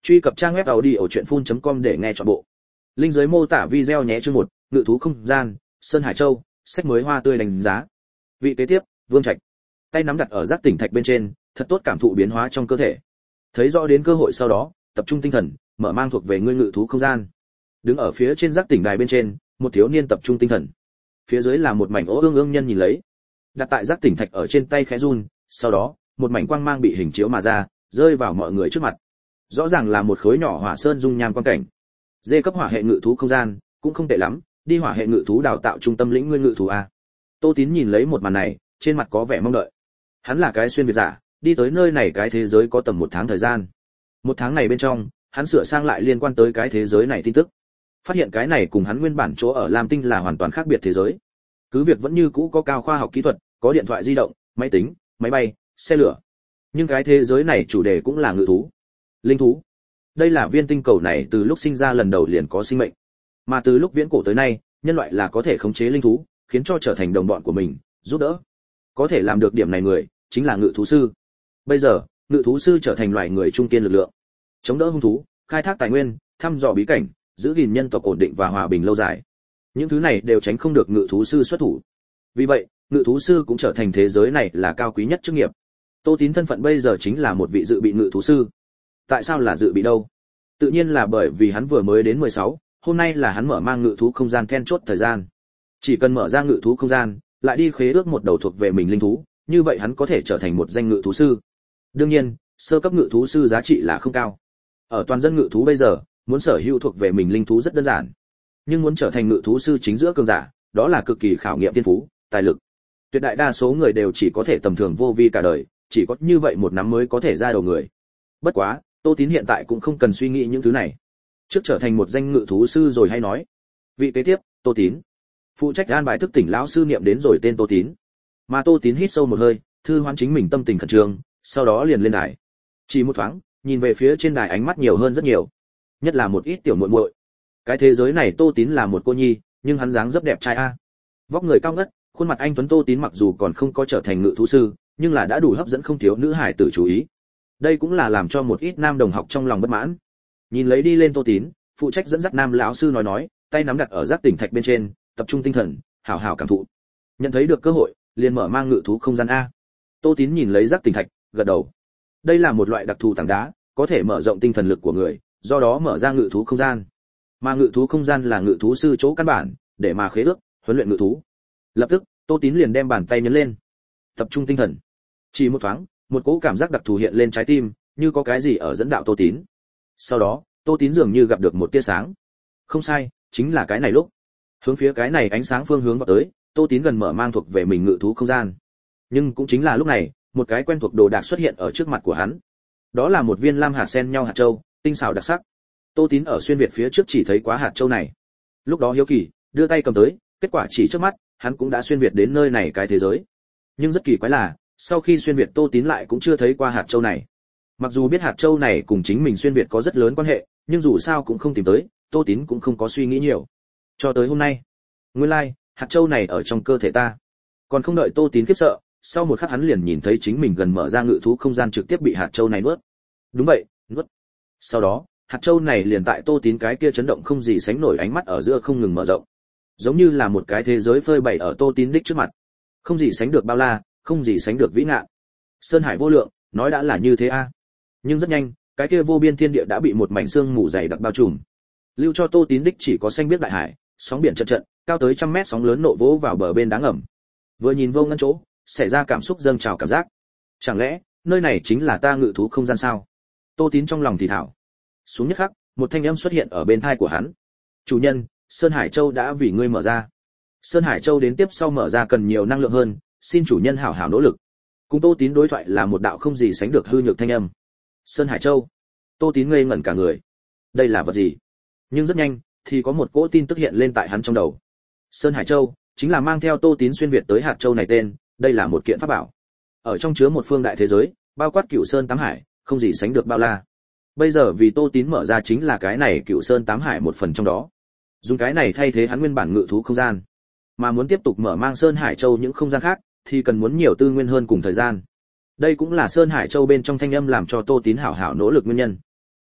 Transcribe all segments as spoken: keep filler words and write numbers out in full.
Truy cập trang web audiochuyenphun chấm com để nghe trọn bộ. Link dưới mô tả video nhé. Chương một, ngự thú không gian, Sơn Hải Châu, sách mới hoa tươi đánh giá. Vị kế tiếp, Vương Trạch. Tay nắm đặt ở giác tỉnh thạch bên trên, thật tốt cảm thụ biến hóa trong cơ thể. Thấy rõ đến cơ hội sau đó, tập trung tinh thần, mở mang thuộc về ngươi ngự thú không gian. Đứng ở phía trên giác tỉnh đài bên trên, một thiếu niên tập trung tinh thần. Phía dưới là một mảnh ố ương ương nhân nhìn lấy. Đặt tại giác tỉnh thạch ở trên tay khẽ run, sau đó, một mảnh quang mang bị hình chiếu mà ra, rơi vào mọi người trước mặt. Rõ ràng là một khối nhỏ hỏa sơn dung nham quan cảnh. Dê cấp hỏa hệ ngự thú không gian, cũng không tệ lắm, đi hỏa hệ ngự thú đào tạo trung tâm lĩnh ngươi ngự thú a. Tô Tín nhìn lấy một màn này, trên mặt có vẻ mong đợi. Hắn là cái xuyên việt giả, đi tới nơi này cái thế giới có tầm một tháng thời gian. Một tháng này bên trong, hắn sửa sang lại liên quan tới cái thế giới này tin tức. Phát hiện cái này cùng hắn nguyên bản chỗ ở Lam Tinh là hoàn toàn khác biệt thế giới. Cứ việc vẫn như cũ có cao khoa học kỹ thuật, có điện thoại di động, máy tính, máy bay, xe lửa. Nhưng cái thế giới này chủ đề cũng là ngự thú, linh thú. Đây là viên tinh cầu này từ lúc sinh ra lần đầu liền có sinh mệnh, mà từ lúc viễn cổ tới nay, nhân loại là có thể khống chế linh thú, khiến cho trở thành đồng bọn của mình, giúp đỡ. Có thể làm được điểm này người, chính là ngự thú sư. Bây giờ, ngự thú sư trở thành loài người trung kiên lực lượng, chống đỡ hung thú, khai thác tài nguyên, thăm dò bí cảnh, giữ gìn nhân tộc ổn định và hòa bình lâu dài. Những thứ này đều tránh không được ngự thú sư xuất thủ. Vì vậy, ngự thú sư cũng trở thành thế giới này là cao quý nhất chức nghiệp. Tô Tín thân phận bây giờ chính là một vị dự bị ngự thú sư. Tại sao là dự bị đâu? Tự nhiên là bởi vì hắn vừa mới đến mười sáu, hôm nay là hắn mở mang ngự thú không gian then chốt thời gian. Chỉ cần mở ra ngự thú không gian, lại đi khế ước một đầu thuộc về mình linh thú, như vậy hắn có thể trở thành một danh ngự thú sư. Đương nhiên, sơ cấp ngự thú sư giá trị là không cao. Ở toàn dân ngự thú bây giờ, muốn sở hữu thuộc về mình linh thú rất đơn giản. Nhưng muốn trở thành ngự thú sư chính giữa cường giả, đó là cực kỳ khảo nghiệm thiên phú, tài lực. Tuyệt đại đa số người đều chỉ có thể tầm thường vô vi cả đời, chỉ có như vậy một nắm mới có thể ra đầu người. Bất quá, Tô Tín hiện tại cũng không cần suy nghĩ những thứ này. Trước trở thành một danh ngự thú sư rồi hay nói. Vị kế tiếp, Tô Tín. Phụ trách an bài thức tỉnh lão sư niệm đến rồi tên Tô Tín. Mà Tô Tín hít sâu một hơi, thư hoán chính mình tâm tình khẩn trương, sau đó liền lên đài. Chỉ một thoáng, nhìn về phía trên đài ánh mắt nhiều hơn rất nhiều, nhất là một ít tiểu muội muội. Cái thế giới này Tô Tín là một cô nhi, nhưng hắn dáng dấp đẹp trai a. Vóc người cao ngất, khuôn mặt anh tuấn Tô Tín mặc dù còn không có trở thành ngự thú sư, nhưng là đã đủ hấp dẫn không thiếu nữ hải tử chú ý. Đây cũng là làm cho một ít nam đồng học trong lòng bất mãn. Nhìn lấy đi lên Tô Tín, phụ trách dẫn dắt nam lão sư nói nói, tay nắm đặt ở giác tỉnh thạch bên trên, tập trung tinh thần, hảo hảo cảm thụ. Nhận thấy được cơ hội, liền mở mang ngự thú không gian a. Tô Tín nhìn lấy giác tỉnh thạch, gật đầu. Đây là một loại đặc thù tảng đá, có thể mở rộng tinh thần lực của người, do đó mở ra ngự thú không gian. Mà ngự thú không gian là ngự thú sư chỗ căn bản, để mà khế ước, huấn luyện ngự thú. Lập tức, Tô Tín liền đem bàn tay nhấn lên, tập trung tinh thần. Chỉ một thoáng, một cỗ cảm giác đặc thù hiện lên trái tim, như có cái gì ở dẫn đạo Tô Tín. Sau đó, Tô Tín dường như gặp được một tia sáng. Không sai, chính là cái này lúc. Hướng phía cái này ánh sáng phương hướng vào tới, Tô Tín gần mở mang thuộc về mình ngự thú không gian. Nhưng cũng chính là lúc này, một cái quen thuộc đồ đạc xuất hiện ở trước mặt của hắn. Đó là một viên lam hạt xen nhau hạt châu, tinh xảo đặc sắc. Tô Tín ở xuyên việt phía trước chỉ thấy quá hạt châu này. Lúc đó hiếu kỳ, đưa tay cầm tới, kết quả chỉ trước mắt, hắn cũng đã xuyên việt đến nơi này cái thế giới. Nhưng rất kỳ quái là, sau khi xuyên việt Tô Tín lại cũng chưa thấy qua hạt châu này. Mặc dù biết hạt châu này cùng chính mình xuyên việt có rất lớn quan hệ, nhưng dù sao cũng không tìm tới, Tô Tín cũng không có suy nghĩ nhiều. Cho tới hôm nay, nguyên lai, like, hạt châu này ở trong cơ thể ta. Còn không đợi Tô Tín khiếp sợ, sau một khắc hắn liền nhìn thấy chính mình gần mở ra ngự thú không gian trực tiếp bị hạt châu này nuốt. Đúng vậy, nuốt. Sau đó, hạt châu này liền tại Tô Tín cái kia chấn động không gì sánh nổi ánh mắt ở giữa không ngừng mở rộng. Giống như là một cái thế giới phơi bày ở Tô Tín đích trước mặt. Không gì sánh được bao la, không gì sánh được vĩ ngạn. Sơn hải vô lượng, nói đã là như thế a. Nhưng rất nhanh, cái kia vô biên thiên địa đã bị một mảnh sương mù dày đặc bao trùm. Lưu cho Tô Tín đích chỉ có xanh biếc đại hải, sóng biển trận trận, cao tới trăm mét sóng lớn nộ vỗ vào bờ bên đá ngầm. Vừa nhìn vô ngân chỗ, xảy ra cảm xúc dâng trào cảm giác. Chẳng lẽ, nơi này chính là ta ngự thú không gian sao? Tô Tín trong lòng thì thảo. Xuống nhất khắc, một thanh âm xuất hiện ở bên tai của hắn. Chủ nhân, Sơn Hải Châu đã vì ngươi mở ra. Sơn Hải Châu đến tiếp sau mở ra cần nhiều năng lượng hơn, xin chủ nhân hảo hảo nỗ lực. Cùng Tô Tín đối thoại là một đạo không gì sánh được hư nhược thanh âm. Sơn Hải Châu. Tô Tín ngây ngẩn cả người. Đây là vật gì? Nhưng rất nhanh, thì có một cỗ tin tức hiện lên tại hắn trong đầu. Sơn Hải Châu chính là mang theo Tô Tín xuyên việt tới hạt châu này tên, đây là một kiện pháp bảo. Ở trong chứa một phương đại thế giới, bao quát Cửu Sơn Tám Hải, không gì sánh được bao la. Bây giờ vì Tô Tín mở ra chính là cái này Cửu Sơn Tám Hải một phần trong đó. Dùng cái này thay thế hắn nguyên bản ngự thú không gian. Mà muốn tiếp tục mở mang Sơn Hải Châu những không gian khác, thì cần muốn nhiều tư nguyên hơn cùng thời gian. Đây cũng là Sơn Hải Châu bên trong thanh âm làm cho Tô Tín hảo hảo nỗ lực nguyên nhân.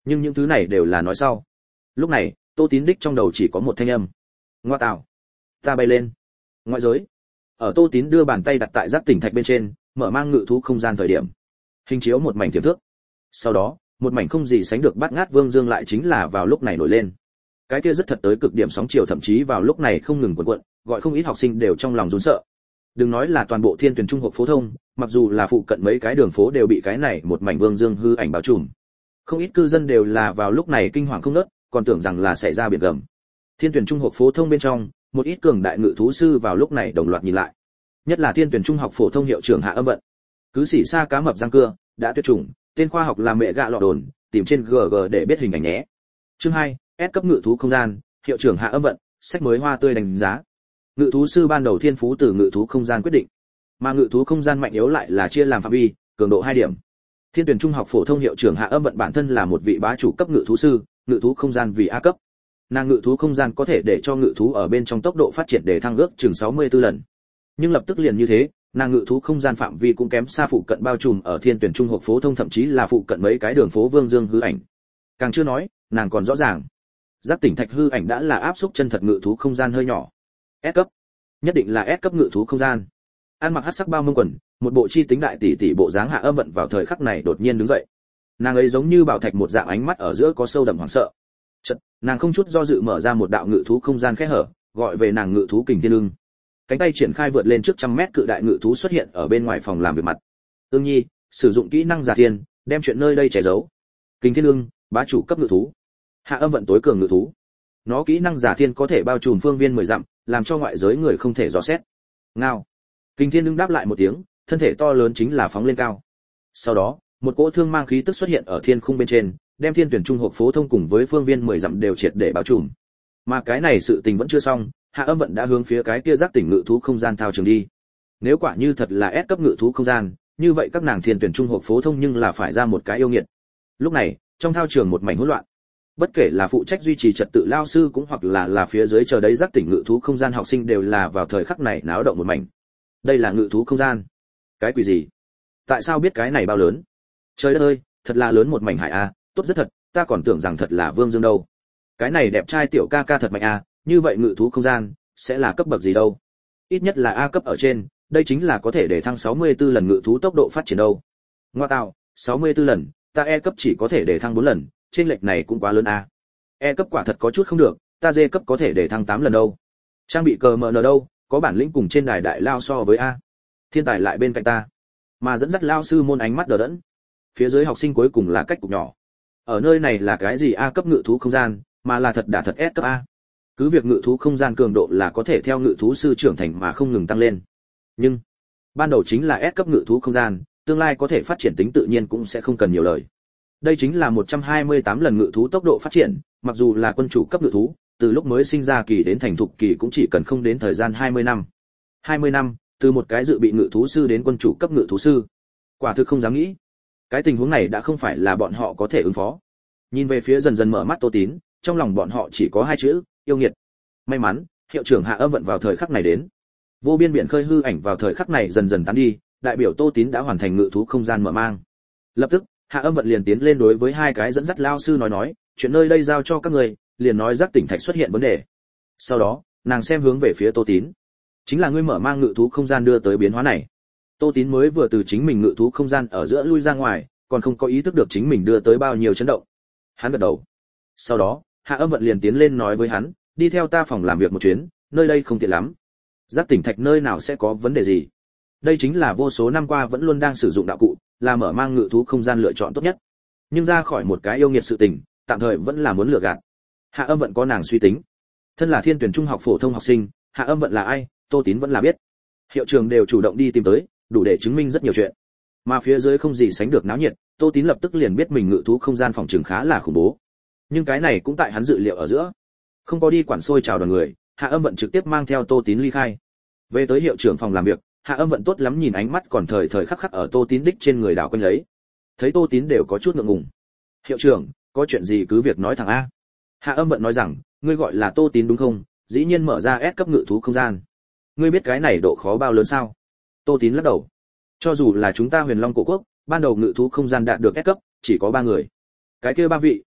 Nhưng những thứ này đều là nói sau. Lúc này, Tô Tín đích trong đầu chỉ có một thanh âm. Ngoa tạo, ta bay lên. Ngoại giới. Ở Tô Tín đưa bàn tay đặt tại giác tỉnh thạch bên trên, mở mang ngự thú không gian thời điểm. Hình chiếu một mảnh tiềm thước. Sau đó, một mảnh không gì sánh được bát ngát vương dương lại chính là vào lúc này nổi lên. Cái kia rất thật tới cực điểm sóng chiều thậm chí vào lúc này không ngừng cuộn cuộn, gọi không ít học sinh đều trong lòng run sợ. Đừng nói là toàn bộ Thiên Tuyển Trung học phổ thông, mặc dù là phụ cận mấy cái đường phố đều bị cái này một mảnh vương dương hư ảnh bao trùm. Không ít cư dân đều là vào lúc này kinh hoàng không ngớt, còn tưởng rằng là xảy ra biển gầm. Thiên Tuyển Trung học phổ thông bên trong, một ít cường đại ngự thú sư vào lúc này đồng loạt nhìn lại. Nhất là Thiên Tuyển Trung học phổ thông hiệu trưởng Hạ Âm Vận. Cứ xỉ xa cá mập răng cưa, đã tuyệt chủng, tên khoa học là mẹ gạ lọ đồn, tìm trên giê giê để biết hình ảnh nhé. Chương hai, S cấp ngự thú không gian, hiệu trưởng Hạ Âm Vận, sách mới hoa tươi đánh giá. Ngự thú sư ban đầu thiên phú từ ngự thú không gian quyết định, mà ngự thú không gian mạnh yếu lại là chia làm phạm vi, cường độ hai điểm. Thiên Tuyển Trung học phổ thông hiệu trưởng Hạ Âm Vận bản thân là một vị bá chủ cấp ngự thú sư, ngự thú không gian vì A cấp. Nàng ngự thú không gian có thể để cho ngự thú ở bên trong tốc độ phát triển để thăng ước chừng sáu mươi tư lần. Nhưng lập tức liền như thế, nàng ngự thú không gian phạm vi cũng kém xa phụ cận bao trùm ở Thiên Tuyển Trung học phổ thông thậm chí là phụ cận mấy cái đường phố vương dương hư ảnh. Càng chưa nói, nàng còn rõ ràng, giác tỉnh thạch hư ảnh đã là áp xúc chân thật ngự thú không gian hơi nhỏ. S cấp, nhất định là S cấp ngự thú không gian. An mặc hắc sắc bao mông quần, một bộ chi tính đại tỷ tỷ bộ dáng Hạ Âm Vận vào thời khắc này đột nhiên đứng dậy. Nàng ấy giống như bảo thạch một dạng, ánh mắt ở giữa có sâu đậm hoảng sợ. Chợt, nàng không chút do dự mở ra một đạo ngự thú không gian khẽ hở, gọi về nàng ngự thú kình thiên ưng. Cánh tay triển khai vượt lên trước trăm mét cự đại ngự thú xuất hiện ở bên ngoài phòng làm việc mặt. Ưng Nhi, sử dụng kỹ năng giả thiên, đem chuyện nơi đây che giấu. Kình thiên ưng, bá chủ cấp ngự thú. Hạ Âm Vận tối cường ngự thú. Nó kỹ năng giả thiên có thể bao trùm phương viên mười dặm, làm cho ngoại giới người không thể dò xét. Ngao. Kình thiên ưng đáp lại một tiếng, thân thể to lớn chính là phóng lên cao. Sau đó, một cỗ thương mang khí tức xuất hiện ở thiên khung bên trên, đem Thiên Tuyển Trung học phổ thông cùng với phương viên mười dặm đều triệt để bao trùm. Mà cái này sự tình vẫn chưa xong, Hạ Âm Vận đã hướng phía cái kia giác tỉnh ngự thú không gian thao trường đi. Nếu quả như thật là S cấp ngự thú không gian, như vậy các nàng Thiên Tuyển Trung học phổ thông nhưng là phải ra một cái yêu nghiệt. Lúc này, trong thao trường một mảnh hỗn loạn. Bất kể là phụ trách duy trì trật tự lao sư cũng hoặc là là phía dưới chờ đấy giác tỉnh ngự thú không gian học sinh đều là vào thời khắc này náo động một mảnh. Đây là ngự thú không gian? Cái quỷ gì? Tại sao biết cái này bao lớn? Trời đất ơi, thật là lớn một mảnh hải a, tốt rất thật, ta còn tưởng rằng thật là Vương Dương đâu. Cái này đẹp trai tiểu ca ca thật mạnh a, như vậy ngự thú không gian sẽ là cấp bậc gì đâu? Ít nhất là A cấp ở trên, đây chính là có thể để thăng sáu mươi tư lần ngự thú tốc độ phát triển đâu. Ngoa tạo, sáu mươi tư lần, ta E cấp chỉ có thể để thăng bốn lần, trên lệch này cũng quá lớn a. E cấp quả thật có chút không được, ta D cấp có thể để thăng tám lần đâu. Trang bị cờ mờ nờ đâu, có bản lĩnh cùng trên đài đại lao so với a. Thiên tài lại bên cạnh ta, mà dẫn dắt lao sư môn ánh mắt đờ đẫn. Phía dưới học sinh cuối cùng là cách cục nhỏ. Ở nơi này là cái gì A cấp ngự thú không gian, mà là thật đã thật S cấp A. Cứ việc ngự thú không gian cường độ là có thể theo ngự thú sư trưởng thành mà không ngừng tăng lên. Nhưng, ban đầu chính là S cấp ngự thú không gian, tương lai có thể phát triển tính tự nhiên cũng sẽ không cần nhiều lời. Đây chính là một trăm hai mươi tám lần ngự thú tốc độ phát triển, mặc dù là quân chủ cấp ngự thú, từ lúc mới sinh ra kỳ đến thành thục kỳ cũng chỉ cần không đến thời gian hai mươi năm. hai mươi năm, từ một cái dự bị ngự thú sư đến quân chủ cấp ngự thú sư. Quả thực không dám nghĩ. Cái tình huống này đã không phải là bọn họ có thể ứng phó. Nhìn về phía dần dần mở mắt Tô Tín, trong lòng bọn họ chỉ có hai chữ, yêu nghiệt. May mắn, hiệu trưởng Hạ Âm Vận vào thời khắc này đến. Vô biên biển khơi hư ảnh vào thời khắc này dần dần tán đi, đại biểu Tô Tín đã hoàn thành ngự thú không gian mở mang. Lập tức, Hạ Âm Vận liền tiến lên đối với hai cái dẫn dắt lao sư nói nói, chuyện nơi đây giao cho các người, liền nói giác tỉnh thạch xuất hiện vấn đề. Sau đó, nàng xem hướng về phía Tô Tín. Chính là ngươi mở mang ngự thú không gian đưa tới biến hóa này. Tô Tín mới vừa từ chính mình ngự thú không gian ở giữa lui ra ngoài, còn không có ý thức được chính mình đưa tới bao nhiêu chấn động. Hắn gật đầu. Sau đó, Hạ Âm Vận liền tiến lên nói với hắn, đi theo ta phòng làm việc một chuyến, nơi đây không tiện lắm. Giác tỉnh thạch nơi nào sẽ có vấn đề gì? Đây chính là vô số năm qua vẫn luôn đang sử dụng đạo cụ, là mở mang ngự thú không gian lựa chọn tốt nhất. Nhưng ra khỏi một cái yêu nghiệt sự tình, tạm thời vẫn là muốn lừa gạt. Hạ Âm Vận có nàng suy tính. Thân là Thiên Tuyển Trung học phổ thông học sinh, Hạ Âm Vận là ai, Tô Tín vẫn là biết. Hiệu trường đều chủ động đi tìm tới, đủ để chứng minh rất nhiều chuyện. Mà phía dưới không gì sánh được náo nhiệt, Tô Tín lập tức liền biết mình ngự thú không gian phòng trường khá là khủng bố. Nhưng cái này cũng tại hắn dự liệu ở giữa. Không có đi quản xôi chào đoàn người, Hạ Âm Vận trực tiếp mang theo Tô Tín ly khai. Về tới hiệu trưởng phòng làm việc, Hạ Âm Vận tốt lắm nhìn ánh mắt còn thời thời khắc khắc ở Tô Tín đích trên người đảo quanh lấy. Thấy Tô Tín đều có chút ngượng ngùng. "Hiệu trưởng, có chuyện gì cứ việc nói thẳng a." Hạ Âm Vận nói rằng, "Ngươi gọi là Tô Tín đúng không? Dĩ nhiên mở ra S cấp ngự thú không gian. Ngươi biết cái này độ khó bao lớn sao?" Tô Tín lắc đầu. "Cho dù là chúng ta Huyền Long cổ quốc, ban đầu ngự thú không gian đạt được S cấp, chỉ có ba người. Cái kia ba vị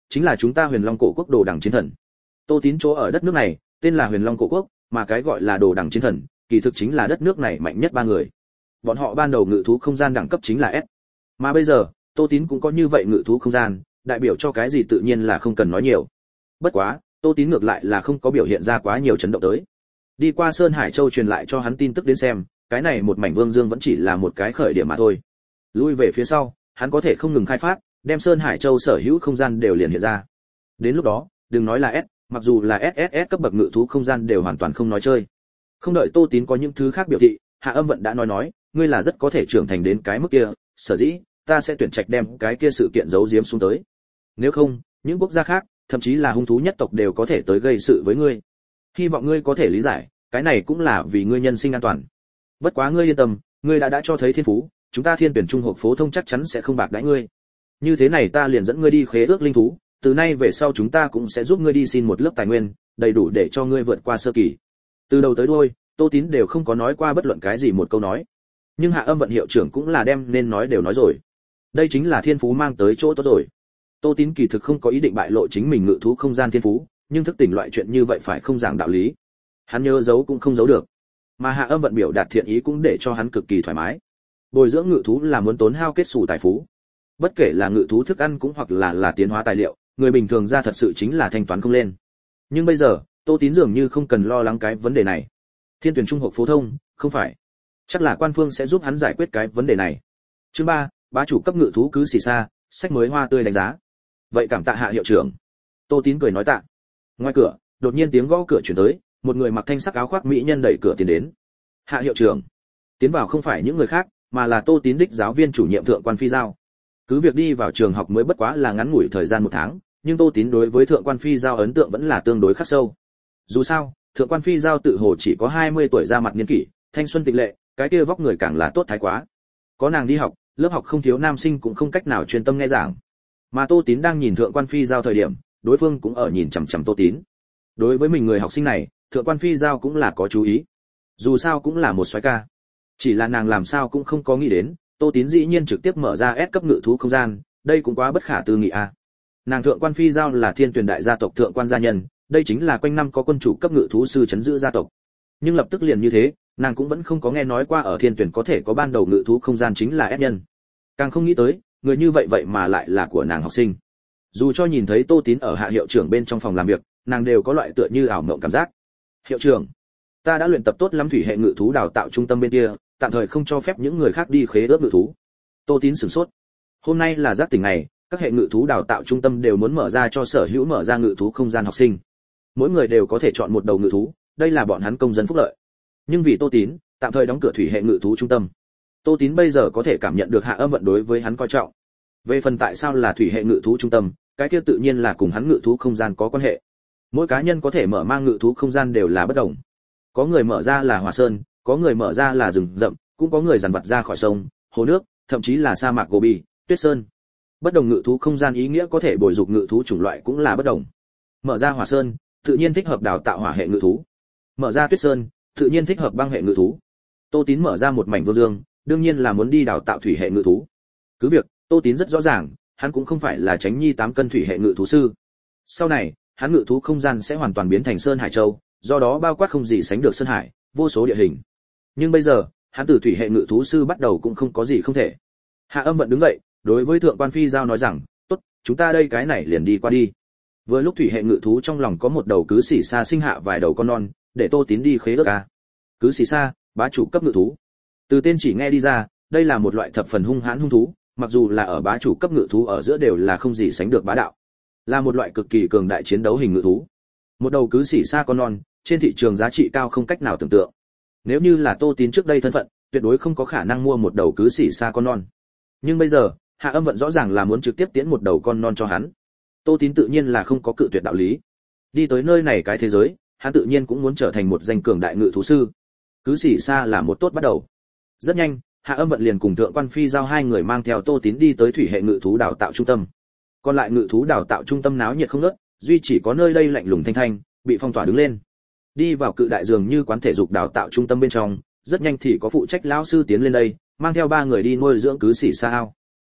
chính là chúng ta Huyền Long cổ quốc Đồ Đằng Chiến Thần. Tô Tín chỗ ở đất nước này tên là Huyền Long cổ quốc, mà cái gọi là Đồ Đằng Chiến Thần kỳ thực chính là đất nước này mạnh nhất ba người. Bọn họ ban đầu ngự thú không gian đẳng cấp chính là S. Mà bây giờ, Tô Tín cũng có như vậy ngự thú không gian, đại biểu cho cái gì tự nhiên là không cần nói nhiều. Bất quá, Tô Tín ngược lại là không có biểu hiện ra quá nhiều chấn động tới. Đi qua Sơn Hải Châu truyền lại cho hắn tin tức đến xem, cái này một mảnh Vương Dương vẫn chỉ là một cái khởi điểm mà thôi. Lui về phía sau, hắn có thể không ngừng khai phát, đem Sơn Hải Châu sở hữu không gian đều liền hiện ra. Đến lúc đó, đừng nói là S, mặc dù là ét ét ét cấp bậc ngự thú không gian đều hoàn toàn không nói chơi. Không đợi Tô Tín có những thứ khác biểu thị, Hạ Âm Vận đã nói nói, ngươi là rất có thể trưởng thành đến cái mức kia, sở dĩ ta sẽ tuyển trạch đem cái kia sự kiện giấu giếm xuống tới. Nếu không, những quốc gia khác, thậm chí là hung thú nhất tộc đều có thể tới gây sự với ngươi. Hy vọng ngươi có thể lý giải, cái này cũng là vì ngươi nhân sinh an toàn. Bất quá ngươi yên tâm, ngươi đã đã cho thấy thiên phú, chúng ta Thiên Tuyển Trung Hộp Phố Thông chắc chắn sẽ không bạc đãi ngươi. Như thế này ta liền dẫn ngươi đi khế ước linh thú, từ nay về sau chúng ta cũng sẽ giúp ngươi đi xin một lớp tài nguyên, đầy đủ để cho ngươi vượt qua sơ kỳ. Từ đầu tới đuôi, Tô Tín đều không có nói qua bất luận cái gì một câu nói. Nhưng Hạ Âm Vận hiệu trưởng cũng là đem nên nói đều nói rồi. Đây chính là thiên phú mang tới chỗ tốt rồi. Tô Tín kỳ thực không có ý định bại lộ chính mình ngự thú không gian thiên phú, nhưng thức tỉnh loại chuyện như vậy phải không giảng đạo lý. Hắn nhớ giấu cũng không giấu được. Mà Hạ Âm Vận biểu đạt thiện ý cũng để cho hắn cực kỳ thoải mái. Bồi dưỡng ngự thú là muốn tốn hao kết xù tài phú. Bất kể là ngự thú thức ăn cũng hoặc là là tiến hóa tài liệu, người bình thường ra thật sự chính là thanh toán không lên. Nhưng bây giờ, Tô Tín dường như không cần lo lắng cái vấn đề này. Thiên Tuyển Trung Hộp Phố Thông, không phải. Chắc là quan phương sẽ giúp hắn giải quyết cái vấn đề này. Chương ba, bá chủ cấp ngự thú cứ xì xa, sách mới hoa tươi đánh giá. Vậy cảm tạ Hạ hiệu trưởng. Tô Tín cười nói tạ. Ngoài cửa, đột nhiên tiếng gõ cửa truyền tới, một người mặc thanh sắc áo khoác mỹ nhân đẩy cửa tiến đến. Hạ hiệu trưởng. Tiến vào không phải những người khác, mà là Tô Tín đích giáo viên chủ nhiệm Thượng quan Phi Giao. Cứ việc đi vào trường học mới bất quá là ngắn ngủi thời gian một tháng, nhưng Tô Tín đối với Thượng quan Phi Giao ấn tượng vẫn là tương đối khắc sâu. Dù sao, Thượng quan Phi Giao tự hồ chỉ có hai mươi tuổi ra mặt niên kỷ, thanh xuân tịnh lệ, cái kia vóc người càng là tốt thái quá. Có nàng đi học, lớp học không thiếu nam sinh cũng không cách nào chuyên tâm nghe giảng. Mà Tô Tín đang nhìn Thượng quan Phi Giao thời điểm, đối phương cũng ở nhìn chằm chằm Tô Tín. Đối với mình người học sinh này, Thượng quan Phi Giao cũng là có chú ý. Dù sao cũng là một soái ca. Chỉ là nàng làm sao cũng không có nghĩ đến, Tô Tín dĩ nhiên trực tiếp mở ra S cấp ngự thú không gian, đây cũng quá bất khả tư nghị a. À. Nàng Thượng quan Phi Giao là Thiên Tuyển đại gia tộc Thượng quan gia nhân, đây chính là quanh năm có quân chủ cấp ngự thú sư trấn giữ gia tộc. Nhưng lập tức liền như thế, nàng cũng vẫn không có nghe nói qua ở Thiên Tuyển có thể có ban đầu ngự thú không gian chính là S nhân. Càng không nghĩ tới, người như vậy vậy mà lại là của nàng học sinh. Dù cho nhìn thấy Tô Tín ở Hạ hiệu trưởng bên trong phòng làm việc, nàng đều có loại tựa như ảo mộng cảm giác. Hiệu trưởng, ta đã luyện tập tốt lắm thủy hệ ngự thú đào tạo trung tâm bên kia, tạm thời không cho phép những người khác đi khế ước ngự thú. Tô Tín sửng sốt. Hôm nay là giáp tỉnh ngày, các hệ ngự thú đào tạo trung tâm đều muốn mở ra cho sở hữu mở ra ngự thú không gian học sinh. Mỗi người đều có thể chọn một đầu ngự thú, đây là bọn hắn công dân phúc lợi. Nhưng vì Tô Tín, tạm thời đóng cửa thủy hệ ngự thú trung tâm. Tô Tín bây giờ có thể cảm nhận được Hạ Âm Vận đối với hắn coi trọng. Về phần tại sao là thủy hệ ngự thú trung tâm, cái kia tự nhiên là cùng hắn ngự thú không gian có quan hệ. Mỗi cá nhân có thể mở mang ngự thú không gian đều là bất đồng. Có người mở ra là Hỏa Sơn, có người mở ra là rừng rậm, cũng có người dàn vật ra khỏi sông, hồ nước, thậm chí là sa mạc Gobi, Tuyết Sơn. Bất đồng ngự thú không gian ý nghĩa có thể bồi dục ngự thú chủng loại cũng là bất đồng. Mở ra Hỏa Sơn, tự nhiên thích hợp đào tạo hỏa hệ ngự thú. Mở ra Tuyết Sơn, tự nhiên thích hợp băng hệ ngự thú. Tô Tín mở ra một mảnh Vương Dương, đương nhiên là muốn đi đào tạo thủy hệ ngự thú. Cứ việc, Tô Tín rất rõ ràng, hắn cũng không phải là Chánh Nhi tám cân thủy hệ ngự thú sư. Sau này, hắn ngự thú không gian sẽ hoàn toàn biến thành Sơn Hải Châu, do đó bao quát không gì sánh được Sơn Hải, vô số địa hình. Nhưng bây giờ, hắn từ thủy hệ ngự thú sư bắt đầu cũng không có gì không thể. Hạ Âm Vận đứng dậy, đối với Thượng quan Phi Giao nói rằng, "Tốt, chúng ta đây cái này liền đi qua đi." Vừa lúc thủy hệ ngự thú trong lòng có một đầu cứ xỉ xa sinh hạ vài đầu con non, để Tô Tín đi khế ước a. Cứ xỉ xa, bá chủ cấp ngự thú. Từ tên chỉ nghe đi ra, đây là một loại thập phần hung hãn hung thú, mặc dù là ở bá chủ cấp ngự thú ở giữa đều là không gì sánh được bá đạo. Là một loại cực kỳ cường đại chiến đấu hình ngự thú. Một đầu cứ xỉ xa con non, trên thị trường giá trị cao không cách nào tưởng tượng. Nếu như là Tô Tín trước đây thân phận, tuyệt đối không có khả năng mua một đầu cứ xỉ xa con non. Nhưng bây giờ, Hạ Âm Vận rõ ràng là muốn trực tiếp tiễn một đầu con non cho hắn. Tô Tín tự nhiên là không có cự tuyệt đạo lý. Đi tới nơi này cái thế giới, hắn tự nhiên cũng muốn trở thành một danh cường đại ngự thú sư. Cứ xỉ xa là một tốt bắt đầu. Rất nhanh, Hạ Âm Vận liền cùng Thượng quan Phi Giao hai người mang theo Tô Tín đi tới thủy hệ ngự thú đào tạo trung tâm. Còn lại ngự thú đào tạo trung tâm náo nhiệt không ngớt, duy chỉ có nơi đây lạnh lùng thanh thanh, bị phong tỏa đứng lên. Đi vào cự đại dường như quán thể dục đào tạo trung tâm bên trong, rất nhanh thì có phụ trách lão sư tiến lên đây, mang theo ba người đi nuôi dưỡng cứ xỉ xa ao.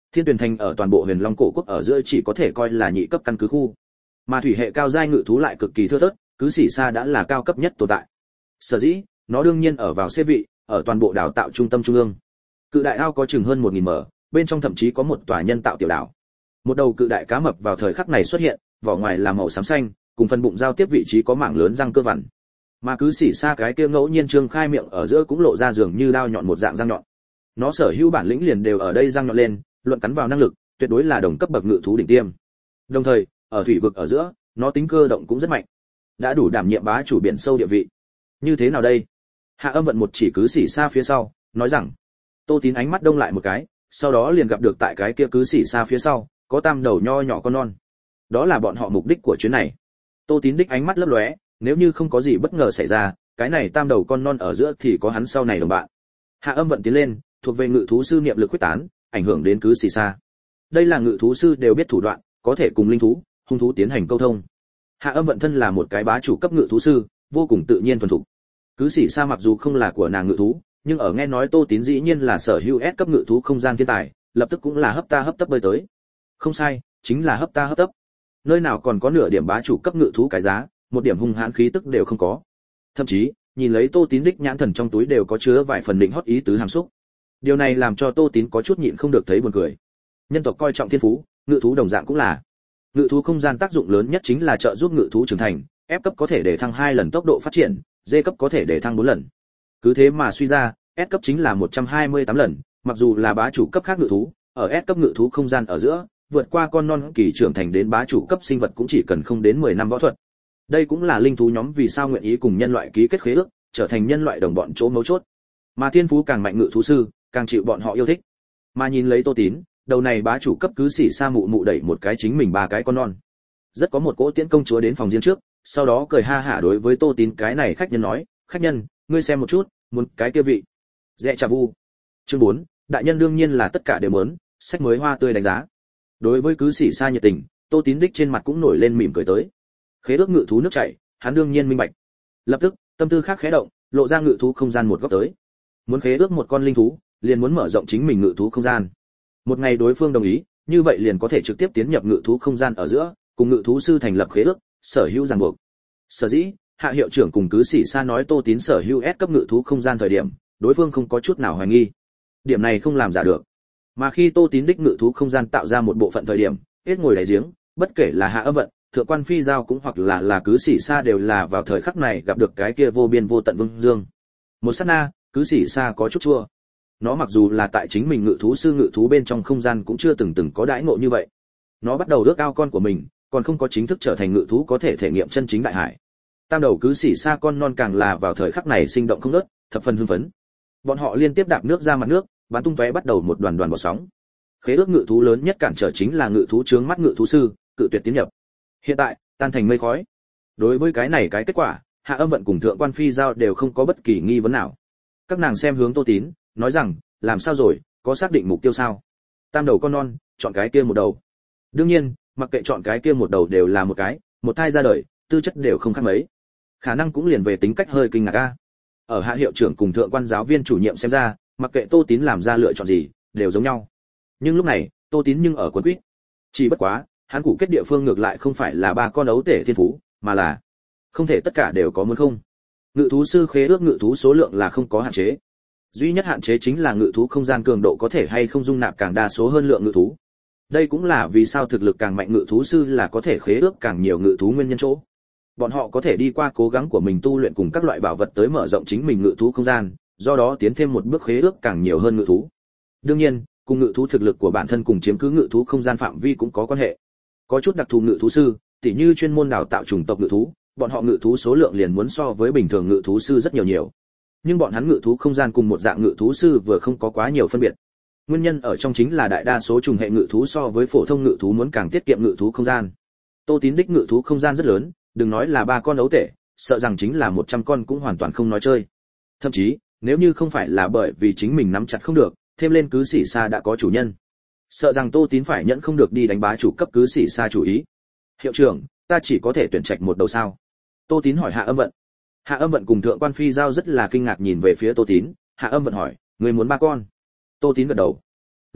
Thiên Tuyền Thành ở toàn bộ Huyền Long cổ quốc ở giữa chỉ có thể coi là nhị cấp căn cứ khu, mà thủy hệ cao giai ngự thú lại cực kỳ thưa thớt, cứ xỉ xa đã là cao cấp nhất tồn tại. Sở dĩ, nó đương nhiên ở vào xếp vị, ở toàn bộ đào tạo trung tâm trung ương. Cự đại ao có chừng hơn một nghìn m, bên trong thậm chí có một tòa nhân tạo tiểu đảo. Một đầu cự đại cá mập vào thời khắc này xuất hiện, vỏ ngoài là màu xám xanh, cùng phần bụng giao tiếp vị trí có mảng lớn răng cơ vằn. Mà cứ xỉ xa cái kia ngẫu nhiên trương khai miệng ở giữa cũng lộ ra dường như đao nhọn một dạng răng nhọn. Nó sở hữu bản lĩnh liền đều ở đây răng nhọn lên, luận cắn vào năng lực, tuyệt đối là đồng cấp bậc ngự thú đỉnh tiêm. Đồng thời, ở thủy vực ở giữa, nó tính cơ động cũng rất mạnh, đã đủ đảm nhiệm bá chủ biển sâu địa vị. Như thế nào đây? Hạ Âm Vận một chỉ cứ xỉ xa phía sau, nói rằng. Tô Tín ánh mắt đông lại một cái, sau đó liền gặp được tại cái kia cứ xỉ xa phía sau, có tam đầu nho nhỏ con non. Đó là bọn họ mục đích của chuyến này. Tô Tín đích ánh mắt lấp lóe, nếu như không có gì bất ngờ xảy ra, cái này tam đầu con non ở giữa thì có hắn sau này đồng bạn. Hạ Âm Vận tiến lên, thuộc về ngự thú sư niệm lực quyết tán, ảnh hưởng đến cứ xỉ xa. Đây là ngự thú sư đều biết thủ đoạn, có thể cùng linh thú, hung thú tiến hành câu thông. Hạ Âm Vận thân là một cái bá chủ cấp ngự thú sư, vô cùng tự nhiên thuần thục. Cứ xỉ xa mặc dù không là của nàng ngự thú, nhưng ở nghe nói Tô Tín dĩ nhiên là sở hữu S cấp ngự thú không gian thiên tài, lập tức cũng là hấp ta hấp tấp bơi tới. Không sai, chính là hấp ta hấp tấp. Nơi nào còn có nửa điểm bá chủ cấp ngự thú cái giá, một điểm hung hãn khí tức đều không có. Thậm chí, nhìn lấy Tô Tín đích nhãn thần trong túi đều có chứa vài phần định hót ý tứ hàm xúc. Điều này làm cho Tô Tín có chút nhịn không được thấy buồn cười. Nhân tộc coi trọng thiên phú, ngự thú đồng dạng cũng là. Ngự thú không gian tác dụng lớn nhất chính là trợ giúp ngự thú trưởng thành, F cấp có thể để thăng hai lần tốc độ phát triển, D cấp có thể để thăng bốn lần. Cứ thế mà suy ra, S cấp chính là một trăm hai mươi tám lần, mặc dù là bá chủ cấp khác ngự thú, ở S cấp ngự thú không gian ở giữa, vượt qua con non kỳ trưởng thành đến bá chủ cấp sinh vật cũng chỉ cần không đến mười năm võ thuật. Đây cũng là linh thú nhóm vì sao nguyện ý cùng nhân loại ký kết khế ước, trở thành nhân loại đồng bọn chỗ mấu chốt. Mà thiên phú càng mạnh ngự thú sư, càng chịu bọn họ yêu thích. Mà nhìn lấy Tô Tín, đầu này bá chủ cấp cứ xỉ xa mụ mụ đẩy một cái chính mình ba cái con non. Rất có một cỗ tiễn công chúa đến phòng riêng trước, sau đó cười ha hả đối với Tô Tín cái này khách nhân nói, khách nhân, ngươi xem một chút, muốn cái kia vị. Dẹ trà vu. Chương bốn, đại nhân đương nhiên là tất cả đều muốn, sách mới hoa tươi đánh giá. Đối với cứ xỉ xa nhiệt tình, Tô Tín đích trên mặt cũng nổi lên mỉm cười tới. Khế ước ngự thú nước chảy, hắn đương nhiên minh bạch. Lập tức, tâm tư khác khẽ động, lộ ra ngự thú không gian một góc tới. Muốn khế ước một con linh thú, liền muốn mở rộng chính mình ngự thú không gian. Một ngày đối phương đồng ý, như vậy liền có thể trực tiếp tiến nhập ngự thú không gian ở giữa, cùng ngự thú sư thành lập khế ước, sở hữu ràng buộc. Sở dĩ, Hạ hiệu trưởng cùng cứ xỉ xa nói Tô Tín sở hữu S cấp ngự thú không gian thời điểm, đối phương không có chút nào hoài nghi. Điểm này không làm giả được. Mà khi Tô Tín đích ngự thú không gian tạo ra một bộ phận thời điểm, hết ngồi đáy giếng, bất kể là Hạ Âm Vận, Thượng quan Phi Giao cũng hoặc là là cứ xỉ xa đều là vào thời khắc này gặp được cái kia vô biên vô tận vương dương. Một sát na, cứ xỉ xa có chút chua. Nó mặc dù là tại chính mình ngự thú sư ngự thú bên trong không gian cũng chưa từng từng có đãi ngộ như vậy. Nó bắt đầu ước ao con của mình, còn không có chính thức trở thành ngự thú có thể thể nghiệm chân chính đại hải. Tam đầu cứ xỉ xa con non càng là vào thời khắc này sinh động không ngớt, thập phần hưng phấn. Bọn họ liên tiếp đạp nước ra mặt nước, bắn tung tóe bắt đầu một đoàn đoàn bọt sóng. Khế ước ngự thú lớn nhất cản trở chính là ngự thú chướng mắt ngự thú sư, cự tuyệt tiến nhập. Hiện tại, tan thành mây khói. Đối với cái này cái kết quả, Hạ Âm Vận cùng Thượng quan Phi Giao đều không có bất kỳ nghi vấn nào. Các nàng xem hướng Tô Tín, nói rằng, làm sao rồi, có xác định mục tiêu sao? Tam đầu con non, chọn cái kia một đầu. Đương nhiên, mặc kệ chọn cái kia một đầu đều là một cái, một thai ra đời, tư chất đều không khác mấy. Khả năng cũng liền về tính cách hơi kinh ngạc a. Ở Hạ hiệu trưởng cùng Thượng quan giáo viên chủ nhiệm xem ra, mặc kệ Tô Tín làm ra lựa chọn gì, đều giống nhau. Nhưng lúc này, Tô Tín nhưng ở quấn quýt. Chỉ bất quá, hắn cụ kết địa phương ngược lại không phải là ba con ấu tể thiên phú, mà là không thể tất cả đều có muốn không. Ngự thú sư khế ước ngự thú số lượng là không có hạn chế. Duy nhất hạn chế chính là ngự thú không gian cường độ có thể hay không dung nạp càng đa số hơn lượng ngự thú. Đây cũng là vì sao thực lực càng mạnh ngự thú sư là có thể khế ước càng nhiều ngự thú nguyên nhân chỗ. Bọn họ có thể đi qua cố gắng của mình tu luyện cùng các loại bảo vật tới mở rộng chính mình ngự thú không gian, do đó tiến thêm một bước khế ước càng nhiều hơn ngự thú. Đương nhiên, cùng ngự thú thực lực của bản thân cùng chiếm cứ ngự thú không gian phạm vi cũng có quan hệ. Có chút đặc thù ngự thú sư, tỉ như chuyên môn đào tạo chủng tộc ngự thú, bọn họ ngự thú số lượng liền muốn so với bình thường ngự thú sư rất nhiều nhiều. Nhưng bọn hắn ngự thú không gian cùng một dạng ngự thú sư vừa không có quá nhiều phân biệt. Nguyên nhân ở trong chính là đại đa số trùng hệ ngự thú so với phổ thông ngự thú muốn càng tiết kiệm ngự thú không gian. Tô Tín đích ngự thú không gian rất lớn, đừng nói là ba con ấu tể, sợ rằng chính là một trăm con cũng hoàn toàn không nói chơi. Thậm chí, nếu như không phải là bởi vì chính mình nắm chặt không được, thêm lên cứ xỉ xa đã có chủ nhân, sợ rằng Tô Tín phải nhẫn không được đi đánh bá chủ cấp cứ xỉ xa chủ ý. Hiệu trưởng, ta chỉ có thể tuyển trạch một đầu sao? Tô Tín hỏi Hạ Âm Vận. Hạ Âm Vận cùng Thượng quan Phi Giao rất là kinh ngạc nhìn về phía Tô Tín. Hạ Âm Vận hỏi, người muốn ba con? Tô Tín gật đầu. Lập tức,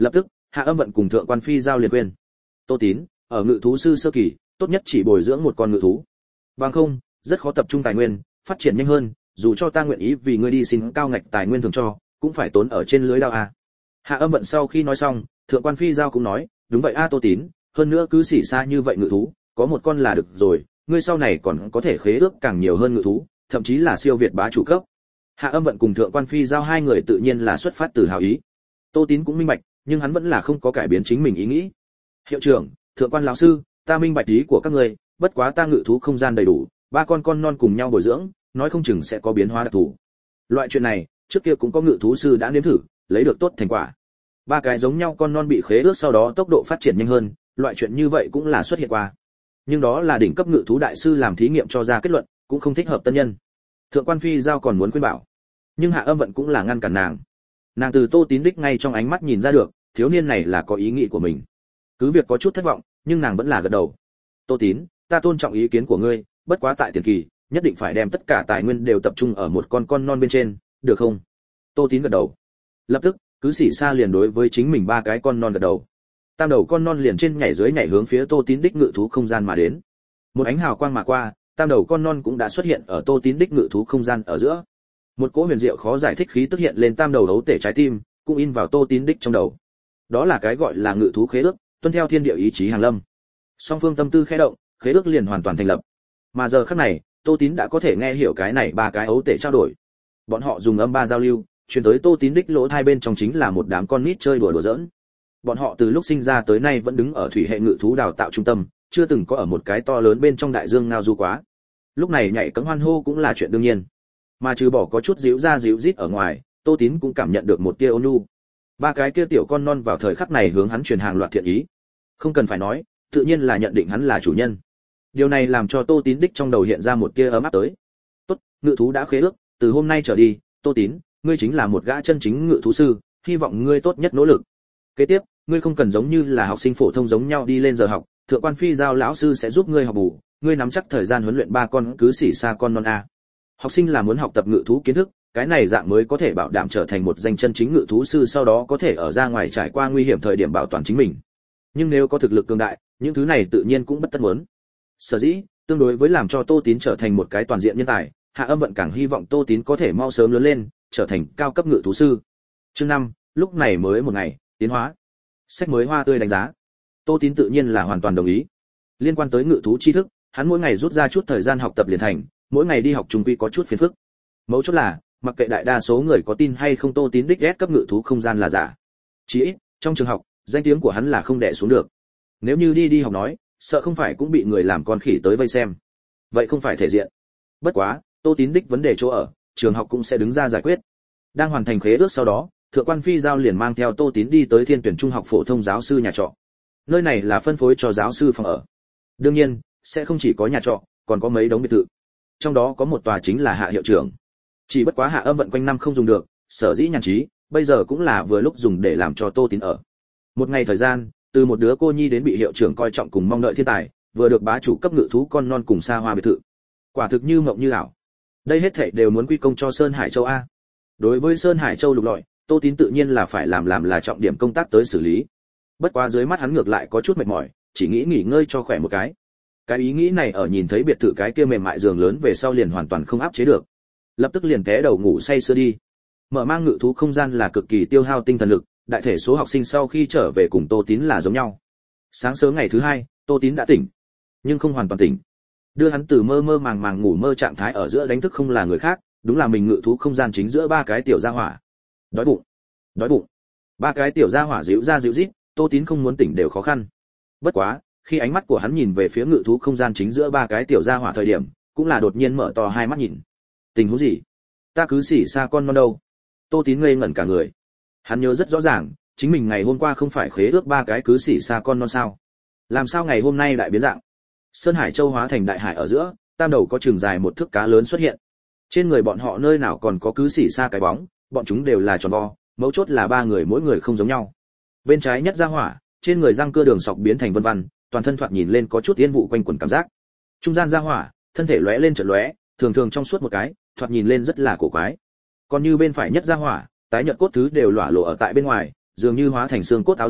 Hạ Âm Vận cùng Thượng Quan Phi giao liền khuyên. Tô Tín, ở ngự thú sư sơ kỳ, tốt nhất chỉ bồi dưỡng một con ngự thú. Bằng không, rất khó tập trung tài nguyên, phát triển nhanh hơn, dù cho ta nguyện ý vì ngươi đi xin cao ngạch tài nguyên thường cho, cũng phải tốn ở trên lưới đao a. Hạ Âm Vận sau khi nói xong, Thượng Quan Phi giao cũng nói, đúng vậy a Tô Tín, hơn nữa cứ xỉ xa như vậy ngự thú, có một con là được rồi, ngươi sau này còn có thể khế ước càng nhiều hơn ngự thú, thậm chí là siêu việt bá chủ cấp. Hạ Âm Vận cùng Thượng Quan Phi giao hai người tự nhiên là xuất phát từ hảo ý. Tô Tín cũng minh bạch, nhưng hắn vẫn là không có cải biến chính mình ý nghĩ. Hiệu trưởng, Thượng Quan lão sư, ta minh bạch ý của các ngươi, bất quá ta ngự thú không gian đầy đủ, ba con con non cùng nhau bồi dưỡng, nói không chừng sẽ có biến hóa đặc thù. Loại chuyện này, trước kia cũng có ngự thú sư đã nếm thử, lấy được tốt thành quả. Ba cái giống nhau con non bị khế ước sau đó tốc độ phát triển nhanh hơn, loại chuyện như vậy cũng là xuất hiện qua. Nhưng đó là đỉnh cấp ngự thú đại sư làm thí nghiệm cho ra kết luận, cũng không thích hợp tân nhân. Thượng Quan Phi giao còn muốn khuyên bảo, nhưng Hạ Âm Vận cũng là ngăn cản nàng. Nàng từ Tô Tín đích ngay trong ánh mắt nhìn ra được, thiếu niên này là có ý nghĩ của mình. Cứ việc có chút thất vọng, nhưng nàng vẫn là gật đầu. Tô Tín, ta tôn trọng ý kiến của ngươi, bất quá tại tiền kỳ, nhất định phải đem tất cả tài nguyên đều tập trung ở một con con non bên trên, được không? Tô Tín gật đầu. Lập tức, cứ xỉ xa liền đối với chính mình ba cái con non gật đầu. Tam đầu con non liền trên nhảy dưới nhảy hướng phía Tô Tín đích ngự thú không gian mà đến. Một ánh hào quang mà qua, tam đầu con non cũng đã xuất hiện ở Tô Tín đích ngự thú không gian ở giữa. Một cỗ huyền diệu khó giải thích khí tức hiện lên tam đầu đấu tể trái tim, cũng in vào Tô Tín đích trong đầu. Đó là cái gọi là ngự thú khế ước, tuân theo thiên địa ý chí hàng lâm. Song phương tâm tư khẽ động, khế ước liền hoàn toàn thành lập. Mà giờ khắc này, Tô Tín đã có thể nghe hiểu cái này ba cái ấu tể trao đổi. Bọn họ dùng âm ba giao lưu, truyền tới Tô Tín đích lỗ hai bên trong chính là một đám con nít chơi đùa đùa giỡn. Bọn họ từ lúc sinh ra tới nay vẫn đứng ở thủy hệ ngự thú đào tạo trung tâm, chưa từng có ở một cái to lớn bên trong đại dương ngao du quá. Lúc này nhảy cẫng hoan hô cũng là chuyện đương nhiên. Mà trừ bỏ có chút díu ra díu rít ở ngoài, Tô Tín cũng cảm nhận được một tia ôn nhu. Ba cái kia tiểu con non vào thời khắc này hướng hắn truyền hàng loạt thiện ý. Không cần phải nói, tự nhiên là nhận định hắn là chủ nhân. Điều này làm cho Tô Tín đích trong đầu hiện ra một tia ấm áp tới. Tốt, ngự thú đã khế ước, từ hôm nay trở đi, Tô Tín, ngươi chính là một gã chân chính ngự thú sư, hy vọng ngươi tốt nhất nỗ lực. Kế tiếp, ngươi không cần giống như là học sinh phổ thông giống nhau đi lên giờ học, Thượng Quan Phi giao lão sư sẽ giúp ngươi học bù, ngươi nắm chắc thời gian huấn luyện ba con cứ xỉ xa con non a. Học sinh là muốn học tập ngự thú kiến thức, cái này dạng mới có thể bảo đảm trở thành một danh chân chính ngự thú sư, sau đó có thể ở ra ngoài trải qua nguy hiểm thời điểm bảo toàn chính mình. Nhưng nếu có thực lực cường đại, những thứ này tự nhiên cũng bất tất muốn. Sở dĩ, tương đối với làm cho Tô Tín trở thành một cái toàn diện nhân tài, Hạ Âm Vận càng hy vọng Tô Tín có thể mau sớm lớn lên, trở thành cao cấp ngự thú sư. Chương năm, lúc này mới một ngày, tiến hóa. Sách mới hoa tươi đánh giá. Tô Tín tự nhiên là hoàn toàn đồng ý. Liên quan tới ngự thú tri thức, hắn mỗi ngày rút ra chút thời gian học tập liền thành, mỗi ngày đi học trùng quy có chút phiền phức. Mấu chốt là, mặc kệ đại đa số người có tin hay không Tô Tín đích ghét cấp ngự thú không gian là giả. Chỉ ít, trong trường học, danh tiếng của hắn là không đè xuống được. Nếu như đi đi học nói, sợ không phải cũng bị người làm con khỉ tới vây xem. Vậy không phải thể diện. Bất quá, Tô Tín đích vấn đề chỗ ở, trường học cũng sẽ đứng ra giải quyết. Đang hoàn thành khế ước sau đó, Thượng Quan Phi giao liền mang theo Tô Tín đi tới Thiên Tuyển Trung học phổ thông giáo sư nhà trọ. Nơi này là phân phối cho giáo sư phòng ở. Đương nhiên, sẽ không chỉ có nhà trọ, còn có mấy đống biệt thự. Trong đó có một tòa chính là Hạ hiệu trưởng. Chỉ bất quá Hạ Âm Vận quanh năm không dùng được, sở dĩ nhàn trí, bây giờ cũng là vừa lúc dùng để làm cho Tô Tín ở. Một ngày thời gian, từ một đứa cô nhi đến bị hiệu trưởng coi trọng cùng mong đợi thiên tài, vừa được bá chủ cấp ngự thú con non cùng xa hoa biệt thự. Quả thực như mộng như ảo. Đây hết thảy đều muốn quy công cho Sơn Hải Châu a. Đối với Sơn Hải Châu lục lọi, Tô Tín tự nhiên là phải làm làm là trọng điểm công tác tới xử lý. Bất quá dưới mắt hắn ngược lại có chút mệt mỏi, chỉ nghĩ nghỉ ngơi cho khỏe một cái. Cái ý nghĩ này ở nhìn thấy biệt thự cái kia mềm mại giường lớn về sau liền hoàn toàn không áp chế được. Lập tức liền té đầu ngủ say sưa đi. Mở mang ngự thú không gian là cực kỳ tiêu hao tinh thần lực, đại thể số học sinh sau khi trở về cùng Tô Tín là giống nhau. Sáng sớm ngày thứ hai, Tô Tín đã tỉnh, nhưng không hoàn toàn tỉnh. Đưa hắn từ mơ mơ màng màng ngủ mơ trạng thái ở giữa đánh thức không là người khác, đúng là mình ngự thú không gian chính giữa ba cái tiểu gia hỏa. Đói bụng, đói bụng. Ba cái tiểu gia hỏa díu ra díu rít, Tô Tín không muốn tỉnh đều khó khăn. Bất quá, khi ánh mắt của hắn nhìn về phía ngự thú không gian chính giữa ba cái tiểu gia hỏa thời điểm, cũng là đột nhiên mở to hai mắt nhìn. Tình huống gì? Ta cứ xỉ xa con non đâu? Tô Tín ngây ngẩn cả người. Hắn nhớ rất rõ ràng, chính mình ngày hôm qua không phải khế ước ba cái cứ xỉ xa con non sao? Làm sao ngày hôm nay lại biến dạng? Sơn Hải Châu hóa thành đại hải ở giữa, tam đầu có trường dài một thước cá lớn xuất hiện. Trên người bọn họ nơi nào còn có cứ xỉ xa cái bóng, bọn chúng đều là tròn vo, mấu chốt là ba người mỗi người không giống nhau. Bên trái nhất gia hỏa, trên người răng cưa đường sọc biến thành vân vân, toàn thân thoạt nhìn lên có chút yên vụ quanh quẩn cảm giác. Trung gian gia hỏa, thân thể lóe lên chợt lóe, thường thường trong suốt một cái, thoạt nhìn lên rất là cổ quái. Còn như bên phải nhất gia hỏa, tái nhợt cốt thứ đều lỏa lộ ở tại bên ngoài, dường như hóa thành xương cốt áo giáp,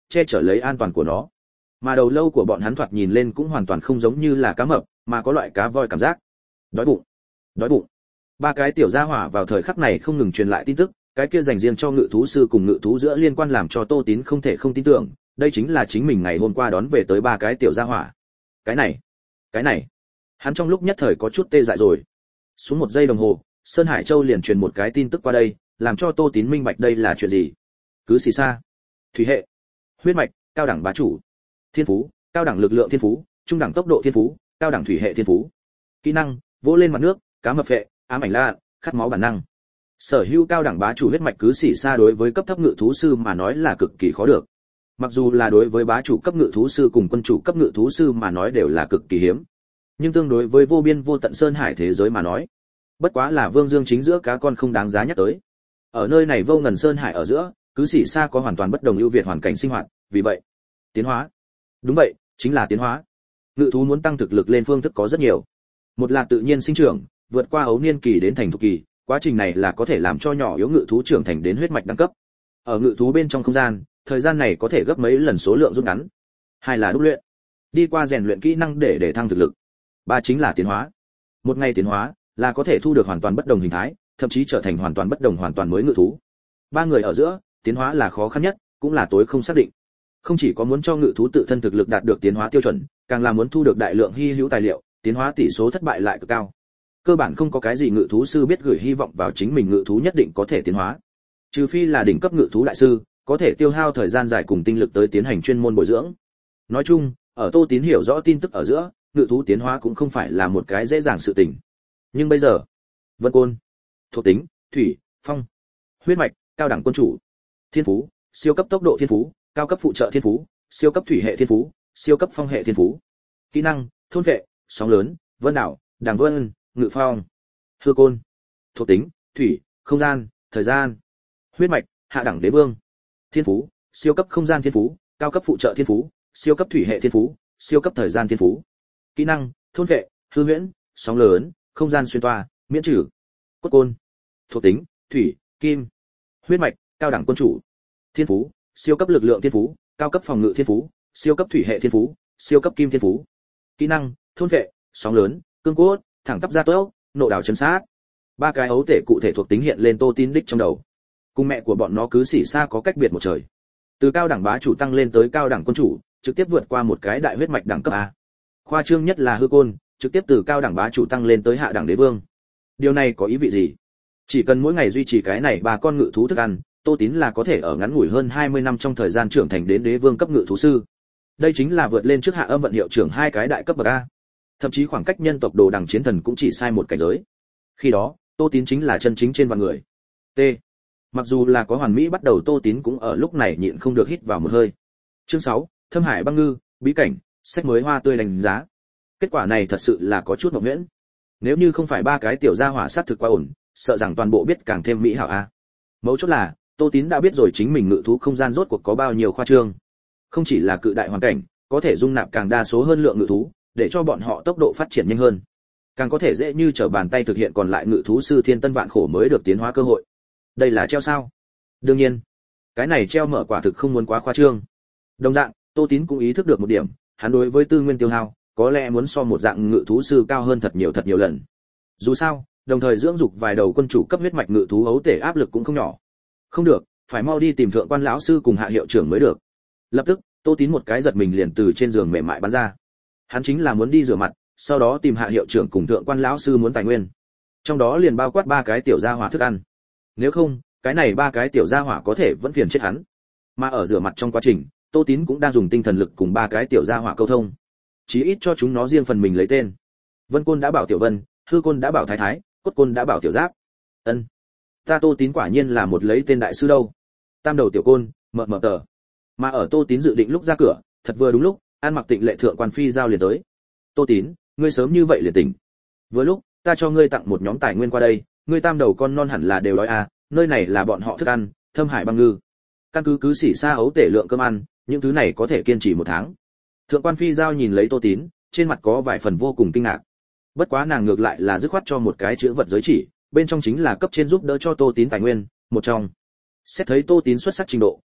che chở lấy an toàn của nó. Mà đầu lâu của bọn hắn thoạt nhìn lên cũng hoàn toàn không giống như là cá mập, mà có loại cá voi cảm giác. Đói bụng, đói bụng. Ba cái tiểu gia hỏa vào thời khắc này không ngừng truyền lại tin tức, cái kia dành riêng cho ngự thú sư cùng ngự thú giữa liên quan làm cho Tô Tín không thể không tin tưởng, đây chính là chính mình ngày hôm qua đón về tới ba cái tiểu gia hỏa. Cái này, cái này. Hắn trong lúc nhất thời có chút tê dại rồi. Xuống một giây đồng hồ, Sơn Hải Châu liền truyền một cái tin tức qua đây, làm cho Tô Tín minh bạch đây là chuyện gì. Cứ xì xa, thủy hệ, huyết mạch, cao đẳng bá chủ, thiên phú, cao đẳng lực lượng thiên phú, trung đẳng tốc độ thiên phú, cao đẳng thủy hệ thiên phú. Kỹ năng, vỗ lên mặt nước, cá mập phệ, ám ảnh la, khát máu bản năng. Sở hữu cao đẳng bá chủ huyết mạch cứ xỉ xa đối với cấp thấp ngự thú sư mà nói là cực kỳ khó được. Mặc dù là đối với bá chủ cấp ngự thú sư cùng quân chủ cấp ngự thú sư mà nói đều là cực kỳ hiếm. Nhưng tương đối với vô biên vô tận sơn hải thế giới mà nói, bất quá là vương dương chính giữa cá con không đáng giá nhắc tới. Ở nơi này vô ngần sơn hải ở giữa, cứ xỉ xa có hoàn toàn bất đồng ưu việt hoàn cảnh sinh hoạt, vì vậy, tiến hóa. Đúng vậy, chính là tiến hóa. Ngự thú muốn tăng thực lực lên phương thức có rất nhiều. Một là tự nhiên sinh trưởng, vượt qua ấu niên kỳ đến thành thục kỳ, quá trình này là có thể làm cho nhỏ yếu ngự thú trưởng thành đến huyết mạch đẳng cấp. Ở ngự thú bên trong không gian, thời gian này có thể gấp mấy lần số lượng rút ngắn. Hai là đúc luyện, đi qua rèn luyện kỹ năng để để thăng thực lực. Ba chính là tiến hóa. Một ngày tiến hóa là có thể thu được hoàn toàn bất đồng hình thái, thậm chí trở thành hoàn toàn bất đồng hoàn toàn mới ngự thú. Ba người ở giữa, tiến hóa là khó khăn nhất, cũng là tối không xác định. Không chỉ có muốn cho ngự thú tự thân thực lực đạt được tiến hóa tiêu chuẩn, càng là muốn thu được đại lượng hy hữu tài liệu, tiến hóa tỷ số thất bại lại cực cao. Cơ bản không có cái gì ngự thú sư biết gửi hy vọng vào chính mình ngự thú nhất định có thể tiến hóa. Trừ phi là đỉnh cấp ngự thú đại sư, có thể tiêu hao thời gian dài cùng tinh lực tới tiến hành chuyên môn bồi dưỡng. Nói chung, ở Tô Tín hiểu rõ tin tức ở giữa, ngự thú tiến hóa cũng không phải là một cái dễ dàng sự tình. Nhưng bây giờ, Vân Côn, thuộc tính, thủy, phong, huyết mạch, cao đẳng quân chủ, thiên phú, siêu cấp tốc độ thiên phú, cao cấp phụ trợ thiên phú, siêu cấp thủy hệ thiên phú, siêu cấp phong hệ thiên phú. Kỹ năng, thôn vệ, sóng lớn, vân đảo, đàng vân, ngự phong. Hư côn, thuộc tính, thủy, không gian, thời gian. Huyết mạch, hạ đẳng đế vương. Thiên phú, siêu cấp không gian thiên phú, cao cấp phụ trợ thiên phú, siêu cấp thủy hệ thiên phú, siêu cấp thời gian thiên phú. Kỹ năng, thôn vệ, hư huyễn, sóng lớn, không gian xuyên toa, miễn trừ. Cốt côn, thuộc tính, thủy, kim. Huyết mạch, cao đẳng quân chủ. Thiên phú, siêu cấp lực lượng thiên phú, cao cấp phòng ngự thiên phú, siêu cấp thủy hệ thiên phú, siêu cấp kim thiên phú. Kỹ năng, thôn vệ, sóng lớn, cương cốt, thẳng tắp ra tốc, nộ đảo chấn sát. Ba cái ấu tể cụ thể thuộc tính hiện lên Tô Tín đích trong đầu. Cùng mẹ của bọn nó cứ xỉ xa có cách biệt một trời. Từ cao đẳng bá chủ tăng lên tới cao đẳng quân chủ, trực tiếp vượt qua một cái đại huyết mạch đẳng cấp A. Khoa trương nhất là hư côn, trực tiếp từ cao đẳng bá chủ tăng lên tới hạ đẳng đế vương. Điều này có ý vị gì? Chỉ cần mỗi ngày duy trì cái này ba con ngự thú thức ăn, Tô Tín là có thể ở ngắn ngủi hơn hai mươi năm trong thời gian trưởng thành đến đế vương cấp ngự thú sư. Đây chính là vượt lên trước hạ âm vận hiệu trưởng hai cái đại cấp bậc A. Thậm chí khoảng cách nhân tộc đồ đằng chiến thần cũng chỉ sai một cảnh giới. Khi đó, Tô Tín chính là chân chính trên vạn người. T. Mặc dù là có hoàn mỹ bắt đầu, Tô Tín cũng ở lúc này nhịn không được hít vào một hơi. Chương sáu, Thâm Hải băng ngư, bí cảnh, sách mới hoa tươi đánh giá. Kết quả này thật sự là có chút ngọc nghễn. Nếu như không phải ba cái tiểu gia hỏa sát thực quá ổn, sợ rằng toàn bộ biết càng thêm mỹ hảo a. Mấu chốt là, Tô Tín đã biết rồi chính mình ngự thú không gian rốt cuộc có bao nhiêu khoa trương. Không chỉ là cự đại hoàn cảnh, có thể dung nạp càng đa số hơn lượng ngự thú, để cho bọn họ tốc độ phát triển nhanh hơn. Càng có thể dễ như trở bàn tay thực hiện còn lại ngự thú sư thiên tân vạn khổ mới được tiến hóa cơ hội. Đây là treo sao? Đương nhiên, cái này treo mở quả thực không muốn quá khoa trương. Đồng dạng, Tô Tín cũng ý thức được một điểm, hắn đối với tư nguyên tiêu hao, có lẽ muốn so một dạng ngự thú sư cao hơn thật nhiều thật nhiều lần. Dù sao, đồng thời dưỡng dục vài đầu quân chủ cấp huyết mạch ngự thú ấu tể áp lực cũng không nhỏ. Không được, phải mau đi tìm thượng quan lão sư cùng hạ hiệu trưởng mới được. Lập tức, Tô Tín một cái giật mình liền từ trên giường mềm mại bắn ra. Hắn chính là muốn đi rửa mặt, sau đó tìm hạ hiệu trưởng cùng thượng quan lão sư muốn tài nguyên. Trong đó liền bao quát ba cái tiểu gia hỏa thức ăn. Nếu không, cái này ba cái tiểu gia hỏa có thể vẫn phiền chết hắn. Mà ở rửa mặt trong quá trình, Tô Tín cũng đang dùng tinh thần lực cùng ba cái tiểu gia hỏa câu thông. Chí ít cho chúng nó riêng phần mình lấy tên. Vân Côn đã bảo Tiểu Vân, Hư Côn đã bảo Thái Thái, Cốt Côn đã bảo Tiểu Giáp. Ân, ta Tô Tín quả nhiên là một lấy tên đại sư đâu. Tam đầu tiểu côn, mờ mờ tờ. Mà ở Tô Tín dự định lúc ra cửa, thật vừa đúng lúc, An Mặc Tịnh lệ thượng quan phi giao liền tới. Tô Tín, ngươi sớm như vậy liền tỉnh. Vừa lúc, ta cho ngươi tặng một nhóm tài nguyên qua đây, ngươi tam đầu con non hẳn là đều đói à, nơi này là bọn họ thức ăn, Thâm Hải băng ngư. Căn cứ cứ xỉ xa ấu tể lượng cơm ăn, những thứ này có thể kiên trì một tháng. Thượng quan phi giao nhìn lấy Tô Tín, trên mặt có vài phần vô cùng kinh ngạc. Bất quá nàng ngược lại là dứt khoát cho một cái chữ vật giới chỉ, bên trong chính là cấp trên giúp đỡ cho Tô Tín tài nguyên, một trong. Xét thấy Tô Tín xuất sắc trình độ,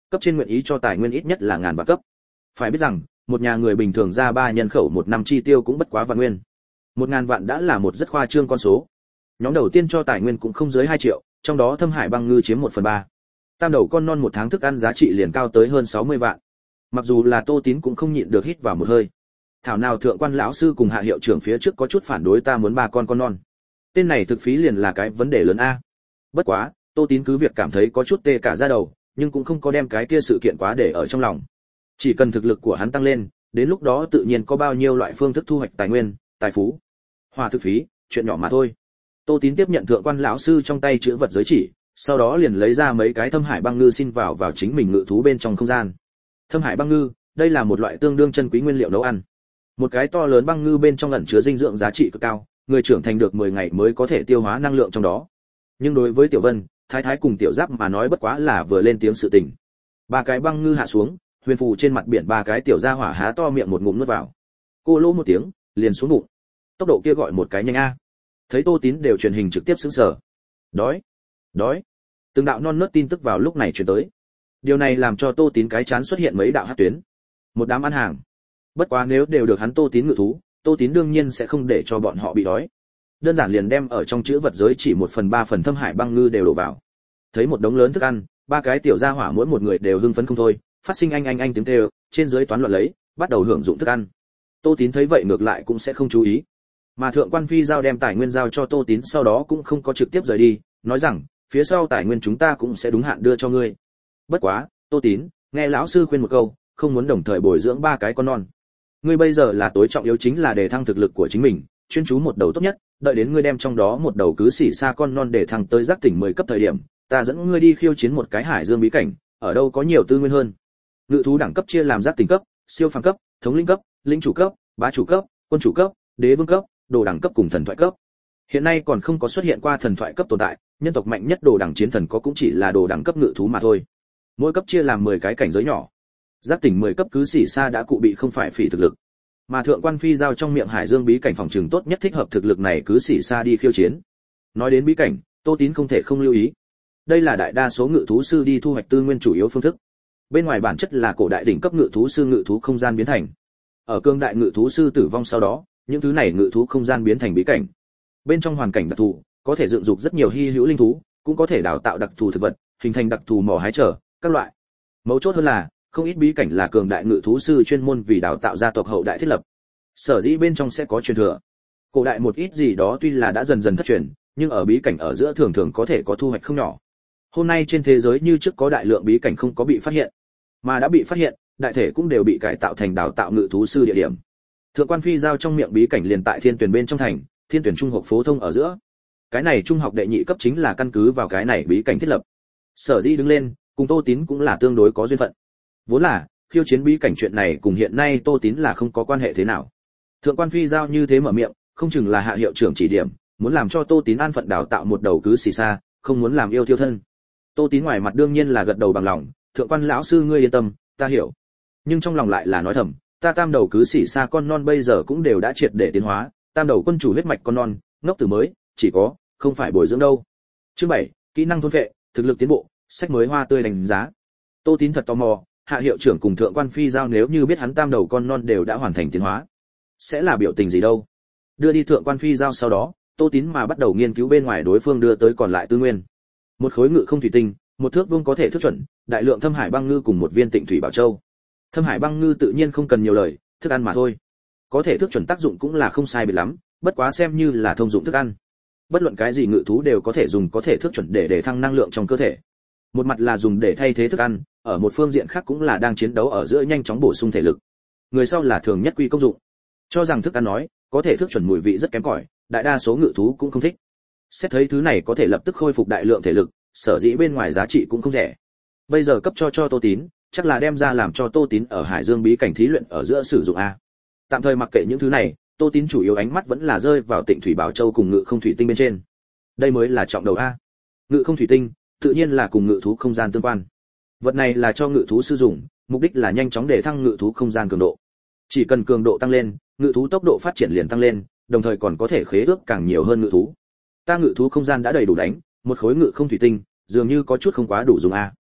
cấp trên nguyện ý cho tài nguyên ít nhất là ngàn vạn cấp. Phải biết rằng, một nhà người bình thường ra ba nhân khẩu một năm chi tiêu cũng bất quá vạn nguyên. Một ngàn vạn đã là một rất khoa trương con số. Nhóm đầu tiên cho tài nguyên cũng không dưới hai triệu, trong đó Thâm Hải băng ngư chiếm một phần ba. Tam đầu con non một tháng thức ăn giá trị liền cao tới hơn sáu mươi vạn. Mặc dù là Tô Tín cũng không nhịn được hít vào một hơi. Thảo nào thượng quan lão sư cùng hạ hiệu trưởng phía trước có chút phản đối ta muốn ba con con non. Tên này thực phí liền là cái vấn đề lớn a. Bất quá, Tô Tín cứ việc cảm thấy có chút tê cả da đầu, nhưng cũng không có đem cái kia sự kiện quá để ở trong lòng. Chỉ cần thực lực của hắn tăng lên, đến lúc đó tự nhiên có bao nhiêu loại phương thức thu hoạch tài nguyên, tài phú. Hòa thực phí, chuyện nhỏ mà thôi. Tô Tín tiếp nhận thượng quan lão sư trong tay chữ vật giới chỉ, sau đó liền lấy ra mấy cái Thâm Hải băng ngư xin vào vào chính mình ngự thú bên trong không gian. Thâm Hải băng ngư, đây là một loại tương đương chân quý nguyên liệu nấu ăn. Một cái to lớn băng ngư bên trong ẩn chứa dinh dưỡng giá trị cực cao, người trưởng thành được mười ngày mới có thể tiêu hóa năng lượng trong đó. Nhưng đối với Tiểu Vân, Thái Thái cùng Tiểu Giáp mà nói bất quá là vừa lên tiếng sự tình. Ba cái băng ngư hạ xuống, huyền phù trên mặt biển ba cái tiểu gia hỏa há to miệng một ngụm nuốt vào. Cô lỗ một tiếng, liền xuống bụng. Tốc độ kia gọi một cái nhanh a. Thấy Tô Tín đều truyền hình trực tiếp sững sờ. Đói, đói. Từng đạo non nớt tin tức vào lúc này truyền tới. Điều này làm cho Tô Tín cái chán xuất hiện mấy đạo hắc tuyến. Một đám ăn hàng. Bất quá nếu đều được hắn Tô Tín ngự thú, Tô Tín đương nhiên sẽ không để cho bọn họ bị đói. Đơn giản liền đem ở trong chữ vật giới chỉ một phần ba phần Thâm Hải băng ngư đều đổ vào. Thấy một đống lớn thức ăn, ba cái tiểu gia hỏa mỗi một người đều hưng phấn không thôi, phát sinh anh anh anh tiếng kêu, trên dưới toán loạn lấy, bắt đầu hưởng dụng thức ăn. Tô Tín thấy vậy ngược lại cũng sẽ không chú ý. Mà thượng quan phi giao đem tài nguyên giao cho Tô Tín sau đó cũng không có trực tiếp rời đi, nói rằng, phía sau tài nguyên chúng ta cũng sẽ đúng hạn đưa cho ngươi. Bất quá, Tô Tín, nghe lão sư khuyên một câu, không muốn đồng thời bồi dưỡng ba cái con non. Ngươi bây giờ là tối trọng yếu chính là đề thăng thực lực của chính mình, chuyên chú một đầu tốt nhất, đợi đến ngươi đem trong đó một đầu cứ xỉ xa con non để thăng tới giác tỉnh mười cấp thời điểm, ta dẫn ngươi đi khiêu chiến một cái hải dương bí cảnh, ở đâu có nhiều tư nguyên hơn. Ngự thú đẳng cấp chia làm giác tỉnh cấp, siêu phàm cấp, thống lĩnh cấp, lĩnh chủ cấp, bá chủ cấp, quân chủ cấp, đế vương cấp, đồ đẳng cấp cùng thần thoại cấp. Hiện nay còn không có xuất hiện qua thần thoại cấp tồn tại, nhân tộc mạnh nhất đồ đẳng chiến thần có cũng chỉ là đồ đẳng cấp ngự thú mà thôi. Mỗi cấp chia làm mười cái cảnh giới nhỏ. Giác tỉnh mười cấp cứ xỉ xa đã cụ bị không phải phỉ thực lực. Mà thượng quan phi giao trong miệng hải dương bí cảnh phòng trường tốt nhất thích hợp thực lực này cứ xỉ xa đi khiêu chiến. Nói đến bí cảnh, Tô Tín không thể không lưu ý. Đây là đại đa số ngự thú sư đi thu hoạch tư nguyên chủ yếu phương thức. Bên ngoài bản chất là cổ đại đỉnh cấp ngự thú sư ngự thú không gian biến thành. Ở cương đại ngự thú sư tử vong sau đó, những thứ này ngự thú không gian biến thành bí cảnh. Bên trong hoàn cảnh đặc thù, có thể dựng dục rất nhiều hy hữu linh thú, cũng có thể đào tạo đặc thù thực vật, hình thành đặc thù mỏ hái trở, các loại. Mấu chốt hơn là, không ít bí cảnh là cường đại ngự thú sư chuyên môn vì đào tạo gia tộc hậu đại thiết lập. Sở dĩ bên trong sẽ có truyền thừa. Cổ đại một ít gì đó tuy là đã dần dần thất truyền, nhưng ở bí cảnh ở giữa thường thường có thể có thu hoạch không nhỏ. Hôm nay trên thế giới như trước có đại lượng bí cảnh không có bị phát hiện, mà đã bị phát hiện, đại thể cũng đều bị cải tạo thành đào tạo ngự thú sư địa điểm. Thượng quan phi giao trong miệng bí cảnh liền tại Thiên Tuyển bên trong thành, Thiên Tuyển trung học phổ thông ở giữa. Cái này trung học đệ nhị cấp chính là căn cứ vào cái này bí cảnh thiết lập. Sở dĩ đứng lên, cùng Tô Tín cũng là tương đối có duyên phận. Vốn là, khiêu chiến bí cảnh chuyện này cùng hiện nay Tô Tín là không có quan hệ thế nào. Thượng quan phi giao như thế mở miệng, không chừng là hạ hiệu trưởng chỉ điểm, muốn làm cho Tô Tín an phận đào tạo một đầu cứ xì xa, không muốn làm yêu thiêu thân. Tô Tín ngoài mặt đương nhiên là gật đầu bằng lòng, thượng quan lão sư ngươi yên tâm, ta hiểu. Nhưng trong lòng lại là nói thầm, ta tam đầu cứ xỉ xa con non bây giờ cũng đều đã triệt để tiến hóa, tam đầu quân chủ huyết mạch con non, ngốc tử mới, chỉ có, không phải bồi dưỡng đâu. Chương bảy, kỹ năng thôn vệ, thực lực tiến bộ, sách mới hoa tươi đánh giá. Tô Tín thật tò mò, hạ hiệu trưởng cùng thượng quan phi giao nếu như biết hắn tam đầu con non đều đã hoàn thành tiến hóa, sẽ là biểu tình gì đâu. Đưa đi thượng quan phi giao sau đó, Tô Tín mà bắt đầu nghiên cứu bên ngoài đối phương đưa tới còn lại tư nguyên. Một khối ngự không thủy tinh, một thước vuông có thể thức chuẩn, đại lượng thâm hải băng ngư cùng một viên tịnh thủy bảo châu. Thâm hải băng ngư tự nhiên không cần nhiều lời, thức ăn mà thôi. Có thể thức chuẩn tác dụng cũng là không sai biệt lắm, bất quá xem như là thông dụng thức ăn. Bất luận cái gì ngự thú đều có thể dùng có thể thức chuẩn để để thăng năng lượng trong cơ thể. Một mặt là dùng để thay thế thức ăn, ở một phương diện khác cũng là đang chiến đấu ở giữa nhanh chóng bổ sung thể lực. Người sau là thường nhất quy công dụng. Cho rằng thức ăn nói, có thể thức chuẩn mùi vị rất kém cỏi, đại đa số ngự thú cũng không thích. Xét thấy thứ này có thể lập tức khôi phục đại lượng thể lực, sở dĩ bên ngoài giá trị cũng không rẻ. Bây giờ cấp cho cho Tô Tín, chắc là đem ra làm cho Tô Tín ở Hải Dương bí cảnh thí luyện ở giữa sử dụng a. Tạm thời mặc kệ những thứ này, Tô Tín chủ yếu ánh mắt vẫn là rơi vào Tịnh Thủy Bảo Châu cùng Ngự Không Thủy Tinh bên trên. Đây mới là trọng đầu a. Ngự Không Thủy Tinh, tự nhiên là cùng ngự thú không gian tương quan. Vật này là cho ngự thú sử dụng, mục đích là nhanh chóng để thăng ngự thú không gian cường độ. Chỉ cần cường độ tăng lên, ngự thú tốc độ phát triển liền tăng lên, đồng thời còn có thể khế ước càng nhiều hơn ngự thú. Ta ngự thú không gian đã đầy đủ đánh, một khối ngự không thủy tinh, dường như có chút không quá đủ dùng a.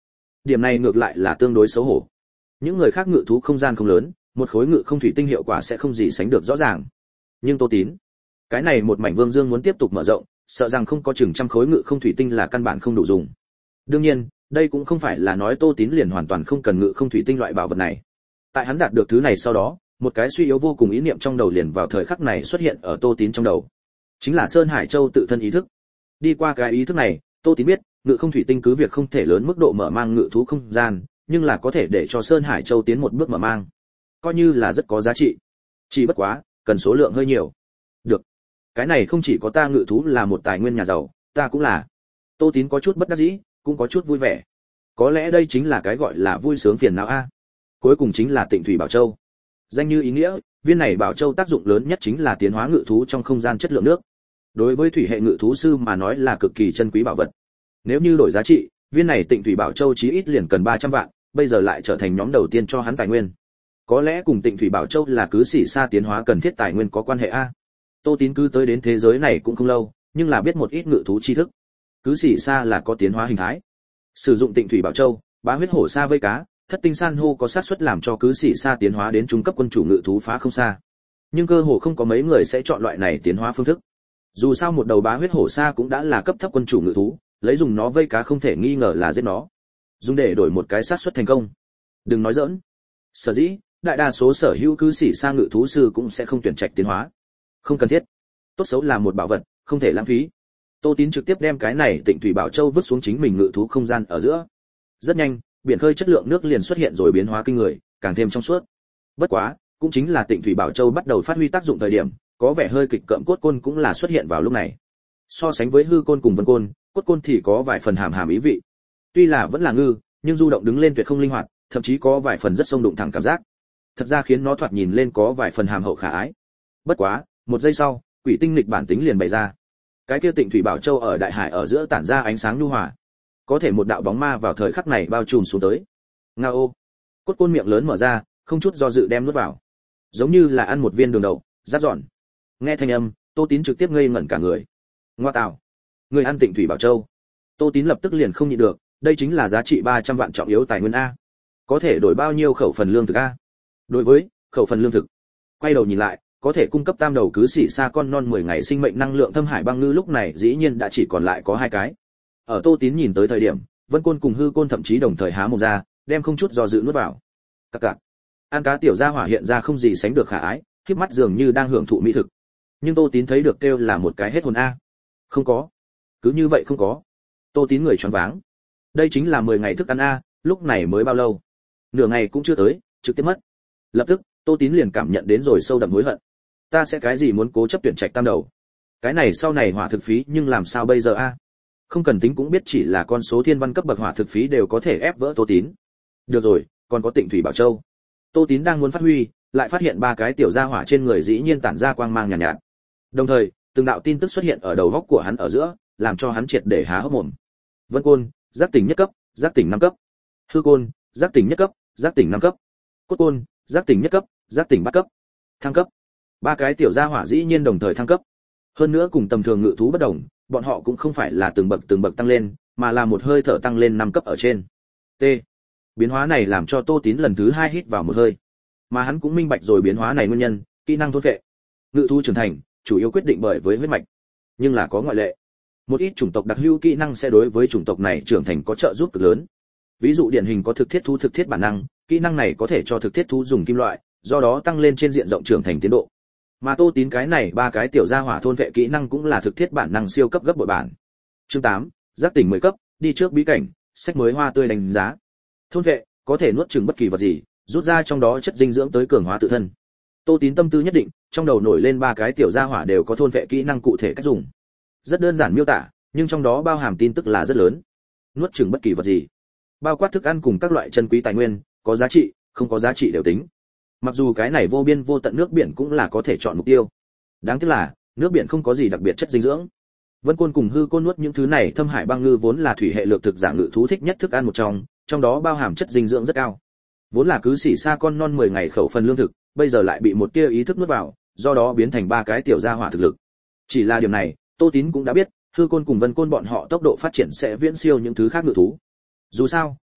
Điểm này ngược lại là tương đối xấu hổ. Những người khác ngự thú không gian không lớn, một khối ngự không thủy tinh hiệu quả sẽ không gì sánh được rõ ràng. Nhưng Tô Tín, cái này một mảnh vương dương muốn tiếp tục mở rộng, sợ rằng không có chừng trăm khối ngự không thủy tinh là căn bản không đủ dùng. Đương nhiên, đây cũng không phải là nói Tô Tín liền hoàn toàn không cần ngự không thủy tinh loại bảo vật này. Tại hắn đạt được thứ này sau đó, một cái suy yếu vô cùng ý niệm trong đầu liền vào thời khắc này xuất hiện ở Tô Tín trong đầu. Chính là Sơn Hải Châu tự thân ý thức. Đi qua cái ý thức này, Tô Tín biết, ngự không thủy tinh cứ việc không thể lớn mức độ mở mang ngự thú không gian, nhưng là có thể để cho Sơn Hải Châu tiến một bước mở mang, coi như là rất có giá trị. Chỉ bất quá, cần số lượng hơi nhiều. Được, cái này không chỉ có ta ngự thú là một tài nguyên nhà giàu, ta cũng là. Tô Tín có chút bất đắc dĩ, cũng có chút vui vẻ. Có lẽ đây chính là cái gọi là vui sướng phiền não a. Cuối cùng chính là Tịnh Thủy Bảo Châu. Danh như ý nghĩa, viên này Bảo Châu tác dụng lớn nhất chính là tiến hóa ngự thú trong không gian chất lượng nước. Đối với thủy hệ ngự thú sư mà nói là cực kỳ chân quý bảo vật. Nếu như đổi giá trị, viên này Tịnh Thủy Bảo Châu chí ít liền cần ba trăm vạn, bây giờ lại trở thành nhóm đầu tiên cho hắn tài nguyên. Có lẽ cùng Tịnh Thủy Bảo Châu là cứ xỉ xa tiến hóa cần thiết tài nguyên có quan hệ a. Tô Tín cứ tới đến thế giới này cũng không lâu, nhưng là biết một ít ngự thú tri thức. Cứ xỉ xa là có tiến hóa hình thái. Sử dụng Tịnh Thủy Bảo Châu, bá huyết hổ sa vây cá, thất tinh san hô có xác suất làm cho cứ xỉ xa tiến hóa đến trung cấp quân chủ ngự thú phá không xa. Nhưng cơ hồ không có mấy người sẽ chọn loại này tiến hóa phương thức. Dù sao một đầu bá huyết hổ sa cũng đã là cấp thấp quân chủ ngự thú, lấy dùng nó vây cá không thể nghi ngờ là giết nó. Dùng để đổi một cái xác suất thành công. Đừng nói giỡn. Sở dĩ, đại đa số sở hữu cứ xỉ xa ngự thú sư cũng sẽ không tuyển trạch tiến hóa. Không cần thiết. Tốt xấu là một bảo vật, không thể lãng phí. Tô Tín trực tiếp đem cái này Tịnh Thủy Bảo Châu vứt xuống chính mình ngự thú không gian ở giữa. Rất nhanh, biển khơi chất lượng nước liền xuất hiện rồi biến hóa kinh người, càng thêm trong suốt. Bất quá, cũng chính là Tịnh Thủy Bảo Châu bắt đầu phát huy tác dụng thời điểm, có vẻ hơi kịch cỡm cốt côn cũng là xuất hiện vào lúc này. So sánh với hư côn cùng vân côn, cốt côn thì có vài phần hàm hàm ý vị. Tuy là vẫn là ngư, nhưng du động đứng lên tuyệt không linh hoạt, thậm chí có vài phần rất sông đụng thẳng cảm giác. Thật ra khiến nó thoạt nhìn lên có vài phần hàm hậu khả ái. Bất quá, một giây sau, quỷ tinh lịch bản tính liền bày ra. Cái kia Tịnh Thủy Bảo Châu ở đại hải ở giữa tản ra ánh sáng nhu hòa. Có thể một đạo bóng ma vào thời khắc này bao trùm xuống tới. Ngao. Cốt côn miệng lớn mở ra, không chút do dự đem nuốt vào. Giống như là ăn một viên đường đậu, rát giòn. Nghe thanh âm, Tô Tín trực tiếp ngây ngẩn cả người. Ngoa tạo, người ăn Tịnh Thủy Bảo Châu. Tô Tín lập tức liền không nhịn được, đây chính là giá trị ba trăm vạn trọng yếu tài nguyên a. Có thể đổi bao nhiêu khẩu phần lương thực a? Đối với khẩu phần lương thực, quay đầu nhìn lại, có thể cung cấp tam đầu cứ xỉ xa con non mười ngày sinh mệnh năng lượng thâm hải băng ngư lúc này dĩ nhiên đã chỉ còn lại có hai cái. Ở Tô Tín nhìn tới thời điểm, Vân Côn cùng Hư Côn thậm chí đồng thời há mồm ra, đem không chút do dự nuốt vào. Cặc cặc. Ăn cá tiểu gia hỏa hiện ra không gì sánh được khả ái, khép mắt dường như đang hưởng thụ mỹ thực. Nhưng Tô Tín thấy được kêu là một cái hết hồn a. Không có. Cứ như vậy không có. Tô Tín người choáng váng. Đây chính là mười ngày thức ăn a, lúc này mới bao lâu? Nửa ngày cũng chưa tới, trực tiếp mất. Lập tức, Tô Tín liền cảm nhận đến rồi sâu đậm hối hận. Ta sẽ cái gì muốn cố chấp tuyển trạch tam đầu? Cái này sau này hỏa thực phí nhưng làm sao bây giờ a? Không cần tính cũng biết chỉ là con số thiên văn cấp bậc hỏa thực phí đều có thể ép vỡ Tô Tín. Được rồi, còn có Tịnh Thủy Bảo Châu. Tô Tín đang muốn phát huy, lại phát hiện ba cái tiểu gia hỏa trên người dĩ nhiên tản ra quang mang nhàn nhạt, nhạt. Đồng thời, từng đạo tin tức xuất hiện ở đầu góc của hắn ở giữa, làm cho hắn triệt để há hốc mồm. Vân Côn, giác tỉnh nhất cấp, giác tỉnh năm cấp. Hư Côn, giác tỉnh nhất cấp, giác tỉnh năm cấp. Cốt Côn, giác tỉnh nhất cấp, giác tỉnh bát cấp. Thăng cấp. Ba cái tiểu gia hỏa dĩ nhiên đồng thời thăng cấp. Hơn nữa cùng tầm thường ngự thú bất đồng, bọn họ cũng không phải là từng bậc từng bậc tăng lên, mà là một hơi thở tăng lên năm cấp ở trên. T. Biến hóa này làm cho Tô Tín lần thứ hai hít vào một hơi. Mà hắn cũng minh bạch rồi biến hóa này nguyên nhân, kỹ năng thôn vệ. Ngự thú trưởng thành, chủ yếu quyết định bởi với huyết mạch. Nhưng là có ngoại lệ. Một ít chủng tộc đặc hữu kỹ năng sẽ đối với chủng tộc này trưởng thành có trợ giúp cực lớn. Ví dụ điển hình có thực thiết thú thực thiết bản năng, kỹ năng này có thể cho thực thiết thú dùng kim loại, do đó tăng lên trên diện rộng trưởng thành tiến độ. Mà Tô Tín cái này ba cái tiểu gia hỏa thôn vệ kỹ năng cũng là thực thiết bản năng siêu cấp gấp bội bản. Chương tám, giác tỉnh mười cấp, đi trước bí cảnh, sách mới hoa tươi đánh giá. Thôn vệ có thể nuốt chửng bất kỳ vật gì, rút ra trong đó chất dinh dưỡng tới cường hóa tự thân. Tô Tín tâm tư nhất định, trong đầu nổi lên ba cái tiểu gia hỏa đều có thôn vệ kỹ năng cụ thể cách dùng. Rất đơn giản miêu tả, nhưng trong đó bao hàm tin tức là rất lớn. Nuốt chửng bất kỳ vật gì, bao quát thức ăn cùng các loại chân quý tài nguyên, có giá trị, không có giá trị đều tính. Mặc dù cái này vô biên vô tận nước biển cũng là có thể chọn mục tiêu. Đáng tiếc là, nước biển không có gì đặc biệt chất dinh dưỡng. Vân Côn cùng Hư Côn nuốt những thứ này thâm hải băng ngư vốn là thủy hệ lược thực giả ngự thú thích nhất thức ăn một trong, trong đó bao hàm chất dinh dưỡng rất cao. Vốn là cứ xỉ xa con non mười ngày khẩu phần lương thực, bây giờ lại bị một tia ý thức nuốt vào, do đó biến thành ba cái tiểu gia hỏa thực lực. Chỉ là điều này, Tô Tín cũng đã biết, Hư Côn cùng Vân Côn bọn họ tốc độ phát triển sẽ viễn siêu những thứ khác ngự thú. Dù sao,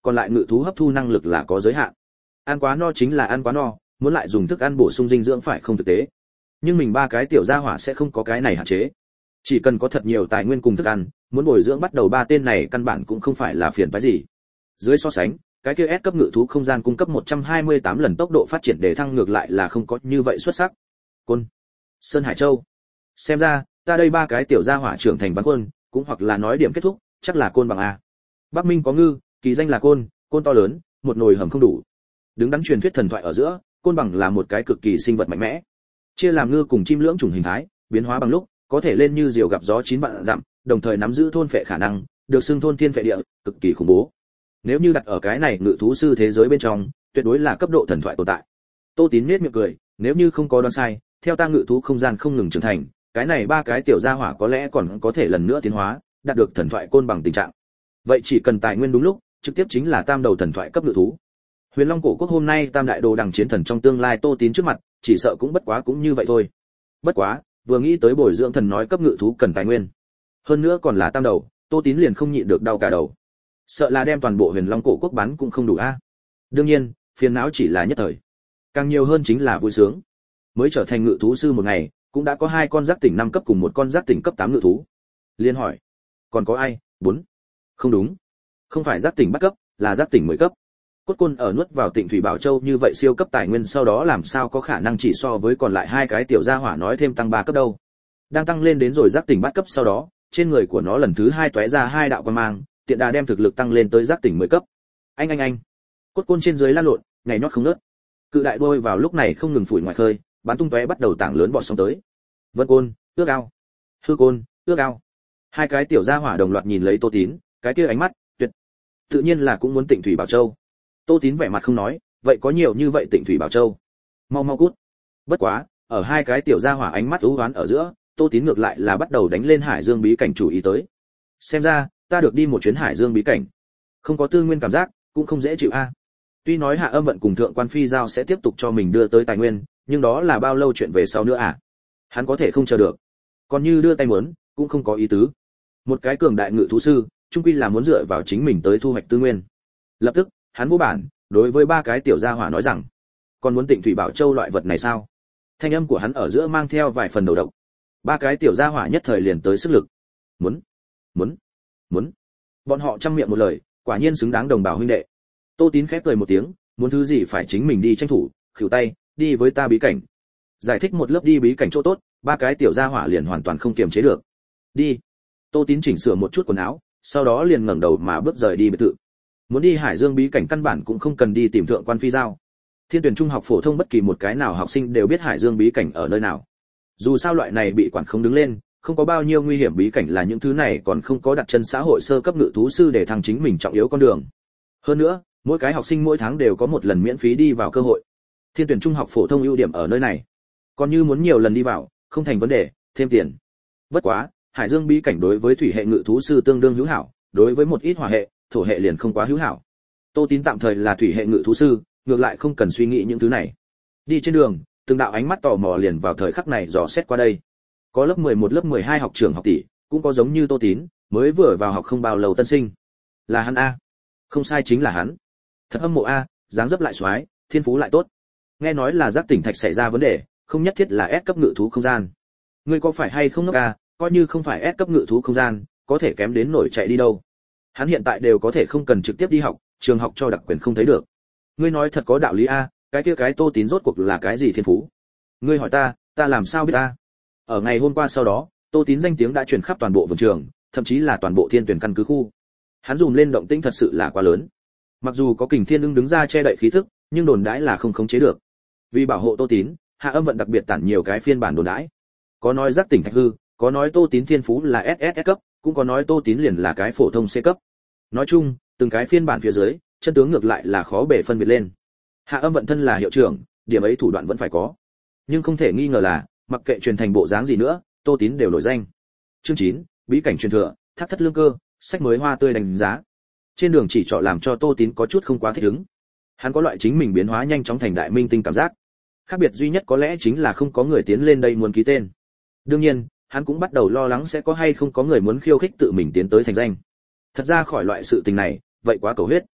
còn lại ngự thú hấp thu năng lực là có giới hạn. Ăn quá no chính là ăn quá no, muốn lại dùng thức ăn bổ sung dinh dưỡng phải không thực tế. Nhưng mình ba cái tiểu gia hỏa sẽ không có cái này hạn chế. Chỉ cần có thật nhiều tài nguyên cùng thức ăn, muốn bồi dưỡng bắt đầu ba tên này căn bản cũng không phải là phiền phức gì. Dưới so sánh, cái kia S cấp ngự thú không gian cung cấp một trăm hai mươi tám lần tốc độ phát triển để thăng ngược lại là không có như vậy xuất sắc. Côn, Sơn Hải Châu. Xem ra, ta đây ba cái tiểu gia hỏa trưởng thành văn quân, cũng hoặc là nói điểm kết thúc, chắc là côn bằng a. Bắc Minh có ngư, kỳ danh là côn, côn to lớn, một nồi hầm không đủ. Đứng đắn truyền thuyết thần thoại ở giữa, côn bằng là một cái cực kỳ sinh vật mạnh mẽ. Chia làm ngư cùng chim lưỡng chủng hình thái, biến hóa bằng lúc, có thể lên như diều gặp gió chín vạn dặm, đồng thời nắm giữ thôn phệ khả năng, được xưng thôn thiên phệ địa, cực kỳ khủng bố. Nếu như đặt ở cái này ngự thú sư thế giới bên trong, tuyệt đối là cấp độ thần thoại tồn tại. Tô Tín nhếch miệng cười, nếu như không có đoán sai, theo ta ngự thú không gian không ngừng trưởng thành, cái này ba cái tiểu gia hỏa có lẽ còn có thể lần nữa tiến hóa, đạt được thần thoại côn bằng tình trạng. Vậy chỉ cần tài nguyên đúng lúc, trực tiếp chính là tam đầu thần thoại cấp ngự thú. Huyền Long cổ quốc hôm nay tam đại đồ đằng chiến thần trong tương lai Tô Tín trước mặt, chỉ sợ cũng bất quá cũng như vậy thôi. Bất quá, vừa nghĩ tới bồi dưỡng thần nói cấp ngự thú cần tài nguyên, hơn nữa còn là tam đầu, Tô Tín liền không nhịn được đau cả đầu. Sợ là đem toàn bộ Huyền Long cổ quốc bán cũng không đủ a. Đương nhiên, phiền não chỉ là nhất thời. Càng nhiều hơn chính là vui sướng. Mới trở thành ngự thú sư một ngày, cũng đã có hai con giác tỉnh năm cấp cùng một con giác tỉnh cấp tám ngự thú. Liên hỏi, còn có ai? Bốn. Không đúng. Không phải giác tỉnh bắt cấp, là giác tỉnh mười cấp. Cốt Côn ở nuốt vào Tịnh Thủy Bảo Châu như vậy siêu cấp tài nguyên sau đó làm sao có khả năng chỉ so với còn lại hai cái tiểu gia hỏa nói thêm tăng ba cấp đâu. Đang tăng lên đến rồi giác tỉnh bắt cấp sau đó, trên người của nó lần thứ hai tóe ra hai đạo quang mang, tiện đà đem thực lực tăng lên tới giác tỉnh mười cấp. Anh anh anh. Cốt Côn trên dưới lăn lộn, nhảy nhót không ngớt. Cự đại đôi vào lúc này không ngừng phủi ngoài khơi, bắn tung tóe bắt đầu tảng lớn bọt sóng tới. Vân Côn, ước ao. Hư Côn, ước ao. Hai cái tiểu gia hỏa đồng loạt nhìn lấy Tô Tín, cái kia ánh mắt tuyệt. Tự nhiên là cũng muốn Tịnh Thủy Bảo Châu. Tô Tín vẻ mặt không nói, vậy có nhiều như vậy Tịnh Thủy Bảo Châu. Mau mau cút. Bất quá, ở hai cái tiểu gia hỏa ánh mắt u uất ở giữa, Tô Tín ngược lại là bắt đầu đánh lên Hải Dương bí cảnh chủ ý tới. Xem ra, ta được đi một chuyến Hải Dương bí cảnh. Không có tư nguyên cảm giác, cũng không dễ chịu a. Tuy nói Hạ Âm Vận cùng Thượng Quan Phi Giao sẽ tiếp tục cho mình đưa tới tài nguyên, nhưng đó là bao lâu chuyện về sau nữa à? Hắn có thể không chờ được. Còn như đưa tay muốn, cũng không có ý tứ. Một cái cường đại ngự thú sư, chung quy là muốn dựa vào chính mình tới thu hoạch tư nguyên. Lập tức, hắn vô bản, đối với ba cái tiểu gia hỏa nói rằng, còn muốn Tịnh Thủy Bảo Châu loại vật này sao? Thanh âm của hắn ở giữa mang theo vài phần đầu độc. Ba cái tiểu gia hỏa nhất thời liền tới sức lực. Muốn, muốn, muốn. Bọn họ trăm miệng một lời, quả nhiên xứng đáng đồng bào huynh đệ. Tô Tín khép cười một tiếng, muốn thứ gì phải chính mình đi tranh thủ, khỉu tay, đi với ta bí cảnh. Giải thích một lớp đi bí cảnh chỗ tốt, ba cái tiểu gia hỏa liền hoàn toàn không kiềm chế được. Đi. Tô Tín chỉnh sửa một chút quần áo, sau đó liền ngẩng đầu mà bước rời đi biệt thự. Muốn đi Hải Dương bí cảnh căn bản cũng không cần đi tìm Thượng Quan Phi Giao. Thiên tuyển trung học phổ thông bất kỳ một cái nào học sinh đều biết Hải Dương bí cảnh ở nơi nào. Dù sao loại này bị quản không đứng lên, không có bao nhiêu nguy hiểm bí cảnh là những thứ này còn không có đặt chân xã hội sơ cấp ngự thú sư để thăng chính mình trọng yếu con đường. Hơn nữa, mỗi cái học sinh mỗi tháng đều có một lần miễn phí đi vào cơ hội. Thiên tuyển trung học phổ thông ưu điểm ở nơi này. Còn như muốn nhiều lần đi vào, không thành vấn đề, thêm tiền. Bất quá, Hải Dương bí cảnh đối với thủy hệ ngự thú sư tương đương hữu hảo, đối với một ít hỏa hệ, thổ hệ liền không quá hữu hảo. Tô Tín tạm thời là thủy hệ ngự thú sư, ngược lại không cần suy nghĩ những thứ này. Đi trên đường, từng đạo ánh mắt tò mò liền vào thời khắc này dò xét qua đây. Có lớp mười một lớp mười hai học trưởng học tỷ, cũng có giống như Tô Tín, mới vừa vào học không bao lâu tân sinh. Là hắn a. Không sai chính là hắn. Thật âm mộ a, dáng dấp lại xoái, thiên phú lại tốt. Nghe nói là giác tỉnh thạch xảy ra vấn đề, không nhất thiết là S cấp ngự thú không gian. Ngươi có phải hay không ngốc a, coi như không phải S cấp ngự thú không gian, có thể kém đến nổi chạy đi đâu. Hắn hiện tại đều có thể không cần trực tiếp đi học, trường học cho đặc quyền không thấy được. Ngươi nói thật có đạo lý a, cái kia cái Tô Tín rốt cuộc là cái gì thiên phú? Ngươi hỏi ta, ta làm sao biết ta? Ở ngày hôm qua sau đó, Tô Tín danh tiếng đã truyền khắp toàn bộ vườn trường, thậm chí là toàn bộ thiên tuyển căn cứ khu. Hắn dùm lên động tĩnh thật sự là quá lớn. Mặc dù có Kình Thiên Ưng đứng ra che đậy khí thức, nhưng đồn đãi là không khống chế được. Vì bảo hộ Tô Tín, Hạ Âm Vận đặc biệt tản nhiều cái phiên bản đồn đãi. Có nói giác tỉnh thạch hư, có nói Tô Tín thiên phú là ét ét ét cấp, cũng có nói Tô Tín liền là cái phổ thông C cấp. Nói chung, từng cái phiên bản phía dưới, chân tướng ngược lại là khó bề phân biệt lên. Hạ Âm Vận thân là hiệu trưởng, điểm ấy thủ đoạn vẫn phải có. Nhưng không thể nghi ngờ là, mặc kệ truyền thành bộ dáng gì nữa, Tô Tín đều nổi danh. Chương chín, bí cảnh truyền thừa, thác thất lương cơ, sách mới hoa tươi đánh giá. Trên đường chỉ trỏ làm cho Tô Tín có chút không quá thích ứng. Hắn có loại chính mình biến hóa nhanh chóng thành đại minh tinh cảm giác. Khác biệt duy nhất có lẽ chính là không có người tiến lên đây muốn ký tên. Đương nhiên, hắn cũng bắt đầu lo lắng sẽ có hay không có người muốn khiêu khích tự mình tiến tới thành danh. Thật ra khỏi loại sự tình này, vậy quá cầu huyết.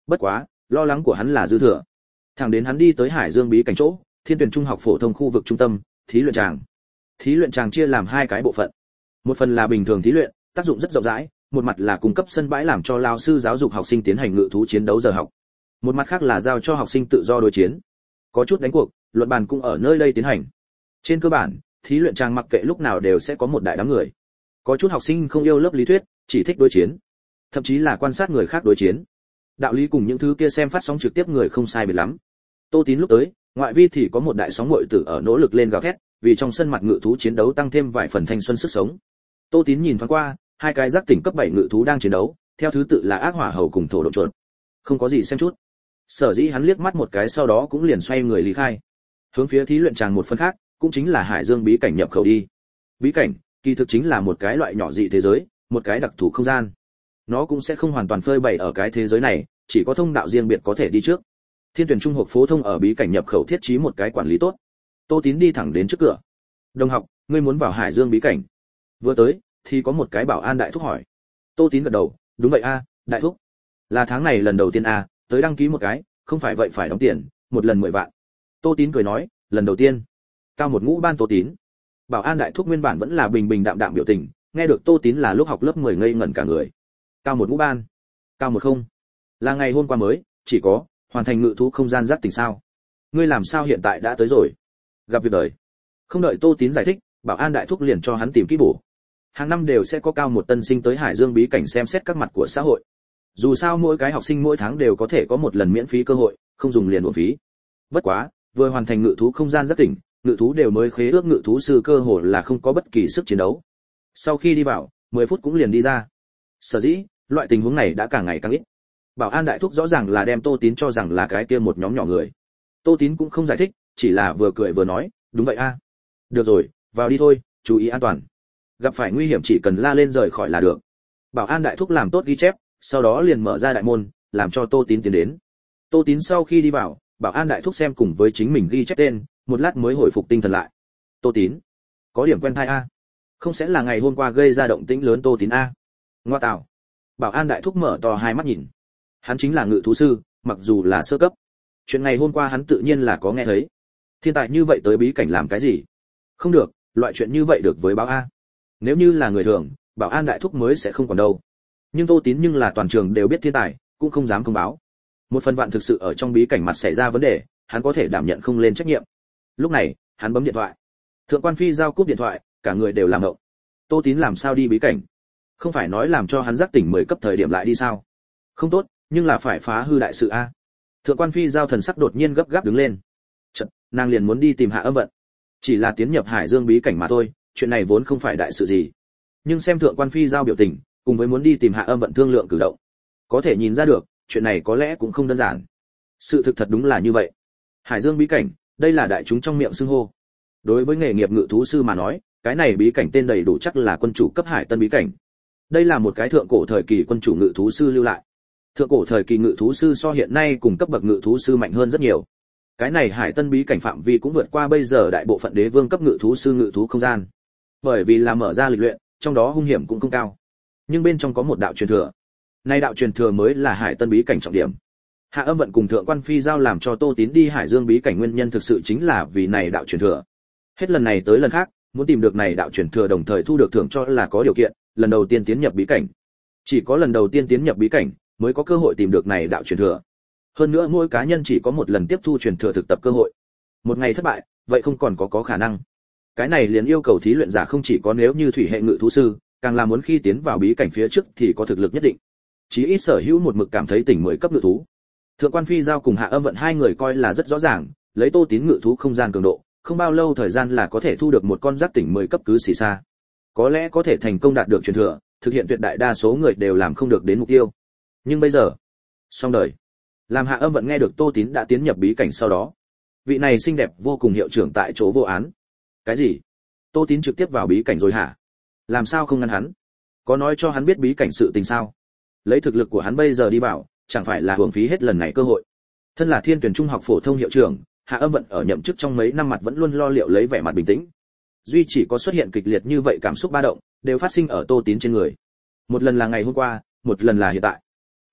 Bất quá, lo lắng của hắn là dư thừa. Thẳng đến hắn đi tới Hải Dương bí cảnh chỗ, Thiên Tuyển Trung học phổ thông khu vực trung tâm, thí luyện tràng. Thí luyện tràng chia làm hai cái bộ phận. Một phần là bình thường thí luyện, tác dụng rất rộng rãi, một mặt là cung cấp sân bãi làm cho lao sư giáo dục học sinh tiến hành ngự thú chiến đấu giờ học. Một mặt khác là giao cho học sinh tự do đối chiến. Có chút đánh cuộc, luận bàn cũng ở nơi đây tiến hành. Trên cơ bản, thí luyện tràng mặc kệ lúc nào đều sẽ có một đại đám người. Có chút học sinh không yêu lớp lý thuyết, chỉ thích đối chiến, thậm chí là quan sát người khác đối chiến. Đạo lý cùng những thứ kia xem phát sóng trực tiếp người không sai biệt lắm. Tô Tín lúc tới, ngoại vi thì có một đại sóng muội tử ở nỗ lực lên gào thét, vì trong sân mặt ngự thú chiến đấu tăng thêm vài phần thanh xuân sức sống. Tô Tín nhìn thoáng qua, hai cái giác tỉnh cấp bảy ngự thú đang chiến đấu, theo thứ tự là ác hỏa hầu cùng thổ động chuột. Không có gì xem chút. Sở dĩ hắn liếc mắt một cái sau đó cũng liền xoay người lý khai. Hướng phía thí luyện tràng một phần khác, cũng chính là Hải Dương bí cảnh nhập khẩu đi. Bí cảnh, kỳ thực chính là một cái loại nhỏ dị thế giới, một cái đặc thù không gian. Nó cũng sẽ không hoàn toàn phơi bày ở cái thế giới này, chỉ có thông đạo riêng biệt có thể đi trước. Thiên Tuyển Trung học phổ thông ở bí cảnh nhập khẩu thiết trí một cái quản lý tốt. Tô Tín đi thẳng đến trước cửa. "Đồng học, ngươi muốn vào Hải Dương bí cảnh?" Vừa tới thì có một cái bảo an đại thúc hỏi. Tô Tín gật đầu, "Đúng vậy a, đại thúc. Là tháng này lần đầu tiên a, tới đăng ký một cái, không phải vậy phải đóng tiền, một lần mười vạn." Tô Tín cười nói, "Lần đầu tiên?" Cao một ngũ ban Tô Tín. Bảo an đại thúc nguyên bản vẫn là bình bình đạm đạm biểu tình, nghe được Tô Tín là lúc học lớp mười ngây ngẩn cả người. "Cao một ngũ ban? Cao một không? Là ngày hôm qua mới, chỉ có hoàn thành ngự thú không gian giác tỉnh sao? Ngươi làm sao hiện tại đã tới rồi?" Gặp việc đời. Không đợi Tô Tín giải thích, bảo an đại thúc liền cho hắn tìm kỹ bổ. Hàng năm đều sẽ có cao một tân sinh tới Hải Dương bí cảnh xem xét các mặt của xã hội. Dù sao mỗi cái học sinh mỗi tháng đều có thể có một lần miễn phí cơ hội, không dùng liền uổng phí. Bất quá, vừa hoàn thành ngự thú không gian giác tỉnh, ngự thú đều mới khế ước ngự thú sư cơ hội là không có bất kỳ sức chiến đấu. Sau khi đi vào, mười phút cũng liền đi ra. Sở dĩ, loại tình huống này đã càng ngày càng ít. Bảo an đại thúc rõ ràng là đem Tô Tín cho rằng là cái kia một nhóm nhỏ người. Tô Tín cũng không giải thích, chỉ là vừa cười vừa nói, "Đúng vậy a." "Được rồi, vào đi thôi, chú ý an toàn. Gặp phải nguy hiểm chỉ cần la lên rời khỏi là được." Bảo an đại thúc làm tốt ghi chép, sau đó liền mở ra đại môn, làm cho Tô Tín tiến đến. Tô Tín sau khi đi vào, bảo an đại thúc xem cùng với chính mình ghi chép tên, một lát mới hồi phục tinh thần lại. "Tô Tín, có điểm quen thai a. Không sẽ là ngày hôm qua gây ra động tĩnh lớn Tô Tín a?" "Ngoa tạo." Bảo an đại thúc mở to hai mắt nhìn. Hắn chính là ngự thú sư, mặc dù là sơ cấp. Chuyện ngày hôm qua hắn tự nhiên là có nghe thấy. Thiên tài như vậy tới bí cảnh làm cái gì? Không được, loại chuyện như vậy được với báo a. Nếu như là người thường, bảo an đại thúc mới sẽ không còn đâu. Nhưng Tô Tín nhưng là toàn trường đều biết thiên tài, cũng không dám thông báo. Một phần vạn thực sự ở trong bí cảnh mặt xảy ra vấn đề, hắn có thể đảm nhận không lên trách nhiệm. Lúc này, hắn bấm điện thoại. Thượng quan Phi giao cúp điện thoại, cả người đều làm ngộng. Tô Tín làm sao đi bí cảnh? Không phải nói làm cho hắn giác tỉnh mười cấp thời điểm lại đi sao? Không tốt, nhưng là phải phá hư đại sự a. Thượng quan Phi giao thần sắc đột nhiên gấp gáp đứng lên. Chợt, nàng liền muốn đi tìm Hạ Âm Vận. Chỉ là tiến nhập Hải Dương bí cảnh mà thôi, chuyện này vốn không phải đại sự gì. Nhưng xem Thượng quan Phi giao biểu tình, cùng với muốn đi tìm Hạ Âm Vận thương lượng cử động, có thể nhìn ra được, chuyện này có lẽ cũng không đơn giản. Sự thực thật đúng là như vậy. Hải Dương bí cảnh, đây là đại chúng trong miệng xưng hô. Đối với nghề nghiệp ngự thú sư mà nói, cái này bí cảnh tên đầy đủ chắc là quân chủ cấp Hải Tân bí cảnh. Đây là một cái thượng cổ thời kỳ quân chủ ngự thú sư lưu lại. Thượng cổ thời kỳ ngự thú sư so hiện nay cùng cấp bậc ngự thú sư mạnh hơn rất nhiều. Cái này Hải Tân bí cảnh phạm vi cũng vượt qua bây giờ đại bộ phận đế vương cấp ngự thú sư ngự thú không gian. Bởi vì là mở ra lịch luyện, trong đó hung hiểm cũng không cao. Nhưng bên trong có một đạo truyền thừa. Nay đạo truyền thừa mới là Hải Tân bí cảnh trọng điểm. Hạ Âm Vận cùng Thượng quan Phi giao làm cho Tô Tín đi Hải Dương bí cảnh nguyên nhân thực sự chính là vì này đạo truyền thừa. Hết lần này tới lần khác, muốn tìm được này đạo truyền thừa đồng thời thu được thưởng cho là có điều kiện, lần đầu tiên tiến nhập bí cảnh. Chỉ có lần đầu tiên tiến nhập bí cảnh mới có cơ hội tìm được này đạo truyền thừa. Hơn nữa mỗi cá nhân chỉ có một lần tiếp thu truyền thừa thực tập cơ hội. Một ngày thất bại, vậy không còn có có khả năng. Cái này liền yêu cầu thí luyện giả không chỉ có nếu như thủy hệ ngự thú sư, càng là muốn khi tiến vào bí cảnh phía trước thì có thực lực nhất định. Chí ít sở hữu một mực cảm thấy tỉnh mười cấp ngự thú. Thượng quan Phi giao cùng Hạ Âm Vận hai người coi là rất rõ ràng, lấy Tô Tín ngự thú không gian cường độ, không bao lâu thời gian là có thể thu được một con giác tỉnh mười cấp cứ xì xa. Có lẽ có thể thành công đạt được truyền thừa, thực hiện tuyệt đại đa số người đều làm không được đến mục tiêu. Nhưng bây giờ, xong đời. Làm Hạ Âm Vận nghe được Tô Tín đã tiến nhập bí cảnh sau đó, vị này xinh đẹp vô cùng hiệu trưởng tại chỗ vô án. Cái gì? Tô Tín trực tiếp vào bí cảnh rồi hả? Làm sao không ngăn hắn? Có nói cho hắn biết bí cảnh sự tình sao? Lấy thực lực của hắn bây giờ đi vào, chẳng phải là hưởng phí hết lần này cơ hội. Thân là Thiên Tuyển Trung học phổ thông hiệu trưởng, Hạ Âm Vận ở nhậm chức trong mấy năm mặt vẫn luôn lo liệu lấy vẻ mặt bình tĩnh. Duy chỉ có xuất hiện kịch liệt như vậy cảm xúc ba động, đều phát sinh ở Tô Tín trên người. Một lần là ngày hôm qua, một lần là hiện tại.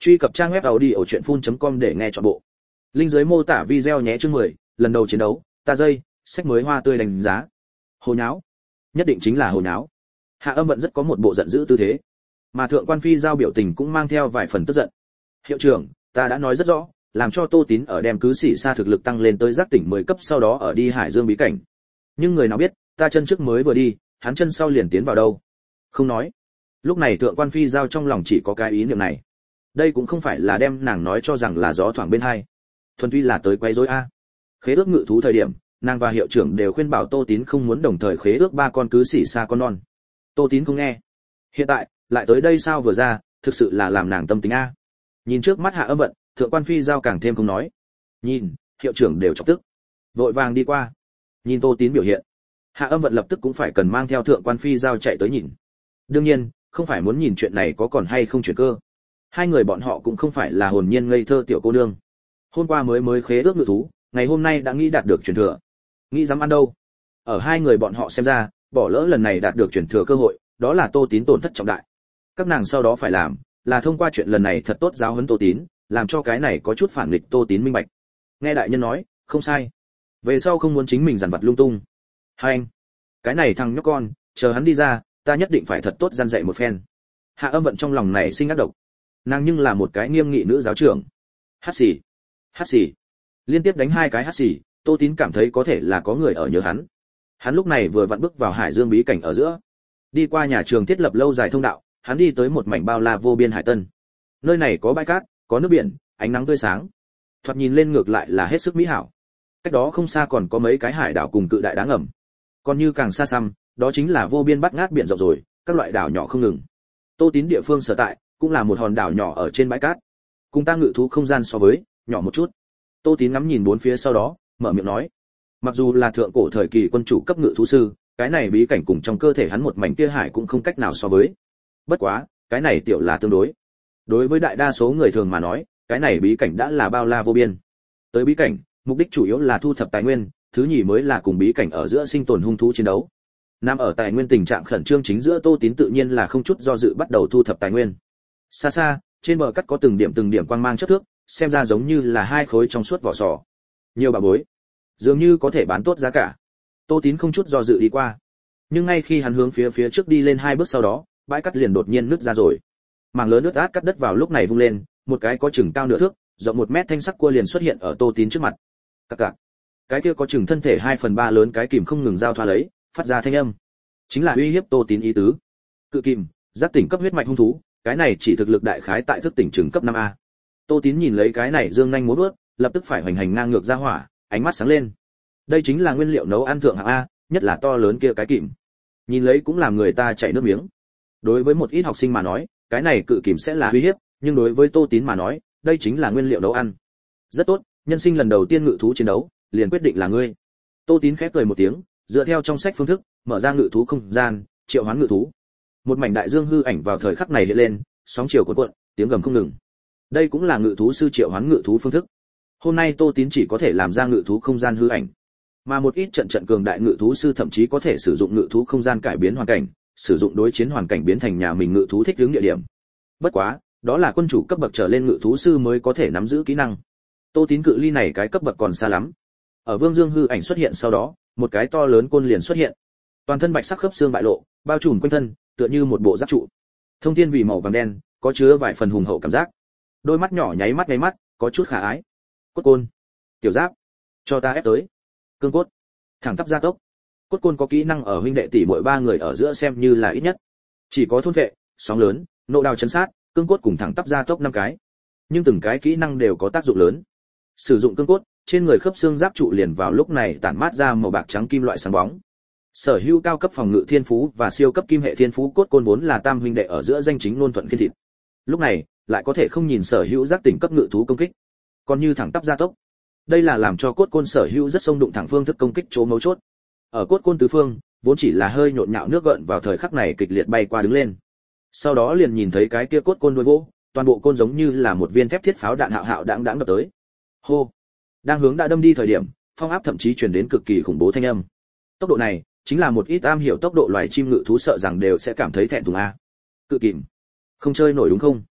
Truy cập trang web audiochuyenphun.com để nghe trọn bộ. Link dưới mô tả video nhé. Chương mười, lần đầu chiến đấu, ta dây, sách mới hoa tươi đánh giá. Hồ nháo, nhất định chính là hồ nháo. Hạ Âm Vận rất có một bộ giận dữ tư thế, mà Thượng Quan Phi giao biểu tình cũng mang theo vài phần tức giận. Hiệu trưởng, ta đã nói rất rõ, làm cho Tô Tín ở đem cứ xỉ xa thực lực tăng lên tới giác tỉnh mười cấp sau đó ở đi Hải Dương bí cảnh. Nhưng người nào biết, ta chân trước mới vừa đi, hắn chân sau liền tiến vào đâu? Không nói. Lúc này Thượng Quan Phi giao trong lòng chỉ có cái ý niệm này. Đây cũng không phải là đem nàng nói cho rằng là gió thoảng bên hai, thuần túy là tới quấy rối a. Khế ước ngự thú thời điểm, nàng và hiệu trưởng đều khuyên bảo Tô Tín không muốn đồng thời khế ước ba con cứ xỉ xa con non. Tô Tín không nghe. Hiện tại, lại tới đây sao vừa ra, thực sự là làm nàng tâm tính a. Nhìn trước mắt Hạ Âm Vận, Thượng Quan Phi giao càng thêm không nói. Nhìn, hiệu trưởng đều chọc tức, vội vàng đi qua. Nhìn Tô Tín biểu hiện, Hạ Âm Vận lập tức cũng phải cần mang theo Thượng Quan Phi giao chạy tới nhìn. Đương nhiên, không phải muốn nhìn chuyện này có còn hay không chuyển cơ. Hai người bọn họ cũng không phải là hồn nhiên ngây thơ tiểu cô nương. Hôm qua mới mới khế ước ngự thú, ngày hôm nay đã nghĩ đạt được truyền thừa. Nghĩ dám ăn đâu? Ở hai người bọn họ xem ra, bỏ lỡ lần này đạt được truyền thừa cơ hội, đó là Tô Tín tổn thất trọng đại. Các nàng sau đó phải làm, là thông qua chuyện lần này thật tốt giáo huấn Tô Tín, làm cho cái này có chút phản nghịch Tô Tín minh bạch. Nghe đại nhân nói, không sai. Về sau không muốn chính mình dằn vặt lung tung. Hai anh, cái này thằng nhóc con, chờ hắn đi ra, ta nhất định phải thật tốt gian dạy một phen. Hạ Âm Vận trong lòng này sinh ác độc. Nàng nhưng là một cái nghiêm nghị nữ giáo trưởng. Hát xì, hát xì, liên tiếp đánh hai cái hát xì, Tô Tín cảm thấy có thể là có người ở nhớ hắn. Hắn lúc này vừa vặn bước vào Hải Dương bí cảnh ở giữa, đi qua nhà trường thiết lập lâu dài thông đạo, hắn đi tới một mảnh bao la vô biên hải tân. Nơi này có bãi cát, có nước biển, ánh nắng tươi sáng, thoạt nhìn lên ngược lại là hết sức mỹ hảo. Cách đó không xa còn có mấy cái hải đảo cùng cự đại đá ngầm. Còn như càng xa xăm, đó chính là vô biên bát ngát biển rộng rồi, các loại đảo nhỏ không ngừng. Tô Tín địa phương sở tại cũng là một hòn đảo nhỏ ở trên bãi cát, cùng ta ngự thú không gian so với nhỏ một chút. Tô Tín ngắm nhìn bốn phía sau đó mở miệng nói, mặc dù là thượng cổ thời kỳ quân chủ cấp ngự thú sư, cái này bí cảnh cùng trong cơ thể hắn một mảnh kia hải cũng không cách nào so với. Bất quá, cái này tiểu là tương đối. Đối với đại đa số người thường mà nói, cái này bí cảnh đã là bao la vô biên. Tới bí cảnh, mục đích chủ yếu là thu thập tài nguyên, thứ nhì mới là cùng bí cảnh ở giữa sinh tồn hung thú chiến đấu. Nằm ở tài nguyên tình trạng khẩn trương chính giữa, Tô Tín tự nhiên là không chút do dự bắt đầu thu thập tài nguyên. Xa xa, trên bờ cắt có từng điểm từng điểm quang mang chất thước, xem ra giống như là hai khối trong suốt vỏ sò. Nhiều bà bối, dường như có thể bán tốt giá cả. Tô Tín không chút do dự đi qua. Nhưng ngay khi hắn hướng phía phía trước đi lên hai bước sau đó, bãi cắt liền đột nhiên nứt ra rồi. Mảng lớn nước át cắt đất vào lúc này vung lên, một cái có chừng cao nửa thước, rộng một mét thanh sắc cua liền xuất hiện ở Tô Tín trước mặt. Cặc cặc. Cái kia có chừng thân thể hai phần ba lớn cái kìm không ngừng giao thoa lấy, phát ra thanh âm. Chính là uy hiếp Tô Tín ý tứ. Cự kìm, giác tỉnh cấp huyết mạch hung thú, cái này chỉ thực lực đại khái tại thức tỉnh trường cấp năm A. Tô Tín nhìn lấy cái này dương nhanh múa vớt, lập tức phải hoành hành ngang ngược ra hỏa, ánh mắt sáng lên. Đây chính là nguyên liệu nấu ăn thượng hạng A, nhất là to lớn kia cái kìm. Nhìn lấy cũng làm người ta chảy nước miếng. Đối với một ít học sinh mà nói, cái này cự kìm sẽ là uy hiếp, nhưng đối với Tô Tín mà nói, đây chính là nguyên liệu nấu ăn. Rất tốt, nhân sinh lần đầu tiên ngự thú chiến đấu, liền quyết định là ngươi. Tô Tín khép cười một tiếng, dựa theo trong sách phương thức, mở ra ngự thú không gian, triệu hoán ngự thú. Một mảnh đại dương hư ảnh vào thời khắc này hiện lên, sóng chiều cuộn cuộn, tiếng gầm không ngừng. Đây cũng là ngự thú sư triệu hoán ngự thú phương thức. Hôm nay Tô Tín chỉ có thể làm ra ngự thú không gian hư ảnh, mà một ít trận trận cường đại ngự thú sư thậm chí có thể sử dụng ngự thú không gian cải biến hoàn cảnh, sử dụng đối chiến hoàn cảnh biến thành nhà mình ngự thú thích ứng địa điểm. Bất quá, đó là quân chủ cấp bậc trở lên ngự thú sư mới có thể nắm giữ kỹ năng. Tô Tín cự ly này cái cấp bậc còn xa lắm. Ở Vương Dương hư ảnh xuất hiện sau đó, một cái to lớn côn liền xuất hiện. Toàn thân bạch sắc khớp xương bại lộ, bao trùm quanh thân, tựa như một bộ giáp trụ. Thông thiên vì màu vàng đen, có chứa vài phần hùng hậu cảm giác. Đôi mắt nhỏ nháy mắt nháy mắt, có chút khả ái. Cốt côn, tiểu giáp, cho ta ép tới. Cương cốt, thẳng tắp gia tốc. Cốt côn có kỹ năng ở huynh đệ tỷ muội ba người ở giữa xem như là ít nhất. Chỉ có thôn vệ, sóng lớn, nộ đào chấn sát, cương cốt cùng thẳng tắp gia tốc năm cái. Nhưng từng cái kỹ năng đều có tác dụng lớn. Sử dụng cương cốt, trên người khớp xương giáp trụ liền vào lúc này tản mát ra màu bạc trắng kim loại sáng bóng. Sở hữu cao cấp phòng ngự thiên phú và siêu cấp kim hệ thiên phú cốt côn vốn là tam huynh đệ ở giữa danh chính ngôn thuận khiên thịt. Lúc này, lại có thể không nhìn sở hữu giác tỉnh cấp ngự thú công kích, còn như thẳng tắp gia tốc. Đây là làm cho cốt côn sở hữu rất sông đụng thẳng phương thức công kích chỗ mấu chốt. Ở cốt côn tứ phương, vốn chỉ là hơi nhộn nhạo nước gợn vào thời khắc này kịch liệt bay qua đứng lên. Sau đó liền nhìn thấy cái kia cốt côn đuôi vỗ, toàn bộ côn giống như là một viên thép thiết pháo đạn hạo hạo đãng đãng đập tới. Hô! Đang hướng đã đâm đi thời điểm, phong áp thậm chí truyền đến cực kỳ khủng bố thanh âm. Tốc độ này, chính là một ít am hiểu tốc độ loài chim ngự thú sợ rằng đều sẽ cảm thấy thẹn thùng a. Cự kìm, không chơi nổi đúng không?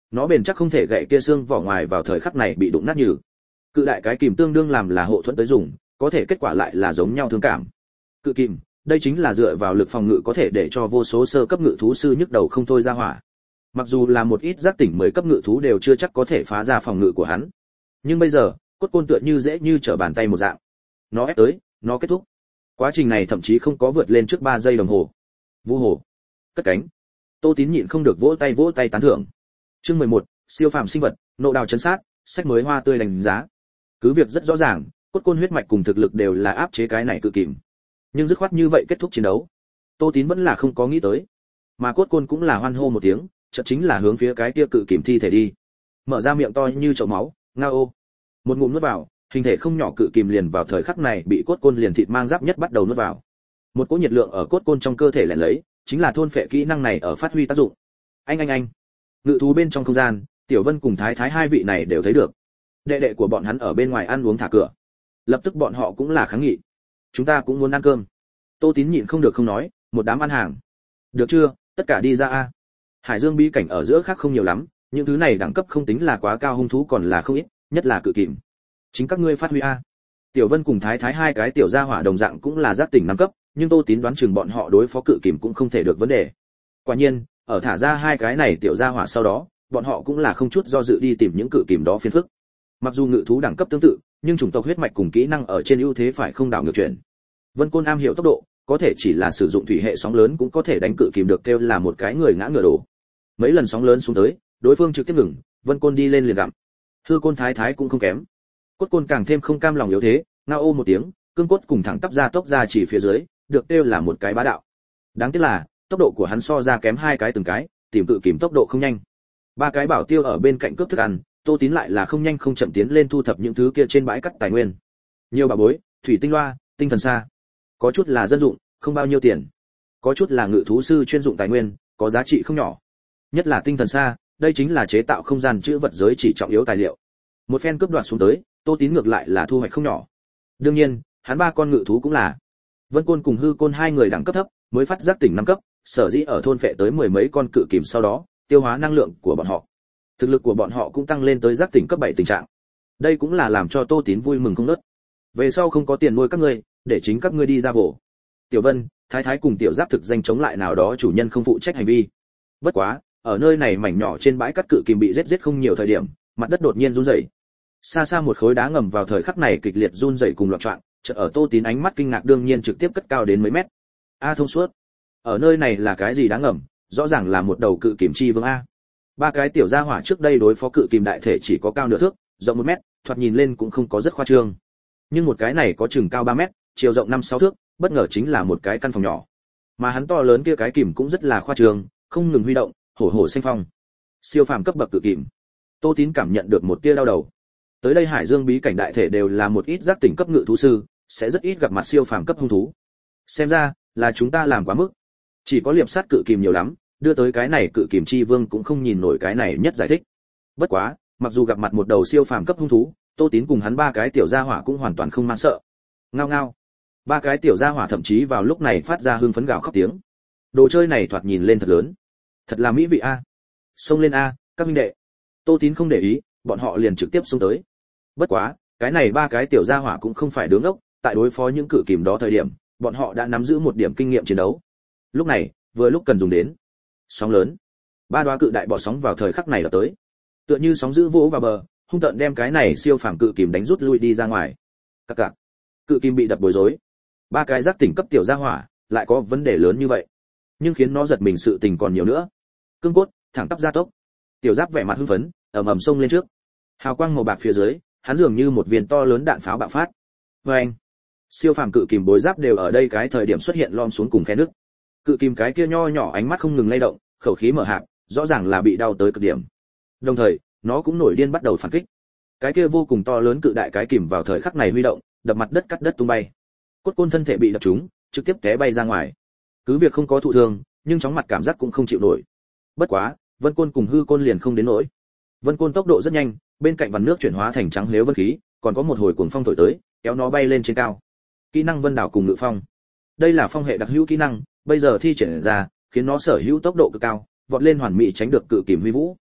Nó bền chắc không thể gãy kia xương vỏ ngoài vào thời khắc này bị đụng nát nhừ. Cự đại cái kìm tương đương làm là hộ thuẫn tới dùng, có thể kết quả lại là giống nhau thương cảm. Cự kìm, đây chính là dựa vào lực phòng ngự có thể để cho vô số sơ cấp ngự thú sư nhức đầu không thôi ra hỏa. Mặc dù là một ít giác tỉnh mới cấp ngự thú đều chưa chắc có thể phá ra phòng ngự của hắn. Nhưng bây giờ, cốt côn tựa như dễ như trở bàn tay một dạng. Nó ép tới, nó kết thúc. Quá trình này thậm chí không có vượt lên trước ba giây đồng hồ. Vu hồ, cất cánh. Tô Tín nhịn không được vỗ tay vỗ tay tán thưởng. Chương mười một, siêu phàm sinh vật, nộ đào chấn sát, sách mới hoa tươi đánh giá. Cứ việc rất rõ ràng, cốt côn huyết mạch cùng thực lực đều là áp chế cái này cự kìm. Nhưng dứt khoát như vậy kết thúc chiến đấu, Tô Tín vẫn là không có nghĩ tới. Mà cốt côn cũng là hoan hô một tiếng, chợt chính là hướng phía cái kia cự kìm thi thể đi. Mở ra miệng to như chậu máu, ngao ô. Một ngụm nuốt vào, hình thể không nhỏ cự kìm liền vào thời khắc này bị cốt côn liền thịt mang giáp nhất bắt đầu nuốt vào. Một cỗ nhiệt lượng ở cốt côn trong cơ thể lẻn lấy, chính là thôn phệ kỹ năng này ở phát huy tác dụng. Anh anh anh. Ngự thú bên trong không gian, Tiểu Vân cùng Thái Thái hai vị này đều thấy được. Đệ đệ của bọn hắn ở bên ngoài ăn uống thả cửa. Lập tức bọn họ cũng là kháng nghị. Chúng ta cũng muốn ăn cơm. Tô Tín nhịn không được không nói, một đám ăn hàng. Được chưa, tất cả đi ra a. Hải Dương bí cảnh ở giữa khác không nhiều lắm, những thứ này đẳng cấp không tính là quá cao hung thú còn là không ít, nhất là cự kìm. Chính các ngươi phát huy a. Tiểu Vân cùng Thái Thái hai cái tiểu gia hỏa đồng dạng cũng là giác tỉnh năm cấp, nhưng Tô Tín đoán chừng bọn họ đối phó cự kìm cũng không thể được vấn đề. Quả nhiên, ở thả ra hai cái này tiểu gia hỏa sau đó, bọn họ cũng là không chút do dự đi tìm những cự kìm đó phiền phức. Mặc dù ngự thú đẳng cấp tương tự, nhưng chủng tộc huyết mạch cùng kỹ năng ở trên ưu thế phải không đảo ngược chuyển. Vân Côn am hiểu tốc độ, có thể chỉ là sử dụng thủy hệ sóng lớn cũng có thể đánh cự kìm được kêu là một cái người ngã ngửa đổ. Mấy lần sóng lớn xuống tới, đối phương trực tiếp ngừng, Vân Côn đi lên liền gặm. Hư Côn Thái Thái cũng không kém. Cốt Côn càng thêm không cam lòng yếu thế, ngao ô một tiếng, cương cốt cùng thẳng tắp ra tốc ra chỉ phía dưới, được kêu là một cái bá đạo. Đáng tiếc là, tốc độ của hắn so ra kém hai cái từng cái, tìm cự kìm tốc độ không nhanh. Ba cái bảo tiêu ở bên cạnh cướp thức ăn, Tô Tín lại là không nhanh không chậm tiến lên thu thập những thứ kia trên bãi cắt tài nguyên. Nhiều bà bối, thủy tinh loa, tinh thần xa. Có chút là dân dụng, không bao nhiêu tiền. Có chút là ngự thú sư chuyên dụng tài nguyên, có giá trị không nhỏ. Nhất là tinh thần xa, đây chính là chế tạo không gian chữ vật giới chỉ trọng yếu tài liệu. Một phen cướp đoạt xuống tới, Tô Tín ngược lại là thu hoạch không nhỏ. Đương nhiên, hắn ba con ngự thú cũng là. Vân Côn cùng Hư Côn hai người đẳng cấp thấp, mới phát giác tỉnh năm cấp, sở dĩ ở thôn phệ tới mười mấy con cự kìm sau đó, tiêu hóa năng lượng của bọn họ. Thực lực của bọn họ cũng tăng lên tới giác tỉnh cấp bảy tình trạng. Đây cũng là làm cho Tô Tín vui mừng không ngớt. Về sau không có tiền nuôi các ngươi, để chính các ngươi đi ra vồ. Tiểu Vân, Thái Thái cùng Tiểu Giáp thực danh chống lại nào đó chủ nhân không phụ trách hành vi. Bất quá, ở nơi này mảnh nhỏ trên bãi cắt cự kìm bị giết giết không nhiều thời điểm, mặt đất đột nhiên run rẩy. Xa xa một khối đá ngầm vào thời khắc này kịch liệt run rẩy cùng loạn choạng, chợt ở Tô Tín ánh mắt kinh ngạc đương nhiên trực tiếp cất cao đến mấy mét. A thông suốt. Ở nơi này là cái gì đá ngầm, rõ ràng là một đầu cự kìm chi vương a. Ba cái tiểu gia hỏa trước đây đối phó cự kìm đại thể chỉ có cao nửa thước, rộng một mét, thoạt nhìn lên cũng không có rất khoa trương. Nhưng một cái này có chừng cao ba mét, chiều rộng năm sáu thước, bất ngờ chính là một cái căn phòng nhỏ. Mà hắn to lớn kia cái kìm cũng rất là khoa trương, không ngừng huy động, hổ hổ sinh phong. Siêu phàm cấp bậc cự kìm. Tô Tín cảm nhận được một tia đau đầu. Tới đây Hải Dương bí cảnh đại thể đều là một ít giác tỉnh cấp ngự thú sư, sẽ rất ít gặp mặt siêu phàm cấp hung thú. Xem ra là chúng ta làm quá mức. Chỉ có liệp sát cự kìm nhiều lắm, đưa tới cái này cự kìm chi vương cũng không nhìn nổi cái này nhất giải thích. Bất quá, mặc dù gặp mặt một đầu siêu phàm cấp hung thú, Tô Tín cùng hắn ba cái tiểu gia hỏa cũng hoàn toàn không mang sợ. Ngao ngao. Ba cái tiểu gia hỏa thậm chí vào lúc này phát ra hưng phấn gào khóc tiếng. Đồ chơi này thoạt nhìn lên thật lớn, thật là mỹ vị a. Xông lên a, các huynh đệ. Tô Tín không để ý, bọn họ liền trực tiếp xông tới. Bất quá, cái này ba cái tiểu gia hỏa cũng không phải đứng ốc, tại đối phó những cự kìm đó thời điểm, bọn họ đã nắm giữ một điểm kinh nghiệm chiến đấu. Lúc này, vừa lúc cần dùng đến. Sóng lớn. Ba đoá cự đại bọ sóng vào thời khắc này là tới. Tựa như sóng dữ vỗ vào bờ, hung tợn đem cái này siêu phàm cự kìm đánh rút lui đi ra ngoài. Các cạc. Cự kìm bị đập bối rối. Ba cái giác tỉnh cấp tiểu gia hỏa, lại có vấn đề lớn như vậy. Nhưng khiến nó giật mình sự tình còn nhiều nữa. Cương cốt, thẳng tắp gia tốc. Tiểu Giáp vẻ mặt hưng phấn, ầm ầm xông lên trước. Hào quang màu bạc phía dưới, hắn dường như một viên to lớn đạn pháo bạo phát. Oeng! Siêu phàm cự kìm bối giáp đều ở đây cái thời điểm xuất hiện lom xuống cùng khe nước. Cự kìm cái kia nho nhỏ ánh mắt không ngừng lay động, khẩu khí mở hạp, rõ ràng là bị đau tới cực điểm. Đồng thời, nó cũng nổi điên bắt đầu phản kích. Cái kia vô cùng to lớn cự đại cái kìm vào thời khắc này huy động, đập mặt đất cắt đất tung bay. Cốt côn thân thể bị đập trúng, trực tiếp té bay ra ngoài. Cứ việc không có thụ thương, nhưng chóng mặt cảm giác cũng không chịu nổi. Bất quá, Vân Côn cùng Hư Côn liền không đến nỗi. Vân Côn tốc độ rất nhanh, bên cạnh vằn nước chuyển hóa thành trắng lếu vân khí, còn có một hồi cuồng phong thổi tới, kéo nó bay lên trên cao. Kỹ năng Vân Đảo cùng Ngự Phong. Đây là phong hệ đặc hữu kỹ năng, bây giờ thi triển ra, khiến nó sở hữu tốc độ cực cao, vọt lên hoàn mỹ tránh được cự kìm huy vũ.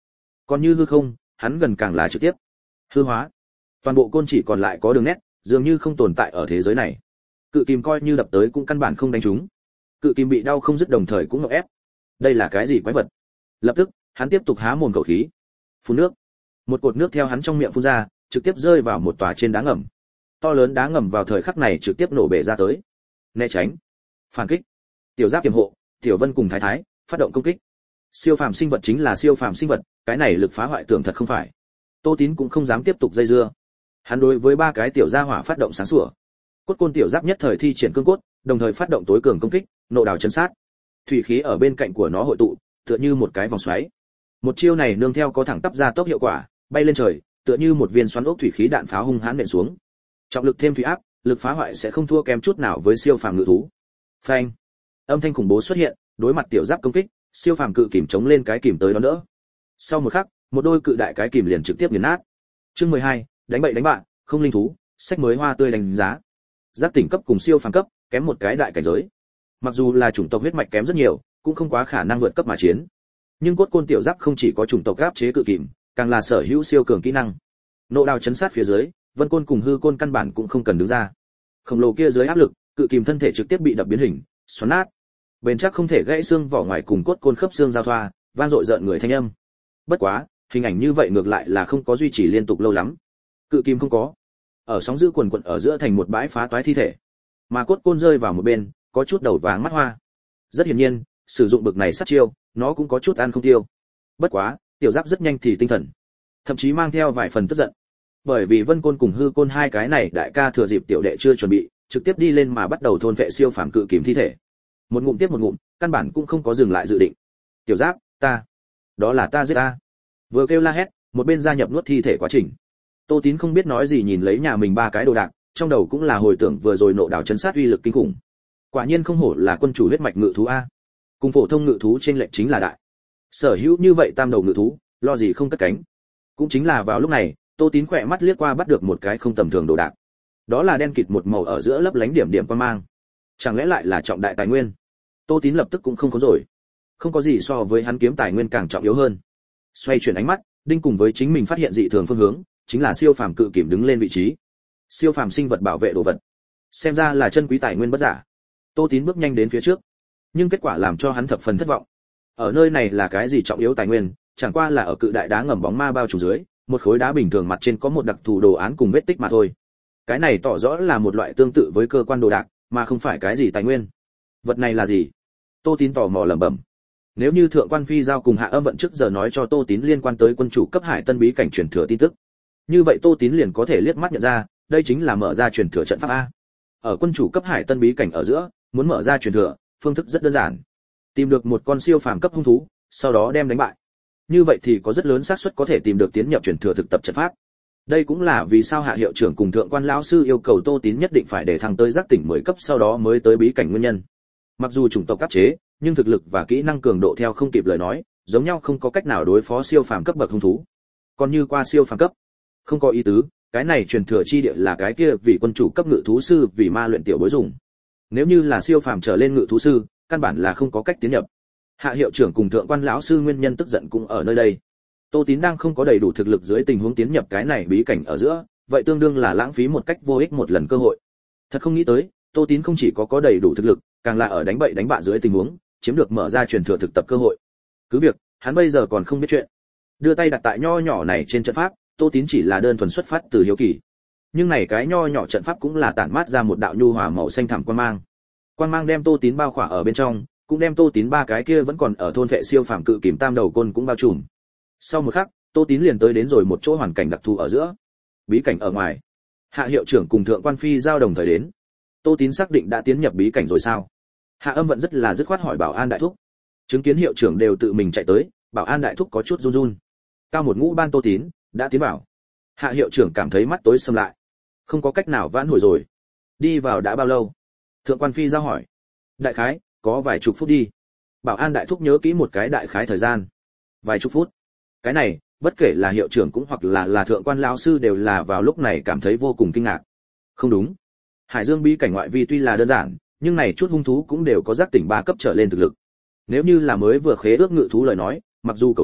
Còn như hư không, hắn gần càng là trực tiếp hư hóa. Toàn bộ côn chỉ còn lại có đường nét, dường như không tồn tại ở thế giới này. Cự kìm coi như đập tới cũng căn bản không đánh trúng. Cự kìm bị đau không dứt đồng thời cũng ngộp ép. Đây là cái gì quái vật? Lập tức, hắn tiếp tục há mồm khẩu khí, phun nước. Một cột nước theo hắn trong miệng phun ra, trực tiếp rơi vào một tòa trên đá ngầm. To lớn đá ngầm vào thời khắc này trực tiếp nổ bể ra tới. Né tránh, phản kích. Tiểu Giáp kiềm hộ, Tiểu Vân cùng Thái Thái phát động công kích. Siêu phàm sinh vật chính là siêu phàm sinh vật, cái này lực phá hoại tưởng thật không phải. Tô Tín cũng không dám tiếp tục dây dưa. Hắn đối với ba cái tiểu gia hỏa phát động sáng sủa. Cốt côn Tiểu Giáp nhất thời thi triển cương cốt, đồng thời phát động tối cường công kích, nộ đào chấn sát. Thủy khí ở bên cạnh của nó hội tụ, tựa như một cái vòng xoáy. Một chiêu này nương theo có thẳng tắp ra tốc hiệu quả, bay lên trời, tựa như một viên xoắn ốc thủy khí đạn pháo hung hãn nện xuống. Trọng lực thêm thủy áp, lực phá hoại sẽ không thua kém chút nào với siêu phàm ngự thú. Phanh! Âm thanh khủng bố xuất hiện, đối mặt Tiểu Giáp công kích, siêu phàm cự kìm chống lên cái kìm tới đón đỡ. Sau một khắc, một đôi cự đại cái kìm liền trực tiếp nghiền nát. Chương mười hai, đánh bậy đánh bạn, không linh thú, sách mới hoa tươi đánh giá. Giác tỉnh cấp cùng siêu phàm cấp, kém một cái đại cảnh giới. Mặc dù là chủng tộc huyết mạch kém rất nhiều, cũng không quá khả năng vượt cấp mà chiến. Nhưng cốt côn Tiểu Giáp không chỉ có chủng tộc áp chế cự kìm, càng là sở hữu siêu cường kỹ năng. Nộ đào chấn sát phía dưới, Vân côn cùng hư côn căn bản cũng không cần đứng ra. Khổng lồ kia dưới áp lực, cự kìm thân thể trực tiếp bị đập biến hình, xoắn nát. Bền chắc không thể gãy xương vỏ ngoài cùng cốt côn khớp xương giao thoa, vang dội rợn người thanh âm. Bất quá, hình ảnh như vậy ngược lại là không có duy trì liên tục lâu lắm. Cự kìm không có, ở sóng dữ quần quần ở giữa thành một bãi phá toái thi thể, mà cốt côn rơi vào một bên, có chút đầu váng mắt hoa. Rất hiển nhiên, sử dụng bực này sát chiêu, nó cũng có chút ăn không tiêu. Bất quá, Tiểu Giáp rất nhanh thì tinh thần, thậm chí mang theo vài phần tức giận. Bởi vì Vân côn cùng hư côn hai cái này đại ca thừa dịp tiểu đệ chưa chuẩn bị, trực tiếp đi lên mà bắt đầu thôn vệ siêu phàm cự kìm thi thể. Một ngụm tiếp một ngụm, căn bản cũng không có dừng lại dự định. Tiểu Giáp, ta, đó là ta giết ta. Vừa kêu la hét, một bên gia nhập nuốt thi thể quá trình. Tô Tín không biết nói gì nhìn lấy nhà mình ba cái đồ đạc, trong đầu cũng là hồi tưởng vừa rồi nộ đảo chấn sát uy lực kinh khủng. Quả nhiên không hổ là quân chủ huyết mạch ngự thú a. Cùng phổ thông ngự thú trên lệnh chính là đại. Sở hữu như vậy tam đầu ngự thú, lo gì không cất cánh. Cũng chính là vào lúc này, Tô Tín khỏe mắt liếc qua bắt được một cái không tầm thường đồ đạc. Đó là đen kịt một màu ở giữa lấp lánh điểm điểm quang mang. Chẳng lẽ lại là trọng đại tài nguyên? Tô Tín lập tức cũng không có rồi. Không có gì so với hắn kiếm tài nguyên càng trọng yếu hơn. Xoay chuyển ánh mắt, đinh cùng với chính mình phát hiện dị thường phương hướng, chính là siêu phàm cự kìm đứng lên vị trí. Siêu phàm sinh vật bảo vệ đồ vật. Xem ra là chân quý tài nguyên bất giả. Tô Tín bước nhanh đến phía trước, nhưng kết quả làm cho hắn thập phần thất vọng. Ở nơi này là cái gì trọng yếu tài nguyên, chẳng qua là ở cự đại đá ngầm bóng ma bao trùm dưới, một khối đá bình thường mặt trên có một đặc thù đồ án cùng vết tích mà thôi. Cái này tỏ rõ là một loại tương tự với cơ quan đồ đạc, mà không phải cái gì tài nguyên. Vật này là gì? Tô Tín tò mò lẩm bẩm. Nếu như thượng quan phi giao cùng Hạ Âm Vận trước giờ nói cho Tô Tín liên quan tới quân chủ cấp Hải Tân bí cảnh truyền thừa tin tức, như vậy Tô Tín liền có thể liếc mắt nhận ra, đây chính là mở ra truyền thừa trận pháp a. Ở quân chủ cấp Hải Tân bí cảnh ở giữa, muốn mở ra truyền thừa, phương thức rất đơn giản. Tìm được một con siêu phàm cấp hung thú, sau đó đem đánh bại. Như vậy thì có rất lớn xác suất có thể tìm được tiến nhập truyền thừa thực tập trận pháp. Đây cũng là vì sao Hạ hiệu trưởng cùng thượng quan lão sư yêu cầu Tô Tín nhất định phải để thăng tới giác tỉnh mười cấp sau đó mới tới bí cảnh nguyên nhân. Mặc dù chủng tộc cấp chế, nhưng thực lực và kỹ năng cường độ theo không kịp lời nói, giống nhau không có cách nào đối phó siêu phàm cấp bậc hung thú. Còn như qua siêu phàm cấp, không có ý tứ, cái này truyền thừa chi địa là cái kia vì quân chủ cấp ngự thú sư vì ma luyện tiểu bối dùng. Nếu như là siêu phàm trở lên ngự thú sư, căn bản là không có cách tiến nhập. Hạ hiệu trưởng cùng thượng quan lão sư nguyên nhân tức giận cũng ở nơi đây. Tô Tín đang không có đầy đủ thực lực dưới tình huống tiến nhập cái này bí cảnh ở giữa, vậy tương đương là lãng phí một cách vô ích một lần cơ hội. Thật không nghĩ tới, Tô Tín không chỉ có có đầy đủ thực lực, càng là ở đánh bậy đánh bạ dưới tình huống, chiếm được mở ra truyền thừa thực tập cơ hội. Cứ việc, hắn bây giờ còn không biết chuyện. Đưa tay đặt tại nho nhỏ này trên trận pháp, Tô Tín chỉ là đơn thuần xuất phát từ hiếu kỳ. Nhưng này cái nho nhỏ trận pháp cũng là tản mát ra một đạo nhu hòa màu xanh thẳm quang mang. Quang mang đem Tô Tín bao khỏa ở bên trong, cũng đem Tô Tín ba cái kia vẫn còn ở thôn vệ siêu phàm cự kìm tam đầu côn cũng bao trùm. Sau một khắc, Tô Tín liền tới đến rồi một chỗ hoàn cảnh đặc thù ở giữa. Bí cảnh ở ngoài. Hạ hiệu trưởng cùng thượng quan phi giao đồng thời đến. Tô Tín xác định đã tiến nhập bí cảnh rồi sao? Hạ Âm Vận rất là dứt khoát hỏi Bảo An đại thúc. Chứng kiến hiệu trưởng đều tự mình chạy tới, Bảo An đại thúc có chút run run. Cao một ngũ ban Tô Tín đã tiến vào. Hạ hiệu trưởng cảm thấy mắt tối sầm lại, không có cách nào vãn hồi rồi. Đi vào đã bao lâu? Thượng quan phi giao hỏi. Đại khái có vài chục phút đi. Bảo An đại thúc nhớ kỹ một cái đại khái thời gian. Vài chục phút. Cái này, bất kể là hiệu trưởng cũng hoặc là là thượng quan lão sư đều là vào lúc này cảm thấy vô cùng kinh ngạc. Không đúng. Hải Dương bí cảnh ngoại vi tuy là đơn giản, nhưng này chút hung thú cũng đều có giác tỉnh ba cấp trở lên thực lực. Nếu như là mới vừa khế ước ngự thú lời nói, mặc dù cầu lấy,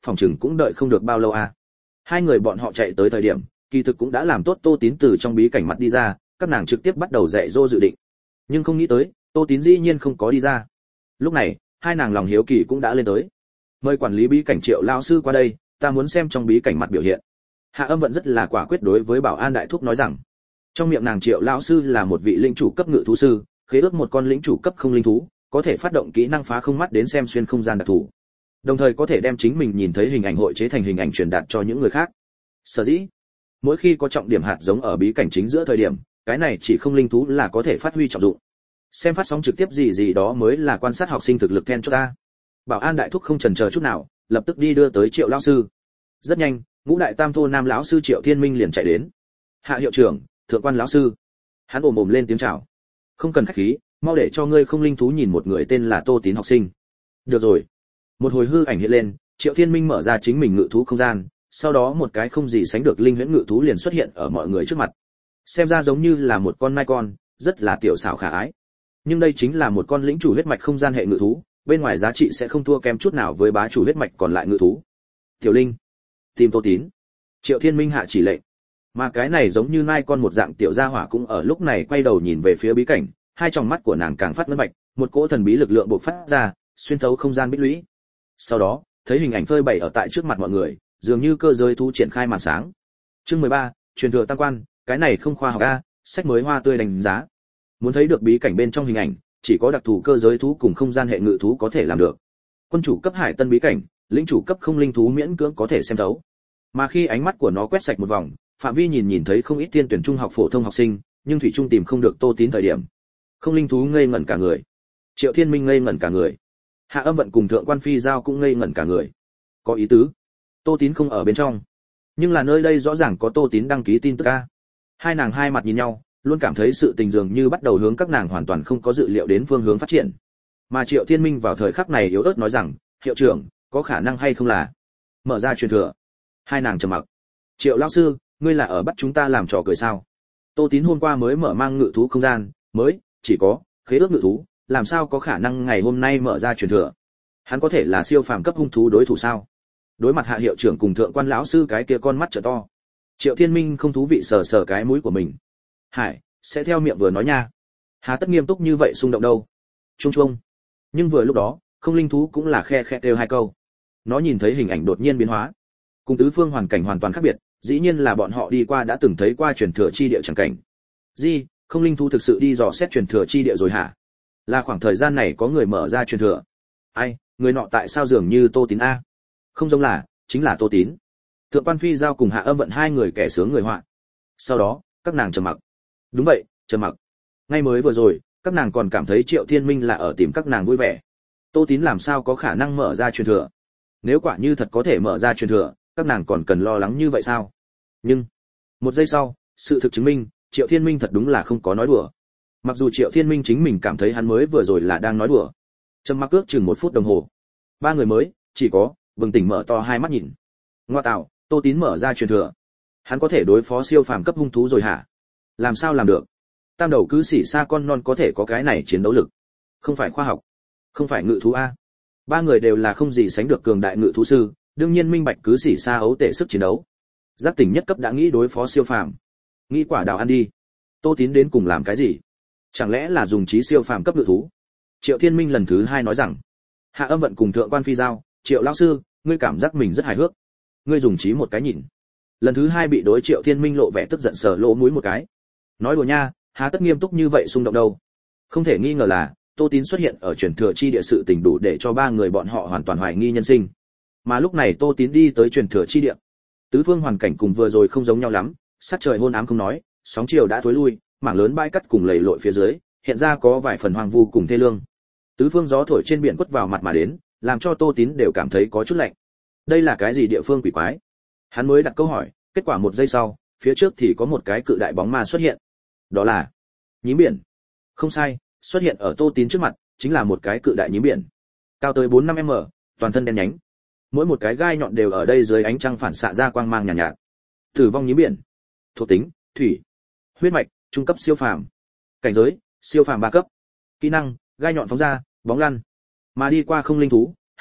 phòng chừng cũng đợi không được bao lâu à. Hai người bọn họ chạy tới thời điểm, kỳ thực cũng đã làm tốt Tô Tín từ trong bí cảnh mặt đi ra, các nàng trực tiếp bắt đầu dạy dỗ dự định. Nhưng không nghĩ tới, Tô Tín dĩ nhiên không có đi ra. Lúc này, hai nàng lòng hiếu kỳ cũng đã lên tới. Mời quản lý bí cảnh Triệu lão sư qua đây, ta muốn xem trong bí cảnh mặt biểu hiện. Hạ Âm Vận rất là quả quyết đối với Bảo An đại thúc nói rằng, trong miệng nàng Triệu lão sư là một vị linh chủ cấp ngự thú sư, khế ước một con lĩnh chủ cấp không linh thú, có thể phát động kỹ năng phá không mắt đến xem xuyên không gian đặc thù. Đồng thời có thể đem chính mình nhìn thấy hình ảnh hội chế thành hình ảnh truyền đạt cho những người khác. Sở dĩ, mỗi khi có trọng điểm hạt giống ở bí cảnh chính giữa thời điểm, cái này chỉ không linh thú là có thể phát huy trọng dụng. Xem phát sóng trực tiếp gì gì đó mới là quan sát học sinh thực lực then chốt ta. Bảo An đại thúc không chần chờ chút nào, lập tức đi đưa tới Triệu lão sư. Rất nhanh, ngũ đại tam thô nam lão sư Triệu Thiên Minh liền chạy đến. Hạ hiệu trưởng, thượng quan lão sư. Hắn ồm ồm lên tiếng chào. Không cần khách khí, mau để cho ngươi không linh thú nhìn một người tên là Tô Tín học sinh. Được rồi. Một hồi hư ảnh hiện lên, Triệu Thiên Minh mở ra chính mình ngự thú không gian, sau đó một cái không gì sánh được linh huyễn ngự thú liền xuất hiện ở mọi người trước mặt. Xem ra giống như là một con mai con, rất là tiểu xảo khả ái. Nhưng đây chính là một con lĩnh chủ huyết mạch không gian hệ ngự thú, bên ngoài giá trị sẽ không thua kém chút nào với bá chủ huyết mạch còn lại ngự thú. Tiểu Linh, tìm Tô Tín. Triệu Thiên Minh hạ chỉ lệnh. Mà cái này giống như nai con một dạng tiểu gia hỏa cũng ở lúc này quay đầu nhìn về phía bí cảnh, hai tròng mắt của nàng càng phát ngân bạch, một cỗ thần bí lực lượng bộc phát ra, xuyên thấu không gian bích lũy. Sau đó, thấy hình ảnh phơi bày ở tại trước mặt mọi người, dường như cơ giới thú triển khai màn sáng. Chương mười ba, truyền thừa tam quan, cái này không khoa học a, sách mới hoa tươi đánh giá. Muốn thấy được bí cảnh bên trong hình ảnh, chỉ có đặc thù cơ giới thú cùng không gian hệ ngự thú có thể làm được. Quân chủ cấp hải tân bí cảnh, lĩnh chủ cấp không linh thú miễn cưỡng có thể xem thấu. Mà khi ánh mắt của nó quét sạch một vòng, phạm vi nhìn nhìn thấy không ít tiên tuyển trung học phổ thông học sinh, nhưng thủy trung tìm không được Tô Tín thời điểm. Không linh thú ngây ngẩn cả người. Triệu Thiên Minh ngây ngẩn cả người. Hạ Âm Vận cùng thượng quan phi giao cũng ngây ngẩn cả người. Có ý tứ. Tô Tín không ở bên trong. Nhưng là nơi đây rõ ràng có Tô Tín đăng ký tin tức a. Hai nàng hai mặt nhìn nhau, luôn cảm thấy sự tình dường như bắt đầu hướng các nàng hoàn toàn không có dự liệu đến phương hướng phát triển. Mà Triệu Thiên Minh vào thời khắc này yếu ớt nói rằng, hiệu trưởng, có khả năng hay không là mở ra truyền thừa. Hai nàng trầm mặc. Triệu lão sư, ngươi là ở bắt chúng ta làm trò cười sao? Tô Tín hôm qua mới mở mang ngự thú không gian, mới chỉ có khế ước ngự thú, làm sao có khả năng ngày hôm nay mở ra truyền thừa? Hắn có thể là siêu phàm cấp hung thú đối thủ sao? Đối mặt hạ hiệu trưởng cùng thượng quan lão sư cái kia con mắt trợ to. Triệu Thiên Minh không thú vị sờ sờ cái mũi của mình. Hải, sẽ theo miệng vừa nói nha. Hà tất nghiêm túc như vậy xung động đâu? Trung trung. Nhưng vừa lúc đó, không linh thú cũng là khe khe kêu hai câu. Nó nhìn thấy hình ảnh đột nhiên biến hóa, cùng tứ phương hoàn cảnh hoàn toàn khác biệt, dĩ nhiên là bọn họ đi qua đã từng thấy qua truyền thừa chi địa chẳng cảnh. Gì, không linh thú thực sự đi dò xét truyền thừa chi địa rồi hả? Là khoảng thời gian này có người mở ra truyền thừa. Ai, người nọ tại sao dường như Tô Tín a? Không giống là, chính là Tô Tín. Thượng quan phi giao cùng Hạ Âm Vận hai người kẻ sướng người họa. Sau đó, các nàng trầm mặc. Đúng vậy, trầm mặc. Ngay mới vừa rồi, các nàng còn cảm thấy Triệu Thiên Minh là ở tìm các nàng vui vẻ. Tô Tín làm sao có khả năng mở ra truyền thừa? Nếu quả như thật có thể mở ra truyền thừa, các nàng còn cần lo lắng như vậy sao? Nhưng, một giây sau, sự thực chứng minh, Triệu Thiên Minh thật đúng là không có nói đùa. Mặc dù Triệu Thiên Minh chính mình cảm thấy hắn mới vừa rồi là đang nói đùa. Trầm mặc ước chừng một phút đồng hồ. Ba người mới, chỉ có, bừng tỉnh mở to hai mắt nhìn. Ngoa tạo, Tô Tín mở ra truyền thừa. Hắn có thể đối phó siêu phàm cấp hung thú rồi hả? Làm sao làm được? Tam đầu cứ xỉ xa con non có thể có cái này chiến đấu lực. Không phải khoa học, không phải ngự thú a. Ba người đều là không gì sánh được cường đại ngự thú sư, đương nhiên minh bạch cứ xỉ xa ấu tể sức chiến đấu. Giác tỉnh nhất cấp đã nghĩ đối phó siêu phàm. Nghĩ quả đào ăn đi. Tô Tín đến cùng làm cái gì? Chẳng lẽ là dùng trí siêu phàm cấp ngự thú? Triệu Thiên Minh lần thứ hai nói rằng, Hạ Âm Vận cùng thượng quan phi giao, Triệu lão sư, ngươi cảm giác mình rất hài hước. Ngươi dùng trí một cái nhìn. Lần thứ hai bị đối Triệu Thiên Minh lộ vẻ tức giận sờ lỗ mũi một cái. Nói đùa nha, há tất nghiêm túc như vậy xung động đâu. Không thể nghi ngờ là, Tô Tín xuất hiện ở truyền thừa chi địa sự tình đủ để cho ba người bọn họ hoàn toàn hoài nghi nhân sinh. Mà lúc này Tô Tín đi tới truyền thừa chi địa. Tứ phương hoàn cảnh cùng vừa rồi không giống nhau lắm, sắc trời hôn ám không nói, sóng chiều đã thối lui, mảng lớn bãi cắt cùng lầy lội phía dưới, hiện ra có vài phần hoang vu cùng thê lương. Tứ phương gió thổi trên biển quất vào mặt mà đến, làm cho Tô Tín đều cảm thấy có chút lạnh. Đây là cái gì địa phương quỷ quái? Hắn mới đặt câu hỏi, kết quả một giây sau, phía trước thì có một cái cự đại bóng ma xuất hiện. Đó là nhím biển. Không sai, xuất hiện ở Tô Tín trước mặt, chính là một cái cự đại nhím biển. Cao tới bốn năm mét, toàn thân đen nhánh. Mỗi một cái gai nhọn đều ở đây dưới ánh trăng phản xạ ra quang mang nhàn nhạt, nhạt. Tử vong nhím biển. Thuộc tính, thủy. Huyết mạch, trung cấp siêu phàm. Cảnh giới, siêu phàm ba cấp. Kỹ năng, gai nhọn phóng ra, bóng lăn. Mà đi qua không linh thú,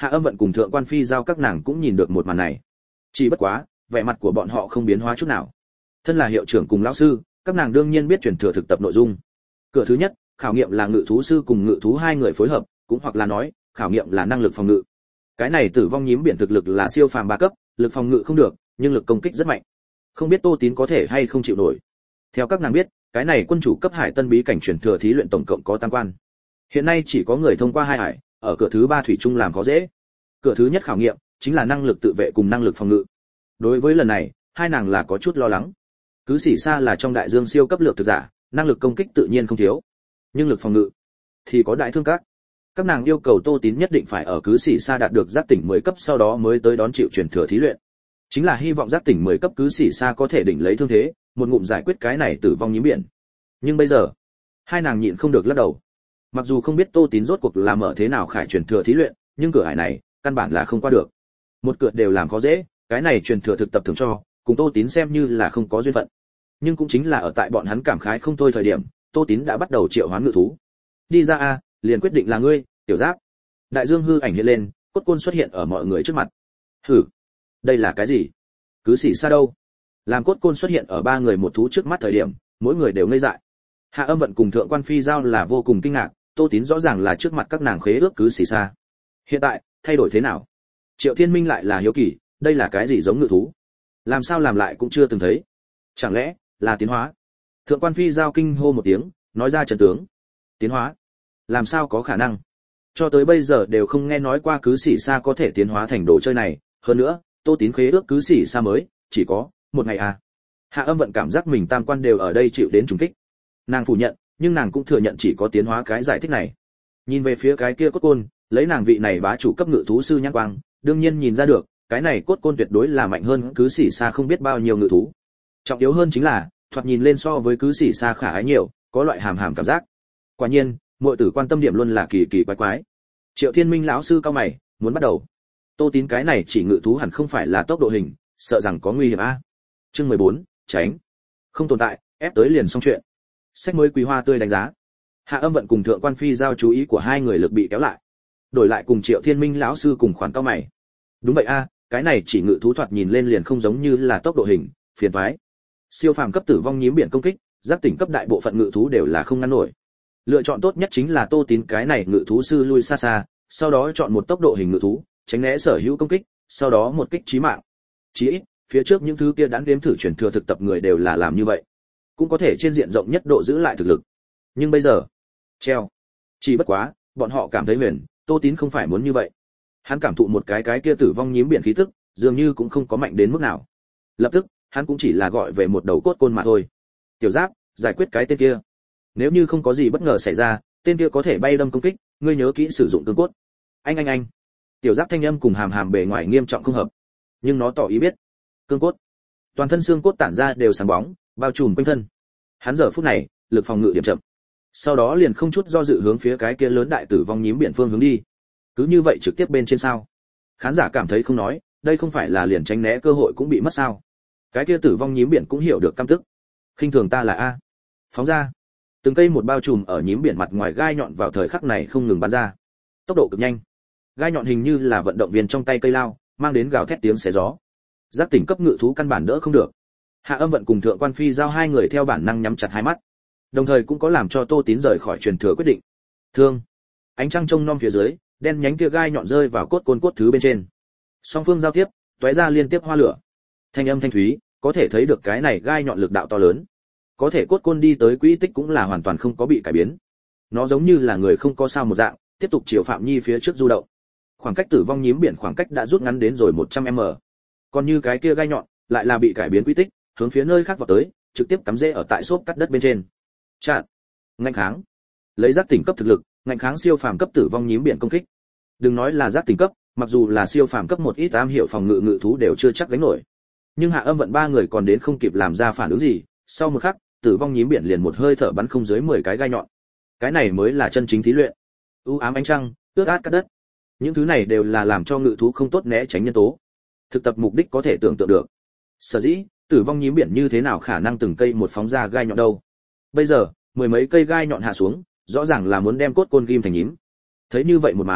Hạ Âm Vận cùng Thượng Quan Phi giao các nàng cũng nhìn được một màn này. Chỉ bất quá, vẻ mặt của bọn họ không biến hóa chút nào. Thân là hiệu trưởng cùng lão sư, các nàng đương nhiên biết truyền thừa thực tập nội dung. Cửa thứ nhất, khảo nghiệm là ngự thú sư cùng ngự thú hai người phối hợp, cũng hoặc là nói, khảo nghiệm là năng lực phòng ngự. Cái này Tử Vong Nhím Biển thực lực là siêu phàm ba cấp, lực phòng ngự không được, nhưng lực công kích rất mạnh. Không biết Tô Tín có thể hay không chịu nổi. Theo các nàng biết, cái này quân chủ cấp Hải Tân bí cảnh truyền thừa thí luyện tổng cộng có tam quan. Hiện nay chỉ có người thông qua hai hải, ở cửa thứ ba thủy chung làm khó dễ. Cửa thứ nhất khảo nghiệm chính là năng lực tự vệ cùng năng lực phòng ngự. Đối với lần này, hai nàng là có chút lo lắng. Cứ Sĩ Sa là trong đại dương siêu cấp lược thực giả, năng lực công kích tự nhiên không thiếu, nhưng lực phòng ngự thì có đại thương các. Các nàng yêu cầu Tô Tín nhất định phải ở Cứ Sĩ Sa đạt được giác tỉnh mười cấp sau đó mới tới đón chịu truyền thừa thí luyện. Chính là hy vọng giác tỉnh mười cấp Cứ Sĩ Sa có thể đỉnh lấy thương thế, một ngụm giải quyết cái này Tử Vong Nhím Biển. Nhưng bây giờ, hai nàng nhịn không được lắc đầu. Mặc dù không biết Tô Tín rốt cuộc là mở thế nào khải truyền thừa thí luyện, nhưng cửa ải này, căn bản là không qua được. Một cửa đều làm khó dễ, cái này truyền thừa thực tập thường cho, cùng Tô Tín xem như là không có duyên phận. Nhưng cũng chính là ở tại bọn hắn cảm khái không thôi thời điểm, Tô Tín đã bắt đầu triệu hoán ngự thú. Đi ra a, liền quyết định là ngươi, Tiểu Giáp. Đại dương hư ảnh hiện lên, cốt côn xuất hiện ở mọi người trước mặt. Hử, đây là cái gì? Cứ Sĩ Sa đâu? Làm cốt côn xuất hiện ở ba người một thú trước mắt thời điểm, mỗi người đều ngây dại. Hạ Âm Vận cùng Thượng Quan Phi giao là vô cùng kinh ngạc, Tô Tín rõ ràng là trước mặt các nàng khế ước Cứ Sĩ Sa. Hiện tại, thay đổi thế nào? Triệu Thiên Minh lại là hiếu kỳ, đây là cái gì giống ngự thú? Làm sao làm lại cũng chưa từng thấy. Chẳng lẽ là tiến hóa? Thượng Quan Phi giao kinh hô một tiếng, nói ra trận tướng. Tiến hóa? Làm sao có khả năng? Cho tới bây giờ đều không nghe nói qua Cứ Sĩ Sa có thể tiến hóa thành đồ chơi này, hơn nữa, Tô Tín khế ước Cứ Sĩ Sa mới chỉ có một ngày à. Hạ Âm Vận cảm giác mình tam quan đều ở đây chịu đến trùng kích. Nàng phủ nhận, nhưng nàng cũng thừa nhận chỉ có tiến hóa cái giải thích này. Nhìn về phía cái kia cốt côn, lấy nàng vị này bá chủ cấp ngự thú sư nhãn quang, đương nhiên nhìn ra được, cái này cốt côn tuyệt đối là mạnh hơn Cứ Sĩ Sa không biết bao nhiêu ngự thú. Trọng yếu hơn chính là, thoạt nhìn lên so với Cứ Sĩ Sa khả ái nhiều, có loại hàm hàm cảm giác. Quả nhiên, muội tử quan tâm điểm luôn là kỳ kỳ quái quái. Triệu Thiên Minh lão sư cao mày, muốn bắt đầu. Tô Tín cái này chỉ ngự thú hẳn không phải là tốc độ hình, sợ rằng có nguy hiểm a. Chương mười bốn, tránh. Không tồn tại, ép tới liền xong chuyện. Sách mới Quý Hoa tươi đánh giá. Hạ Âm Vận cùng Thượng Quan Phi giao chú ý của hai người lực bị kéo lại. Đổi lại cùng Triệu Thiên Minh lão sư cùng khoản cao mày. Đúng vậy a, cái này chỉ ngự thú thoạt nhìn lên liền không giống như là tốc độ hình, phiền toái. Siêu phàm cấp Tử Vong Nhím Biển công kích, giác tỉnh cấp đại bộ phận ngự thú đều là không ngăn nổi. Lựa chọn tốt nhất chính là Tô Tín cái này ngự thú sư lui xa xa, sau đó chọn một tốc độ hình ngự thú, tránh né sở hữu công kích, sau đó một kích chí mạng. Chí ít, phía trước những thứ kia đã đếm thử truyền thừa thực tập người đều là làm như vậy, cũng có thể trên diện rộng nhất độ giữ lại thực lực. Nhưng bây giờ, treo. Chỉ bất quá, bọn họ cảm thấy huyền, Tô Tín không phải muốn như vậy. Hắn cảm thụ một cái cái kia Tử Vong Nhím Biển khí tức, dường như cũng không có mạnh đến mức nào. Lập tức, hắn cũng chỉ là gọi về một đầu cốt côn mà thôi. Tiểu Giáp, giải quyết cái tên kia. Nếu như không có gì bất ngờ xảy ra, tên kia có thể bay đâm công kích, ngươi nhớ kỹ sử dụng cương cốt. Anh anh anh. Tiểu Giáp thanh âm cùng hàm hàm bề ngoài nghiêm trọng không hợp, nhưng nó tỏ ý biết. Cương cốt. Toàn thân xương cốt tản ra đều sáng bóng, bao trùm quanh thân. Hắn giờ phút này, lực phòng ngự điểm chậm. Sau đó liền không chút do dự hướng phía cái kia lớn đại Tử Vong Nhím Biển phương hướng đi. Cứ như vậy trực tiếp bên trên sao? Khán giả cảm thấy không nói, đây không phải là liền tránh né cơ hội cũng bị mất sao? Cái kia Tử Vong Nhím Biển cũng hiểu được căm tức. Khinh thường ta là a. Phóng ra. Từng cây một bao trùm ở nhím biển mặt ngoài gai nhọn vào thời khắc này không ngừng bắn ra. Tốc độ cực nhanh. Gai nhọn hình như là vận động viên trong tay cây lao, mang đến gào thét tiếng xé gió. Giác tỉnh cấp ngự thú căn bản đỡ không được. Hạ Âm Vận cùng Thượng Quan Phi giao hai người theo bản năng nhắm chặt hai mắt. Đồng thời cũng có làm cho Tô Tín rời khỏi truyền thừa quyết định. Thương. Ánh trăng trông nom phía dưới, đen nhánh kia gai nhọn rơi vào cốt côn cốt thứ bên trên. Song phương giao tiếp, tóe ra liên tiếp hoa lửa. Thanh âm thanh thúy, có thể thấy được cái này gai nhọn lực đạo to lớn. Có thể cốt côn đi tới quỹ tích cũng là hoàn toàn không có bị cải biến. Nó giống như là người không có sao một dạng, tiếp tục chiều Phạm Nhi phía trước du động. Khoảng cách Tử Vong Nhím Biển khoảng cách đã rút ngắn đến rồi một trăm mét. Còn như cái kia gai nhọn, lại là bị cải biến quỹ tích, hướng phía nơi khác vọt tới, trực tiếp cắm rễ ở tại xốp cắt đất bên trên. Chặn, ngăn kháng. Lấy giác tỉnh cấp thực lực, ngăn kháng siêu phàm cấp Tử Vong Nhím Biển công kích. Đừng nói là giác tỉnh cấp, mặc dù là siêu phàm cấp một ít am hiểu phòng ngự ngự thú đều chưa chắc gánh nổi. Nhưng Hạ Âm Vận ba người còn đến không kịp làm ra phản ứng gì, sau một khắc, Tử Vong Nhím Biển liền một hơi thở bắn không dưới mười cái gai nhọn. Cái này mới là chân chính thí luyện. U ám ánh trăng, ướt át cắt đất. Những thứ này đều là làm cho ngự thú không tốt né tránh nhân tố. Thực tập mục đích có thể tưởng tượng được. Sở dĩ, Tử Vong Nhím Biển như thế nào khả năng từng cây một phóng ra gai nhọn đâu. Bây giờ, mười mấy cây gai nhọn hạ xuống, rõ ràng là muốn đem cốt côn ghim thành nhím. Thấy như vậy một màn,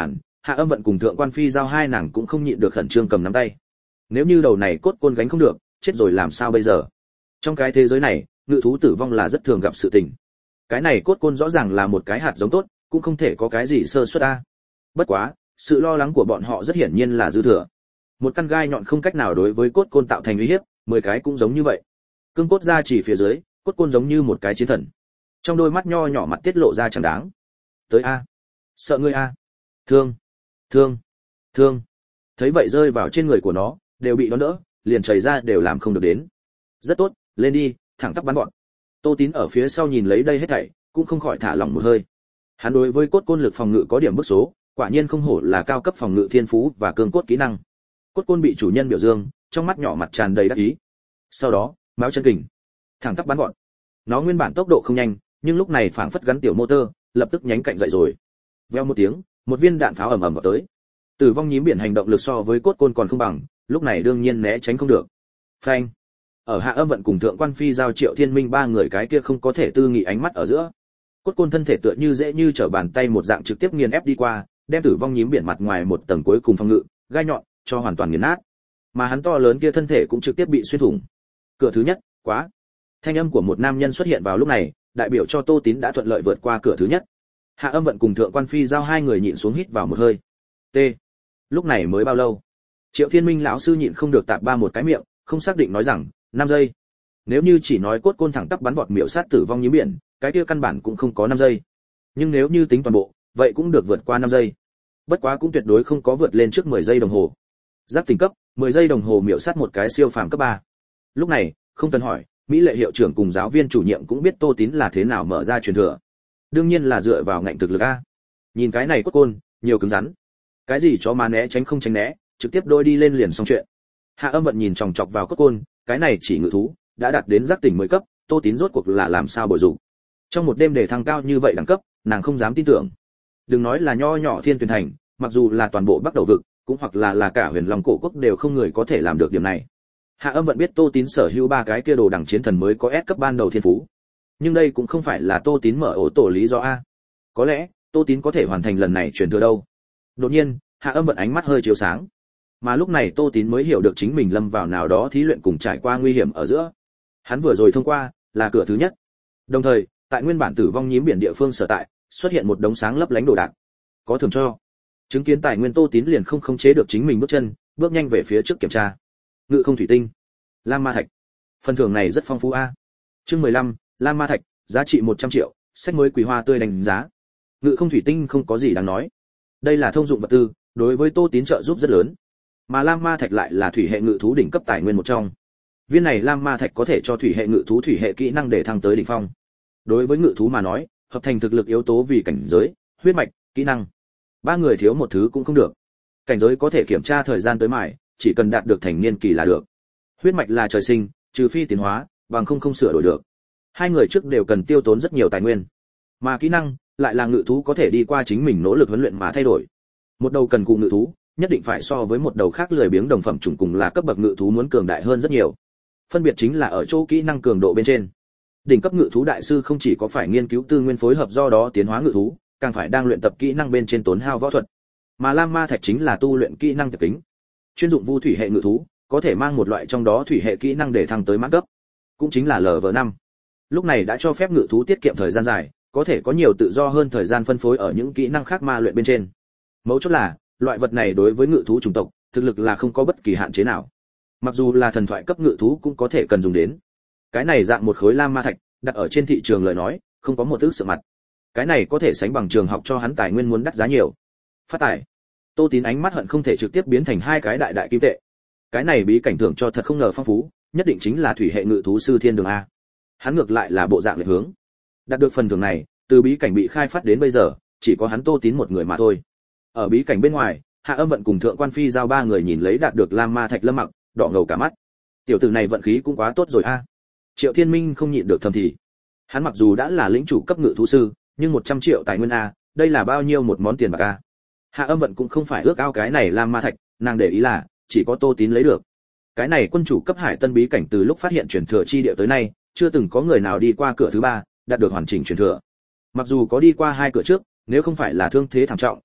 Hạ Âm Vận cùng Thượng Quan Phi giao hai nàng cũng không nhịn được khẩn trương cầm nắm tay. Nếu như đầu này cốt côn gánh không được, chết rồi làm sao bây giờ? Trong cái thế giới này, ngự thú tử vong là rất thường gặp sự tình. Cái này cốt côn rõ ràng là một cái hạt giống tốt, cũng không thể có cái gì sơ suất a. Bất quá, sự lo lắng của bọn họ rất hiển nhiên là dư thừa. Một căn gai nhọn không cách nào đối với cốt côn tạo thành uy hiếp, mười cái cũng giống như vậy. Cương cốt ra chỉ phía dưới, cốt côn giống như một cái chiến thần. Trong đôi mắt nho nhỏ mặt tiết lộ ra chẳng đáng. Tới a, sợ ngươi a, thương, thương, thương. Thấy vậy rơi vào trên người của nó, đều bị nó đỡ, liền chảy ra đều làm không được đến. Rất tốt, lên đi, thẳng tắp bắn bọn. Tô Tín ở phía sau nhìn lấy đây hết thảy, cũng không khỏi thả lỏng một hơi. Hắn đối với cốt côn lực phòng ngự có điểm bức số, quả nhiên không hổ là cao cấp phòng ngự thiên phú và cương cốt kỹ năng. Cốt côn bị chủ nhân biểu dương, trong mắt nhỏ mặt tràn đầy đắc ý. Sau đó, máu chân kình, thẳng tắp bắn gọn. Nó nguyên bản tốc độ không nhanh, nhưng lúc này phảng phất gắn tiểu motor, lập tức nhánh cạnh dậy rồi. Veo một tiếng, một viên đạn pháo ầm ầm vào tới. Tử vong nhím biển hành động lực so với cốt côn còn không bằng, lúc này đương nhiên né tránh không được. Phanh. Ở Hạ Âm Vận cùng Thượng Quan Phi giao Triệu Thiên Minh ba người cái kia không có thể tư nghị ánh mắt ở giữa. Cốt côn thân thể tựa như dễ như trở bàn tay một dạng trực tiếp nghiền ép đi qua, đem tử vong nhím biển mặt ngoài một tầng cuối cùng phòng ngự, gai nhọn cho hoàn toàn nghiền nát. Mà hắn to lớn kia thân thể cũng trực tiếp bị xuyên thủng. Cửa thứ nhất, quá. Thanh âm của một nam nhân xuất hiện vào lúc này, đại biểu cho Tô Tín đã thuận lợi vượt qua cửa thứ nhất. Hạ Âm Vận cùng Thượng Quan Phi giao hai người nhịn xuống hít vào một hơi. T. Lúc này mới bao lâu? Triệu Thiên Minh lão sư nhịn không được tạp ba một cái miệng, không xác định nói rằng, năm giây. Nếu như chỉ nói cốt côn thẳng tắp bắn vọt miểu sát tử vong nhím biển, cái kia căn bản cũng không có năm giây. Nhưng nếu như tính toàn bộ, vậy cũng được vượt qua năm giây. Bất quá cũng tuyệt đối không có vượt lên trước mười giây đồng hồ. Giáp tỉnh cấp, mười giây đồng hồ miểu sát một cái siêu phàm cấp ba. Lúc này, không cần hỏi, Mỹ Lệ hiệu trưởng cùng giáo viên chủ nhiệm cũng biết Tô Tín là thế nào mở ra truyền thừa. Đương nhiên là dựa vào ngạnh thực lực a. Nhìn cái này cốt côn, nhiều cứng rắn. Cái gì chó má né tránh không tránh né, trực tiếp đôi đi lên liền xong chuyện. Hạ Âm Vận nhìn chòng chọc vào cốt côn, cái này chỉ ngự thú, đã đạt đến giác tỉnh mười cấp, Tô Tín rốt cuộc là làm sao bồi dụng. Trong một đêm để thăng cao như vậy đẳng cấp, nàng không dám tin tưởng. Đừng nói là nho nhỏ Thiên Tuyền Thành, mặc dù là toàn bộ Bắc Đầu vực, cũng hoặc là là cả Huyền Long cổ quốc đều không người có thể làm được điểm này. Hạ Âm Vận biết Tô Tín sở hữu ba cái kia đồ đẳng chiến thần mới có S cấp ban đầu thiên phú. Nhưng đây cũng không phải là Tô Tín mở ổ tổ lý do a. Có lẽ, Tô Tín có thể hoàn thành lần này truyền thừa đâu. Đột nhiên, Hạ Âm Vận ánh mắt hơi chiếu sáng. Mà lúc này Tô Tín mới hiểu được chính mình lâm vào nào đó thí luyện cùng trải qua nguy hiểm ở giữa. Hắn vừa rồi thông qua là cửa thứ nhất. Đồng thời, tại nguyên bản tử vong nhím biển địa phương sở tại, xuất hiện một đống sáng lấp lánh đồ đạc. Có thưởng cho. Chứng kiến tài nguyên Tô Tín liền không khống chế được chính mình bước chân, bước nhanh về phía trước kiểm tra. Ngự không thủy tinh, lam ma thạch. Phần thưởng này rất phong phú a. Chương mười lăm, lam ma thạch, giá trị một trăm triệu, sách mới quý hoa tươi đánh giá. Ngự không thủy tinh không có gì đáng nói. Đây là thông dụng vật tư, đối với Tô Tín trợ giúp rất lớn. Mà lam ma thạch lại là thủy hệ ngự thú đỉnh cấp tài nguyên một trong. Viên này lam ma thạch có thể cho thủy hệ ngự thú thủy hệ kỹ năng để thăng tới đỉnh phong. Đối với ngự thú mà nói, hợp thành thực lực yếu tố vì cảnh giới, huyết mạch, kỹ năng. Ba người thiếu một thứ cũng không được. Cảnh giới có thể kiểm tra thời gian tới mãi, chỉ cần đạt được thành niên kỳ là được. Huyết mạch là trời sinh, trừ phi tiến hóa, bằng không không sửa đổi được. Hai người trước đều cần tiêu tốn rất nhiều tài nguyên. Mà kỹ năng lại là ngự thú có thể đi qua chính mình nỗ lực huấn luyện mà thay đổi. Một đầu cần cụ ngự thú, nhất định phải so với một đầu khác lười biếng đồng phẩm chủng cùng là cấp bậc ngự thú muốn cường đại hơn rất nhiều. Phân biệt chính là ở chỗ kỹ năng cường độ bên trên. Đỉnh cấp ngự thú đại sư không chỉ có phải nghiên cứu tư nguyên phối hợp do đó tiến hóa ngự thú, càng phải đang luyện tập kỹ năng bên trên tốn hao võ thuật. Mà lam ma thạch chính là tu luyện kỹ năng tập tính. Chuyên dụng vu thủy hệ ngự thú, có thể mang một loại trong đó thủy hệ kỹ năng để thăng tới mãn cấp, cũng chính là lv năm. Lúc này đã cho phép ngự thú tiết kiệm thời gian dài, có thể có nhiều tự do hơn thời gian phân phối ở những kỹ năng khác ma luyện bên trên. Mấu chốt là, loại vật này đối với ngự thú chủng tộc, thực lực là không có bất kỳ hạn chế nào. Mặc dù là thần thoại cấp ngự thú cũng có thể cần dùng đến. Cái này dạng một khối lam ma thạch, đặt ở trên thị trường lời nói, không có một thứ sự mặt. Cái này có thể sánh bằng trường học cho hắn tài nguyên muốn đắt giá nhiều. Phát tài. Tô Tín ánh mắt hận không thể trực tiếp biến thành hai cái đại đại kim tệ. Cái này bí cảnh thưởng cho thật không ngờ phong phú, nhất định chính là thủy hệ ngự thú sư thiên đường a. Hắn ngược lại là bộ dạng lệch hướng. Đạt được phần thưởng này, từ bí cảnh bị khai phát đến bây giờ, chỉ có hắn Tô Tín một người mà thôi. Ở bí cảnh bên ngoài, Hạ Âm Vận cùng Thượng Quan Phi giao ba người nhìn lấy đạt được lam ma thạch lâm mặc, đỏ ngầu cả mắt. Tiểu tử này vận khí cũng quá tốt rồi a. Triệu Thiên Minh không nhịn được thầm thì. Hắn mặc dù đã là lĩnh chủ cấp ngự thú sư, nhưng một trăm triệu tài nguyên a, đây là bao nhiêu một món tiền bạc a. Hạ Âm Vận cũng không phải ước ao cái này lam ma thạch, nàng để ý là chỉ có Tô Tín lấy được. Cái này quân chủ cấp hải tân bí cảnh từ lúc phát hiện truyền thừa chi địa tới nay, chưa từng có người nào đi qua cửa thứ ba, đạt được hoàn chỉnh truyền thừa. Mặc dù có đi qua hai cửa trước, nếu không phải là thương thế thảm trọng,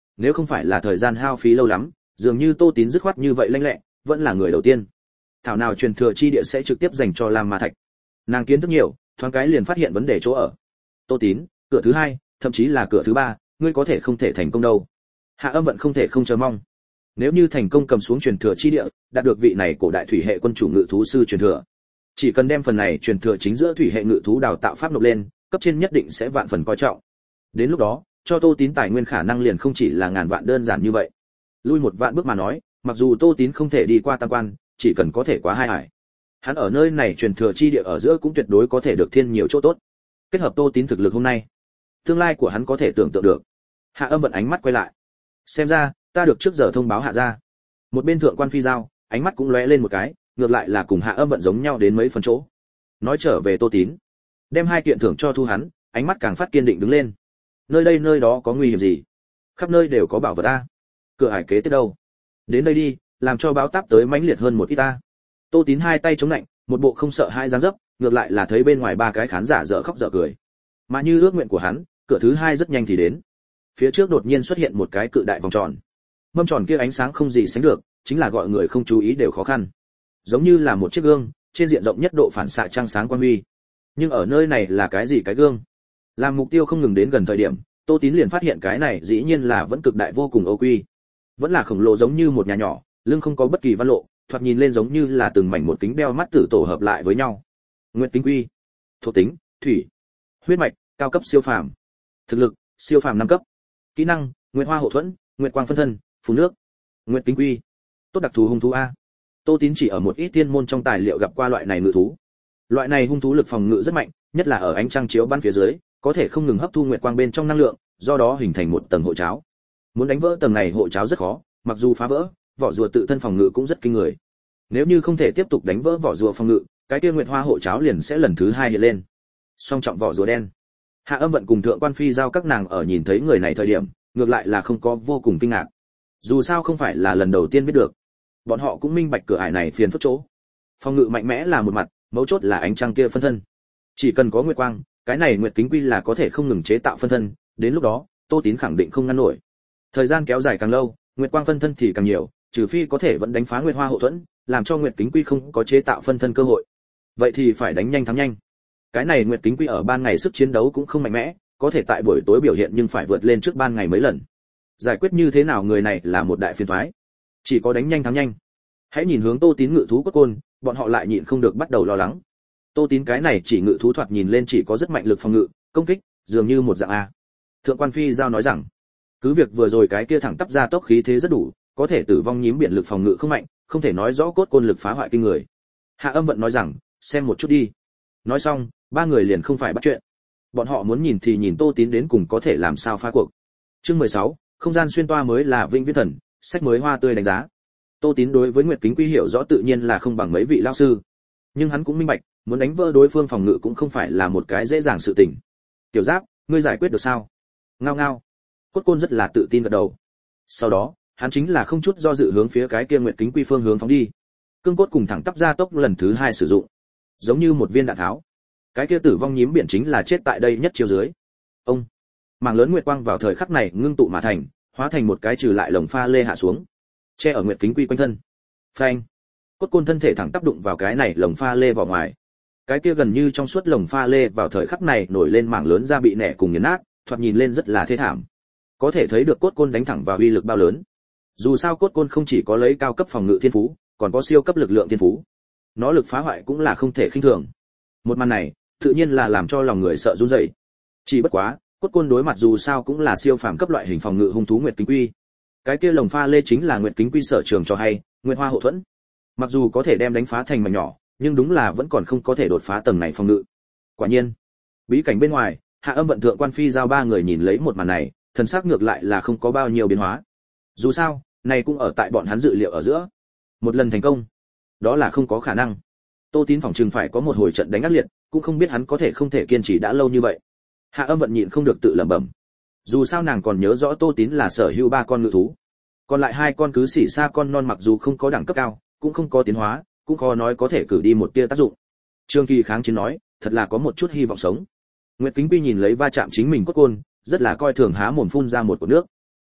nếu không phải là thời gian hao phí lâu lắm, dường như Tô Tín dứt khoát như vậy lanh lẹ, vẫn là người đầu tiên. Thảo nào truyền thừa chi địa sẽ trực tiếp dành cho Lam Ma Thạch. Nàng kiến thức nhiều, thoáng cái liền phát hiện vấn đề chỗ ở. Tô Tín, cửa thứ hai, thậm chí là cửa thứ ba, ngươi có thể không thể thành công đâu. Hạ Âm Vận không thể không chờ mong. Nếu như thành công cầm xuống truyền thừa chi địa, đạt được vị này cổ đại thủy hệ quân chủ ngự thú sư truyền thừa, chỉ cần đem phần này truyền thừa chính giữa thủy hệ ngự thú đào tạo pháp nộp lên, cấp trên nhất định sẽ vạn phần coi trọng. Đến lúc đó, cho Tô Tín tài nguyên khả năng liền không chỉ là ngàn vạn đơn giản như vậy. Lui một vạn bước mà nói, mặc dù Tô Tín không thể đi qua tam quan, chỉ cần có thể qua hai hải, hắn ở nơi này truyền thừa chi địa ở giữa cũng tuyệt đối có thể được thiên nhiều chỗ tốt. Kết hợp Tô Tín thực lực hôm nay, tương lai của hắn có thể tưởng tượng được. Hạ Âm Vận ánh mắt quay lại, xem ra ta được trước giờ thông báo hạ gia. Một bên thượng quan phi giao, ánh mắt cũng lóe lên một cái, ngược lại là cùng Hạ Âm Vận giống nhau đến mấy phần chỗ. Nói trở về Tô Tín, đem hai kiện thưởng cho thu hắn, ánh mắt càng phát kiên định đứng lên. Nơi đây nơi đó có nguy hiểm gì? Khắp nơi đều có bảo vật a. Cửa hải kế tiếp đâu? Đến đây đi, làm cho báo táp tới mãnh liệt hơn một ít ta. Tô Tín hai tay chống lạnh, một bộ không sợ hai dáng dấp, ngược lại là thấy bên ngoài ba cái khán giả dở khóc dở cười. Mà như ước nguyện của hắn, cửa thứ hai rất nhanh thì đến. Phía trước đột nhiên xuất hiện một cái cự đại vòng tròn. Mâm tròn kia ánh sáng không gì sánh được, chính là gọi người không chú ý đều khó khăn. Giống như là một chiếc gương, trên diện rộng nhất độ phản xạ trăng sáng quang huy. Nhưng ở nơi này là cái gì cái gương? Làm mục tiêu không ngừng đến gần thời điểm, Tô Tín liền phát hiện cái này dĩ nhiên là vẫn cực đại vô cùng ô quy. Vẫn là khổng lồ giống như một nhà nhỏ, lưng không có bất kỳ văn lộ, thoạt nhìn lên giống như là từng mảnh một kính đeo mắt tử tổ hợp lại với nhau. Nguyệt kính quy, thuộc tính, thủy, huyết mạch, cao cấp siêu phàm, thực lực, siêu phàm năm cấp, kỹ năng, nguyệt hoa hộ thuẫn, nguyệt quang phân thân, phù nước, nguyệt kính quy, tốt đặc thù hung thú a. Tô Tín chỉ ở một ít tiên môn trong tài liệu gặp qua loại này ngự thú. Loại này hung thú lực phòng ngự rất mạnh, nhất là ở ánh trăng chiếu ban phía dưới, có thể không ngừng hấp thu nguyệt quang bên trong năng lượng, do đó hình thành một tầng hộ cháo. Muốn đánh vỡ tầng này hộ cháo rất khó, mặc dù phá vỡ, vỏ rùa tự thân phòng ngự cũng rất kinh người. Nếu như không thể tiếp tục đánh vỡ vỏ rùa phòng ngự, cái kia nguyệt hoa hộ cháo liền sẽ lần thứ hai hiện lên. Song trọng vỏ rùa đen. Hạ Âm Vận cùng thượng quan phi giao các nàng ở nhìn thấy người này thời điểm, ngược lại là không có vô cùng kinh ngạc. Dù sao không phải là lần đầu tiên biết được. Bọn họ cũng minh bạch cửa ải này phiền phức chỗ. Phòng ngự mạnh mẽ là một mặt, mấu chốt là ánh trăng kia phân thân. Chỉ cần có nguyệt quang, cái này nguyệt kính quy là có thể không ngừng chế tạo phân thân, đến lúc đó, Tô Tín khẳng định không ngăn nổi. Thời gian kéo dài càng lâu, nguyệt quang phân thân thì càng nhiều, trừ phi có thể vẫn đánh phá nguyệt hoa hộ thuẫn, làm cho nguyệt kính quy không có chế tạo phân thân cơ hội. Vậy thì phải đánh nhanh thắng nhanh. Cái này nguyệt kính quy ở ban ngày sức chiến đấu cũng không mạnh mẽ, có thể tại buổi tối biểu hiện nhưng phải vượt lên trước ban ngày mấy lần. Giải quyết như thế nào người này là một đại phiền toái. Chỉ có đánh nhanh thắng nhanh. Hãy nhìn hướng Tô Tín ngự thú cốt côn, bọn họ lại nhịn không được bắt đầu lo lắng. Tô Tín cái này chỉ ngự thú thoạt nhìn lên chỉ có rất mạnh lực phòng ngự, công kích, dường như một dạng a. Thượng quan phi giao nói rằng, cứ việc vừa rồi cái kia thẳng tắp ra tốc khí thế rất đủ, có thể tử vong nhím biển lực phòng ngự không mạnh, không thể nói rõ cốt côn lực phá hoại kinh người. Hạ Âm Vận nói rằng, xem một chút đi. Nói xong, ba người liền không phải bắt chuyện. Bọn họ muốn nhìn thì nhìn Tô Tín đến cùng có thể làm sao phá cuộc. Chương mười sáu, không gian xuyên toa mới là vĩnh viễn thần, sách mới hoa tươi đánh giá. Tô Tín đối với Nguyệt Kính Quy hiểu rõ tự nhiên là không bằng mấy vị lão sư, nhưng hắn cũng minh bạch, muốn đánh vỡ đối phương phòng ngự cũng không phải là một cái dễ dàng sự tình. Tiểu Giáp, ngươi giải quyết được sao? Ngao ngao. Cốt côn rất là tự tin gật đầu. Sau đó, hắn chính là không chút do dự hướng phía cái kia Nguyệt Kính Quy phương hướng phóng đi. Cương cốt cùng thẳng tắp ra tốc lần thứ hai sử dụng, giống như một viên đạn tháo. Cái kia tử vong nhím biển chính là chết tại đây nhất chiêu dưới. Ông, mảng lớn nguyệt quang vào thời khắc này ngưng tụ mà thành, hóa thành một cái trừ lại lồng pha lê hạ xuống, che ở Nguyệt Kính Quy quanh thân. Phanh. Cốt côn thân thể thẳng tắp đụng vào cái này lồng pha lê vào ngoài. Cái kia gần như trong suốt lồng pha lê vào thời khắc này nổi lên mảng lớn da bị nẻ cùng nghiền nát, thoạt nhìn lên rất là thê thảm. Có thể thấy được cốt côn đánh thẳng vào uy lực bao lớn. Dù sao cốt côn không chỉ có lấy cao cấp phòng ngự thiên phú, còn có siêu cấp lực lượng thiên phú. Nó lực phá hoại cũng là không thể khinh thường. Một màn này, tự nhiên là làm cho lòng người sợ run rẩy. Chỉ bất quá, cốt côn đối mặt dù sao cũng là siêu phàm cấp loại hình phòng ngự hung thú Nguyệt Kính Quy. Cái kia lồng pha lê chính là Nguyệt Kính Quy sở trường cho hay, Nguyệt Hoa hộ thuẫn. Mặc dù có thể đem đánh phá thành mảnh nhỏ, nhưng đúng là vẫn còn không có thể đột phá tầng này phòng ngự. Quả nhiên, bí cảnh bên ngoài, Hạ Âm Vận thượng quan phi giao ba người nhìn lấy một màn này, thần sắc ngược lại là không có bao nhiêu biến hóa. Dù sao, này cũng ở tại bọn hắn dự liệu ở giữa. Một lần thành công, đó là không có khả năng. Tô Tín phỏng chừng phải có một hồi trận đánh ác liệt, cũng không biết hắn có thể không thể kiên trì đã lâu như vậy. Hạ Âm Vận nhịn không được tự lẩm bẩm. Dù sao nàng còn nhớ rõ Tô Tín là sở hữu ba con ngự thú, còn lại hai con cứ xỉ xa con non mặc dù không có đẳng cấp cao, cũng không có tiến hóa, cũng khó nói có thể cử đi một tia tác dụng. Trương Kỳ kháng chiến nói, thật là có một chút hy vọng sống. Nguyệt Kính Quy nhìn lấy va chạm chính mình cốt côn, rất là coi thường há mồm phun ra một cột nước.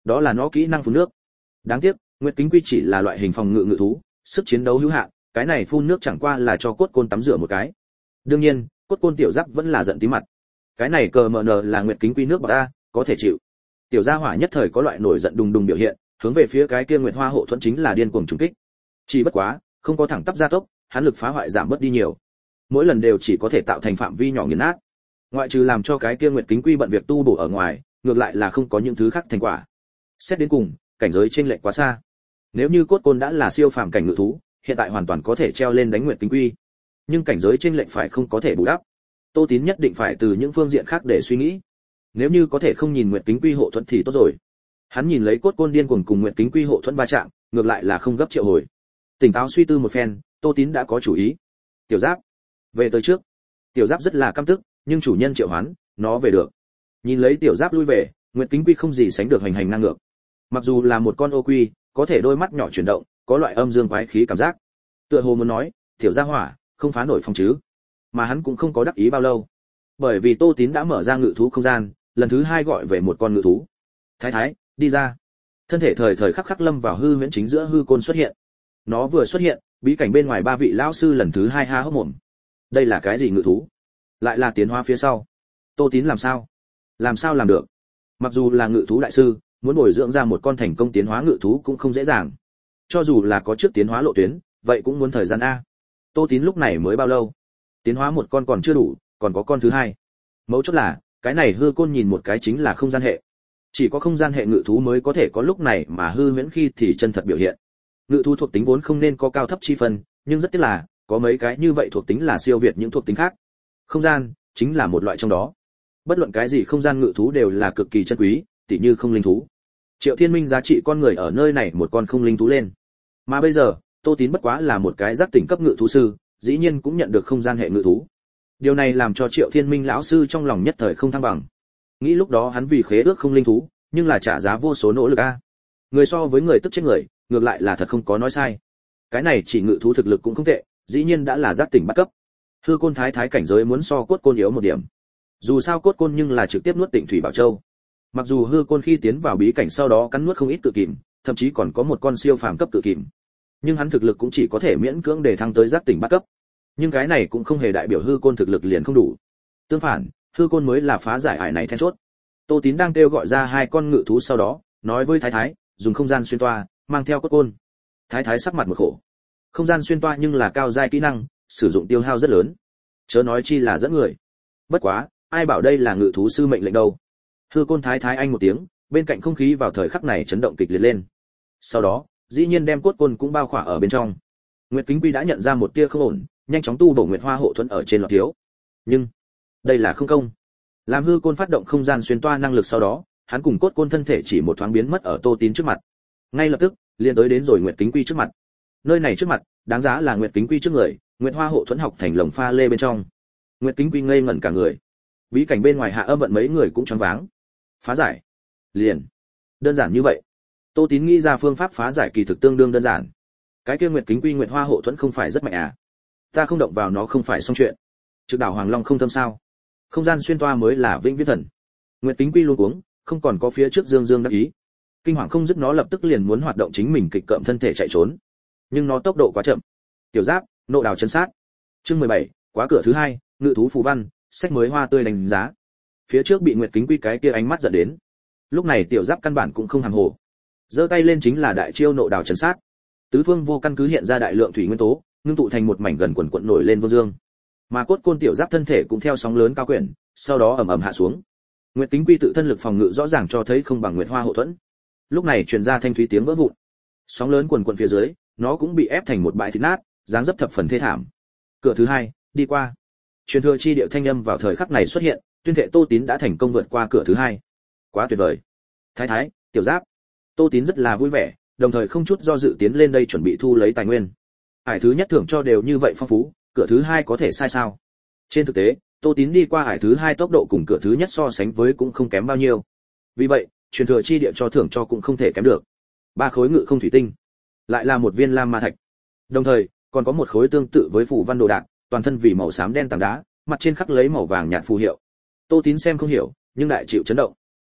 Đó là nó kỹ năng phun nước. Đáng tiếc, Nguyệt Kính Quy chỉ là loại hình phòng ngự ngự thú, sức chiến đấu hữu hạn, cái này phun nước chẳng qua là cho cốt côn tắm rửa một cái. Đương nhiên, cốt côn tiểu giáp vẫn là giận tí mặt. Cái này cờ mờ nờ là Nguyệt Kính Quy nước bạc a, có thể chịu. Tiểu gia hỏa nhất thời có loại nổi giận đùng đùng biểu hiện, hướng về phía cái kia Nguyệt Hoa hộ thuẫn chính là điên cuồng trùng kích. Chỉ bất quá, không có thẳng tắp gia tốc, hắn lực phá hoại giảm bớt đi nhiều. Mỗi lần đều chỉ có thể tạo thành phạm vi nhỏ nghiền nát. Ngoại trừ làm cho cái kia Nguyệt Kính Quy bận việc tu bổ ở ngoài, ngược lại là không có những thứ khác thành quả. Xét đến cùng, cảnh giới chênh lệch quá xa. Nếu như cốt côn đã là siêu phàm cảnh ngự thú, hiện tại hoàn toàn có thể treo lên đánh Nguyệt Kính Quy. Nhưng cảnh giới chênh lệch phải không có thể bù đắp. Tô Tín nhất định phải từ những phương diện khác để suy nghĩ. Nếu như có thể không nhìn Nguyệt Kính Quy hộ thuẫn thì tốt rồi. Hắn nhìn lấy cốt côn điên cuồng cùng Nguyệt Kính Quy hộ thuẫn va chạm, ngược lại là không gấp triệu hồi. Tỉnh táo suy tư một phen, Tô Tín đã có chủ ý. Tiểu Giáp, về tới trước. Tiểu Giáp rất là căm tức, nhưng chủ nhân triệu hoán, nó về được. Nhìn lấy Tiểu Giáp lui về, Nguyệt Kính Quy không gì sánh được hành hành ngang ngược. Mặc dù là một con ô quy, có thể đôi mắt nhỏ chuyển động, có loại âm dương quái khí cảm giác. Tựa hồ muốn nói, tiểu gia hỏa, không phá nổi phong chứ. Mà hắn cũng không có đắc ý bao lâu. Bởi vì Tô Tín đã mở ra ngự thú không gian, lần thứ hai gọi về một con ngự thú. Thái thái, đi ra. Thân thể thời thời khắc khắc lâm vào hư huyễn chính giữa hư côn xuất hiện. Nó vừa xuất hiện, bí cảnh bên ngoài ba vị lão sư lần thứ hai há hốc mồm. Đây là cái gì ngự thú? Lại là tiến hóa phía sau. Tô Tín làm sao? Làm sao làm được? Mặc dù là ngự thú đại sư, muốn bồi dưỡng ra một con thành công tiến hóa ngự thú cũng không dễ dàng. Cho dù là có trước tiến hóa lộ tuyến, vậy cũng muốn thời gian a. Tô Tín lúc này mới bao lâu? Tiến hóa một con còn chưa đủ, còn có con thứ hai. Mấu chốt là, cái này hư côn nhìn một cái chính là không gian hệ. Chỉ có không gian hệ ngự thú mới có thể có lúc này mà hư huyễn khi thì chân thật biểu hiện. Ngự thú thuộc tính vốn không nên có cao thấp chi phân, nhưng rất tiếc là, có mấy cái như vậy thuộc tính là siêu việt những thuộc tính khác. Không gian chính là một loại trong đó. Bất luận cái gì không gian ngự thú đều là cực kỳ chân quý, tỉ như không linh thú. Triệu Thiên Minh giá trị con người ở nơi này một con không linh thú lên. Mà bây giờ, Tô Tín bất quá là một cái giác tỉnh cấp ngự thú sư, dĩ nhiên cũng nhận được không gian hệ ngự thú. Điều này làm cho Triệu Thiên Minh lão sư trong lòng nhất thời không thăng bằng. Nghĩ lúc đó hắn vì khế ước không linh thú, nhưng là trả giá vô số nỗ lực a. Người so với người tức chết người, ngược lại là thật không có nói sai. Cái này chỉ ngự thú thực lực cũng không tệ, dĩ nhiên đã là giác tỉnh bắt cấp. Hư côn thái thái cảnh giới muốn so cốt côn yếu một điểm. Dù sao cốt côn nhưng là trực tiếp nuốt Tịnh Thủy Bảo Châu. Mặc dù hư côn khi tiến vào bí cảnh sau đó cắn nuốt không ít cự kìm, thậm chí còn có một con siêu phàm cấp cự kìm. Nhưng hắn thực lực cũng chỉ có thể miễn cưỡng để thăng tới giác tỉnh bắt cấp. Nhưng cái này cũng không hề đại biểu hư côn thực lực liền không đủ. Tương phản, hư côn mới là phá giải ải này then chốt. Tô Tín đang kêu gọi ra hai con ngự thú sau đó, nói với thái thái, dùng không gian xuyên toa, mang theo cốt côn. Thái thái sắc mặt một khổ. Không gian xuyên toa nhưng là cao giai kỹ năng, sử dụng tiêu hao rất lớn. Chớ nói chi là dẫn người. Bất quá, ai bảo đây là ngự thú sư mệnh lệnh đâu. Hư côn thái thái anh một tiếng, bên cạnh không khí vào thời khắc này chấn động kịch liệt lên. Sau đó, dĩ nhiên đem cốt côn cũng bao khỏa ở bên trong. Nguyệt Kính Quy đã nhận ra một tia không ổn, nhanh chóng tu bổ Nguyệt Hoa hộ thuẫn ở trên lọt thiếu. Nhưng, đây là không công. Làm hư côn phát động không gian xuyên toa năng lực sau đó, hắn cùng cốt côn thân thể chỉ một thoáng biến mất ở Tô Tín trước mặt. Ngay lập tức, liền tới đến rồi Nguyệt Kính Quy trước mặt. Nơi này trước mặt, đáng giá là Nguyệt Kính Quy trước người, Nguyệt Hoa hộ thuẫn học thành lồng pha lê bên trong. Nguyệt Kính Quy ngây ngẩn cả người. Bí cảnh bên ngoài hạ âm vận mấy người cũng choáng váng. Phá giải? Liền. Đơn giản như vậy. Tô Tín nghĩ ra phương pháp phá giải kỳ thực tương đương đơn giản. Cái kia Nguyệt Kính Quy Nguyệt Hoa hộ thuẫn không phải rất mạnh à? Ta không động vào nó không phải xong chuyện. Trực đảo Hoàng Long không thâm sao? Không gian xuyên toa mới là vĩnh viễn thần. Nguyệt Kính Quy luôn cuống, không còn có phía trước dương dương đắc ý. Kinh hoàng không dứt nó lập tức liền muốn hoạt động chính mình kịch cợm thân thể chạy trốn. Nhưng nó tốc độ quá chậm. Tiểu Giáp, nộ đào chân sát. Chương mười bảy, quá cửa thứ hai, ngự thú phù văn, sách mới hoa tươi đánh giá. Phía trước bị Nguyệt Kính Quy cái kia ánh mắt giận đến. Lúc này Tiểu Giáp căn bản cũng không hàm hồ. Giơ tay lên chính là đại chiêu nộ đào chân sát. Tứ phương vô căn cứ hiện ra đại lượng thủy nguyên tố, ngưng tụ thành một mảnh gần quần quần nổi lên vương dương. Mà cốt côn Tiểu Giáp thân thể cũng theo sóng lớn cao quyển, sau đó ầm ầm hạ xuống. Nguyệt Kính Quy tự thân lực phòng ngự rõ ràng cho thấy không bằng Nguyệt Hoa hộ thuẫn. Lúc này truyền ra thanh thúy tiếng vỡ vụn. Sóng lớn quần quần phía dưới, nó cũng bị ép thành một bãi thịt nát, dáng dấp thập phần thê thảm. Cửa thứ hai, đi qua. Truyền thừa chi điệu thanh âm vào thời khắc này xuất hiện, tuyên thệ Tô Tín đã thành công vượt qua cửa thứ hai. Quá tuyệt vời. Thái thái, Tiểu Giáp. Tô Tín rất là vui vẻ, đồng thời không chút do dự tiến lên đây chuẩn bị thu lấy tài nguyên. Ải thứ nhất thưởng cho đều như vậy phong phú, cửa thứ hai có thể sai sao? Trên thực tế, Tô Tín đi qua ải thứ hai tốc độ cùng cửa thứ nhất so sánh với cũng không kém bao nhiêu. Vì vậy, truyền thừa chi địa cho thưởng cho cũng không thể kém được. Ba khối ngự không thủy tinh, lại là một viên lam ma thạch. Đồng thời, còn có một khối tương tự với phù văn đồ đạc, toàn thân vì màu xám đen tảng đá, mặt trên khắc lấy màu vàng nhạt phù hiệu. Tô Tín xem không hiểu, nhưng đại chịu chấn động.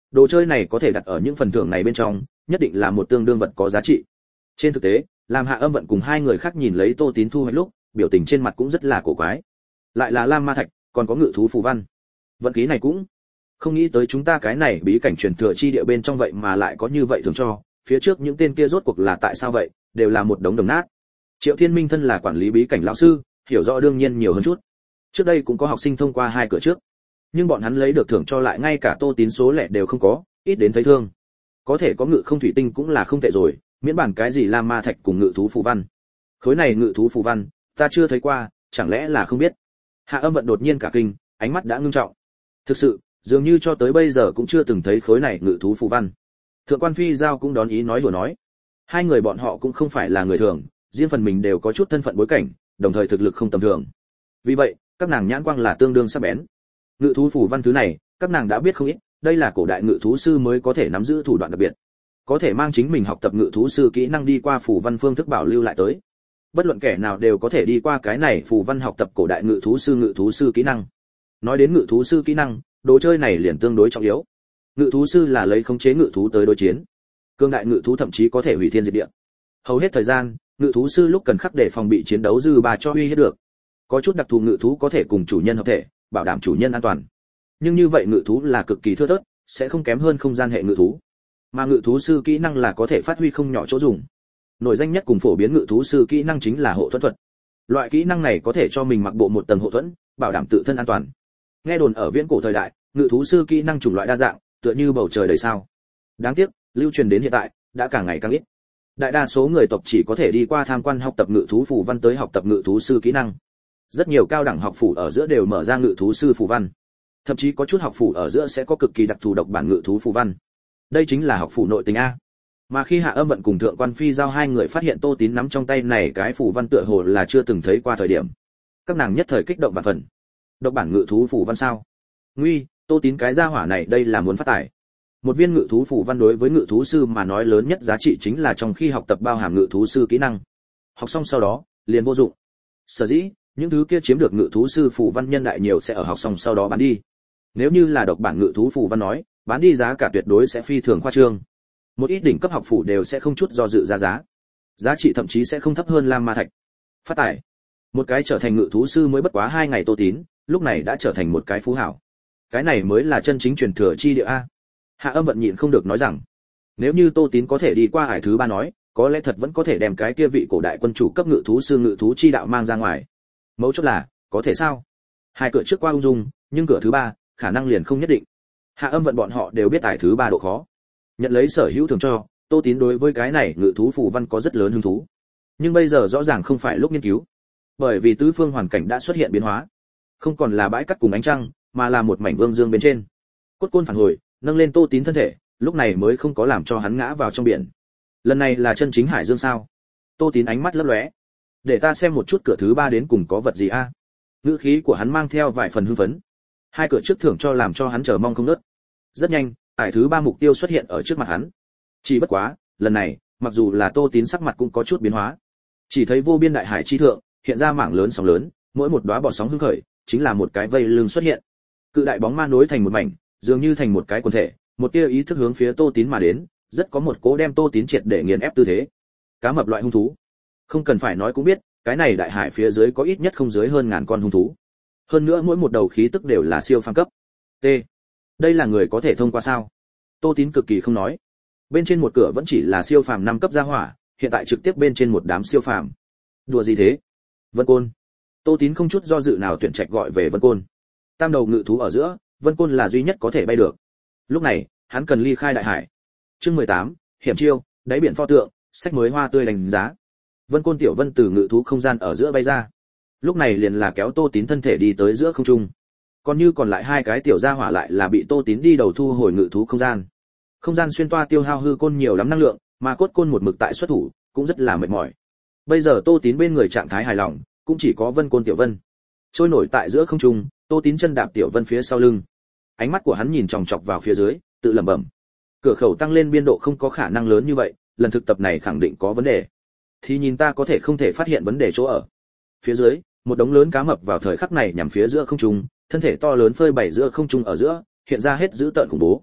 Đồ chơi này có thể đặt ở những phần thưởng này bên trong, nhất định là một tương đương vật có giá trị. Trên thực tế, làm Hạ Âm Vận cùng hai người khác nhìn lấy Tô Tín thu hoạch lúc, biểu tình trên mặt cũng rất là cổ quái. Lại là lam ma thạch, còn có ngự thú phù văn. Vận khí này cũng không nghĩ tới chúng ta cái này bí cảnh truyền thừa chi địa bên trong vậy mà lại có như vậy thường cho, phía trước những tên kia rốt cuộc là tại sao vậy, đều là một đống đồng nát. Triệu Thiên Minh thân là quản lý bí cảnh lão sư, hiểu rõ đương nhiên nhiều hơn chút. Trước đây cũng có học sinh thông qua hai cửa trước, nhưng bọn hắn lấy được thưởng cho lại ngay cả Tô Tín số lẻ đều không có, ít đến thấy thương. Có thể có ngự không thủy tinh cũng là không tệ rồi, miễn bản cái gì lam ma thạch cùng ngự thú phù văn. Khối này ngự thú phù văn, ta chưa thấy qua, chẳng lẽ là không biết. Hạ Âm Vận đột nhiên cả kinh, ánh mắt đã ngưng trọng. Thực sự, dường như cho tới bây giờ cũng chưa từng thấy khối này ngự thú phù văn. Thượng quan Phi Giao cũng đón ý nói đùa nói, hai người bọn họ cũng không phải là người thường, riêng phần mình đều có chút thân phận bối cảnh, đồng thời thực lực không tầm thường. Vì vậy, các nàng nhãn quang là tương đương sắc bén. Ngự thú phù văn thứ này, các nàng đã biết không ít, đây là cổ đại ngự thú sư mới có thể nắm giữ thủ đoạn đặc biệt, có thể mang chính mình học tập ngự thú sư kỹ năng đi qua phù văn phương thức bảo lưu lại tới. Bất luận kẻ nào đều có thể đi qua cái này phù văn học tập cổ đại ngự thú sư ngự thú sư kỹ năng. Nói đến ngự thú sư kỹ năng, đồ chơi này liền tương đối trọng yếu. Ngự thú sư là lấy khống chế ngự thú tới đối chiến. Cương đại ngự thú thậm chí có thể hủy thiên diệt địa. Hầu hết thời gian, ngự thú sư lúc cần khắc để phòng bị chiến đấu dư bà cho uy hiếp được. Có chút đặc thù ngự thú có thể cùng chủ nhân hợp thể, bảo đảm chủ nhân an toàn. Nhưng như vậy ngự thú là cực kỳ thưa thớt, sẽ không kém hơn không gian hệ ngự thú. Mà ngự thú sư kỹ năng là có thể phát huy không nhỏ chỗ dùng. Nổi danh nhất cùng phổ biến ngự thú sư kỹ năng chính là hộ thuẫn thuật. Loại kỹ năng này có thể cho mình mặc bộ một tầng hộ thuẫn, bảo đảm tự thân an toàn. Nghe đồn ở viễn cổ thời đại, ngự thú sư kỹ năng chủng loại đa dạng, tựa như bầu trời đầy sao. Đáng tiếc, lưu truyền đến hiện tại đã càng ngày càng ít. Đại đa số người tộc chỉ có thể đi qua tham quan học tập ngự thú phù văn tới học tập ngự thú sư kỹ năng. Rất nhiều cao đẳng học phủ ở giữa đều mở ra ngự thú sư phù văn. Thậm chí có chút học phủ ở giữa sẽ có cực kỳ đặc thù độc bản ngự thú phù văn. Đây chính là học phủ nội tình a. Mà khi Hạ Âm Vận cùng Thượng quan Phi Giao hai người phát hiện Tô Tín nắm trong tay này cái phù văn tựa hồ là chưa từng thấy qua thời điểm, các nàng nhất thời kích động vạn phần. Độc bản ngự thú phù văn sao? Nguy, Tô Tín cái gia hỏa này đây là muốn phát tài. Một viên ngự thú phù văn đối với ngự thú sư mà nói lớn nhất giá trị chính là trong khi học tập bao hàm ngự thú sư kỹ năng. Học xong sau đó, liền vô dụng. Sở dĩ, những thứ kia chiếm được ngự thú sư phù văn nhân đại nhiều sẽ ở học xong sau đó bán đi. Nếu như là độc bản ngự thú phù văn nói, bán đi giá cả tuyệt đối sẽ phi thường khoa trương. Một ít đỉnh cấp học phủ đều sẽ không chút do dự ra giá. Giá trị thậm chí sẽ không thấp hơn lam ma thạch. Phát tài. Một cái trở thành ngự thú sư mới bất quá hai ngày Tô Tín, lúc này đã trở thành một cái phú hảo. Cái này mới là chân chính truyền thừa chi địa a. Hạ Âm Vận nhịn không được nói rằng, nếu như Tô Tín có thể đi qua hải thứ ba nói, có lẽ thật vẫn có thể đem cái kia vị cổ đại quân chủ cấp ngự thú sư ngự thú chi đạo mang ra ngoài. Mấu chốt là, có thể sao? Hai cửa trước qua ung dung, nhưng cửa thứ ba, khả năng liền không nhất định. Hạ Âm Vận bọn họ đều biết hải thứ ba độ khó. Nhận lấy sở hữu thường cho, Tô Tín đối với cái này ngự thú phù văn có rất lớn hứng thú. Nhưng bây giờ rõ ràng không phải lúc nghiên cứu, bởi vì tứ phương hoàn cảnh đã xuất hiện biến hóa, không còn là bãi cát cùng ánh trăng, mà là một mảnh vương dương bên trên. Cốt côn phản hồi, nâng lên Tô Tín thân thể, lúc này mới không có làm cho hắn ngã vào trong biển. Lần này là chân chính hải dương sao? Tô Tín ánh mắt lấp lóe. Để ta xem một chút cửa thứ ba đến cùng có vật gì a. Ngữ khí của hắn mang theo vài phần hưng phấn. Hai cửa trước thưởng cho làm cho hắn chờ mong không ngớt. Rất nhanh, hải thứ ba mục tiêu xuất hiện ở trước mặt hắn. Chỉ bất quá, lần này, mặc dù là Tô Tín sắc mặt cũng có chút biến hóa. Chỉ thấy vô biên đại hải chi thượng, hiện ra mảng lớn sóng lớn, mỗi một đóa bọt sóng hưng khởi, chính là một cái vây lưng xuất hiện. Cự đại bóng ma nối thành một mảnh, dường như thành một cái quần thể, một tia ý thức hướng phía Tô Tín mà đến, rất có một cố đem Tô Tín triệt để nghiền ép tư thế. Cá mập loại hung thú, không cần phải nói cũng biết, cái này đại hải phía dưới có ít nhất không dưới hơn ngàn con hung thú. Hơn nữa mỗi một đầu khí tức đều là siêu phàm cấp. T. Đây là người có thể thông qua sao? Tô Tín cực kỳ không nói. Bên trên một cửa vẫn chỉ là siêu phàm năm cấp gia hỏa, hiện tại trực tiếp bên trên một đám siêu phàm. Đùa gì thế? Vân Côn. Tô Tín không chút do dự nào tuyển trạch gọi về Vân Côn. Tam đầu ngự thú ở giữa, Vân Côn là duy nhất có thể bay được. Lúc này, hắn cần ly khai đại hải. Chương mười tám, hiểm chiêu, đáy biển pho tượng, sách mới hoa tươi đánh giá. Vân Côn tiểu Vân từ ngự thú không gian ở giữa bay ra. Lúc này liền là kéo Tô Tín thân thể đi tới giữa không trung. Còn như còn lại hai cái tiểu gia hỏa lại là bị Tô Tín đi đầu thu hồi ngự thú không gian. Không gian xuyên toa tiêu hao hư côn nhiều lắm năng lượng, mà cốt côn một mực tại xuất thủ, cũng rất là mệt mỏi. Bây giờ Tô Tín bên người trạng thái hài lòng, cũng chỉ có Vân Côn tiểu Vân. Trôi nổi tại giữa không trung, Tô Tín chân đạp tiểu Vân phía sau lưng. Ánh mắt của hắn nhìn chòng chọc vào phía dưới, tự lẩm bẩm. Cửa khẩu tăng lên biên độ không có khả năng lớn như vậy, lần thực tập này khẳng định có vấn đề. Thì nhìn ta có thể không thể phát hiện vấn đề chỗ ở. Phía dưới, một đống lớn cá mập vào thời khắc này nhằm phía giữa không trung, thân thể to lớn phơi bày giữa không trung ở giữa, hiện ra hết dữ tợn khủng bố.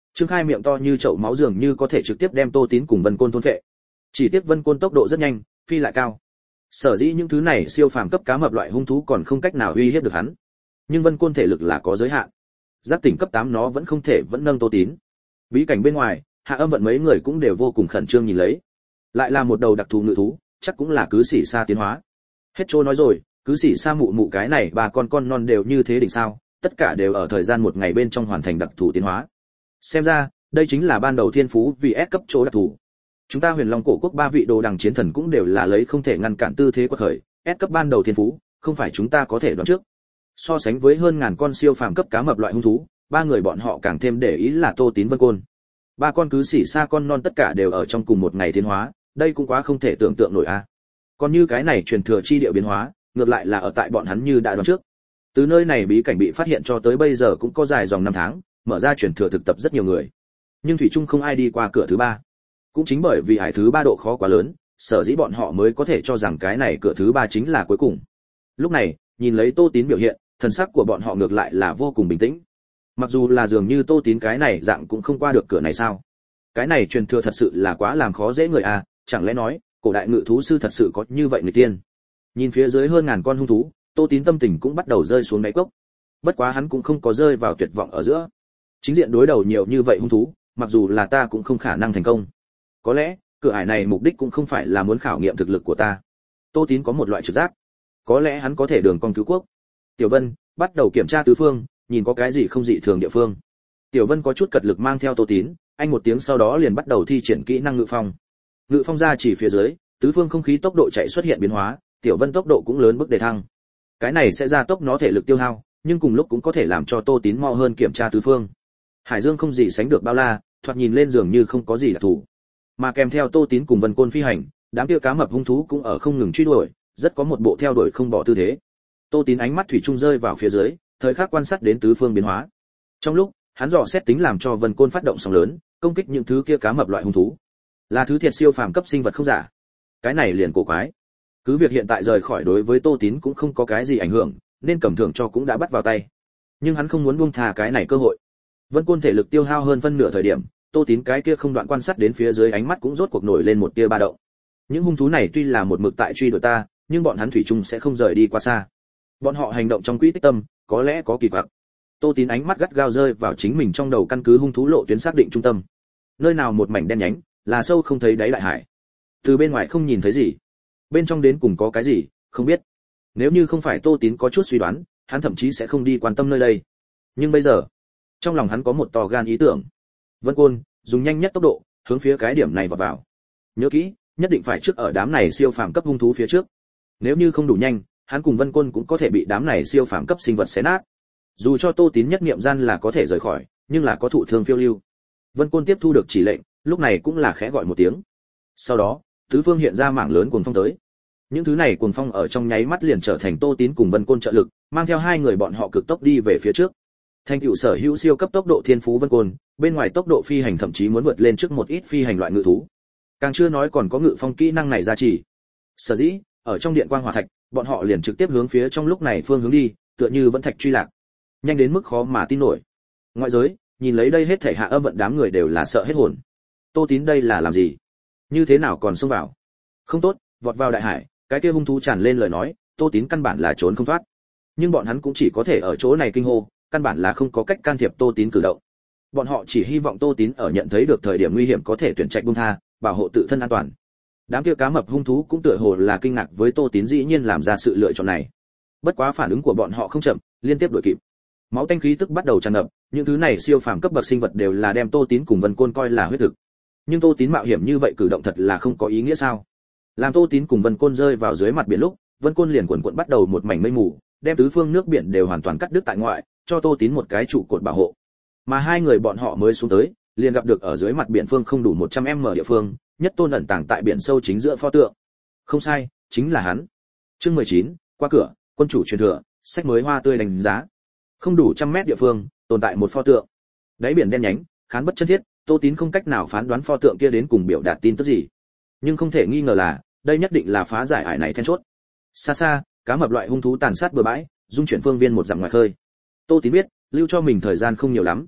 Trương Khai miệng to như chậu máu dường như có thể trực tiếp đem Tô Tín cùng Vân Côn thôn phệ. Chỉ tiếc Vân Côn tốc độ rất nhanh, phi lại cao. Sở dĩ những thứ này siêu phàm cấp cá mập loại hung thú còn không cách nào uy hiếp được hắn. Nhưng Vân Côn thể lực là có giới hạn. Giác tỉnh cấp tám nó vẫn không thể vẫn nâng Tô Tín. Bí cảnh bên ngoài, Hạ Âm Vận mấy người cũng đều vô cùng khẩn trương nhìn lấy. Lại là một đầu đặc thù ngự thú, chắc cũng là cứ xỉ xa tiến hóa. Hết trôi nói rồi, cứ xỉ xa mụ mụ cái này ba con con non đều như thế đỉnh sao, tất cả đều ở thời gian một ngày bên trong hoàn thành đặc thù tiến hóa. Xem ra, đây chính là ban đầu thiên phú vì S cấp chỗ đặc thù. Chúng ta Huyền Long cổ quốc ba vị đồ đằng chiến thần cũng đều là lấy không thể ngăn cản tư thế quật khởi, S cấp ban đầu thiên phú, không phải chúng ta có thể đoán trước. So sánh với hơn ngàn con siêu phàm cấp cá mập loại hung thú, ba người bọn họ càng thêm để ý là Tô Tín Vân Côn. Ba con cứ xỉ xa con non tất cả đều ở trong cùng một ngày tiến hóa, đây cũng quá không thể tưởng tượng nổi a. À. Còn như cái này truyền thừa chi địa biến hóa, ngược lại là ở tại bọn hắn như đã đoán trước. Từ nơi này bí cảnh bị phát hiện cho tới bây giờ cũng có dài dòng năm tháng, mở ra truyền thừa thực tập rất nhiều người. Nhưng thủy chung không ai đi qua cửa thứ ba. Cũng chính bởi vì hải thứ ba độ khó quá lớn, sở dĩ bọn họ mới có thể cho rằng cái này cửa thứ ba chính là cuối cùng. Lúc này, nhìn lấy Tô Tín biểu hiện, thần sắc của bọn họ ngược lại là vô cùng bình tĩnh. Mặc dù là dường như Tô Tín cái này dạng cũng không qua được cửa này sao? Cái này truyền thừa thật sự là quá làm khó dễ người à, chẳng lẽ nói, cổ đại ngự thú sư thật sự có như vậy người tiên? Nhìn phía dưới hơn ngàn con hung thú, Tô Tín tâm tình cũng bắt đầu rơi xuống đáy cốc. Bất quá hắn cũng không có rơi vào tuyệt vọng ở giữa. Chính diện đối đầu nhiều như vậy hung thú, mặc dù là ta cũng không khả năng thành công. Có lẽ, cửa ải này mục đích cũng không phải là muốn khảo nghiệm thực lực của ta. Tô Tín có một loại trực giác. Có lẽ hắn có thể đường con cứu quốc. Tiểu Vân bắt đầu kiểm tra tứ phương, nhìn có cái gì không dị thường địa phương. Tiểu Vân có chút cật lực mang theo Tô Tín, anh một tiếng sau đó liền bắt đầu thi triển kỹ năng ngự phong. Ngự phong ra chỉ phía dưới, tứ phương không khí tốc độ chạy xuất hiện biến hóa, Tiểu Vân tốc độ cũng lớn bước đề thăng. Cái này sẽ gia tốc nó thể lực tiêu hao, nhưng cùng lúc cũng có thể làm cho Tô Tín mau hơn kiểm tra tứ phương. Hải Dương không gì sánh được bao la, thoạt nhìn lên dường như không có gì đặc thù. Mà kèm theo Tô Tín cùng Vân Côn phi hành, đám kia cá mập hung thú cũng ở không ngừng truy đuổi, rất có một bộ theo đuổi không bỏ tư thế. Tô Tín ánh mắt thủy chung rơi vào phía dưới, thời khắc quan sát đến tứ phương biến hóa. Trong lúc, hắn dò xét tính làm cho Vân Côn phát động sóng lớn, công kích những thứ kia cá mập loại hung thú. Là thứ thiệt siêu phàm cấp sinh vật không giả. Cái này liền cổ quái. Cứ việc hiện tại rời khỏi đối với Tô Tín cũng không có cái gì ảnh hưởng, nên cầm thưởng cho cũng đã bắt vào tay. Nhưng hắn không muốn buông tha cái này cơ hội. Vân Côn thể lực tiêu hao hơn phân nửa thời điểm, Tô Tín cái kia không đoạn quan sát đến phía dưới ánh mắt cũng rốt cuộc nổi lên một tia ba động. Những hung thú này tuy là một mực tại truy đuổi ta, nhưng bọn hắn thủy chung sẽ không rời đi quá xa. Bọn họ hành động trong quỹ tích tâm, có lẽ có kỳ quặc. Tô Tín ánh mắt gắt gao rơi vào chính mình trong đầu căn cứ hung thú lộ tuyến xác định trung tâm. Nơi nào một mảnh đen nhánh, là sâu không thấy đáy đại hải. Từ bên ngoài không nhìn thấy gì, bên trong đến cùng có cái gì, không biết. Nếu như không phải Tô Tín có chút suy đoán, hắn thậm chí sẽ không đi quan tâm nơi đây. Nhưng bây giờ, trong lòng hắn có một to gan ý tưởng. Vân Côn dùng nhanh nhất tốc độ hướng phía cái điểm này vào vào. Nhớ kỹ, nhất định phải trước ở đám này siêu phàm cấp hung thú phía trước. Nếu như không đủ nhanh, hắn cùng Vân Côn cũng có thể bị đám này siêu phàm cấp sinh vật xé nát. Dù cho Tô Tín nhất niệm gian là có thể rời khỏi, nhưng là có thụ thương phiêu lưu. Vân Côn tiếp thu được chỉ lệnh, lúc này cũng là khẽ gọi một tiếng. Sau đó, tứ phương hiện ra mảng lớn cuồng phong tới. Những thứ này cuồng phong ở trong nháy mắt liền trở thành Tô Tín cùng Vân Côn trợ lực, mang theo hai người bọn họ cực tốc đi về phía trước. Thành tựu sở hữu siêu cấp tốc độ thiên phú Vân Côn, bên ngoài tốc độ phi hành thậm chí muốn vượt lên trước một ít phi hành loại ngự thú. Càng chưa nói còn có ngự phong kỹ năng này ra chỉ. Sở dĩ, ở trong điện quang hỏa thạch, bọn họ liền trực tiếp hướng phía trong lúc này phương hướng đi, tựa như vẫn thạch truy lạc. Nhanh đến mức khó mà tin nổi. Ngoại giới, nhìn lấy đây hết thảy Hạ Âm Vận đám người đều là sợ hết hồn. Tô Tín đây là làm gì? Như thế nào còn xông vào? Không tốt, vọt vào đại hải, cái kia hung thú tràn lên lời nói, Tô Tín căn bản là trốn không thoát. Nhưng bọn hắn cũng chỉ có thể ở chỗ này kinh hô, căn bản là không có cách can thiệp Tô Tín cử động. Bọn họ chỉ hy vọng Tô Tín ở nhận thấy được thời điểm nguy hiểm có thể tuyển trạch buông tha, bảo hộ tự thân an toàn. Đám kia cá mập hung thú cũng tựa hồ là kinh ngạc với Tô Tín dĩ nhiên làm ra sự lựa chọn này. Bất quá phản ứng của bọn họ không chậm, liên tiếp đuổi kịp. Máu tanh khí tức bắt đầu tràn ngập, những thứ này siêu phàm cấp bậc sinh vật đều là đem Tô Tín cùng Vân Côn coi là huyết thực. Nhưng Tô Tín mạo hiểm như vậy cử động thật là không có ý nghĩa sao? Làm Tô Tín cùng Vân Côn rơi vào dưới mặt biển lúc, Vân Côn liền cuộn cuộn bắt đầu một mảnh mây mù, đem tứ phương nước biển đều hoàn toàn cắt đứt tại ngoại, cho Tô Tín một cái trụ cột bảo hộ. Mà hai người bọn họ mới xuống tới, liền gặp được ở dưới mặt biển phương không đủ một trăm mét địa phương, nhất tôn ẩn tàng tại biển sâu chính giữa pho tượng. Không sai, chính là hắn. Chương mười chín, qua cửa, quân chủ truyền thừa, sách mới hoa tươi đánh giá. Không đủ trăm mét địa phương, tồn tại một pho tượng. Đáy biển đen nhánh, khán bất chân thiết, Tô Tín không cách nào phán đoán pho tượng kia đến cùng biểu đạt tin tức gì. Nhưng không thể nghi ngờ là, đây nhất định là phá giải ải này then chốt. Xa xa, cá mập loại hung thú tàn sát bừa bãi, dung chuyển phương viên một dặm ngoài khơi. Tô Tín biết, lưu cho mình thời gian không nhiều lắm.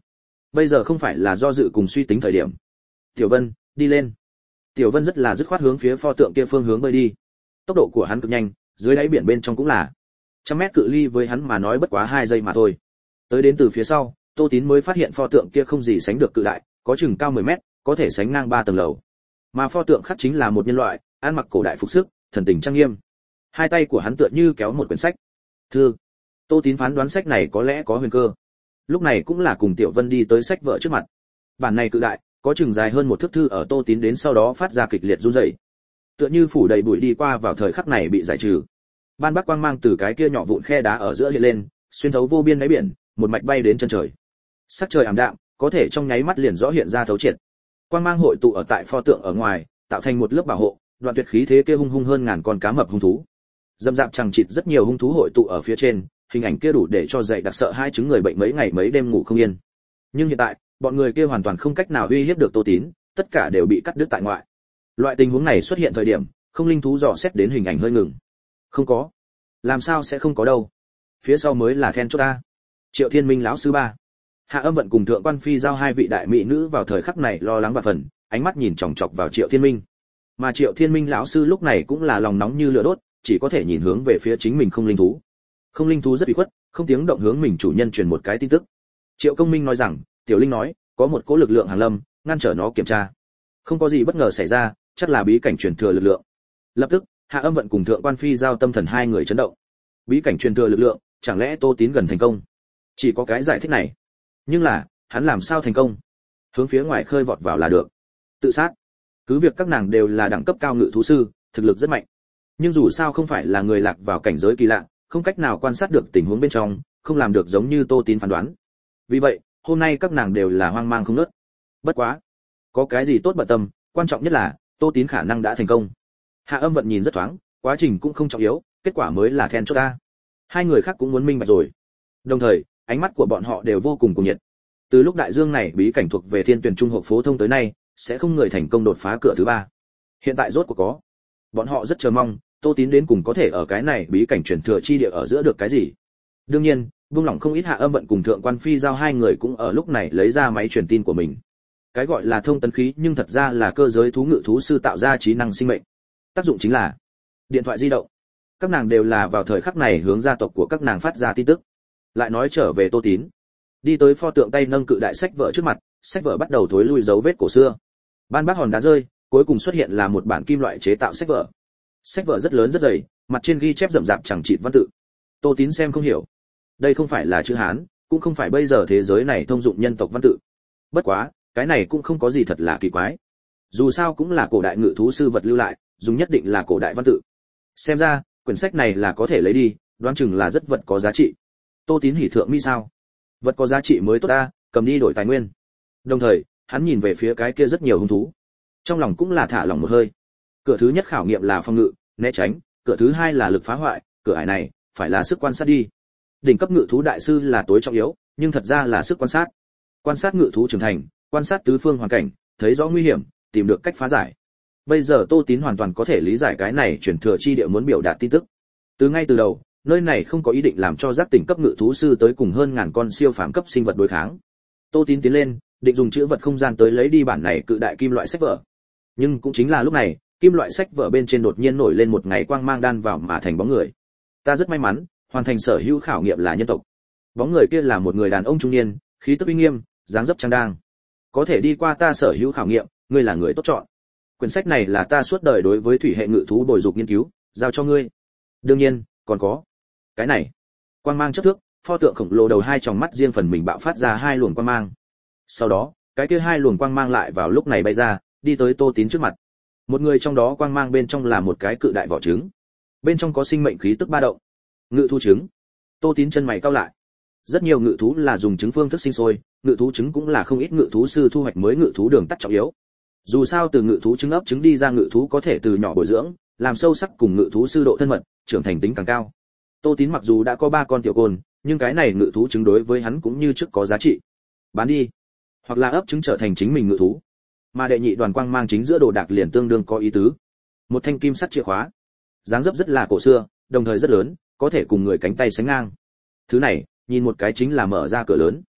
Bây giờ không phải là do dự cùng suy tính thời điểm. Tiểu Vân, đi lên. Tiểu Vân rất là dứt khoát hướng phía pho tượng kia phương hướng bơi đi. Tốc độ của hắn cực nhanh, dưới đáy biển bên trong cũng là trăm mét cự ly, với hắn mà nói bất quá hai giây mà thôi. Tới đến từ phía sau, Tô Tín mới phát hiện pho tượng kia không gì sánh được cự đại, có chừng cao mười mét, có thể sánh ngang ba tầng lầu. Mà pho tượng khắc chính là một nhân loại, ăn mặc cổ đại phục sức, thần tình trang nghiêm. Hai tay của hắn tựa như kéo một quyển sách. Thư. Tô Tín phán đoán sách này có lẽ có huyền cơ. Lúc này cũng là cùng Tiểu Vân đi tới sách vở trước mặt. Bản này cự đại, có chừng dài hơn một thước thư ở Tô Tín đến sau đó phát ra kịch liệt run rẩy. Tựa như phủ đầy bụi đi qua vào thời khắc này bị giải trừ. Ban bác quang mang từ cái kia nhỏ vụn khe đá ở giữa hiện lên, xuyên thấu vô biên đáy biển, một mạch bay đến chân trời. Sắc trời ảm đạm, có thể trong nháy mắt liền rõ hiện ra thấu triệt. Quang mang hội tụ ở tại pho tượng ở ngoài, tạo thành một lớp bảo hộ, đoạn tuyệt khí thế kia hung hung hơn ngàn con cá mập hung thú. Dâm dạp chẳng chịt rất nhiều hung thú hội tụ ở phía trên, hình ảnh kia đủ để cho dậy đặc sợ hai chứng người bệnh mấy ngày mấy đêm ngủ không yên. Nhưng hiện tại, bọn người kia hoàn toàn không cách nào uy hiếp được Tô Tín, tất cả đều bị cắt đứt tại ngoại. Loại tình huống này xuất hiện thời điểm, không linh thú dò xét đến hình ảnh hơi ngừng. Không có. Làm sao sẽ không có đâu? Phía sau mới là then chốt ta. Triệu Thiên Minh lão sư ba. Hạ Âm Vận cùng Thượng Quan Phi giao hai vị đại mỹ nữ vào thời khắc này lo lắng và phần, ánh mắt nhìn chòng chọc vào Triệu Thiên Minh. Mà Triệu Thiên Minh lão sư lúc này cũng là lòng nóng như lửa đốt, chỉ có thể nhìn hướng về phía chính mình không linh thú. Không linh thú rất ủy khuất, không tiếng động hướng mình chủ nhân truyền một cái tin tức. Triệu Công Minh nói rằng, Tiểu Linh nói, có một cỗ lực lượng hàng lâm, ngăn trở nó kiểm tra. Không có gì bất ngờ xảy ra, chắc là bí cảnh truyền thừa lực lượng. Lập tức, Hạ Âm Vận cùng Thượng Quan Phi giao tâm thần hai người chấn động. Bí cảnh truyền thừa lực lượng, chẳng lẽ Tô Tín gần thành công? Chỉ có cái giải thích này. Nhưng là, hắn làm sao thành công? Hướng phía ngoài khơi vọt vào là được. Tự sát. Cứ việc các nàng đều là đẳng cấp cao ngự thú sư, thực lực rất mạnh. Nhưng dù sao không phải là người lạc vào cảnh giới kỳ lạ, không cách nào quan sát được tình huống bên trong, không làm được giống như Tô Tín phán đoán. Vì vậy, hôm nay các nàng đều là hoang mang không ngớt. Bất quá, có cái gì tốt bận tâm, quan trọng nhất là Tô Tín khả năng đã thành công. Hạ Âm Vận nhìn rất thoáng, quá trình cũng không trọng yếu, kết quả mới là then chốt ta. Hai người khác cũng muốn minh bạch rồi. Đồng thời, ánh mắt của bọn họ đều vô cùng cuồng nhiệt. Từ lúc đại dương này bí cảnh thuộc về Thiên Tuyển Trung học phổ thông tới nay, sẽ không người thành công đột phá cửa thứ ba. Hiện tại rốt cuộc có. Bọn họ rất chờ mong, Tô Tín đến cùng có thể ở cái này bí cảnh truyền thừa chi địa ở giữa được cái gì. Đương nhiên, vương lòng không ít Hạ Âm Vận cùng Thượng Quan Phi giao hai người cũng ở lúc này lấy ra máy truyền tin của mình. Cái gọi là thông tấn khí nhưng thật ra là cơ giới thú ngự thú sư tạo ra trí năng sinh mệnh. Tác dụng chính là điện thoại di động. Các nàng đều là vào thời khắc này hướng gia tộc của các nàng phát ra tin tức. Lại nói trở về Tô Tín, đi tới pho tượng tay nâng cự đại sách vở trước mặt, sách vở bắt đầu thối lui dấu vết cổ xưa. Ban bác hòn đá rơi, cuối cùng xuất hiện là một bản kim loại chế tạo sách vở. Sách vở rất lớn rất dày, mặt trên ghi chép rậm rạp chẳng chịt văn tự. Tô Tín xem không hiểu. Đây không phải là chữ Hán, cũng không phải bây giờ thế giới này thông dụng nhân tộc văn tự. Bất quá, cái này cũng không có gì thật là kỳ quái. Dù sao cũng là cổ đại ngự thú sư vật lưu lại, dùng nhất định là cổ đại văn tự. Xem ra, quyển sách này là có thể lấy đi, đoán chừng là rất vật có giá trị. Tô Tín hỉ thượng mi sao? Vật có giá trị mới tốt ta, cầm đi đổi tài nguyên. Đồng thời, hắn nhìn về phía cái kia rất nhiều hung thú. Trong lòng cũng là thả lỏng một hơi. Cửa thứ nhất khảo nghiệm là phòng ngự, né tránh, cửa thứ hai là lực phá hoại, cửa ải này phải là sức quan sát đi. Đỉnh cấp ngự thú đại sư là tối trọng yếu, nhưng thật ra là sức quan sát. Quan sát ngự thú trưởng thành, quan sát tứ phương hoàn cảnh, thấy rõ nguy hiểm, tìm được cách phá giải. Bây giờ Tô Tín hoàn toàn có thể lý giải cái này truyền thừa chi địa muốn biểu đạt tin tức. Từ ngay từ đầu, nơi này không có ý định làm cho giác tỉnh cấp ngự thú sư tới cùng hơn ngàn con siêu phàm cấp sinh vật đối kháng. Tô Tín tiến lên, định dùng chữ vật không gian tới lấy đi bản này cự đại kim loại sách vở. Nhưng cũng chính là lúc này, kim loại sách vở bên trên đột nhiên nổi lên một ngày quang mang đan vào mà thành bóng người. Ta rất may mắn, hoàn thành sở hữu khảo nghiệm là nhân tộc. Bóng người kia là một người đàn ông trung niên, khí tức uy nghiêm, dáng dấp trang đang. Có thể đi qua ta sở hữu khảo nghiệm, ngươi là người tốt chọn. Quyển sách này là ta suốt đời đối với thủy hệ ngự thú bồi dục nghiên cứu, giao cho ngươi. Đương nhiên, còn có cái này. Quang mang chớp thước, pho tượng khổng lồ đầu hai tròng mắt riêng phần mình bạo phát ra hai luồng quang mang. Sau đó, cái kia hai luồng quang mang lại vào lúc này bay ra, đi tới Tô Tín trước mặt. Một người trong đó quang mang bên trong là một cái cự đại vỏ trứng. Bên trong có sinh mệnh khí tức ba động. Ngự thú trứng. Tô Tín chân mày cau lại. Rất nhiều ngự thú là dùng trứng phương thức sinh sôi, ngự thú trứng cũng là không ít ngự thú sư thu hoạch mới ngự thú đường tắt trọng yếu. Dù sao từ ngự thú trứng ấp trứng đi ra ngự thú có thể từ nhỏ bồi dưỡng, làm sâu sắc cùng ngự thú sư độ thân mật, trưởng thành tính càng cao. Tô Tín mặc dù đã có ba con tiểu côn, nhưng cái này ngự thú trứng đối với hắn cũng như trước có giá trị. Bán đi, hoặc là ấp trứng trở thành chính mình ngự thú. Mà đệ nhị đoàn quang mang chính giữa đồ đạc liền tương đương có ý tứ. Một thanh kim sắt chìa khóa, dáng dấp rất là cổ xưa, đồng thời rất lớn, có thể cùng người cánh tay sánh ngang. Thứ này, nhìn một cái chính là mở ra cửa lớn.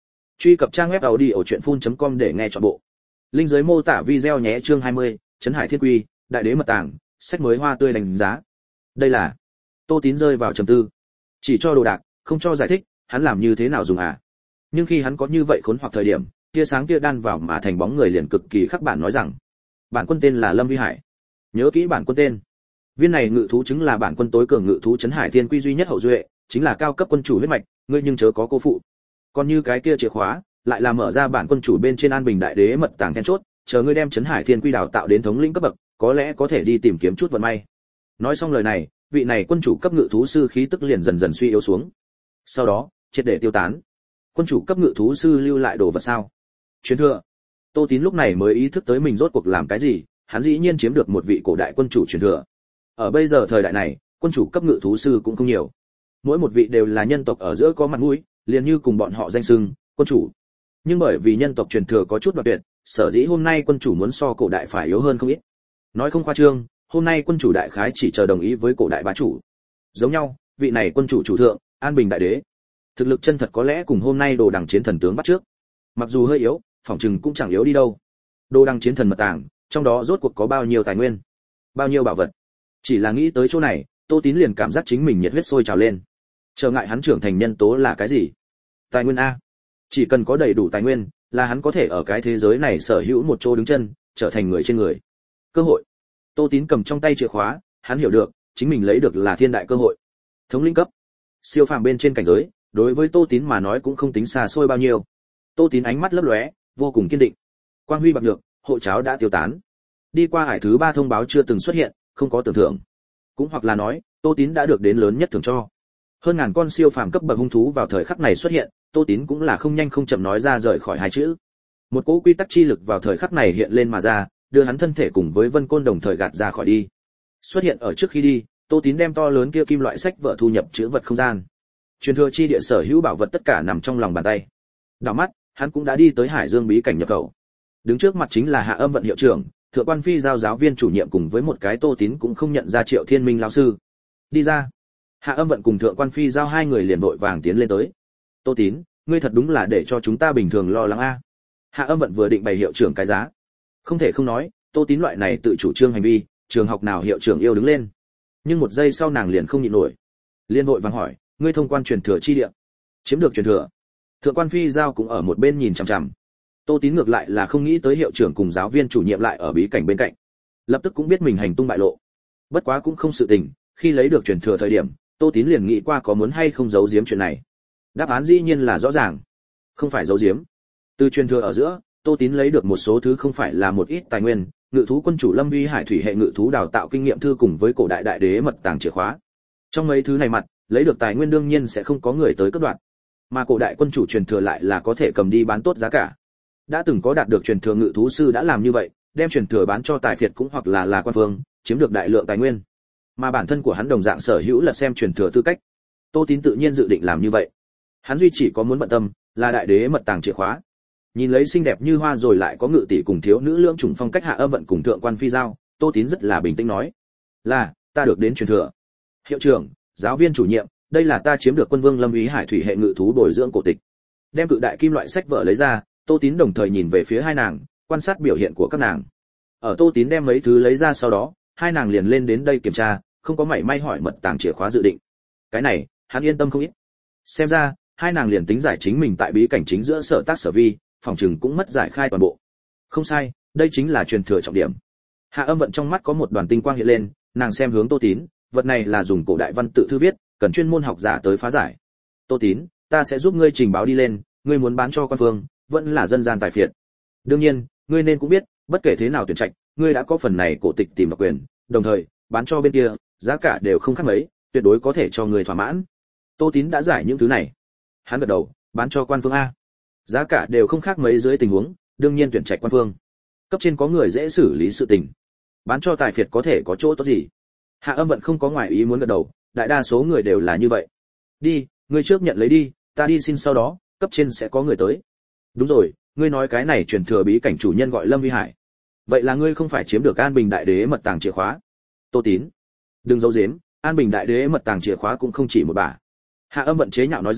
Truy cập trang web audiochuyenphun.com để nghe trọn bộ. Link dưới mô tả video nhé. Chương hai mươi, Trấn Hải Thiên Quy, Đại Đế Mật Tàng, sách mới hoa tươi đánh giá. Đây là. Tô Tín rơi vào trầm tư. Chỉ cho đồ đạc, không cho giải thích, hắn làm như thế nào dùng à? Nhưng khi hắn có như vậy khốn hoặc thời điểm, tia sáng kia đan vào mà thành bóng người liền cực kỳ khắc bản nói rằng, bản quân tên là Lâm Vi Hải. Nhớ kỹ bản quân tên. Viên này ngự thú chứng là bản quân tối cường ngự thú Trấn Hải Thiên Quy duy nhất hậu duệ, chính là cao cấp quân chủ huyết mạch, ngươi nhưng chớ có cô phụ. Còn như cái kia chìa khóa, lại là mở ra bản quân chủ bên trên An Bình Đại Đế mật tàng then chốt, chờ ngươi đem Trấn Hải Thiên Quy đào tạo đến thống lĩnh cấp bậc, có lẽ có thể đi tìm kiếm chút vận may. Nói xong lời này, vị này quân chủ cấp ngự thú sư khí tức liền dần dần suy yếu xuống. Sau đó, triệt để tiêu tán. Quân chủ cấp ngự thú sư lưu lại đồ vật sao? Truyền thừa. Tô Tín lúc này mới ý thức tới mình rốt cuộc làm cái gì, hắn dĩ nhiên chiếm được một vị cổ đại quân chủ truyền thừa. Ở bây giờ thời đại này, quân chủ cấp ngự thú sư cũng không nhiều. Mỗi một vị đều là nhân tộc ở giữa có mặt mũi, liền như cùng bọn họ danh xưng, quân chủ. Nhưng bởi vì nhân tộc truyền thừa có chút đặc biệt, sở dĩ hôm nay quân chủ muốn so cổ đại phải yếu hơn không ít. Nói không khoa trương, hôm nay quân chủ đại khái chỉ chờ đồng ý với cổ đại bá chủ. Giống nhau, vị này quân chủ chủ thượng, An Bình Đại Đế. Thực lực chân thật có lẽ cùng hôm nay Đồ Đằng Chiến Thần tướng bắt trước. Mặc dù hơi yếu, phỏng chừng cũng chẳng yếu đi đâu. Đồ Đằng Chiến Thần mật tàng, trong đó rốt cuộc có bao nhiêu tài nguyên, bao nhiêu bảo vật. Chỉ là nghĩ tới chỗ này, Tô Tín liền cảm giác chính mình nhiệt huyết sôi trào lên. Trở ngại hắn trưởng thành nhân tố là cái gì? Tài nguyên a. Chỉ cần có đầy đủ tài nguyên, là hắn có thể ở cái thế giới này sở hữu một chỗ đứng chân, trở thành người trên người. Cơ hội. Tô Tín cầm trong tay chìa khóa, hắn hiểu được, chính mình lấy được là thiên đại cơ hội. Thống lĩnh cấp, siêu phàm bên trên cảnh giới, đối với Tô Tín mà nói cũng không tính xa xôi bao nhiêu. Tô Tín ánh mắt lấp lóe, vô cùng kiên định. Quang huy bạc nhược, hộ cháo đã tiêu tán. Đi qua hải thứ ba thông báo chưa từng xuất hiện, không có tưởng thưởng. Cũng hoặc là nói, Tô Tín đã được đến lớn nhất thưởng cho. Hơn ngàn con siêu phàm cấp bậc hung thú vào thời khắc này xuất hiện, Tô Tín cũng là không nhanh không chậm nói ra rời khỏi hai chữ. Một cỗ quy tắc chi lực vào thời khắc này hiện lên mà ra, đưa hắn thân thể cùng với Vân Côn đồng thời gạt ra khỏi đi. Xuất hiện ở trước khi đi, Tô Tín đem to lớn kia kim loại sách vở thu nhập chứa vật không gian. Truyền thừa chi địa sở hữu bảo vật tất cả nằm trong lòng bàn tay. Đảo mắt, hắn cũng đã đi tới Hải Dương bí cảnh nhập khẩu. Đứng trước mặt chính là Hạ Âm vận hiệu trưởng, Thượng Quan Phi giao giáo viên chủ nhiệm cùng với một cái Tô Tín cũng không nhận ra Triệu Thiên Minh lão sư. Đi ra. Hạ Âm vận cùng Thượng Quan Phi giao hai người liền vội vàng tiến lên tới. Tô Tín, ngươi thật đúng là để cho chúng ta bình thường lo lắng a. Hạ Âm vận vừa định bày hiệu trưởng cái giá. Không thể không nói, Tô Tín loại này tự chủ trương hành vi, trường học nào hiệu trưởng yêu đứng lên. Nhưng một giây sau nàng liền không nhịn nổi, liên vội vàng hỏi, ngươi thông quan truyền thừa chi địa, chiếm được truyền thừa? Thượng Quan Phi giao cũng ở một bên nhìn chằm chằm. Tô Tín ngược lại là không nghĩ tới hiệu trưởng cùng giáo viên chủ nhiệm lại ở bí cảnh bên cạnh, lập tức cũng biết mình hành tung bại lộ. Bất quá cũng không sự tình, khi lấy được truyền thừa thời điểm, Tô Tín liền nghĩ qua có muốn hay không giấu giếm chuyện này. Đáp án dĩ nhiên là rõ ràng, không phải giấu giếm. Từ truyền thừa ở giữa, Tô Tín lấy được một số thứ không phải là một ít tài nguyên, ngự thú quân chủ Lâm Vi Hải thủy hệ ngự thú đào tạo kinh nghiệm thư cùng với cổ đại đại đế mật tàng chìa khóa. Trong mấy thứ này mặt, lấy được tài nguyên đương nhiên sẽ không có người tới cướp đoạt, mà cổ đại quân chủ truyền thừa lại là có thể cầm đi bán tốt giá cả. Đã từng có đạt được truyền thừa ngự thú sư đã làm như vậy, đem truyền thừa bán cho tài phiệt cũng hoặc là là quan phương, chiếm được đại lượng tài nguyên. Mà bản thân của hắn đồng dạng sở hữu là xem truyền thừa tư cách. Tô Tín tự nhiên dự định làm như vậy. Hắn duy chỉ có muốn bận tâm là đại đế mật tàng chìa khóa. Nhìn lấy xinh đẹp như hoa rồi lại có ngự tỷ cùng thiếu nữ lưỡng chủng phong cách Hạ Âm vận cùng Thượng Quan Phi giao, Tô Tín rất là bình tĩnh nói, là ta được đến truyền thừa. Hiệu trưởng, giáo viên chủ nhiệm, đây là ta chiếm được quân vương Lâm Úy Hải thủy hệ ngự thú bồi dưỡng cổ tịch. Đem cự đại kim loại sách vở lấy ra, Tô Tín đồng thời nhìn về phía hai nàng, quan sát biểu hiện của các nàng. Ở Tô Tín đem mấy thứ lấy ra sau đó, hai nàng liền lên đến đây kiểm tra, không có mảy may hỏi mật tàng chìa khóa dự định. Cái này, hắn yên tâm không ít. Xem ra, hai nàng liền tính giải chính mình tại bí cảnh chính giữa sở tác sở vi, phòng trừng cũng mất giải khai toàn bộ. Không sai, đây chính là truyền thừa trọng điểm. Hạ Âm vận trong mắt có một đoàn tinh quang hiện lên, nàng xem hướng Tô Tín, vật này là dùng cổ đại văn tự thư viết, cần chuyên môn học giả tới phá giải. Tô Tín, ta sẽ giúp ngươi trình báo đi lên, ngươi muốn bán cho quan phương, vẫn là dân gian tài phiệt. Đương nhiên, ngươi nên cũng biết, bất kể thế nào tuyển trạch, ngươi đã có phần này cổ tịch tìm độc quyền, đồng thời, bán cho bên kia, giá cả đều không khác mấy, tuyệt đối có thể cho ngươi thỏa mãn. Tô Tín đã giải những thứ này. Hắn gật đầu, bán cho quan phương a. Giá cả đều không khác mấy dưới tình huống, đương nhiên tuyển trạch quan phương. Cấp trên có người dễ xử lý sự tình. Bán cho tài phiệt có thể có chỗ tốt gì? Hạ Âm vận không có ngoại ý muốn gật đầu, đại đa số người đều là như vậy. Đi, ngươi trước nhận lấy đi, ta đi xin sau đó, cấp trên sẽ có người tới. Đúng rồi, ngươi nói cái này truyền thừa bí cảnh chủ nhân gọi Lâm Vi Hải. Vậy là ngươi không phải chiếm được An Bình Đại Đế mật tàng chìa khóa? Tô Tín, đừng giấu giếm, An Bình Đại Đế mật tàng chìa khóa cũng không chỉ một bả. Hạ Âm vận chế nhạo nói rằng,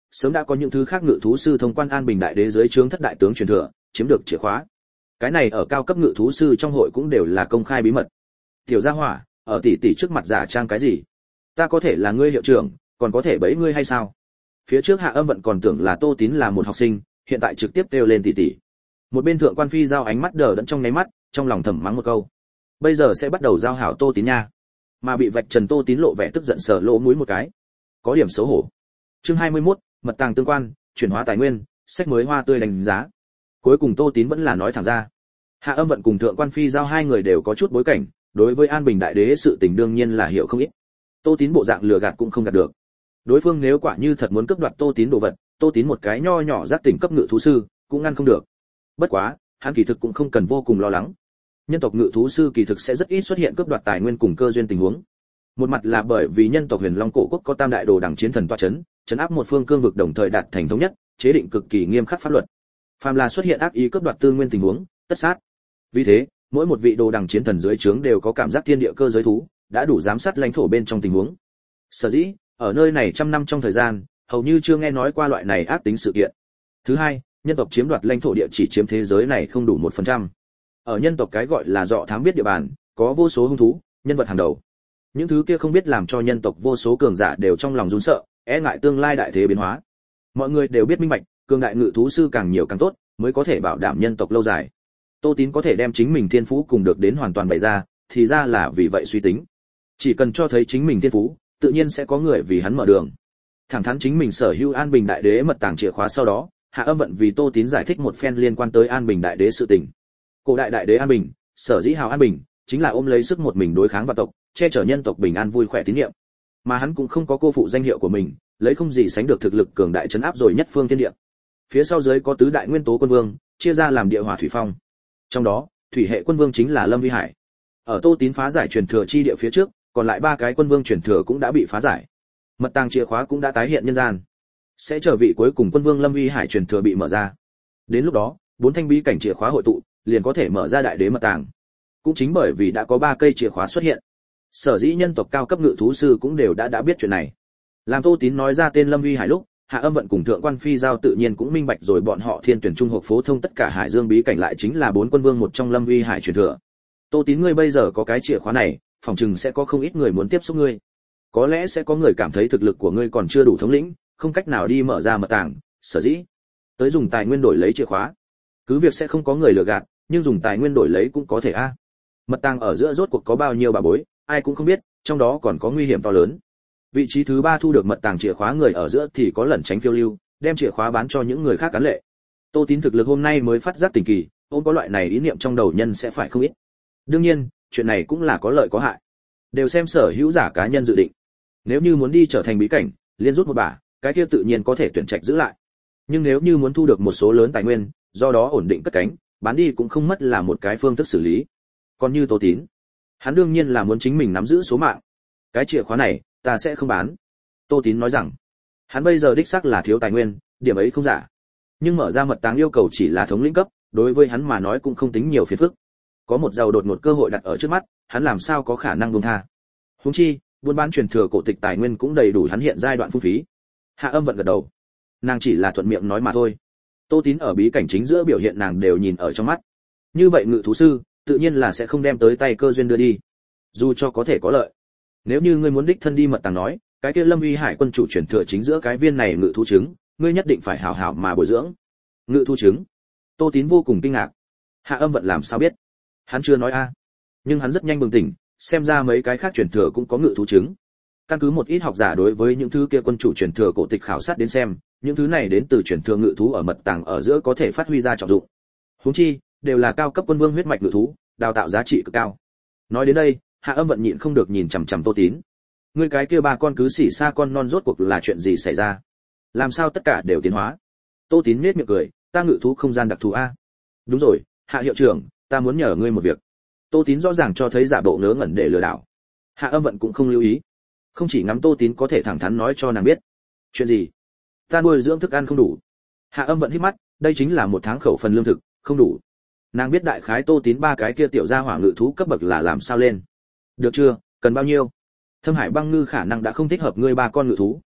sớm đã có những thứ khác ngự thú sư thông quan An Bình đại đế dưới trướng thất đại tướng truyền thừa, chiếm được chìa khóa. Cái này ở cao cấp ngự thú sư trong hội cũng đều là công khai bí mật. Tiểu gia hỏa, ở tỷ tỷ trước mặt giả trang cái gì? Ta có thể là ngươi hiệu trưởng, còn có thể bẫy ngươi hay sao? Phía trước Hạ Âm Vận còn tưởng là Tô Tín là một học sinh, hiện tại trực tiếp kêu lên tỷ tỷ. Một bên thượng quan phi giao ánh mắt đờ đẫn trong nháy mắt, trong lòng thầm mắng một câu. Bây giờ sẽ bắt đầu giao hảo Tô Tín nha. Mà bị vạch trần Tô Tín lộ vẻ tức giận sờ lỗ mũi một cái. Có điểm xấu hổ. Chương hai mươi mốt, mật tàng tương quan, chuyển hóa tài nguyên, sách mới hoa tươi đánh giá. Cuối cùng Tô Tín vẫn là nói thẳng ra. Hạ Âm Vận cùng thượng quan phi giao hai người đều có chút bối cảnh, đối với An Bình đại đế sự tình đương nhiên là hiểu không ít. Tô Tín bộ dạng lừa gạt cũng không gạt được. Đối phương nếu quả như thật muốn cướp đoạt Tô Tín đồ vật, Tô Tín một cái nho nhỏ giác tỉnh cấp ngự thú sư, cũng ngăn không được. Bất quá, hắn kỳ thực cũng không cần vô cùng lo lắng. Nhân tộc ngự thú sư kỳ thực sẽ rất ít xuất hiện cướp đoạt tài nguyên cùng cơ duyên tình huống. Một mặt là bởi vì nhân tộc Huyền Long cổ quốc có tam đại đồ đẳng chiến thần toa chấn, chấn áp một phương cương vực đồng thời đạt thành thống nhất, chế định cực kỳ nghiêm khắc pháp luật. Phàm là xuất hiện ác ý cướp đoạt tư nguyên tình huống, tất sát. Vì thế, mỗi một vị đồ đẳng chiến thần dưới trướng đều có cảm giác thiên địa cơ giới thú, đã đủ giám sát lãnh thổ bên trong tình huống. Sở dĩ, ở nơi này trăm năm trong thời gian, hầu như chưa nghe nói qua loại này ác tính sự kiện. Thứ hai, nhân tộc chiếm đoạt lãnh thổ địa chỉ chiếm thế giới này không đủ một phần trăm. Ở nhân tộc cái gọi là dọ thám biết địa bàn, có vô số hung thú, nhân vật hàng đầu. Những thứ kia không biết làm cho nhân tộc vô số cường giả đều trong lòng run sợ, e ngại tương lai đại thế biến hóa. Mọi người đều biết minh bạch, cường đại ngự thú sư càng nhiều càng tốt, mới có thể bảo đảm nhân tộc lâu dài. Tô Tín có thể đem chính mình thiên phú cùng được đến hoàn toàn bày ra, thì ra là vì vậy suy tính. Chỉ cần cho thấy chính mình thiên phú, tự nhiên sẽ có người vì hắn mở đường. Thẳng thắn chính mình sở hữu An Bình đại đế mật tàng chìa khóa sau đó, Hạ Âm Vận vì Tô Tín giải thích một phen liên quan tới An Bình đại đế sự tình. Cổ đại đại đế An Bình, sở dĩ hào An Bình, chính là ôm lấy sức một mình đối kháng vạn tộc, che chở nhân tộc bình an vui khỏe tín niệm. Mà hắn cũng không có cô phụ danh hiệu của mình, lấy không gì sánh được thực lực cường đại trấn áp rồi nhất phương thiên địa. Phía sau dưới có tứ đại nguyên tố quân vương, chia ra làm địa hỏa thủy phong. Trong đó, thủy hệ quân vương chính là Lâm Vi Hải. Ở Tô Tín phá giải truyền thừa chi địa phía trước, còn lại ba cái quân vương truyền thừa cũng đã bị phá giải. Mật tàng chìa khóa cũng đã tái hiện nhân gian. Sẽ chờ vị cuối cùng quân vương Lâm Vi Hải truyền thừa bị mở ra. Đến lúc đó, bốn thanh bí cảnh chìa khóa hội tụ, liền có thể mở ra đại đế mật tàng. Cũng chính bởi vì đã có ba cây chìa khóa xuất hiện, sở dĩ nhân tộc cao cấp ngự thú sư cũng đều đã đã biết chuyện này. Làm Tô Tín nói ra tên Lâm Vi Hải lúc, Hạ Âm Vận cùng thượng quan phi giao tự nhiên cũng minh bạch rồi bọn họ Thiên Tuyển Trung Hộp phố thông tất cả Hải Dương bí cảnh lại chính là bốn quân vương một trong Lâm Vi Hải truyền thừa. Tô Tín ngươi bây giờ có cái chìa khóa này, phòng chừng sẽ có không ít người muốn tiếp xúc ngươi. Có lẽ sẽ có người cảm thấy thực lực của ngươi còn chưa đủ thống lĩnh, không cách nào đi mở ra mật tàng, sở dĩ tới dùng tài nguyên đổi lấy chìa khóa. Cứ việc sẽ không có người lừa gạt, nhưng dùng tài nguyên đổi lấy cũng có thể a. Mật tàng ở giữa rốt cuộc có bao nhiêu bà bối, ai cũng không biết, trong đó còn có nguy hiểm to lớn. Vị trí thứ ba thu được mật tàng chìa khóa người ở giữa thì có lẩn tránh phiêu lưu, đem chìa khóa bán cho những người khác cán lệ. Tô Tín thực lực hôm nay mới phát giác tỉnh kỳ, ôm có loại này ý niệm trong đầu nhân sẽ phải không ít. Đương nhiên, chuyện này cũng là có lợi có hại, đều xem sở hữu giả cá nhân dự định. Nếu như muốn đi trở thành bí cảnh, liên rút một bả, cái kia tự nhiên có thể tuyển trạch giữ lại. Nhưng nếu như muốn thu được một số lớn tài nguyên, do đó ổn định cất cánh, bán đi cũng không mất là một cái phương thức xử lý. Còn như Tô Tín, hắn đương nhiên là muốn chính mình nắm giữ số mạng. Cái chìa khóa này, ta sẽ không bán. Tô Tín nói rằng, hắn bây giờ đích xác là thiếu tài nguyên, điểm ấy không giả. Nhưng mở ra mật tàng yêu cầu chỉ là thống lĩnh cấp, đối với hắn mà nói cũng không tính nhiều phiền phức. Có một giàu đột ngột cơ hội đặt ở trước mắt, hắn làm sao có khả năng buông tha. Huống chi, buôn bán truyền thừa cổ tịch tài nguyên cũng đầy đủ hắn hiện giai đoạn phung phí. Hạ Âm Vận gật đầu. Nàng chỉ là thuận miệng nói mà thôi. Tô Tín ở bí cảnh chính giữa biểu hiện nàng đều nhìn ở trong mắt. Như vậy ngự thú sư, tự nhiên là sẽ không đem tới tay cơ duyên đưa đi. Dù cho có thể có lợi. Nếu như ngươi muốn đích thân đi mật tàng nói, cái kia Lâm Uy Hải quân chủ truyền thừa chính giữa cái viên này ngự thú trứng, ngươi nhất định phải hảo hảo mà bồi dưỡng. Ngự thú trứng? Tô Tín vô cùng kinh ngạc. Hạ Âm Vận làm sao biết? Hắn chưa nói a. Nhưng hắn rất nhanh bừng tỉnh, xem ra mấy cái khác truyền thừa cũng có ngự thú trứng. Căn cứ một ít học giả đối với những thứ kia quân chủ truyền thừa cổ tịch khảo sát đến xem, những thứ này đến từ truyền thừa ngự thú ở mật tàng ở giữa có thể phát huy ra trọng dụng. Huống chi, đều là cao cấp quân vương huyết mạch ngự thú, đào tạo giá trị cực cao. Nói đến đây, Hạ Âm Vận nhịn không được nhìn chằm chằm Tô Tín. Ngươi cái kia ba con cứ xỉ xa con non rốt cuộc là chuyện gì xảy ra? Làm sao tất cả đều tiến hóa? Tô Tín nhếch miệng cười, ta ngự thú không gian đặc thù a. Đúng rồi, Hạ hiệu trưởng, ta muốn nhờ ngươi một việc. Tô Tín rõ ràng cho thấy giả bộ ngớ ngẩn để lừa đảo. Hạ Âm Vận cũng không lưu ý, không chỉ ngắm Tô Tín có thể thẳng thắn nói cho nàng biết. Chuyện gì? Ta nuôi dưỡng thức ăn không đủ. Hạ Âm Vận hít mắt, đây chính là một tháng khẩu phần lương thực, không đủ. Nàng biết đại khái Tô Tín ba cái kia tiểu gia hỏa ngự thú cấp bậc là làm sao lên. Được chưa, cần bao nhiêu? Thâm Hải băng ngư khả năng đã không thích hợp ngươi ba con ngự thú,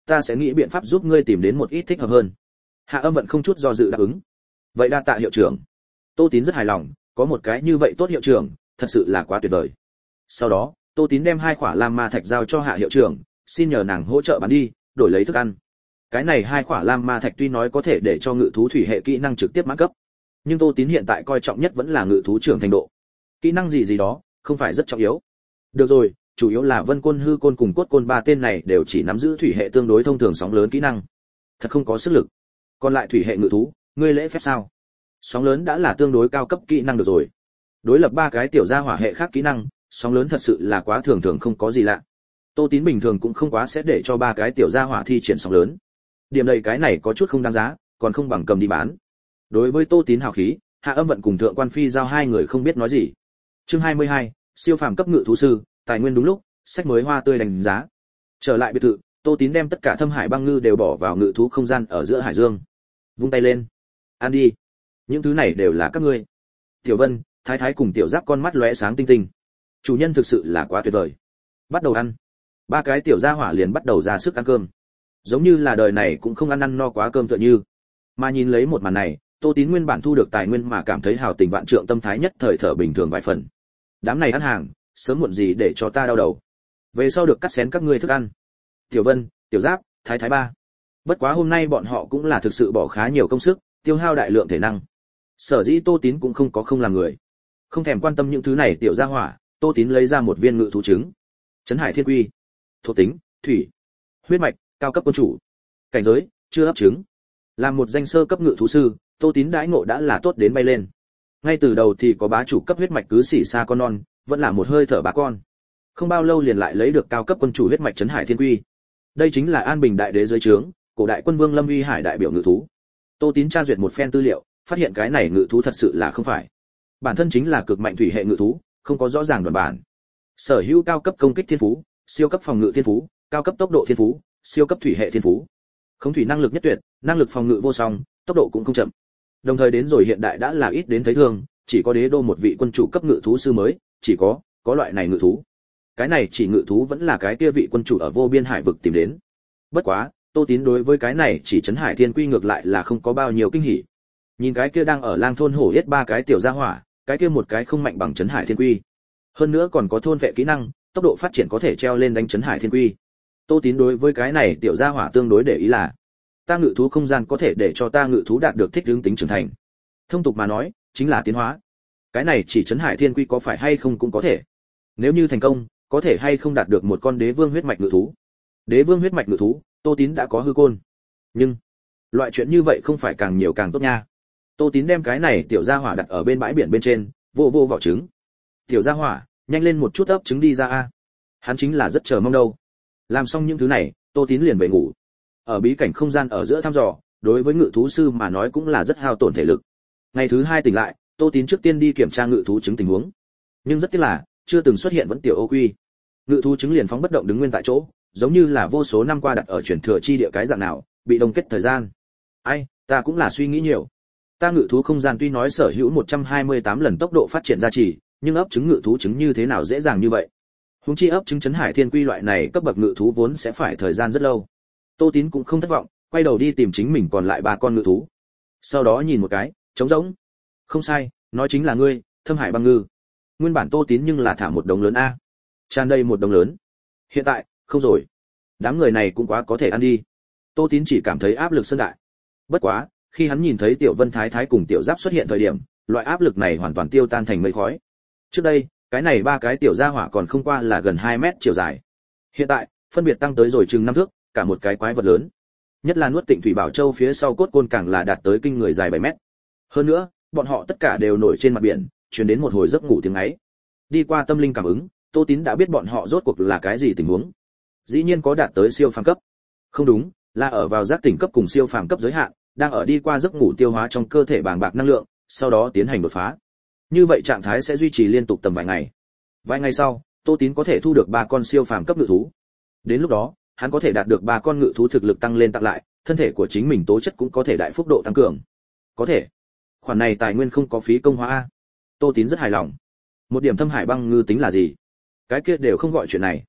ta sẽ nghĩ biện pháp giúp ngươi tìm đến một ít thích hợp hơn. Hạ Âm Vận không chút do dự đáp ứng. Vậy đa tạ hiệu trưởng. Tô Tín rất hài lòng, có một cái như vậy tốt hiệu trưởng, thật sự là quá tuyệt vời. Sau đó, Tô Tín đem hai khỏa lam ma thạch giao cho Hạ hiệu trưởng, xin nhờ nàng hỗ trợ bán đi, đổi lấy thức ăn. Cái này hai khỏa lam ma thạch tuy nói có thể để cho ngự thú thủy hệ kỹ năng trực tiếp mãn cấp, nhưng Tô Tín hiện tại coi trọng nhất vẫn là ngự thú trưởng thành độ. Kỹ năng gì gì đó, không phải rất trọng yếu. Được rồi, chủ yếu là Vân Côn, Hư Côn cùng Cốt Côn ba tên này đều chỉ nắm giữ thủy hệ tương đối thông thường sóng lớn kỹ năng, thật không có sức lực. Còn lại thủy hệ ngự thú, ngươi lễ phép sao? Sóng lớn đã là tương đối cao cấp kỹ năng được rồi. Đối lập ba cái tiểu gia hỏa hệ khác kỹ năng, sóng lớn thật sự là quá thường thường không có gì lạ. Tô Tín bình thường cũng không quá sẽ để cho ba cái tiểu gia hỏa thi triển sóng lớn. Điểm này cái này có chút không đáng giá, còn không bằng cầm đi bán. Đối với Tô Tín hào khí, Hạ Âm Vận cùng Thượng Quan Phi giao hai người không biết nói gì. Chương hai mươi hai, siêu phàm cấp ngự thú sư, tài nguyên đúng lúc, sách mới hoa tươi đánh giá. Trở lại biệt thự, Tô Tín đem tất cả thâm hải băng ngư đều bỏ vào ngự thú không gian ở giữa hải dương. Vung tay lên, ăn đi. Những thứ này đều là các ngươi. Tiểu Vân, Thái Thái cùng Tiểu Giáp con mắt lóe sáng tinh tinh. Chủ nhân thực sự là quá tuyệt vời. Bắt đầu ăn. Ba cái tiểu gia hỏa liền bắt đầu ra sức ăn cơm. Giống như là đời này cũng không ăn ăn no quá cơm tựa như. Mà nhìn lấy một màn này, Tô Tín nguyên bản thu được tài nguyên mà cảm thấy hào tình vạn trượng tâm thái nhất thời thở bình thường vài phần. Đám này ăn hàng, sớm muộn gì để cho ta đau đầu. Về sau được cắt xén các ngươi thức ăn. Tiểu Vân, Tiểu Giáp, Thái Thái ba. Bất quá hôm nay bọn họ cũng là thực sự bỏ khá nhiều công sức, tiêu hao đại lượng thể năng. Sở dĩ Tô Tín cũng không có không làm người. Không thèm quan tâm những thứ này tiểu gia hỏa, Tô Tín lấy ra một viên ngự thú trứng. Trấn Hải Thiên Quy. Thuộc tính, thủy. Huyết mạch, cao cấp quân chủ. Cảnh giới, chưa ấp trứng. Làm một danh sơ cấp ngự thú sư, Tô Tín đãi ngộ đã là tốt đến bay lên. Ngay từ đầu thì có bá chủ cấp huyết mạch cứ xỉ xa con non, vẫn là một hơi thở bá con. Không bao lâu liền lại lấy được cao cấp quân chủ huyết mạch Trấn Hải Thiên Quy. Đây chính là An Bình đại đế dưới trướng, cổ đại quân vương Lâm Uy Hải đại biểu ngự thú. Tô Tín tra duyệt một phen tư liệu, phát hiện cái này ngự thú thật sự là không phải. Bản thân chính là cực mạnh thủy hệ ngự thú, không có rõ ràng đoạn bản. Sở hữu cao cấp công kích thiên phú, siêu cấp phòng ngự thiên phú, cao cấp tốc độ thiên phú, siêu cấp thủy hệ thiên phú. Không thủy năng lực nhất tuyệt, năng lực phòng ngự vô song, tốc độ cũng không chậm. Đồng thời đến rồi hiện đại đã là ít đến thấy thường, chỉ có đế đô một vị quân chủ cấp ngự thú sư mới, chỉ có có loại này ngự thú. Cái này chỉ ngự thú vẫn là cái kia vị quân chủ ở vô biên hải vực tìm đến. Bất quá, Tô Tín đối với cái này chỉ Trấn Hải Thiên Quy ngược lại là không có bao nhiêu kinh hỉ. Nhìn cái kia đang ở lang thôn hổ yết ba cái tiểu gia hỏa, cái kia một cái không mạnh bằng Trấn Hải Thiên Quy. Hơn nữa còn có thôn vệ kỹ năng, tốc độ phát triển có thể treo lên đánh Trấn Hải Thiên Quy. Tô Tín đối với cái này tiểu gia hỏa tương đối để ý là, ta ngự thú không gian có thể để cho ta ngự thú đạt được thích ứng tính trưởng thành. Thông tục mà nói, chính là tiến hóa. Cái này chỉ Trấn Hải Thiên Quy có phải hay không cũng có thể. Nếu như thành công, có thể hay không đạt được một con đế vương huyết mạch ngự thú. Đế vương huyết mạch ngự thú, Tô Tín đã có hư côn. Nhưng, loại chuyện như vậy không phải càng nhiều càng tốt nha. Tô Tín đem cái này tiểu gia hỏa đặt ở bên bãi biển bên trên, vô vô vỏ trứng. Tiểu gia hỏa, nhanh lên một chút ấp trứng đi ra a. Hắn chính là rất chờ mong đâu. Làm xong những thứ này, Tô Tín liền về ngủ. Ở bí cảnh không gian ở giữa thăm dò, đối với ngự thú sư mà nói cũng là rất hao tổn thể lực. Ngày thứ hai tỉnh lại, Tô Tín trước tiên đi kiểm tra ngự thú trứng tình huống. Nhưng rất tiếc là, chưa từng xuất hiện vẫn tiểu ô quy. Ngự thú trứng liền phóng bất động đứng nguyên tại chỗ, giống như là vô số năm qua đặt ở chuyển thừa chi địa cái dạng nào, bị đông kết thời gian. Ai, ta cũng là suy nghĩ nhiều. Ta ngự thú không gian tuy nói sở hữu một trăm hai mươi tám lần tốc độ phát triển gia trì, nhưng ấp trứng ngự thú trứng như thế nào dễ dàng như vậy? Huống chi ấp trứng Trấn Hải Thiên Quy loại này cấp bậc ngự thú vốn sẽ phải thời gian rất lâu. Tô Tín cũng không thất vọng, quay đầu đi tìm chính mình còn lại ba con ngự thú. Sau đó nhìn một cái, trống rỗng. Không sai, nói chính là ngươi, Thâm Hải băng ngư. Nguyên bản Tô Tín nhưng là thả một đống lớn a. Tràn đầy một đống lớn. Hiện tại, không rồi. Đám người này cũng quá có thể ăn đi. Tô Tín chỉ cảm thấy áp lực sơn đại. Bất quá, khi hắn nhìn thấy Tiểu Vân Thái Thái cùng Tiểu Giáp xuất hiện thời điểm, loại áp lực này hoàn toàn tiêu tan thành mây khói. Trước đây, cái này ba cái tiểu gia hỏa còn không qua là gần hai mét chiều dài. Hiện tại, phân biệt tăng tới rồi chừng năm thước, cả một cái quái vật lớn. Nhất là nuốt Tịnh Thủy Bảo Châu phía sau cốt côn càng là đạt tới kinh người dài bảy mét. Hơn nữa, bọn họ tất cả đều nổi trên mặt biển, truyền đến một hồi giấc ngủ tiếng ấy. Đi qua tâm linh cảm ứng, Tô Tín đã biết bọn họ rốt cuộc là cái gì tình huống. Dĩ nhiên có đạt tới siêu phàm cấp. Không đúng, là ở vào giác tỉnh cấp cùng siêu phàm cấp giới hạn, đang ở đi qua giấc ngủ tiêu hóa trong cơ thể bàng bạc năng lượng, sau đó tiến hành đột phá. Như vậy trạng thái sẽ duy trì liên tục tầm vài ngày. Vài ngày sau, Tô Tín có thể thu được ba con siêu phàm cấp ngự thú. Đến lúc đó, hắn có thể đạt được ba con ngự thú thực lực tăng lên tặng lại, thân thể của chính mình tố chất cũng có thể đại phúc độ tăng cường. Có thể. Khoản này tài nguyên không có phí công hóa a. Tô Tín rất hài lòng. Một điểm Thâm Hải băng ngư tính là gì? Cái kia đều không gọi chuyện này.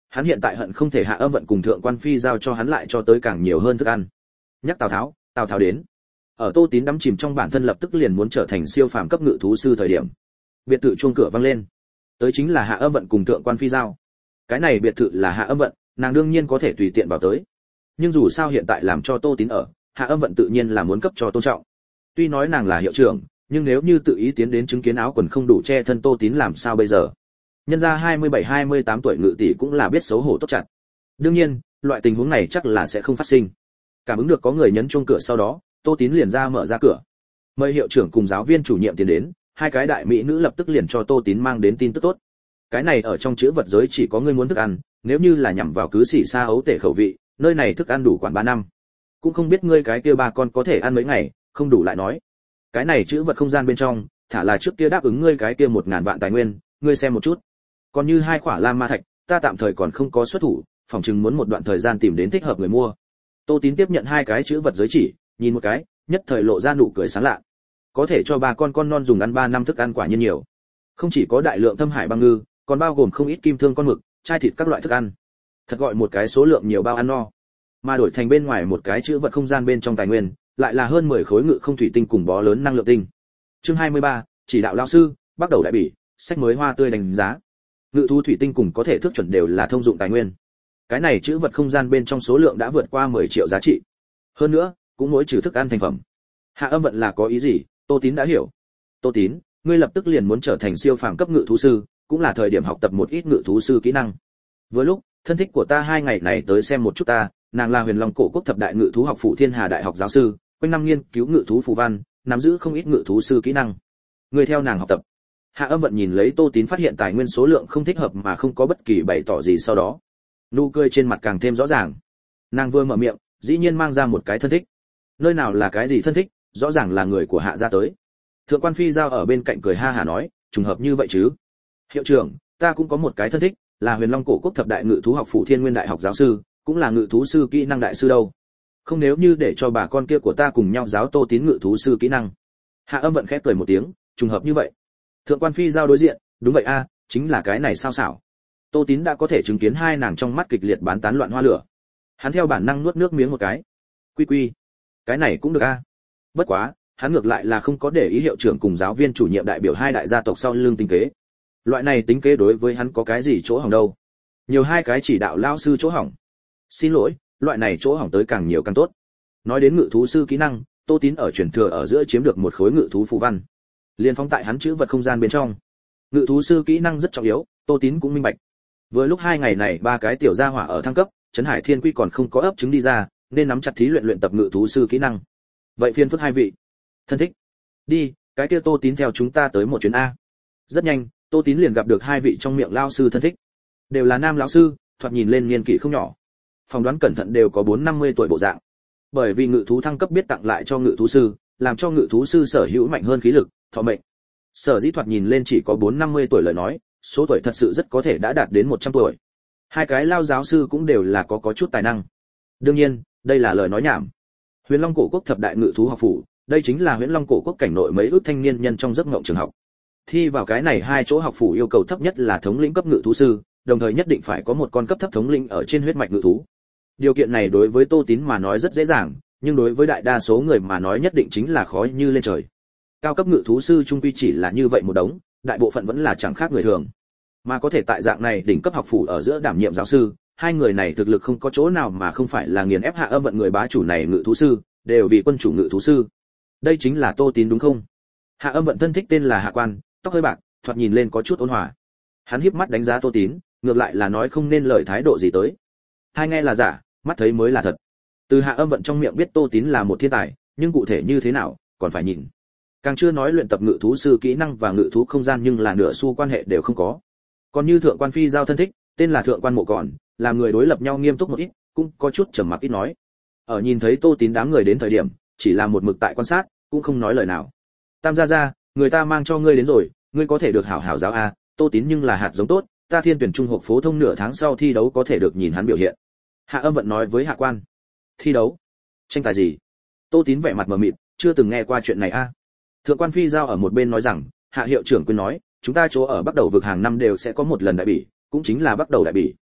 Hắn hiện tại hận không thể Hạ Âm Vận cùng Thượng Quan Phi giao cho hắn lại cho tới càng nhiều hơn thức ăn. Nhắc Tào Tháo, Tào Tháo đến. Ở Tô Tín đắm chìm trong bản thân lập tức liền muốn trở thành siêu phàm cấp ngự thú sư thời điểm, biệt thự chuông cửa vang lên. Tới chính là Hạ Âm Vận cùng Thượng Quan Phi giao. Cái này biệt thự là Hạ Âm Vận, nàng đương nhiên có thể tùy tiện vào tới. Nhưng dù sao hiện tại làm cho Tô Tín ở, Hạ Âm Vận tự nhiên là muốn cấp cho tôn trọng. Tuy nói nàng là hiệu trưởng, nhưng nếu như tự ý tiến đến chứng kiến áo quần không đủ che thân Tô Tín làm sao bây giờ? Nhân ra hai mươi bảy hai mươi tám tuổi ngự tỷ cũng là biết xấu hổ tốt chặt. Đương nhiên, loại tình huống này chắc là sẽ không phát sinh. Cảm ứng được có người nhấn chuông cửa sau đó, Tô Tín liền ra mở ra cửa. Mời hiệu trưởng cùng giáo viên chủ nhiệm tiến đến, hai cái đại mỹ nữ lập tức liền cho Tô Tín mang đến tin tức tốt. Cái này ở trong chữ vật giới chỉ có người muốn thức ăn, nếu như là nhằm vào cứ xỉ xa ấu tể khẩu vị, nơi này thức ăn đủ quản ba năm. Cũng không biết ngươi cái kia ba con có thể ăn mấy ngày, không đủ lại nói. Cái này chữ vật không gian bên trong, thả là trước kia đáp ứng ngươi cái kia một ngàn vạn tài nguyên, ngươi xem một chút. Còn như hai khỏa lam ma thạch, ta tạm thời còn không có xuất thủ, phòng chừng muốn một đoạn thời gian tìm đến thích hợp người mua. Tô Tín tiếp nhận hai cái chữ vật giới chỉ, nhìn một cái, nhất thời lộ ra nụ cười sáng lạ. Có thể cho ba con con non dùng ăn ba năm thức ăn quả nhiên nhiều. Không chỉ có đại lượng thâm hải băng ngư, còn bao gồm không ít kim thương con mực, chai thịt các loại thức ăn. Thật gọi một cái số lượng nhiều bao ăn no. Mà đổi thành bên ngoài một cái chữ vật không gian bên trong tài nguyên, lại là hơn mười khối ngự không thủy tinh cùng bó lớn năng lượng tinh. Chương hai mươi ba, chỉ đạo lão sư, bắt đầu đại bỉ, sách mới hoa tươi đánh giá. Ngự thú thủy tinh cùng có thể thước chuẩn đều là thông dụng tài nguyên. Cái này chữ vật không gian bên trong số lượng đã vượt qua mười triệu giá trị. Hơn nữa, cũng mỗi trừ thức ăn thành phẩm. Hạ Âm Vận là có ý gì, Tô Tín đã hiểu. Tô Tín, ngươi lập tức liền muốn trở thành siêu phàm cấp ngự thú sư, cũng là thời điểm học tập một ít ngự thú sư kỹ năng. Vừa lúc, thân thích của ta hai ngày này tới xem một chút ta, nàng là Huyền Long cổ quốc thập đại ngự thú học phủ Thiên Hà đại học giáo sư, quanh năm nghiên cứu ngự thú phù văn, nắm giữ không ít ngự thú sư kỹ năng. Ngươi theo nàng học tập. Hạ Âm Vận nhìn lấy Tô Tín phát hiện tài nguyên số lượng không thích hợp mà không có bất kỳ bày tỏ gì sau đó, nụ cười trên mặt càng thêm rõ ràng. Nàng vừa mở miệng, dĩ nhiên mang ra một cái thân thích. Nơi nào là cái gì thân thích, rõ ràng là người của Hạ gia tới. Thượng Quan Phi giao ở bên cạnh cười ha hả nói, trùng hợp như vậy chứ? Hiệu trưởng, ta cũng có một cái thân thích, là Huyền Long cổ quốc thập đại ngự thú học phủ Thiên Nguyên đại học giáo sư, cũng là ngự thú sư kỹ năng đại sư đâu. Không nếu như để cho bà con kia của ta cùng nhau giáo Tô Tín ngự thú sư kỹ năng. Hạ Âm Vận khẽ cười một tiếng, trùng hợp như vậy. Thượng Quan Phi giao đối diện, đúng vậy a, chính là cái này sao xảo. Tô Tín đã có thể chứng kiến hai nàng trong mắt kịch liệt bán tán loạn hoa lửa. Hắn theo bản năng nuốt nước miếng một cái. Quy quy, cái này cũng được a. Bất quá, hắn ngược lại là không có để ý hiệu trưởng cùng giáo viên chủ nhiệm đại biểu hai đại gia tộc sau lưng tính kế. Loại này tính kế đối với hắn có cái gì chỗ hỏng đâu? Nhiều hai cái chỉ đạo lao sư chỗ hỏng. Xin lỗi, loại này chỗ hỏng tới càng nhiều càng tốt. Nói đến ngự thú sư kỹ năng, Tô Tín ở truyền thừa ở giữa chiếm được một khối ngự thú phù văn. Liên phóng tại hắn chữ vật không gian bên trong. Ngự thú sư kỹ năng rất trọng yếu, Tô Tín cũng minh bạch. Vừa lúc hai ngày này ba cái tiểu gia hỏa ở thăng cấp, Trấn Hải Thiên Quy còn không có ấp trứng đi ra, nên nắm chặt thí luyện luyện tập ngự thú sư kỹ năng. Vậy phiền phức hai vị. Thân thích. Đi, cái kia Tô Tín theo chúng ta tới một chuyến a. Rất nhanh, Tô Tín liền gặp được hai vị trong miệng lao sư thân thích. Đều là nam lão sư, thoạt nhìn lên niên kỷ không nhỏ. Phỏng đoán cẩn thận đều có bốn năm mươi tuổi bộ dạng. Bởi vì ngự thú thăng cấp biết tặng lại cho ngự thú sư, làm cho ngự thú sư sở hữu mạnh hơn khí lực, thọ mệnh. Sở dĩ thoạt nhìn lên chỉ có bốn năm mươi tuổi lời nói, số tuổi thật sự rất có thể đã đạt đến một trăm tuổi. Hai cái lao giáo sư cũng đều là có có chút tài năng. Đương nhiên, đây là lời nói nhảm. Huyền Long cổ quốc thập đại ngự thú học phủ, đây chính là Huyền Long cổ quốc cảnh nội mấy ước thanh niên nhân trong giấc mộng trường học. Thi vào cái này hai chỗ học phủ yêu cầu thấp nhất là thống lĩnh cấp ngự thú sư, đồng thời nhất định phải có một con cấp thấp thống lĩnh ở trên huyết mạch ngự thú. Điều kiện này đối với Tô Tín mà nói rất dễ dàng, nhưng đối với đại đa số người mà nói nhất định chính là khó như lên trời. Cao cấp ngự thú sư trung quy chỉ là như vậy một đống, đại bộ phận vẫn là chẳng khác người thường. Mà có thể tại dạng này đỉnh cấp học phủ ở giữa đảm nhiệm giáo sư, hai người này thực lực không có chỗ nào mà không phải là nghiền ép Hạ Âm Vận người bá chủ này ngự thú sư, đều vì quân chủ ngự thú sư. Đây chính là Tô Tín đúng không? Hạ Âm Vận thân thích tên là Hạ Quan, tóc hơi bạc, thoạt nhìn lên có chút ôn hòa. Hắn híp mắt đánh giá Tô Tín, ngược lại là nói không nên lời thái độ gì tới. Hai nghe là giả, mắt thấy mới là thật. Từ Hạ Âm Vận trong miệng biết Tô Tín là một thiên tài, nhưng cụ thể như thế nào, còn phải nhìn. Càng chưa nói luyện tập ngự thú sư kỹ năng và ngự thú không gian nhưng là nửa xu quan hệ đều không có. Còn như Thượng Quan Phi giao thân thích, tên là Thượng Quan Mộ Còn, là người đối lập nhau nghiêm túc một ít, cũng có chút trầm mặc ít nói. Ở nhìn thấy Tô Tín đám người đến thời điểm, chỉ là một mực tại quan sát, cũng không nói lời nào. Tam gia gia, người ta mang cho ngươi đến rồi, ngươi có thể được hảo hảo giáo a. Tô Tín nhưng là hạt giống tốt, ta thiên tuyển trung học phổ thông nửa tháng sau thi đấu có thể được nhìn hắn biểu hiện. Hạ Âm Vận nói với Hạ Quan. Thi đấu? Tranh tài gì? Tô Tín vẻ mặt mờ mịt, chưa từng nghe qua chuyện này a. Thượng Quan Phi giao ở một bên nói rằng, Hạ hiệu trưởng quên nói, chúng ta chỗ ở bắt đầu vực hàng năm đều sẽ có một lần đại bỉ, cũng chính là bắt đầu đại bỉ.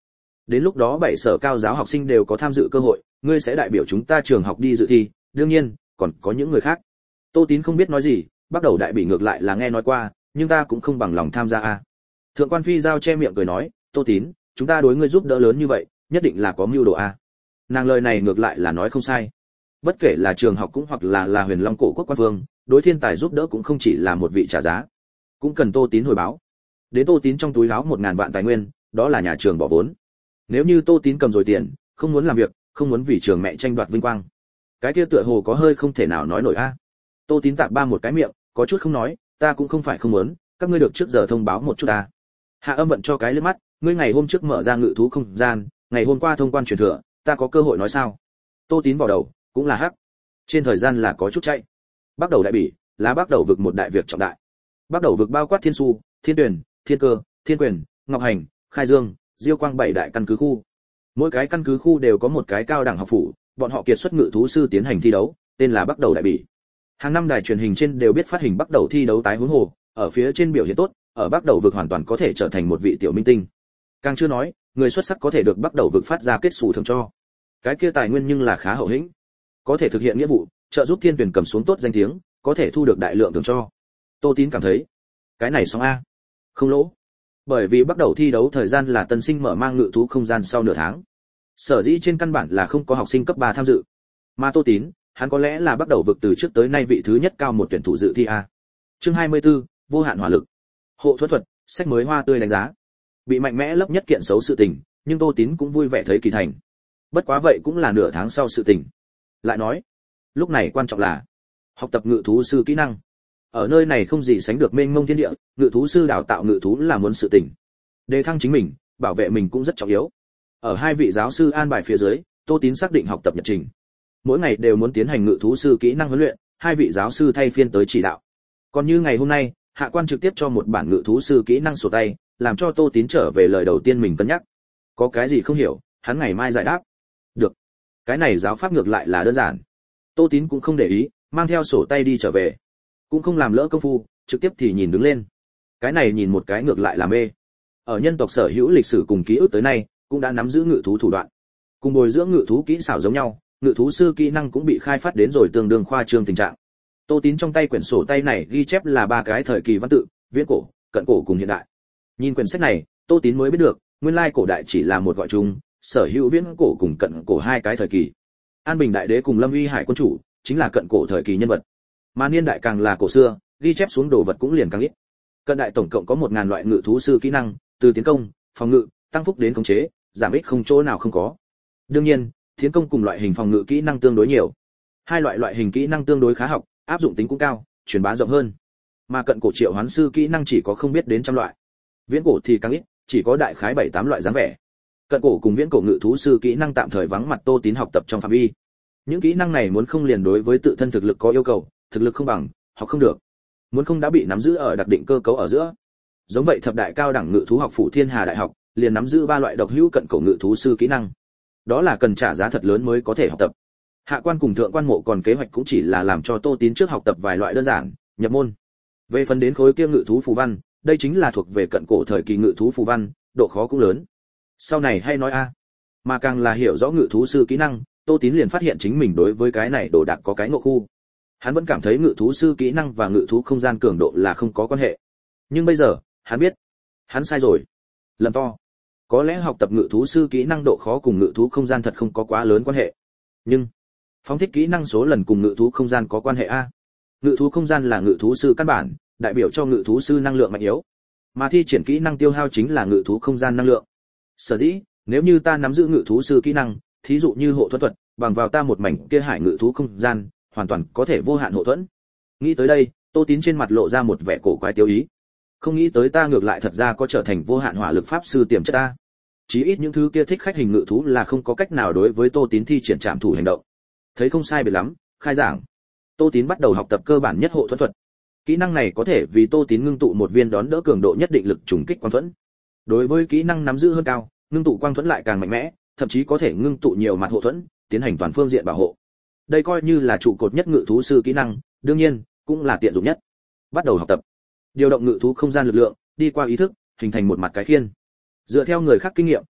Đến lúc đó bảy sở cao giáo học sinh đều có tham dự cơ hội, ngươi sẽ đại biểu chúng ta trường học đi dự thi, đương nhiên, còn có những người khác. Tô Tín không biết nói gì, bắt đầu đại bỉ ngược lại là nghe nói qua, nhưng ta cũng không bằng lòng tham gia a. Thượng quan Phi Giao che miệng cười nói, Tô Tín, chúng ta đối ngươi giúp đỡ lớn như vậy, nhất định là có mưu đồ a. Nàng lời này ngược lại là nói không sai. Bất kể là trường học cũng hoặc là là Huyền Long cổ quốc quan vương, đối thiên tài giúp đỡ cũng không chỉ là một vị trả giá, cũng cần Tô Tín hồi báo. Đến Tô Tín trong túi áo một ngàn vạn tài nguyên, đó là nhà trường bỏ vốn. Nếu như Tô Tín cầm rồi tiền, không muốn làm việc, không muốn vì trường mẹ tranh đoạt vinh quang, cái kia tựa hồ có hơi không thể nào nói nổi a. Tô Tín tạp ba một cái miệng, có chút không nói, ta cũng không phải không muốn, các ngươi được trước giờ thông báo một chút ta. Hạ Âm vận cho cái liếc mắt, ngươi ngày hôm trước mở ra ngự thú không gian, ngày hôm qua thông quan truyền thừa, ta có cơ hội nói sao? Tô Tín vào đầu, cũng là hắc. Trên thời gian là có chút chạy. Bắt đầu đại bỉ, là bắt đầu vực một đại việc trọng đại. Bắt đầu vực bao quát Thiên Su, Thiên Tuyển, Thiên Cơ, Thiên Quyền, Ngọc Hành, Khai Dương, Diêu Quang bảy đại căn cứ khu. Mỗi cái căn cứ khu đều có một cái cao đẳng học phủ, bọn họ kiệt xuất ngự thú sư tiến hành thi đấu, tên là bắt đầu đại bỉ. Hàng năm đài truyền hình trên đều biết phát hình bắt đầu thi đấu tái huống hồ, ở phía trên biểu hiện tốt, ở bắt đầu vực hoàn toàn có thể trở thành một vị tiểu minh tinh. Càng chưa nói, người xuất sắc có thể được bắt đầu vực phát ra kết sủ thường cho. Cái kia tài nguyên nhưng là khá hậu hĩnh, có thể thực hiện nghĩa vụ, trợ giúp Thiên Tuyển cầm xuống tốt danh tiếng, có thể thu được đại lượng thường cho. Tô Tín cảm thấy, cái này xong a, không lỗ. Bởi vì bắt đầu thi đấu thời gian là tân sinh mở mang ngự thú không gian sau nửa tháng. Sở dĩ trên căn bản là không có học sinh cấp ba tham dự. Mà Tô Tín, hắn có lẽ là bắt đầu vực từ trước tới nay vị thứ nhất cao một tuyển thủ dự thi a. Chương hai mươi tư, vô hạn hỏa lực. Hộ thuẫn thuật, sách mới hoa tươi đánh giá. Bị mạnh mẽ lấp nhất kiện xấu sự tình, nhưng Tô Tín cũng vui vẻ thấy kỳ thành. Bất quá vậy cũng là nửa tháng sau sự tình. Lại nói, lúc này quan trọng là học tập ngự thú sư kỹ năng. Ở nơi này không gì sánh được mênh mông thiên địa, ngự thú sư đào tạo ngự thú là muốn sự tình. Đề thăng chính mình, bảo vệ mình cũng rất trọng yếu. Ở hai vị giáo sư an bài phía dưới, Tô Tín xác định học tập nhật trình. Mỗi ngày đều muốn tiến hành ngự thú sư kỹ năng huấn luyện, hai vị giáo sư thay phiên tới chỉ đạo. Còn như ngày hôm nay, hạ quan trực tiếp cho một bản ngự thú sư kỹ năng sổ tay, làm cho Tô Tín trở về lời đầu tiên mình cân nhắc. Có cái gì không hiểu, hắn ngày mai giải đáp. Được. Cái này giáo pháp ngược lại là đơn giản. Tô Tín cũng không để ý, mang theo sổ tay đi trở về. Cũng không làm lỡ công phu, trực tiếp thì nhìn đứng lên. Cái này nhìn một cái ngược lại là mê. Ở nhân tộc sở hữu lịch sử cùng ký ức tới nay, cũng đã nắm giữ ngự thú thủ đoạn. Cùng bồi dưỡng ngự thú kỹ xảo giống nhau, ngự thú sư kỹ năng cũng bị khai phát đến rồi tương đương khoa trương tình trạng. Tô Tín trong tay quyển sổ tay này ghi chép là ba cái thời kỳ văn tự, viễn cổ, cận cổ cùng hiện đại. Nhìn quyển sách này, Tô Tín mới biết được, nguyên lai cổ đại chỉ là một gọi chung, sở hữu viễn cổ cùng cận cổ hai cái thời kỳ. An Bình đại đế cùng Lâm Uy Hải quân chủ, chính là cận cổ thời kỳ nhân vật. Mà niên đại càng là cổ xưa, ghi chép xuống đồ vật cũng liền càng ít. Cận đại tổng cộng có một ngàn loại ngự thú sư kỹ năng, từ tiến công, phòng ngự, tăng phúc đến khống chế, giảm ích không chỗ nào không có. Đương nhiên, tiến công cùng loại hình phòng ngự kỹ năng tương đối nhiều. Hai loại loại hình kỹ năng tương đối khá học, áp dụng tính cũng cao, truyền bá rộng hơn. Mà cận cổ triệu hoán sư kỹ năng chỉ có không biết đến trăm loại. Viễn cổ thì càng ít, chỉ có đại khái bảy tám loại dáng vẻ. Cận cổ cùng viễn cổ ngự thú sư kỹ năng tạm thời vắng mặt Tô Tín học tập trong phạm vi. Những kỹ năng này muốn không liền đối với tự thân thực lực có yêu cầu, thực lực không bằng, học không được. Muốn không đã bị nắm giữ ở đặc định cơ cấu ở giữa. Giống vậy thập đại cao đẳng ngự thú học phủ Thiên Hà đại học, liền nắm giữ ba loại độc hữu cận cổ ngự thú sư kỹ năng. Đó là cần trả giá thật lớn mới có thể học tập. Hạ quan cùng thượng quan mộ còn kế hoạch cũng chỉ là làm cho Tô Tín trước học tập vài loại đơn giản, nhập môn. Về phần đến khối kia ngự thú phù văn, đây chính là thuộc về cận cổ thời kỳ ngự thú phù văn, độ khó cũng lớn. Sau này hay nói a. Mà càng là hiểu rõ ngự thú sư kỹ năng, Tô Tín liền phát hiện chính mình đối với cái này đồ đạc có cái ngộ khu. Hắn vẫn cảm thấy ngự thú sư kỹ năng và ngự thú không gian cường độ là không có quan hệ. Nhưng bây giờ, hắn biết, hắn sai rồi. Lầm to. Có lẽ học tập ngự thú sư kỹ năng độ khó cùng ngự thú không gian thật không có quá lớn quan hệ. Nhưng, phóng thích kỹ năng số lần cùng ngự thú không gian có quan hệ a. Ngự thú không gian là ngự thú sư căn bản, đại biểu cho ngự thú sư năng lượng mạnh yếu. Mà thi triển kỹ năng tiêu hao chính là ngự thú không gian năng lượng. Sở dĩ, nếu như ta nắm giữ ngự thú sư kỹ năng, thí dụ như hộ thuẫn thuật, bằng vào ta một mảnh kia hải ngự thú không gian, hoàn toàn có thể vô hạn hộ thuẫn. Nghĩ tới đây, Tô Tín trên mặt lộ ra một vẻ cổ quái tiêu ý. Không nghĩ tới ta ngược lại thật ra có trở thành vô hạn hỏa lực pháp sư tiềm chất ta. Chí ít những thứ kia thích khách hình ngự thú là không có cách nào đối với Tô Tín thi triển trảm thủ hành động. Thấy không sai biệt lắm, khai giảng. Tô Tín bắt đầu học tập cơ bản nhất hộ thuẫn thuật. Kỹ năng này có thể vì Tô Tín ngưng tụ một viên đón đỡ cường độ nhất định lực trùng kích quang thuẫn. Đối với kỹ năng nắm giữ hơn cao, ngưng tụ quang thuẫn lại càng mạnh mẽ, thậm chí có thể ngưng tụ nhiều mặt hộ thuẫn, tiến hành toàn phương diện bảo hộ. Đây coi như là trụ cột nhất ngự thú sư kỹ năng, đương nhiên, cũng là tiện dụng nhất. Bắt đầu học tập. Điều động ngự thú không gian lực lượng, đi qua ý thức, hình thành một mặt cái khiên. Dựa theo người khác kinh nghiệm,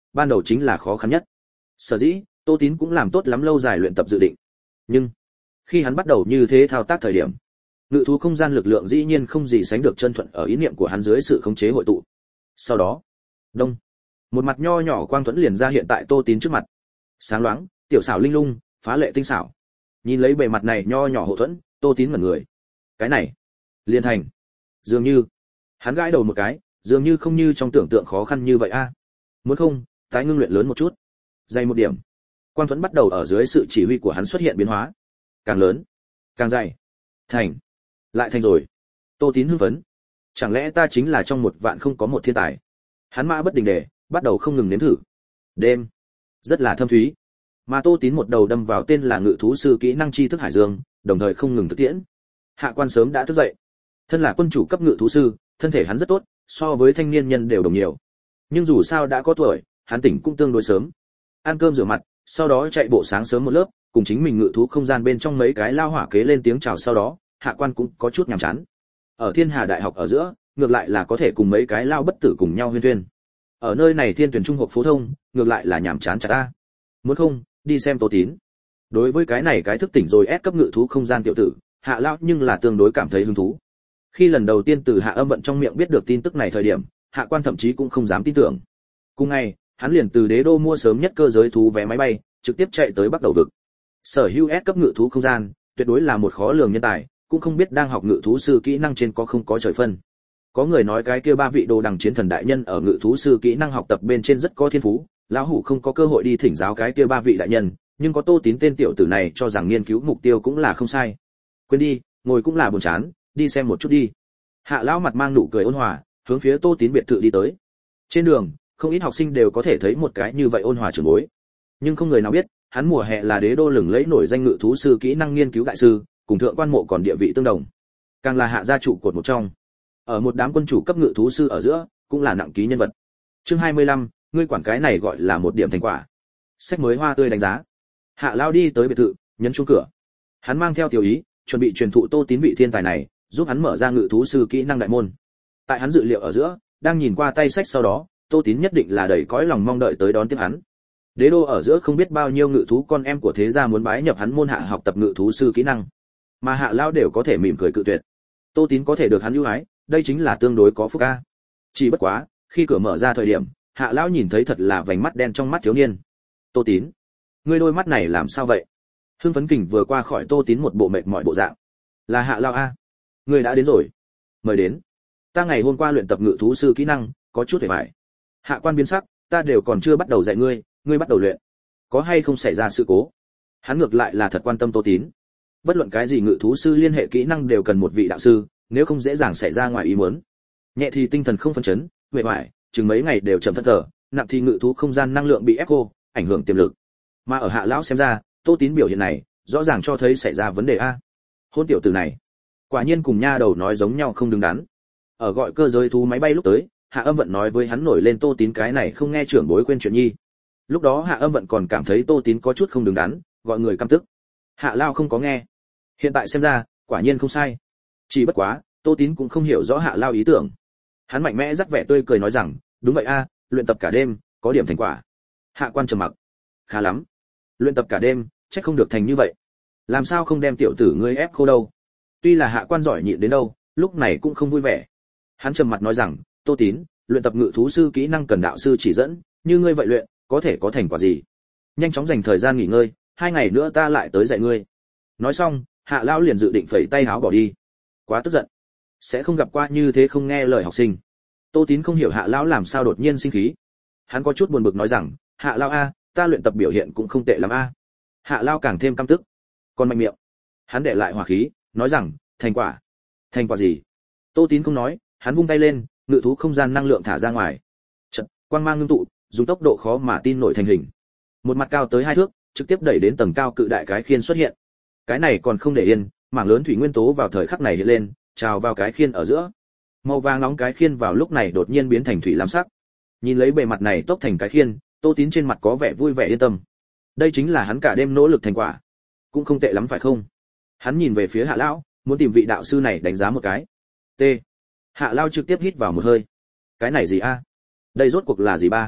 ban đầu chính là khó khăn nhất. Sở dĩ, Tô Tín cũng làm tốt lắm lâu dài luyện tập dự định. Nhưng, khi hắn bắt đầu như thế thao tác thời điểm, ngự thú không gian lực lượng dĩ nhiên không gì sánh được chân thuận ở ý niệm của hắn dưới sự khống chế hội tụ. Sau đó, đông, một mặt nho nhỏ quang thuẫn liền ra hiện tại Tô Tín trước mặt. Sáng loáng, tiểu xảo linh lung, phá lệ tinh xảo. Nhìn lấy bề mặt này nho nhỏ hộ thuẫn, Tô Tín ngẩn người. Cái này, liên thành. Dường như, hắn gãi đầu một cái, dường như không như trong tưởng tượng khó khăn như vậy a. Muốn không, tái ngưng luyện lớn một chút. Dày một điểm. Quang thuẫn bắt đầu ở dưới sự chỉ huy của hắn xuất hiện biến hóa. Càng lớn, càng dày. Thành. Lại thành rồi. Tô Tín hưng phấn. Chẳng lẽ ta chính là trong một vạn không có một thiên tài? Hắn mã bất đình đề, bắt đầu không ngừng nếm thử. Đêm, rất là thâm thúy. Mà Tô Tín một đầu đâm vào tên là ngự thú sư kỹ năng chi thức hải dương, đồng thời không ngừng thực tiễn. Hạ Quan sớm đã thức dậy. Thân là quân chủ cấp ngự thú sư, thân thể hắn rất tốt, so với thanh niên nhân đều đồng nhiều. Nhưng dù sao đã có tuổi, hắn tỉnh cũng tương đối sớm. Ăn cơm rửa mặt, sau đó chạy bộ sáng sớm một lớp, cùng chính mình ngự thú không gian bên trong mấy cái lao hỏa kế lên tiếng chào, sau đó, Hạ Quan cũng có chút nhàm chán. Ở Thiên Hà Đại học ở giữa, ngược lại là có thể cùng mấy cái lao bất tử cùng nhau huyên thuyên. Ở nơi này Thiên Tuyển Trung học phổ thông, ngược lại là nhàm chán chả ta. Muốn không, đi xem Tô Tín. Đối với cái này cái thức tỉnh rồi ép cấp ngự thú không gian tiểu tử, Hạ lão nhưng là tương đối cảm thấy hứng thú. Khi lần đầu tiên từ Hạ Âm Vận trong miệng biết được tin tức này thời điểm, Hạ Quan thậm chí cũng không dám tin tưởng. Cùng ngày, hắn liền từ Đế Đô mua sớm nhất cơ giới thú vé máy bay, trực tiếp chạy tới Bắc Đầu vực. Sở hữu S cấp ngự thú không gian, tuyệt đối là một khó lường nhân tài, cũng không biết đang học ngự thú sư kỹ năng trên có không có trời phân. Có người nói cái kia ba vị đồ đằng chiến thần đại nhân ở ngự thú sư kỹ năng học tập bên trên rất có thiên phú, lão hủ không có cơ hội đi thỉnh giáo cái kia ba vị đại nhân, nhưng có Tô Tín tên tiểu tử này cho rằng nghiên cứu mục tiêu cũng là không sai. Quên đi, ngồi cũng là buồn chán, đi xem một chút đi. Hạ lão mặt mang nụ cười ôn hòa, hướng phía Tô Tín biệt thự đi tới. Trên đường, không ít học sinh đều có thể thấy một cái như vậy ôn hòa trưởng bối, nhưng không người nào biết, hắn mùa hè là Đế Đô lừng lẫy nổi danh ngự thú sư kỹ năng nghiên cứu đại sư, cùng thượng quan mộ còn địa vị tương đồng, càng là hạ gia trụ cột một trong. Ở một đám quân chủ cấp ngự thú sư ở giữa, cũng là nặng ký nhân vật. Chương hai mươi lăm, ngươi quản cái này gọi là một điểm thành quả. Sách mới hoa tươi đánh giá. Hạ lao đi tới biệt thự, nhấn chuông cửa. Hắn mang theo tiểu ý, chuẩn bị truyền thụ Tô Tín vị thiên tài này, giúp hắn mở ra ngự thú sư kỹ năng đại môn. Tại hắn dự liệu ở giữa, đang nhìn qua tay sách sau đó, Tô Tín nhất định là đầy cõi lòng mong đợi tới đón tiếp hắn. Đế Đô ở giữa không biết bao nhiêu ngự thú con em của thế gia muốn bái nhập hắn môn hạ học tập ngự thú sư kỹ năng, mà Hạ lao đều có thể mỉm cười cự tuyệt. Tô Tín có thể được hắn ưu ái, đây chính là tương đối có phúc a. Chỉ bất quá, khi cửa mở ra thời điểm, Hạ lão nhìn thấy thật là vành mắt đen trong mắt thiếu niên. Tô Tín, ngươi đôi mắt này làm sao vậy? Hưng phấn kình vừa qua khỏi Tô Tín một bộ mệt mỏi bộ dạng. Là Hạ lão a, ngươi đã đến rồi. Mời đến. Ta ngày hôm qua luyện tập ngự thú sư kỹ năng, có chút hề bại. Hạ quan biến sắc, ta đều còn chưa bắt đầu dạy ngươi, ngươi bắt đầu luyện. Có hay không xảy ra sự cố? Hắn ngược lại là thật quan tâm Tô Tín. Bất luận cái gì ngự thú sư liên hệ kỹ năng đều cần một vị đạo sư, nếu không dễ dàng xảy ra ngoài ý muốn. Nhẹ thì tinh thần không phấn chấn, huệ hoại, chừng mấy ngày đều chậm thất thở, nặng thì ngự thú không gian năng lượng bị ép khô, ảnh hưởng tiềm lực. Mà ở Hạ lão xem ra, Tô Tín biểu hiện này, rõ ràng cho thấy xảy ra vấn đề a. Hôn tiểu tử này, quả nhiên cùng nha đầu nói giống nhau không đứng đắn. Ở gọi cơ giới thú máy bay lúc tới, Hạ Âm Vận nói với hắn nổi lên Tô Tín cái này không nghe trưởng bối khuyên chuyện nhi. Lúc đó Hạ Âm Vận còn cảm thấy Tô Tín có chút không đứng đắn, gọi người căm tức. Hạ lao không có nghe. Hiện tại xem ra, quả nhiên không sai. Chỉ bất quá, Tô Tín cũng không hiểu rõ Hạ lao ý tưởng. Hắn mạnh mẽ rắc vẻ tươi cười nói rằng, đúng vậy a, luyện tập cả đêm, có điểm thành quả. Hạ quan trầm mặc. Khá lắm. Luyện tập cả đêm, chắc không được thành như vậy. Làm sao không đem tiểu tử ngươi ép khô đâu? Tuy là Hạ quan giỏi nhịn đến đâu, lúc này cũng không vui vẻ. Hắn trầm mặt nói rằng, Tô Tín, luyện tập ngự thú sư kỹ năng cần đạo sư chỉ dẫn, như ngươi vậy luyện, có thể có thành quả gì? Nhanh chóng dành thời gian nghỉ ngơi, hai ngày nữa ta lại tới dạy ngươi. Nói xong, Hạ lão liền dự định phẩy tay háo bỏ đi. Quá tức giận, sẽ không gặp qua như thế không nghe lời học sinh. Tô Tín không hiểu Hạ lão làm sao đột nhiên sinh khí. Hắn có chút buồn bực nói rằng, Hạ lão a, ta luyện tập biểu hiện cũng không tệ lắm a. Hạ lão càng thêm căm tức, còn mạnh miệng. Hắn để lại hỏa khí, nói rằng, thành quả. Thành quả gì? Tô Tín không nói, hắn vung tay lên, ngự thú không gian năng lượng thả ra ngoài. Chợt, quang mang ngưng tụ, dùng tốc độ khó mà tin nổi thành hình. Một mặt cao tới hai thước, trực tiếp đẩy đến tầng cao cự đại cái khiên xuất hiện. Cái này còn không để yên, mảng lớn thủy nguyên tố vào thời khắc này hiện lên, trào vào cái khiên ở giữa. Màu vàng nóng cái khiên vào lúc này đột nhiên biến thành thủy lam sắc. Nhìn lấy bề mặt này tốc thành cái khiên, Tô Tín trên mặt có vẻ vui vẻ yên tâm. Đây chính là hắn cả đêm nỗ lực thành quả, cũng không tệ lắm phải không? Hắn nhìn về phía Hạ lão, muốn tìm vị đạo sư này đánh giá một cái. T. Hạ lão trực tiếp hít vào một hơi. Cái này gì a? Đây rốt cuộc là gì ba?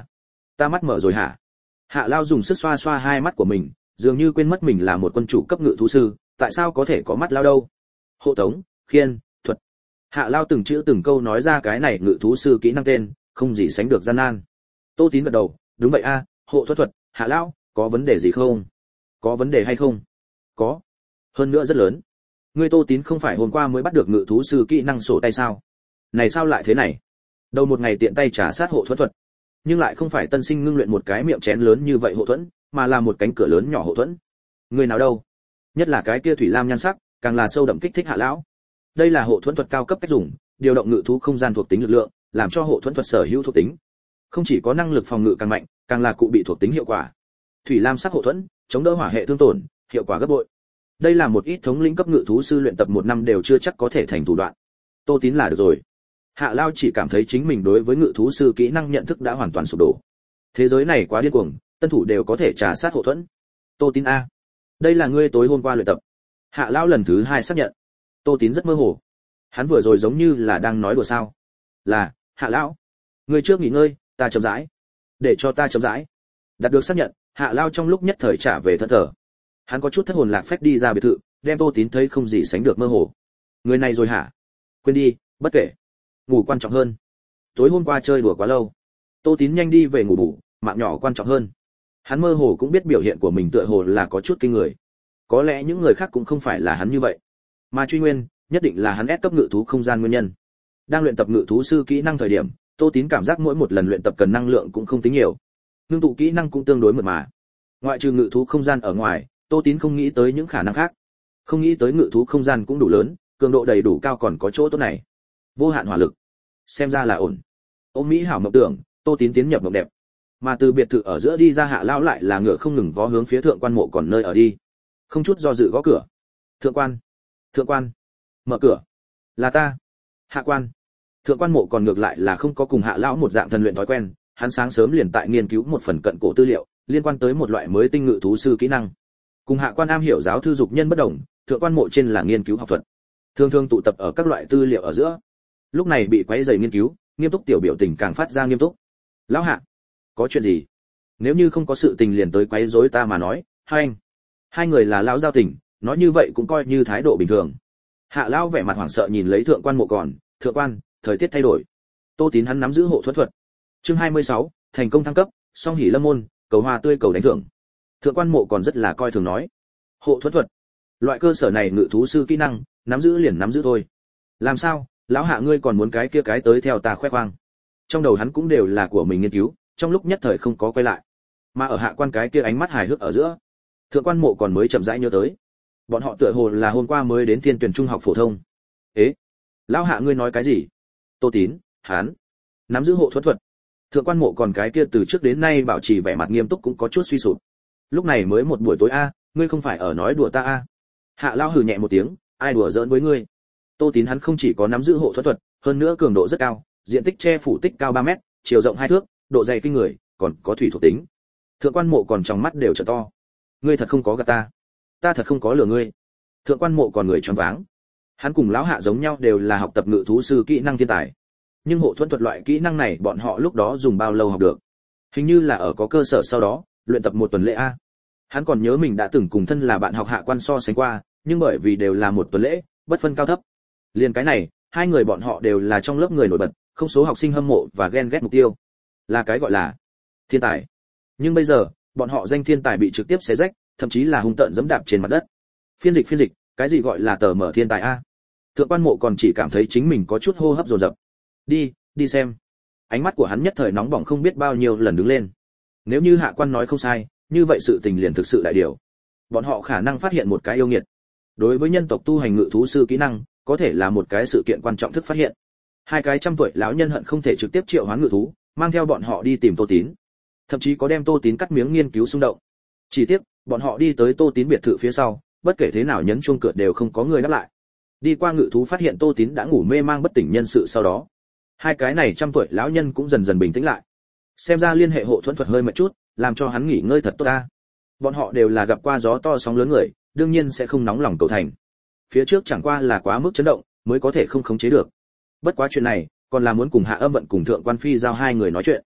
Ta mắt mở rồi hả? Hạ Lao dùng sức xoa xoa hai mắt của mình, dường như quên mất mình là một quân chủ cấp ngự thú sư, tại sao có thể có mắt lao đâu? Hộ tống, khiên, thuật. Hạ Lao từng chữ từng câu nói ra cái này ngự thú sư kỹ năng tên, không gì sánh được gian nan. Tô Tín gật đầu, đúng vậy a, hộ thuật thuật, Hạ Lao, có vấn đề gì không? Có vấn đề hay không? Có. Hơn nữa rất lớn. Ngươi Tô Tín không phải hôm qua mới bắt được ngự thú sư kỹ năng sổ tay sao? Này sao lại thế này? Đầu một ngày tiện tay trả sát hộ thuật thuật, nhưng lại không phải tân sinh ngưng luyện một cái miệng chén lớn như vậy hộ thuẫn, mà là một cánh cửa lớn nhỏ hộ thuẫn. Người nào đâu? Nhất là cái kia thủy lam nhan sắc, càng là sâu đậm kích thích Hạ Lão. Đây là hộ thuẫn thuật cao cấp cách dùng, điều động ngự thú không gian thuộc tính lực lượng, làm cho hộ thuẫn thuật sở hữu thuộc tính. Không chỉ có năng lực phòng ngự càng mạnh, càng là cụ bị thuộc tính hiệu quả. Thủy lam sắc hộ thuẫn, chống đỡ hỏa hệ thương tổn, hiệu quả gấp bội. Đây là một ít thống lĩnh cấp ngự thú sư luyện tập một năm đều chưa chắc có thể thành thủ đoạn. Tô Tín là được rồi. Hạ Lao chỉ cảm thấy chính mình đối với ngự thú sư kỹ năng nhận thức đã hoàn toàn sụp đổ. Thế giới này quá điên cuồng, tân thủ đều có thể trả sát hộ thuẫn. Tô Tín a, đây là ngươi tối hôm qua luyện tập. Hạ Lao lần thứ hai xác nhận. Tô Tín rất mơ hồ. Hắn vừa rồi giống như là đang nói đùa sao? Là, Hạ Lão, ngươi trước nghỉ ngơi, ta chậm rãi. Để cho ta chậm rãi. Đạt được xác nhận, Hạ Lao trong lúc nhất thời trả về thẫn thờ. Hắn có chút thất hồn lạc phách đi ra biệt thự, đem Tô Tín thấy không gì sánh được mơ hồ. Người này rồi hả? Quên đi, bất kể. Ngủ quan trọng hơn. Tối hôm qua chơi đùa quá lâu. Tô Tín nhanh đi về ngủ bù, mạng nhỏ quan trọng hơn. Hắn mơ hồ cũng biết biểu hiện của mình tựa hồ là có chút kinh người. Có lẽ những người khác cũng không phải là hắn như vậy, mà truy nguyên nhất định là hắn ép cấp ngự thú không gian nguyên nhân. Đang luyện tập ngự thú sư kỹ năng thời điểm, Tô Tín cảm giác mỗi một lần luyện tập cần năng lượng cũng không tính nhiều, ngưng tụ kỹ năng cũng tương đối mượt mà. Ngoại trừ ngự thú không gian ở ngoài, Tô Tín không nghĩ tới những khả năng khác, không nghĩ tới ngự thú không gian cũng đủ lớn, cường độ đầy đủ cao còn có chỗ tốt này. Vô hạn hỏa lực, xem ra là ổn. Ôm mỹ hảo mộng tưởng, Tô Tín tiến nhập mộng đẹp. Mà từ biệt thự ở giữa đi ra Hạ Lão lại là ngựa không ngừng vó hướng phía thượng quan mộ còn nơi ở đi. Không chút do dự gõ cửa. Thượng quan, thượng quan, mở cửa. Là ta. Hạ quan. Thượng quan mộ còn ngược lại là không có cùng Hạ Lão một dạng thần luyện thói quen, hắn sáng sớm liền tại nghiên cứu một phần cận cổ tư liệu liên quan tới một loại mới tinh ngự thú sư kỹ năng. Cùng Hạ quan am hiểu giáo thư dục nhân bất đồng, thượng quan mộ trên là nghiên cứu học thuật, thường thường tụ tập ở các loại tư liệu ở giữa. Lúc này bị quấy rầy nghiên cứu, nghiêm túc tiểu biểu tình càng phát ra nghiêm túc. Lão Hạ, có chuyện gì? Nếu như không có sự tình liền tới quấy rối ta mà nói, hai anh. Hai người là lão giao tình, nói như vậy cũng coi như thái độ bình thường. Hạ Lão vẻ mặt hoảng sợ nhìn lấy thượng quan mộ còn, thượng quan, thời tiết thay đổi. Tô Tín hắn nắm giữ hộ thuật thuật. Chương hai mươi sáu, thành công thăng cấp, song hỷ lâm môn, cầu hoa tươi cầu đánh thưởng. Thượng quan mộ còn rất là coi thường nói, hộ thuật thuật, loại cơ sở này ngự thú sư kỹ năng, nắm giữ liền nắm giữ thôi. Làm sao, lão Hạ ngươi còn muốn cái kia cái tới theo ta khoe khoang? Trong đầu hắn cũng đều là của mình nghiên cứu, trong lúc nhất thời không có quay lại. Mà ở Hạ quan cái kia ánh mắt hài hước ở giữa, thượng quan mộ còn mới chậm rãi nhớ tới, bọn họ tựa hồ là hôm qua mới đến Thiên Tuyển trung học phổ thông. Ế, lão Hạ ngươi nói cái gì? Tô Tín, hắn nắm giữ hộ thuật thuật. Thượng quan mộ còn cái kia từ trước đến nay bảo trì vẻ mặt nghiêm túc cũng có chút suy sụp. Lúc này mới một buổi tối a, ngươi không phải ở nói đùa ta a? Hạ Lão hừ nhẹ một tiếng, ai đùa giỡn với ngươi? Tô Tín hắn không chỉ có nắm giữ hộ thuật thuật, hơn nữa cường độ rất cao, diện tích che phủ tích cao ba mét, chiều rộng hai thước, độ dày kinh người, còn có thủy thuộc tính. Thượng quan mộ còn trong mắt đều trợ to. Ngươi thật không có gạt ta, ta thật không có lừa ngươi. Thượng quan mộ còn người choáng váng. Hắn cùng lão Hạ giống nhau đều là học tập ngự thú sư kỹ năng thiên tài. Nhưng hộ thuẫn thuật loại kỹ năng này bọn họ lúc đó dùng bao lâu học được? Hình như là ở có cơ sở sau đó, luyện tập một tuần lễ a. Hắn còn nhớ mình đã từng cùng thân là bạn học Hạ quan so sánh qua, nhưng bởi vì đều là một tuần lễ, bất phân cao thấp. Liền cái này, hai người bọn họ đều là trong lớp người nổi bật, không số học sinh hâm mộ và ghen ghét mục tiêu. Là cái gọi là thiên tài. Nhưng bây giờ, bọn họ danh thiên tài bị trực tiếp xé rách, thậm chí là hung tợn giẫm đạp trên mặt đất. Phiên dịch phiên dịch, cái gì gọi là tờ mở thiên tài a? Thượng quan mộ còn chỉ cảm thấy chính mình có chút hô hấp dồn dập. Đi, đi xem. Ánh mắt của hắn nhất thời nóng bỏng không biết bao nhiêu lần đứng lên. Nếu như Hạ quan nói không sai, như vậy sự tình liền thực sự đại điều. Bọn họ khả năng phát hiện một cái yêu nghiệt. Đối với nhân tộc tu hành ngự thú sư kỹ năng, có thể là một cái sự kiện quan trọng thức phát hiện. Hai cái trăm tuổi lão nhân hận không thể trực tiếp triệu hoán ngự thú, mang theo bọn họ đi tìm Tô Tín. Thậm chí có đem Tô Tín cắt miếng nghiên cứu xung động. Chỉ tiếc, bọn họ đi tới Tô Tín biệt thự phía sau, bất kể thế nào nhấn chuông cửa đều không có người đáp lại. Đi qua ngự thú phát hiện Tô Tín đã ngủ mê mang bất tỉnh nhân sự sau đó, hai cái này trăm tuổi lão nhân cũng dần dần bình tĩnh lại. Xem ra liên hệ hộ thuẫn thuật hơi mệt chút, làm cho hắn nghỉ ngơi thật tốt ta. Bọn họ đều là gặp qua gió to sóng lớn người, đương nhiên sẽ không nóng lòng cầu thành. Phía trước chẳng qua là quá mức chấn động, mới có thể không khống chế được. Bất quá chuyện này, còn là muốn cùng Hạ Âm Vận cùng Thượng quan Phi giao hai người nói chuyện.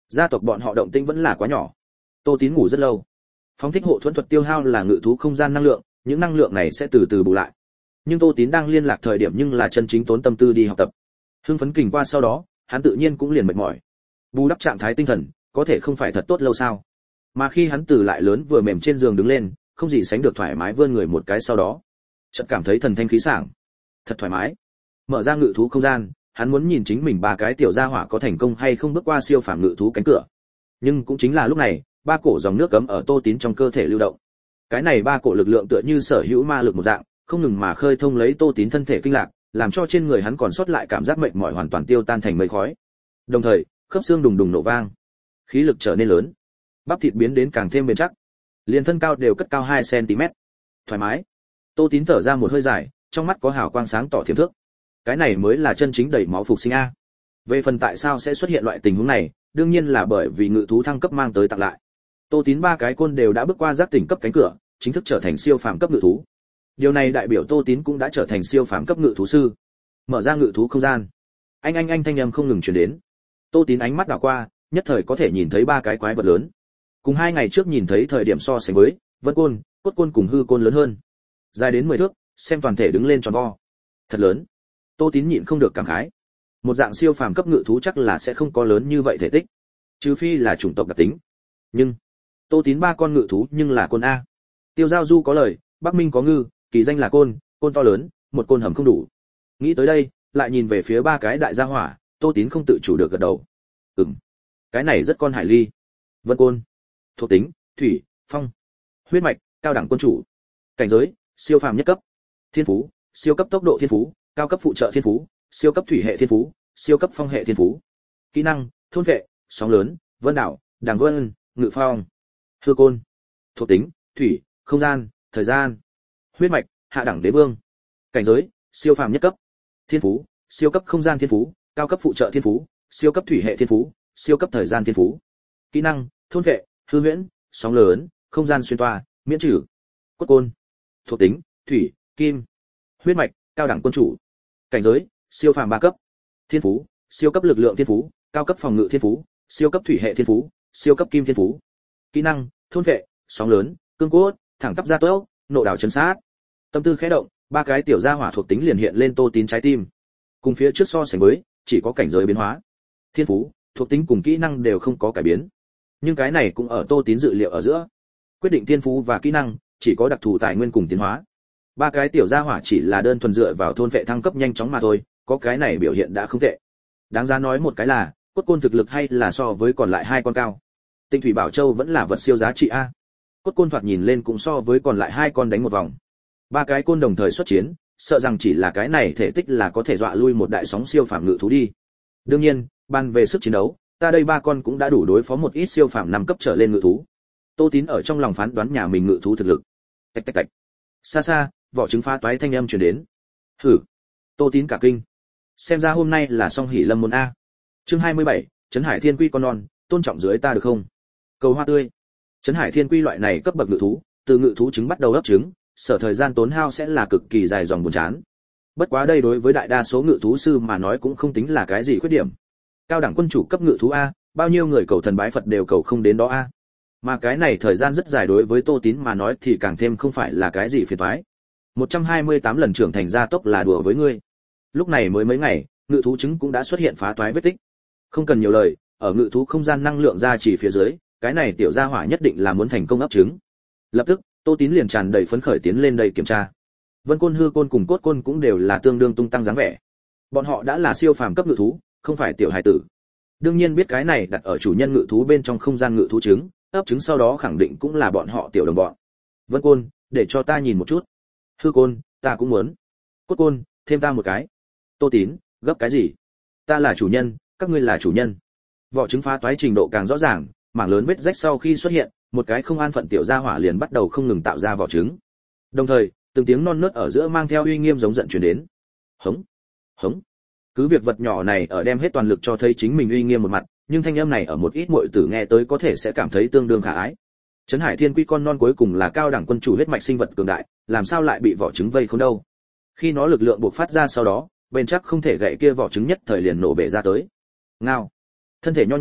Gia tộc bọn họ động tĩnh vẫn là quá nhỏ. Tô Tín ngủ rất lâu. Phóng thích hộ thuẫn thuật tiêu hao là ngự thú không gian năng lượng, những năng lượng này sẽ từ từ bù lại. Nhưng Tô Tín đang liên lạc thời điểm nhưng là chân chính tốn tâm tư đi học tập. Hưng phấn kình qua sau đó, hắn tự nhiên cũng liền mệt mỏi. Bù đắp trạng thái tinh thần, có thể không phải thật tốt lâu sao? Mà khi hắn từ lại lớn vừa mềm trên giường đứng lên, không gì sánh được thoải mái vươn người một cái sau đó, chợt cảm thấy thần thanh khí sảng, thật thoải mái. Mở ra ngự thú không gian, hắn muốn nhìn chính mình ba cái tiểu gia hỏa có thành công hay không bước qua siêu phàm ngự thú cánh cửa. Nhưng cũng chính là lúc này, ba cổ dòng nước cấm ở Tô Tín trong cơ thể lưu động. Cái này ba cổ lực lượng tựa như sở hữu ma lực một dạng, không ngừng mà khơi thông lấy Tô Tín thân thể kinh lạc, làm cho trên người hắn còn sót lại cảm giác mệt mỏi hoàn toàn tiêu tan thành mây khói. Đồng thời, khớp xương đùng đùng nổ vang, khí lực trở nên lớn, bắp thịt biến đến càng thêm bền chắc, liền thân cao đều cất cao hai xăng-ti-mét. Thoải mái. Tô Tín thở ra một hơi dài, trong mắt có hào quang sáng tỏ thiểm thước. Cái này mới là chân chính đẩy máu phục sinh a. Về phần tại sao sẽ xuất hiện loại tình huống này, đương nhiên là bởi vì ngự thú thăng cấp mang tới tặng lại. Tô Tín ba cái côn đều đã bước qua giác tỉnh cấp cánh cửa, chính thức trở thành siêu phàm cấp ngự thú. Điều này đại biểu Tô Tín cũng đã trở thành siêu phàm cấp ngự thú sư. Mở ra ngự thú không gian. Anh anh anh thanh âm không ngừng truyền đến. Tô Tín ánh mắt đảo qua, nhất thời có thể nhìn thấy ba cái quái vật lớn. Cùng hai ngày trước nhìn thấy thời điểm so sánh với, Vân Côn, Cốt Côn cùng Hư Côn lớn hơn. Dài đến mười thước, xem toàn thể đứng lên tròn vo. Thật lớn. Tô Tín nhịn không được cảm khái. Một dạng siêu phàm cấp ngự thú chắc là sẽ không có lớn như vậy thể tích, trừ phi là chủng tộc đặc tính. Nhưng Tô Tín ba con ngự thú nhưng là côn a. Tiêu Giao Du có lời, Bắc Minh có ngư, kỳ danh là côn, côn to lớn, một côn hầm không đủ. Nghĩ tới đây, lại nhìn về phía ba cái đại gia hỏa, Tô Tín không tự chủ được gật đầu. Ừm, cái này rất con hải ly. Vân Côn, thuộc tính, thủy, phong, huyết mạch, cao đẳng quân chủ, cảnh giới, siêu phàm nhất cấp, thiên phú, siêu cấp tốc độ thiên phú, cao cấp phụ trợ thiên phú, siêu cấp thủy hệ thiên phú, siêu cấp phong hệ thiên phú. Kỹ năng, thôn vệ, sóng lớn, vân đảo, đàng vân, ngự phong. Hư Côn, thuộc tính, thủy, không gian, thời gian. Huyết mạch, hạ đẳng đế vương. Cảnh giới, siêu phàm nhất cấp. Thiên phú, siêu cấp không gian thiên phú, cao cấp phụ trợ thiên phú, siêu cấp thủy hệ thiên phú, siêu cấp thời gian thiên phú. Kỹ năng, thôn vệ, hư huyễn, sóng lớn, không gian xuyên toa, miễn trừ. Cốt Côn, thuộc tính, thủy, kim. Huyết mạch, cao đẳng quân chủ. Cảnh giới, siêu phàm ba cấp. Thiên phú, siêu cấp lực lượng thiên phú, cao cấp phòng ngự thiên phú, siêu cấp thủy hệ thiên phú, siêu cấp kim thiên phú. Kỹ năng, thôn vệ, sóng lớn, cương cốt, thẳng tắp ra tốc, nộ đảo chấn sát. Tâm tư khẽ động, ba cái tiểu gia hỏa thuộc tính liền hiện lên Tô Tín trái tim. Cùng phía trước so sánh với, chỉ có cảnh giới biến hóa. Thiên phú, thuộc tính cùng kỹ năng đều không có cải biến. Nhưng cái này cũng ở Tô Tín dự liệu ở giữa. Quyết định thiên phú và kỹ năng, chỉ có đặc thù tài nguyên cùng tiến hóa. Ba cái tiểu gia hỏa chỉ là đơn thuần dựa vào thôn vệ thăng cấp nhanh chóng mà thôi, có cái này biểu hiện đã không tệ. Đáng giá nói một cái là, Cốt Côn thực lực hay là so với còn lại hai con cao. Tinh Thủy Bảo Châu vẫn là vật siêu giá trị a. Cốt Côn thoạt nhìn lên cũng so với còn lại hai con đánh một vòng. Ba cái côn đồng thời xuất chiến, sợ rằng chỉ là cái này thể tích là có thể dọa lui một đại sóng siêu phàm ngự thú đi. Đương nhiên, ban về sức chiến đấu, ta đây ba con cũng đã đủ đối phó một ít siêu phàm năm cấp trở lên ngự thú. Tô Tín ở trong lòng phán đoán nhà mình ngự thú thực lực. Tạch tạch tạch. Xa xa, vỏ trứng phá toái thanh âm truyền đến. Hử. Tô Tín cả kinh. Xem ra hôm nay là song hỷ lâm môn a. Chương hai mươi bảy, Trấn Hải Thiên Quy con non, tôn trọng dưới ta được không? Cầu hoa tươi. Trấn Hải Thiên Quy loại này cấp bậc ngự thú, từ ngự thú trứng bắt đầu ấp trứng, sở thời gian tốn hao sẽ là cực kỳ dài dòng buồn chán. Bất quá đây đối với đại đa số ngự thú sư mà nói cũng không tính là cái gì khuyết điểm. Cao đẳng quân chủ cấp ngự thú a, bao nhiêu người cầu thần bái Phật đều cầu không đến đó a. Mà cái này thời gian rất dài đối với Tô Tín mà nói thì càng thêm không phải là cái gì phiền toái. một trăm hai mươi tám lần trưởng thành gia tốc là đùa với ngươi. Lúc này mới mấy ngày, ngự thú trứng cũng đã xuất hiện phá toái vết tích. Không cần nhiều lời, ở ngự thú không gian năng lượng ra chỉ phía dưới, cái này tiểu gia hỏa nhất định là muốn thành công ấp trứng. Lập tức, Tô Tín liền tràn đầy phấn khởi tiến lên đây kiểm tra. Vân Côn, Hư Côn cùng Cốt Côn cũng đều là tương đương tung tăng dáng vẻ. Bọn họ đã là siêu phàm cấp ngự thú, không phải tiểu hài tử. Đương nhiên biết cái này đặt ở chủ nhân ngự thú bên trong không gian ngự thú trứng, ấp trứng sau đó khẳng định cũng là bọn họ tiểu đồng bọn. Vân Côn, để cho ta nhìn một chút. Hư Côn, ta cũng muốn. Cốt Côn, thêm ta một cái. Tô Tín, gấp cái gì? Ta là chủ nhân, các ngươi là chủ nhân. Vỏ trứng phá toái trình độ càng rõ ràng, mảng lớn vết rách sau khi xuất hiện, một cái không an phận tiểu gia hỏa liền bắt đầu không ngừng tạo ra vỏ trứng. Đồng thời, từng tiếng non nớt ở giữa mang theo uy nghiêm giống giận truyền đến. Hống, hống. Cứ việc vật nhỏ này ở đem hết toàn lực cho thấy chính mình uy nghiêm một mặt, nhưng thanh âm này ở một ít muội tử nghe tới có thể sẽ cảm thấy tương đương khả ái. Trấn Hải Thiên Quy con non cuối cùng là cao đẳng quân chủ huyết mạch sinh vật cường đại, làm sao lại bị vỏ trứng vây khốn đâu? Khi nó lực lượng buộc phát ra sau đó, bên chắc không thể gãy kia vỏ trứng nhất thời liền nổ bể ra tới. Ngao. Thân thể nho nhỏ,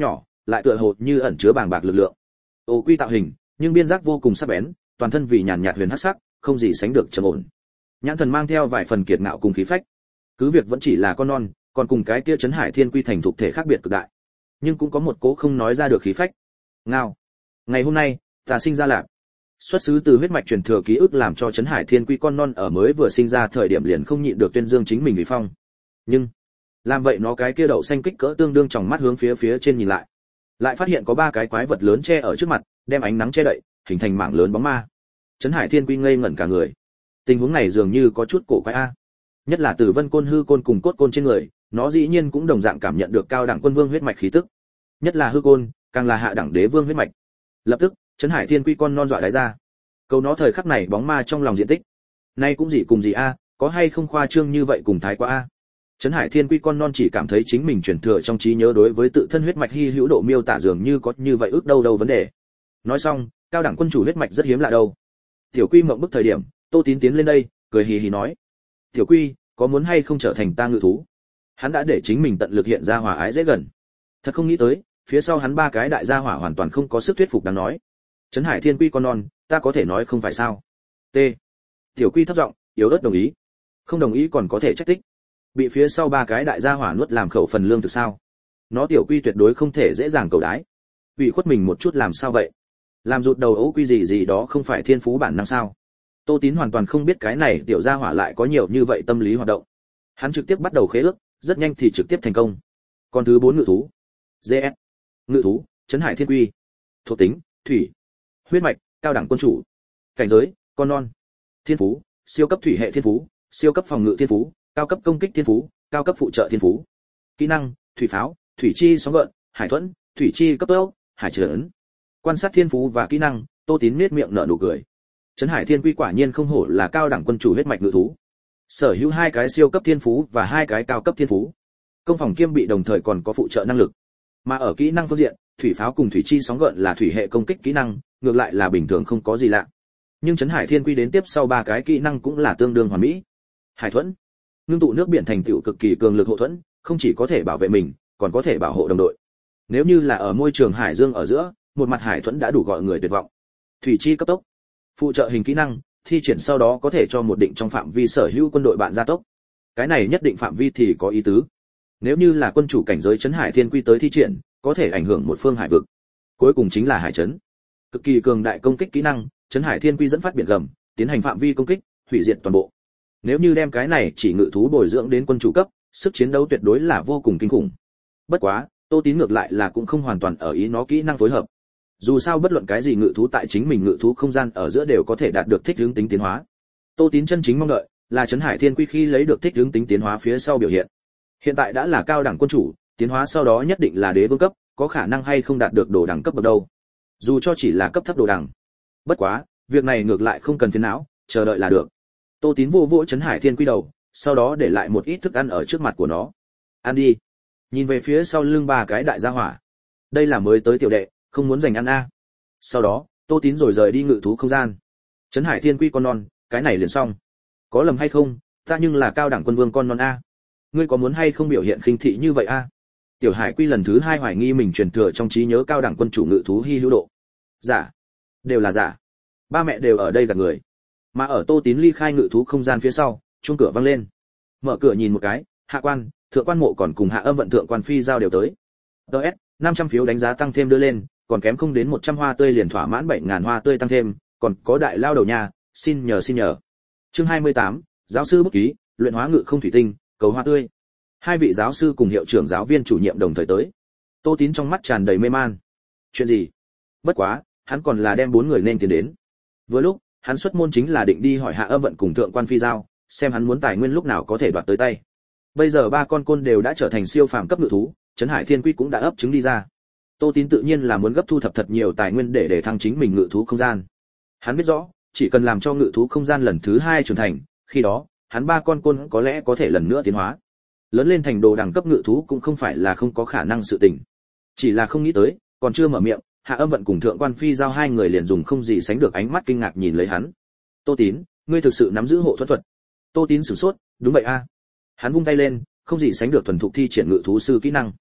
lại tựa hồ như ẩn chứa bàng bạc lực lượng. Ô quy tạo hình, nhưng biên giác vô cùng sắc bén, toàn thân vì nhàn nhạt huyền hắc sắc, không gì sánh được trầm ổn. Nhãn thần mang theo vài phần kiệt ngạo cùng khí phách. Cứ việc vẫn chỉ là con non, còn cùng cái kia Trấn Hải Thiên Quy thành thuộc thể khác biệt cực đại, nhưng cũng có một cố không nói ra được khí phách. Ngao, ngày hôm nay, ta sinh ra lạc. Xuất xứ từ huyết mạch truyền thừa ký ức làm cho Trấn Hải Thiên Quy con non ở mới vừa sinh ra thời điểm liền không nhịn được tuyên dương chính mình uy phong. Nhưng, làm vậy nó cái kia đậu xanh kích cỡ tương đương tròng mắt hướng phía phía trên nhìn lại, lại phát hiện có ba cái quái vật lớn che ở trước mặt, đem ánh nắng che đậy, hình thành mảng lớn bóng ma. Trấn Hải Thiên Quy ngây ngẩn cả người. Tình huống này dường như có chút cổ quái a. Nhất là từ Vân Côn hư côn cùng cốt côn trên người, nó dĩ nhiên cũng đồng dạng cảm nhận được cao đẳng quân vương huyết mạch khí tức. Nhất là hư côn, càng là hạ đẳng đế vương huyết mạch. Lập tức, Trấn Hải Thiên Quy con non dọa đáy ra. Câu nó thời khắc này bóng ma trong lòng diện tích. Nay cũng gì cùng gì a, có hay không khoa trương như vậy cùng thái quá a. Trấn Hải Thiên Quy con non chỉ cảm thấy chính mình truyền thừa trong trí nhớ đối với tự thân huyết mạch hy hữu độ miêu tả dường như có như vậy ước đâu đâu vấn đề. Nói xong, cao đẳng quân chủ huyết mạch rất hiếm lạ đâu. Tiểu Quy mộng bức thời điểm, Tô Tín tiến lên đây, cười hì hì nói: "Tiểu Quy, có muốn hay không trở thành ta ngự thú?" Hắn đã để chính mình tận lực hiện ra hòa ái dễ gần. Thật không nghĩ tới, phía sau hắn ba cái đại gia hỏa hoàn toàn không có sức thuyết phục đáng nói. Trấn Hải Thiên Quy con non, ta có thể nói không phải sao? T. Tiểu Quy thấp giọng, yếu ớt đồng ý. Không đồng ý còn có thể trách tích. Bị phía sau ba cái đại gia hỏa nuốt làm khẩu phần lương thực sao? Nó Tiểu Quy tuyệt đối không thể dễ dàng cầu đái. Ủy khuất mình một chút làm sao vậy? Làm rụt đầu ấu quy gì gì đó không phải thiên phú bản năng sao? Tô Tín hoàn toàn không biết cái này tiểu gia hỏa lại có nhiều như vậy tâm lý hoạt động. Hắn trực tiếp bắt đầu khế ước, rất nhanh thì trực tiếp thành công. Con thứ bốn ngự thú. giê ét. Ngự thú, Trấn Hải Thiên Quy. Thuộc tính, thủy. Huyết mạch, cao đẳng quân chủ. Cảnh giới, con non. Thiên phú, siêu cấp thủy hệ thiên phú, siêu cấp phòng ngự thiên phú, cao cấp công kích thiên phú, cao cấp phụ trợ thiên phú. Kỹ năng, thủy pháo, thủy chi sóng gợn, hải thuẫn, thủy chi cấp tốc, hải trấn. Quan sát thiên phú và kỹ năng, Tô Tín nhếch miệng nở nụ cười. Trấn Hải Thiên Quy quả nhiên không hổ là cao đẳng quân chủ huyết mạch ngự thú. Sở hữu hai cái siêu cấp thiên phú và hai cái cao cấp thiên phú. Công phòng kiêm bị đồng thời còn có phụ trợ năng lực. Mà ở kỹ năng phương diện, thủy pháo cùng thủy chi sóng gợn là thủy hệ công kích kỹ năng, ngược lại là bình thường không có gì lạ. Nhưng Trấn Hải Thiên Quy đến tiếp sau ba cái kỹ năng cũng là tương đương hoàn mỹ. Hải thuẫn, ngưng tụ nước biển thành tựu cực kỳ cường lực hộ thuẫn, không chỉ có thể bảo vệ mình, còn có thể bảo hộ đồng đội. Nếu như là ở môi trường hải dương ở giữa, một mặt hải thuẫn đã đủ gọi người tuyệt vọng. Thủy chi cấp tốc, phụ trợ hình kỹ năng, thi triển sau đó có thể cho một định trong phạm vi sở hữu quân đội bạn gia tốc. Cái này nhất định phạm vi thì có ý tứ. Nếu như là quân chủ cảnh giới Trấn Hải Thiên Quy tới thi triển, có thể ảnh hưởng một phương hải vực. Cuối cùng chính là hải trấn, cực kỳ cường đại công kích kỹ năng, Trấn Hải Thiên Quy dẫn phát biển gầm, tiến hành phạm vi công kích, hủy diệt toàn bộ. Nếu như đem cái này chỉ ngự thú bồi dưỡng đến quân chủ cấp, sức chiến đấu tuyệt đối là vô cùng kinh khủng. Bất quá, Tô Tín ngược lại là cũng không hoàn toàn ở ý nó kỹ năng phối hợp. Dù sao bất luận cái gì ngự thú tại chính mình ngự thú không gian ở giữa đều có thể đạt được thích ứng tính tiến hóa. Tô Tín chân chính mong đợi là Trấn Hải Thiên Quy khi lấy được thích ứng tính tiến hóa phía sau biểu hiện. Hiện tại đã là cao đẳng quân chủ, tiến hóa sau đó nhất định là đế vương cấp, có khả năng hay không đạt được đồ đẳng cấp bậc đâu. Dù cho chỉ là cấp thấp đồ đẳng. Bất quá, việc này ngược lại không cần phiền não, chờ đợi là được. Tô Tín vô vỗ Trấn Hải Thiên Quy đầu, sau đó để lại một ít thức ăn ở trước mặt của nó. Ăn đi. Nhìn về phía sau lưng ba cái đại gia hỏa. Đây là mới tới tiểu đệ, không muốn giành ăn a. Sau đó, Tô Tín rồi rời đi ngự thú không gian. Trấn Hải Thiên Quy con non, cái này liền xong. Có lầm hay không, ta nhưng là cao đẳng quân vương con non a. Ngươi có muốn hay không biểu hiện khinh thị như vậy a? Tiểu Hải Quy lần thứ hai hoài nghi mình truyền thừa trong trí nhớ cao đẳng quân chủ ngự thú hy hữu độ. Giả, đều là giả. Ba mẹ đều ở đây gặp người. Mà ở Tô Tín ly khai ngự thú không gian phía sau, chuông cửa vang lên. Mở cửa nhìn một cái, hạ quan, thượng quan mộ còn cùng hạ âm vận thượng quan phi giao đều tới. đê ét, năm trăm phiếu đánh giá tăng thêm đưa lên, còn kém không đến một trăm hoa tươi liền thỏa mãn bảy ngàn hoa tươi tăng thêm, còn có đại lao đầu nhà, xin nhờ xin nhờ. Chương hai mươi tám, giáo sư bút ký, luyện hóa ngự không thủy tinh, cầu hoa tươi. Hai vị giáo sư cùng hiệu trưởng giáo viên chủ nhiệm đồng thời tới. Tô Tín trong mắt tràn đầy mê man. Chuyện gì? Bất quá, hắn còn là đem bốn người nên tiến đến. Vừa lúc, hắn xuất môn chính là định đi hỏi hạ âm vận cùng thượng quan phi giao, xem hắn muốn tài nguyên lúc nào có thể đoạt tới tay. Bây giờ ba con côn đều đã trở thành siêu phàm cấp ngự thú, Trấn Hải Thiên Quy cũng đã ấp trứng đi ra. Tô Tín tự nhiên là muốn gấp thu thập thật nhiều tài nguyên để để thăng chính mình ngự thú không gian. Hắn biết rõ, chỉ cần làm cho ngự thú không gian lần thứ hai trưởng thành, khi đó, hắn ba con côn có lẽ có thể lần nữa tiến hóa. Lớn lên thành đồ đẳng cấp ngự thú cũng không phải là không có khả năng sự tình. Chỉ là không nghĩ tới, còn chưa mở miệng, Hạ Âm vận cùng thượng quan phi giao hai người liền dùng không gì sánh được ánh mắt kinh ngạc nhìn lấy hắn. Tô Tín, ngươi thực sự nắm giữ hộ thuẫn thuật? Tô Tín sửng sốt, đúng vậy a. Hắn vung tay lên, không gì sánh được thuần thục thi triển ngự thú sư kỹ năng.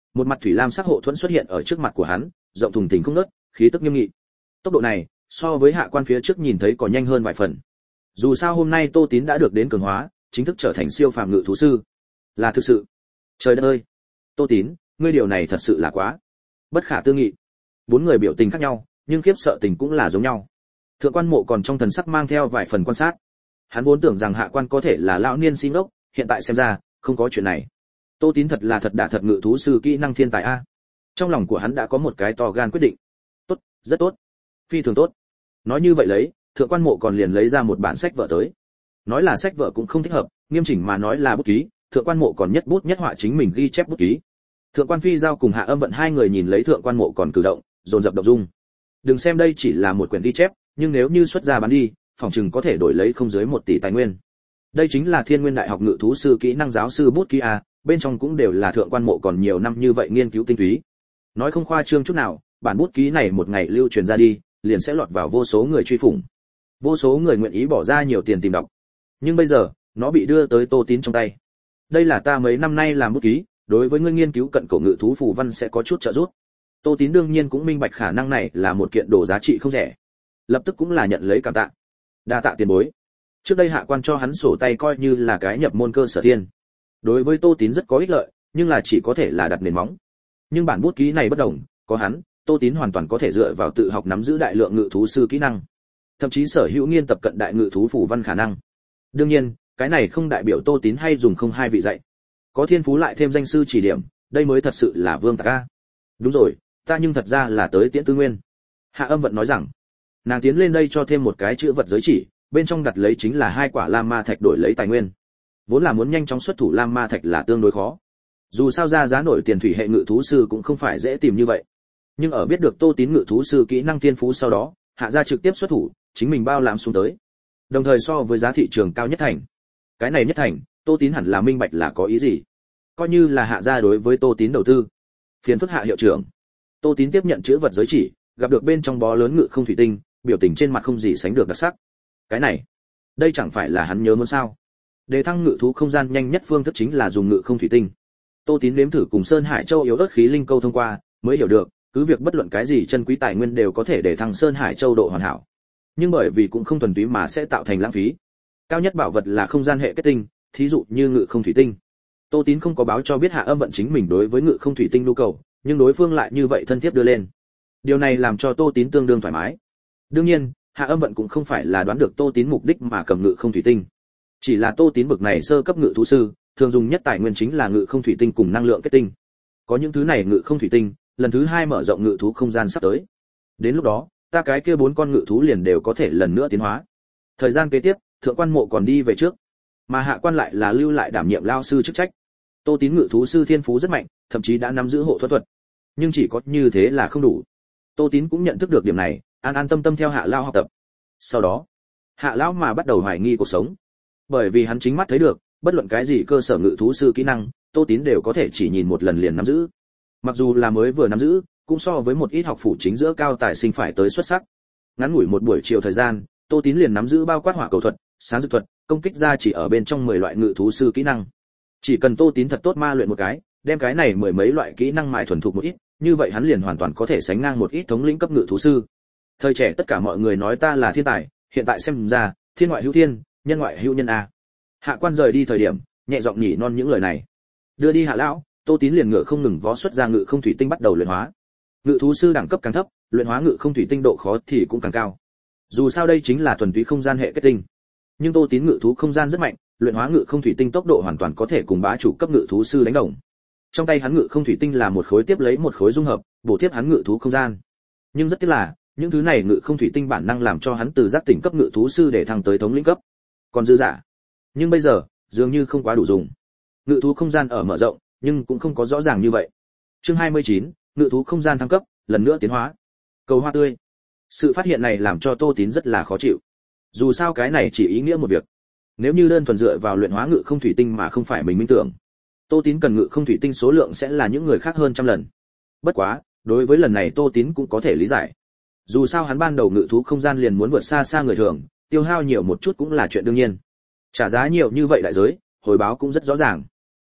một mặt thủy lam sắc hộ thuẫn xuất hiện ở trước mặt của hắn, rộng thùng thình không ngớt, khí tức nghiêm nghị. Tốc độ này, so với hạ quan phía trước nhìn thấy còn nhanh hơn vài phần. Dù sao hôm nay Tô Tín đã được đến cường hóa, chính thức trở thành siêu phàm ngự thú sư. Là thực sự. Trời đất ơi. Tô Tín, ngươi điều này thật sự là quá bất khả tư nghị. Bốn người biểu tình khác nhau, nhưng khiếp sợ tình cũng là giống nhau. Thượng quan Mộ còn trong thần sắc mang theo vài phần quan sát. Hắn vốn tưởng rằng hạ quan có thể là lão niên si ngốc, hiện tại xem ra, không có chuyện này. Tô Tín thật là thật đả thật ngự thú sư kỹ năng thiên tài a. Trong lòng của hắn đã có một cái to gan quyết định. Tốt, rất tốt, phi thường tốt. Nói như vậy lấy, Thượng quan Mộ còn liền lấy ra một bản sách vở tới. Nói là sách vở cũng không thích hợp, nghiêm chỉnh mà nói là bút ký, Thượng quan Mộ còn nhất bút nhất họa chính mình ghi chép bút ký. Thượng quan Phi Giao cùng Hạ Âm Vận hai người nhìn lấy Thượng quan Mộ còn cử động, dồn dập động dung. Đừng xem đây chỉ là một quyển ghi chép, nhưng nếu như xuất ra bán đi, phòng chừng có thể đổi lấy không dưới một tỷ tài nguyên. Đây chính là Thiên Nguyên Đại học ngự thú sư kỹ năng giáo sư bút ký a, bên trong cũng đều là Thượng quan Mộ còn nhiều năm như vậy nghiên cứu tinh túy. Nói không khoa trương chút nào, bản bút ký này một ngày lưu truyền ra đi, liền sẽ lọt vào vô số người truy phủng. Vô số người nguyện ý bỏ ra nhiều tiền tìm đọc. Nhưng bây giờ, nó bị đưa tới Tô Tín trong tay. Đây là ta mấy năm nay làm bút ký, đối với ngươi nghiên cứu cận cổ ngự thú phù văn sẽ có chút trợ giúp. Tô Tín đương nhiên cũng minh bạch khả năng này là một kiện đồ giá trị không rẻ. Lập tức cũng là nhận lấy cảm tạ. Đa tạ tiền bối. Trước đây hạ quan cho hắn sổ tay coi như là cái nhập môn cơ sở thiên. Đối với Tô Tín rất có ích lợi, nhưng là chỉ có thể là đặt nền móng. Nhưng bản bút ký này bất đồng, có hắn, Tô Tín hoàn toàn có thể dựa vào tự học nắm giữ đại lượng ngự thú sư kỹ năng, thậm chí sở hữu nghiên tập cận đại ngự thú phù văn khả năng. Đương nhiên, cái này không đại biểu Tô Tín hay dùng không hai vị dạy. Có thiên phú lại thêm danh sư chỉ điểm, đây mới thật sự là vương tạc a. Đúng rồi, ta nhưng thật ra là tới Tiễn Tư Nguyên. Hạ Âm Vận nói rằng, nàng tiến lên đây cho thêm một cái chữ vật giới chỉ, bên trong đặt lấy chính là hai quả lam ma thạch đổi lấy tài nguyên. Vốn là muốn nhanh chóng xuất thủ lam ma thạch là tương đối khó. Dù sao ra giá nổi tiền thủy hệ ngự thú sư cũng không phải dễ tìm như vậy. Nhưng ở biết được Tô Tín ngự thú sư kỹ năng thiên phú sau đó, hạ gia trực tiếp xuất thủ, chính mình bao làm xuống tới. Đồng thời so với giá thị trường cao nhất thành. Cái này nhất thành, Tô Tín hẳn là minh bạch là có ý gì. Coi như là hạ gia đối với Tô Tín đầu tư. Phiền phức Hạ hiệu trưởng. Tô Tín tiếp nhận chữ vật giới chỉ, gặp được bên trong bó lớn ngự không thủy tinh, biểu tình trên mặt không gì sánh được đặc sắc. Cái này, đây chẳng phải là hắn nhớ muốn sao? Đề thăng ngự thú không gian nhanh nhất phương thức chính là dùng ngự không thủy tinh. Tô Tín nếm thử cùng Sơn Hải Châu yếu ớt khí linh câu thông qua, mới hiểu được, cứ việc bất luận cái gì chân quý tài nguyên đều có thể để thăng Sơn Hải Châu độ hoàn hảo. Nhưng bởi vì cũng không thuần túy mà sẽ tạo thành lãng phí. Cao nhất bảo vật là không gian hệ kết tinh, thí dụ như ngự không thủy tinh. Tô Tín không có báo cho biết Hạ Âm Vận chính mình đối với ngự không thủy tinh nhu cầu, nhưng đối phương lại như vậy thân thiết đưa lên. Điều này làm cho Tô Tín tương đương thoải mái. Đương nhiên, Hạ Âm Vận cũng không phải là đoán được Tô Tín mục đích mà cầm ngự không thủy tinh. Chỉ là Tô Tín bực này sơ cấp ngự thú sư, thường dùng nhất tài nguyên chính là ngự không thủy tinh cùng năng lượng kết tinh. Có những thứ này ngự không thủy tinh, lần thứ hai mở rộng ngự thú không gian sắp tới. Đến lúc đó, ta cái kia bốn con ngự thú liền đều có thể lần nữa tiến hóa. Thời gian kế tiếp, Thượng quan Mộ còn đi về trước, mà Hạ quan lại là lưu lại đảm nhiệm lao sư chức trách. Tô Tín ngự thú sư thiên phú rất mạnh, thậm chí đã nắm giữ hộ thuật thuật. Nhưng chỉ có như thế là không đủ. Tô Tín cũng nhận thức được điểm này, an an tâm tâm theo Hạ lão học tập. Sau đó, Hạ lão mà bắt đầu hoài nghi cuộc sống. Bởi vì hắn chính mắt thấy được, bất luận cái gì cơ sở ngự thú sư kỹ năng, Tô Tín đều có thể chỉ nhìn một lần liền nắm giữ. Mặc dù là mới vừa nắm giữ, cũng so với một ít học phủ chính giữa cao tài sinh phải tới xuất sắc. Ngắn ngủi một buổi chiều thời gian, Tô Tín liền nắm giữ bao quát hỏa cầu thuật, sáng dược thuật, công kích ra chỉ ở bên trong mười loại ngự thú sư kỹ năng. Chỉ cần Tô Tín thật tốt ma luyện một cái, đem cái này mười mấy loại kỹ năng mài thuần thục một ít, như vậy hắn liền hoàn toàn có thể sánh ngang một ít thống lĩnh cấp ngự thú sư. Thời trẻ tất cả mọi người nói ta là thiên tài, hiện tại xem ra, thiên ngoại hữu thiên, nhân ngoại hữu nhân a. Hạ quan rời đi thời điểm, nhẹ giọng nhỉ non những lời này. Đưa đi Hạ lão, Tô Tín liền ngựa không ngừng vó xuất ra ngự không thủy tinh bắt đầu luyện hóa. Ngự thú sư đẳng cấp càng thấp, luyện hóa ngự không thủy tinh độ khó thì cũng càng cao. Dù sao đây chính là thuần túy không gian hệ kết tinh. Nhưng Tô Tín ngự thú không gian rất mạnh, luyện hóa ngự không thủy tinh tốc độ hoàn toàn có thể cùng bá chủ cấp ngự thú sư đánh đồng. Trong tay hắn ngự không thủy tinh là một khối tiếp lấy một khối dung hợp, bổ tiếp hắn ngự thú không gian. Nhưng rất tiếc là, những thứ này ngự không thủy tinh bản năng làm cho hắn từ giác tỉnh cấp ngự thú sư để thăng tới thống lĩnh cấp. Còn dư giả. Nhưng bây giờ, dường như không quá đủ dùng. Ngự thú không gian ở mở rộng, nhưng cũng không có rõ ràng như vậy. Chương hai mươi chín, ngự thú không gian thăng cấp, lần nữa tiến hóa. Cầu hoa tươi. Sự phát hiện này làm cho Tô Tín rất là khó chịu. Dù sao cái này chỉ ý nghĩa một việc. Nếu như đơn thuần dựa vào luyện hóa ngự không thủy tinh mà không phải mình minh tưởng, Tô Tín cần ngự không thủy tinh số lượng sẽ là những người khác hơn trăm lần. Bất quá, đối với lần này Tô Tín cũng có thể lý giải. Dù sao hắn ban đầu ngự thú không gian liền muốn vượt xa xa người thường, tiêu hao nhiều một chút cũng là chuyện đương nhiên. Trả giá nhiều như vậy đại giới, hồi báo cũng rất rõ ràng.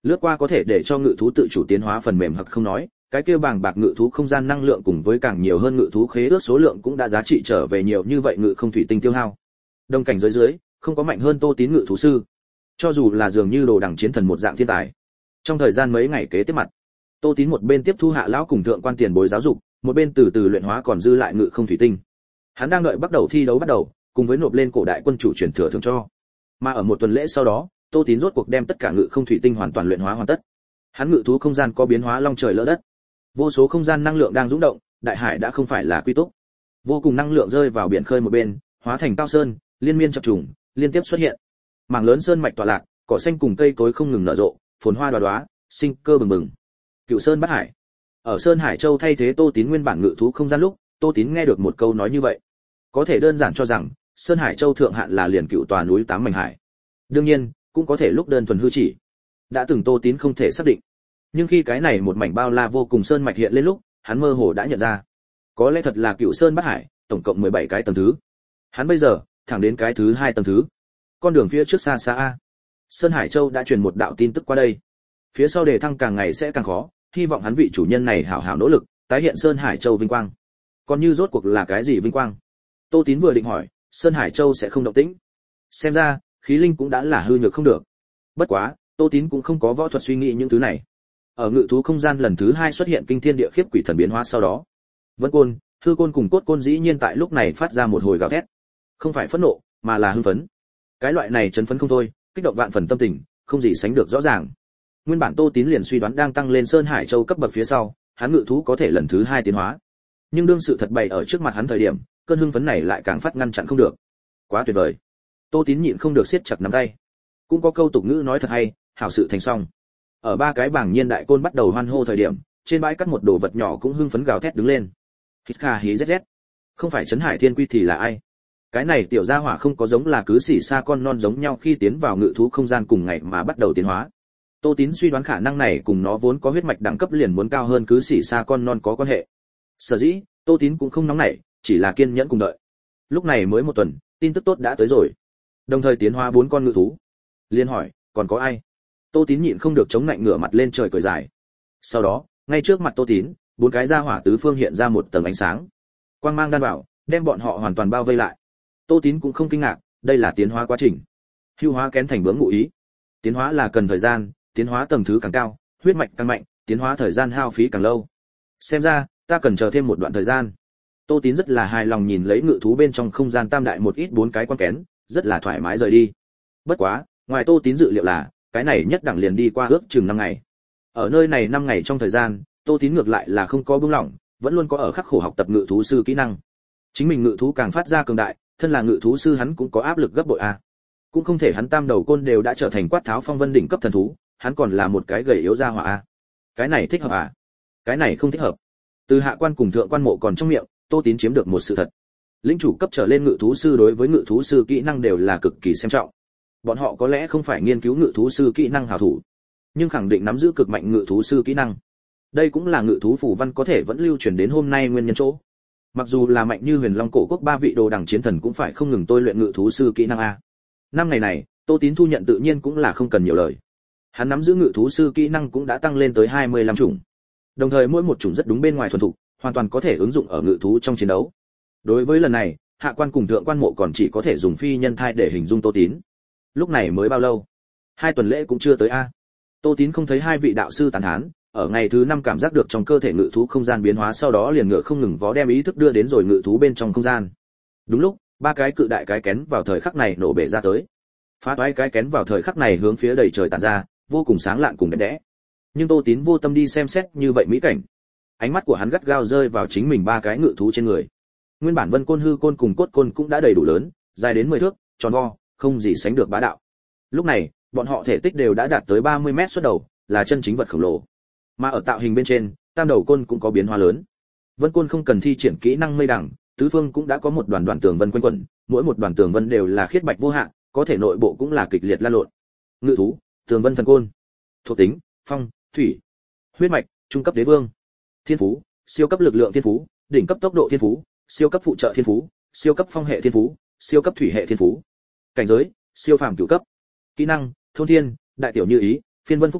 Lướt qua có thể để cho ngự thú tự chủ tiến hóa phần mềm hoặc không nói, cái kia bàng bạc ngự thú không gian năng lượng cùng với càng nhiều hơn ngự thú khế ước số lượng cũng đã giá trị trở về nhiều như vậy ngự không thủy tinh tiêu hao. Đồng cảnh giới dưới, không có mạnh hơn Tô Tín ngự thú sư. Cho dù là dường như đồ đẳng chiến thần một dạng thiên tài. Trong thời gian mấy ngày kế tiếp mặt, Tô Tín một bên tiếp thu hạ lão cùng thượng quan tiền bối giáo dục, một bên từ từ luyện hóa còn dư lại ngự không thủy tinh. Hắn đang đợi bắt đầu thi đấu bắt đầu, cùng với nộp lên cổ đại quân chủ truyền thừa thưởng cho. Mà ở một tuần lễ sau đó, Tô Tín rốt cuộc đem tất cả ngự không thủy tinh hoàn toàn luyện hóa hoàn tất. Hắn ngự thú không gian có biến hóa long trời lỡ đất. Vô số không gian năng lượng đang dũng động, đại hải đã không phải là quy túc. Vô cùng năng lượng rơi vào biển khơi một bên, hóa thành cao sơn, liên miên chập trùng, liên tiếp xuất hiện. Mảng lớn sơn mạch tọa lạc, cỏ xanh cùng cây cối không ngừng nở rộ, phồn hoa đóa đóa, sinh cơ bừng bừng. Cựu Sơn Bát Hải. Ở Sơn Hải Châu thay thế Tô Tín nguyên bản ngự thú không gian lúc, Tô Tín nghe được một câu nói như vậy. Có thể đơn giản cho rằng, Sơn Hải Châu thượng hạn là liền cựu tòa núi tám mảnh hải. Đương nhiên, cũng có thể lúc đơn thuần hư chỉ. Đã từng Tô Tín không thể xác định. Nhưng khi cái này một mảnh bao la vô cùng sơn mạch hiện lên lúc, hắn mơ hồ đã nhận ra. Có lẽ thật là Cựu Sơn Bát Hải, tổng cộng mười bảy cái tầng thứ. Hắn bây giờ, thẳng đến cái thứ hai tầng thứ. Con đường phía trước xa xa a. Sơn Hải Châu đã truyền một đạo tin tức qua đây. Phía sau đề thăng càng ngày sẽ càng khó, hy vọng hắn vị chủ nhân này hảo hảo nỗ lực, tái hiện Sơn Hải Châu vinh quang. Còn như rốt cuộc là cái gì vinh quang? Tô Tín vừa định hỏi, Sơn Hải Châu sẽ không động tĩnh. Xem ra, khí linh cũng đã là hư nhược không được. Bất quá, Tô Tín cũng không có võ thuật suy nghĩ những thứ này. Ở ngự thú không gian lần thứ hai xuất hiện kinh thiên địa khiếp quỷ thần biến hóa sau đó, Vân Côn, Hư Côn cùng Cốt Côn dĩ nhiên tại lúc này phát ra một hồi gào thét. Không phải phẫn nộ, mà là hưng phấn. Cái loại này chấn phấn không thôi, kích động vạn phần tâm tình, không gì sánh được rõ ràng. Nguyên bản Tô Tín liền suy đoán đang tăng lên Sơn Hải Châu cấp bậc phía sau, hắn ngự thú có thể lần thứ hai tiến hóa. Nhưng đương sự thật bày ở trước mặt hắn thời điểm, cơn hưng phấn này lại càng phát ngăn chặn không được. Quá tuyệt vời. Tô Tín nhịn không được siết chặt nắm tay. Cũng có câu tục ngữ nói thật hay, hảo sự thành xong. Ở ba cái bảng nhiên đại côn bắt đầu hoan hô thời điểm, trên bãi cắt một đồ vật nhỏ cũng hưng phấn gào thét đứng lên. Hít kha hí zz. Không phải Trấn Hải Thiên Quy thì là ai? Cái này tiểu gia hỏa không có giống là cứ xỉ xa con non giống nhau khi tiến vào ngự thú không gian cùng ngày mà bắt đầu tiến hóa. Tô Tín suy đoán khả năng này cùng nó vốn có huyết mạch đẳng cấp liền muốn cao hơn cứ xỉ xa con non có quan hệ. Sở dĩ, Tô Tín cũng không nóng nảy, chỉ là kiên nhẫn cùng đợi. Lúc này mới một tuần, tin tức tốt đã tới rồi. Đồng thời tiến hóa bốn con ngự thú. Liên hỏi, còn có ai? Tô Tín nhịn không được chống nạnh ngửa mặt lên trời cười dài. Sau đó, ngay trước mặt Tô Tín, bốn cái gia hỏa tứ phương hiện ra một tầng ánh sáng. Quang mang đan bảo, đem bọn họ hoàn toàn bao vây lại. Tô Tín cũng không kinh ngạc, đây là tiến hóa quá trình. Hưu hóa kén thành bướm ngụ ý. Tiến hóa là cần thời gian, tiến hóa tầng thứ càng cao, huyết mạch càng mạnh, tiến hóa thời gian hao phí càng lâu. Xem ra, ta cần chờ thêm một đoạn thời gian. Tô Tín rất là hài lòng nhìn lấy ngự thú bên trong không gian tam đại một ít bốn cái quan kén, rất là thoải mái rời đi. Bất quá, ngoài Tô Tín dự liệu là, cái này nhất đẳng liền đi qua ước chừng năm ngày. Ở nơi này năm ngày trong thời gian, Tô Tín ngược lại là không có buông lỏng, vẫn luôn có ở khắc khổ học tập ngự thú sư kỹ năng. Chính mình ngự thú càng phát ra cường đại, thân là ngự thú sư hắn cũng có áp lực gấp bội a. Cũng không thể hắn tam đầu côn đều đã trở thành quát tháo phong vân đỉnh cấp thần thú, hắn còn là một cái gầy yếu gia hỏa a. Cái này thích hợp à? Cái này không thích hợp. Từ hạ quan cùng thượng quan mộ còn trong miệng, Tô Tín chiếm được một sự thật. Lĩnh chủ cấp trở lên ngự thú sư đối với ngự thú sư kỹ năng đều là cực kỳ xem trọng. Bọn họ có lẽ không phải nghiên cứu ngự thú sư kỹ năng hảo thủ, nhưng khẳng định nắm giữ cực mạnh ngự thú sư kỹ năng. Đây cũng là ngự thú phù văn có thể vẫn lưu truyền đến hôm nay nguyên nhân chỗ. Mặc dù là mạnh như Huyền Long cổ quốc ba vị đồ đẳng chiến thần cũng phải không ngừng tôi luyện ngự thú sư kỹ năng a. Năm ngày này, Tô Tín thu nhận tự nhiên cũng là không cần nhiều lời. Hắn nắm giữ ngự thú sư kỹ năng cũng đã tăng lên tới hai mươi lăm chủng. Đồng thời mỗi một chủng rất đúng bên ngoài thuần thục, hoàn toàn có thể ứng dụng ở ngự thú trong chiến đấu. Đối với lần này, hạ quan cùng thượng quan mộ còn chỉ có thể dùng phi nhân thai để hình dung Tô Tín. Lúc này mới bao lâu? Hai tuần lễ cũng chưa tới a. Tô Tín không thấy hai vị đạo sư tán thán, ở ngày thứ năm cảm giác được trong cơ thể ngự thú không gian biến hóa sau đó liền ngựa không ngừng vó đem ý thức đưa đến rồi ngự thú bên trong không gian. Đúng lúc, ba cái cự đại cái kén vào thời khắc này nổ bể ra tới. Phá toái cái kén vào thời khắc này hướng phía đầy trời tản ra, vô cùng sáng lạn cùng đẹp đẽ. Nhưng Tô Tín vô tâm đi xem xét như vậy mỹ cảnh. Ánh mắt của hắn gắt gao rơi vào chính mình ba cái ngự thú trên người. Nguyên bản Vân Côn, Hư Côn cùng Cốt Côn cũng đã đầy đủ lớn, dài đến mười thước, tròn vo, không gì sánh được bá đạo. Lúc này, bọn họ thể tích đều đã đạt tới ba mươi mét xuất đầu, là chân chính vật khổng lồ. Mà ở tạo hình bên trên, tam đầu côn cũng có biến hóa lớn. Vân Côn không cần thi triển kỹ năng mây đằng, tứ phương cũng đã có một đoàn đoàn tường vân quanh quẩn, mỗi một đoàn tường vân đều là khiết bạch vô hạn, có thể nội bộ cũng là kịch liệt lan lộn. Ngự thú, tường vân thần côn. Thuộc tính, phong, thủy. Huyết mạch, trung cấp đế vương. Thiên phú, siêu cấp lực lượng thiên phú, đỉnh cấp tốc độ thiên phú, siêu cấp phụ trợ thiên phú, siêu cấp phong hệ thiên phú, siêu cấp thủy hệ thiên phú. Cảnh giới, siêu phàm cửu cấp. Kỹ năng, thôn thiên, đại tiểu như ý, phiên vân phúc vũ,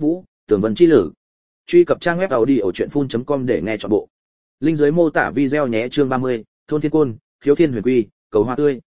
tường vân chi lử. Truy cập trang web audiochuyenphun.com để nghe trọn bộ. Linh dưới mô tả video nhé. Chương ba mươi, thôn thiên côn, khiếu thiên huyền quy, cầu hoa tươi.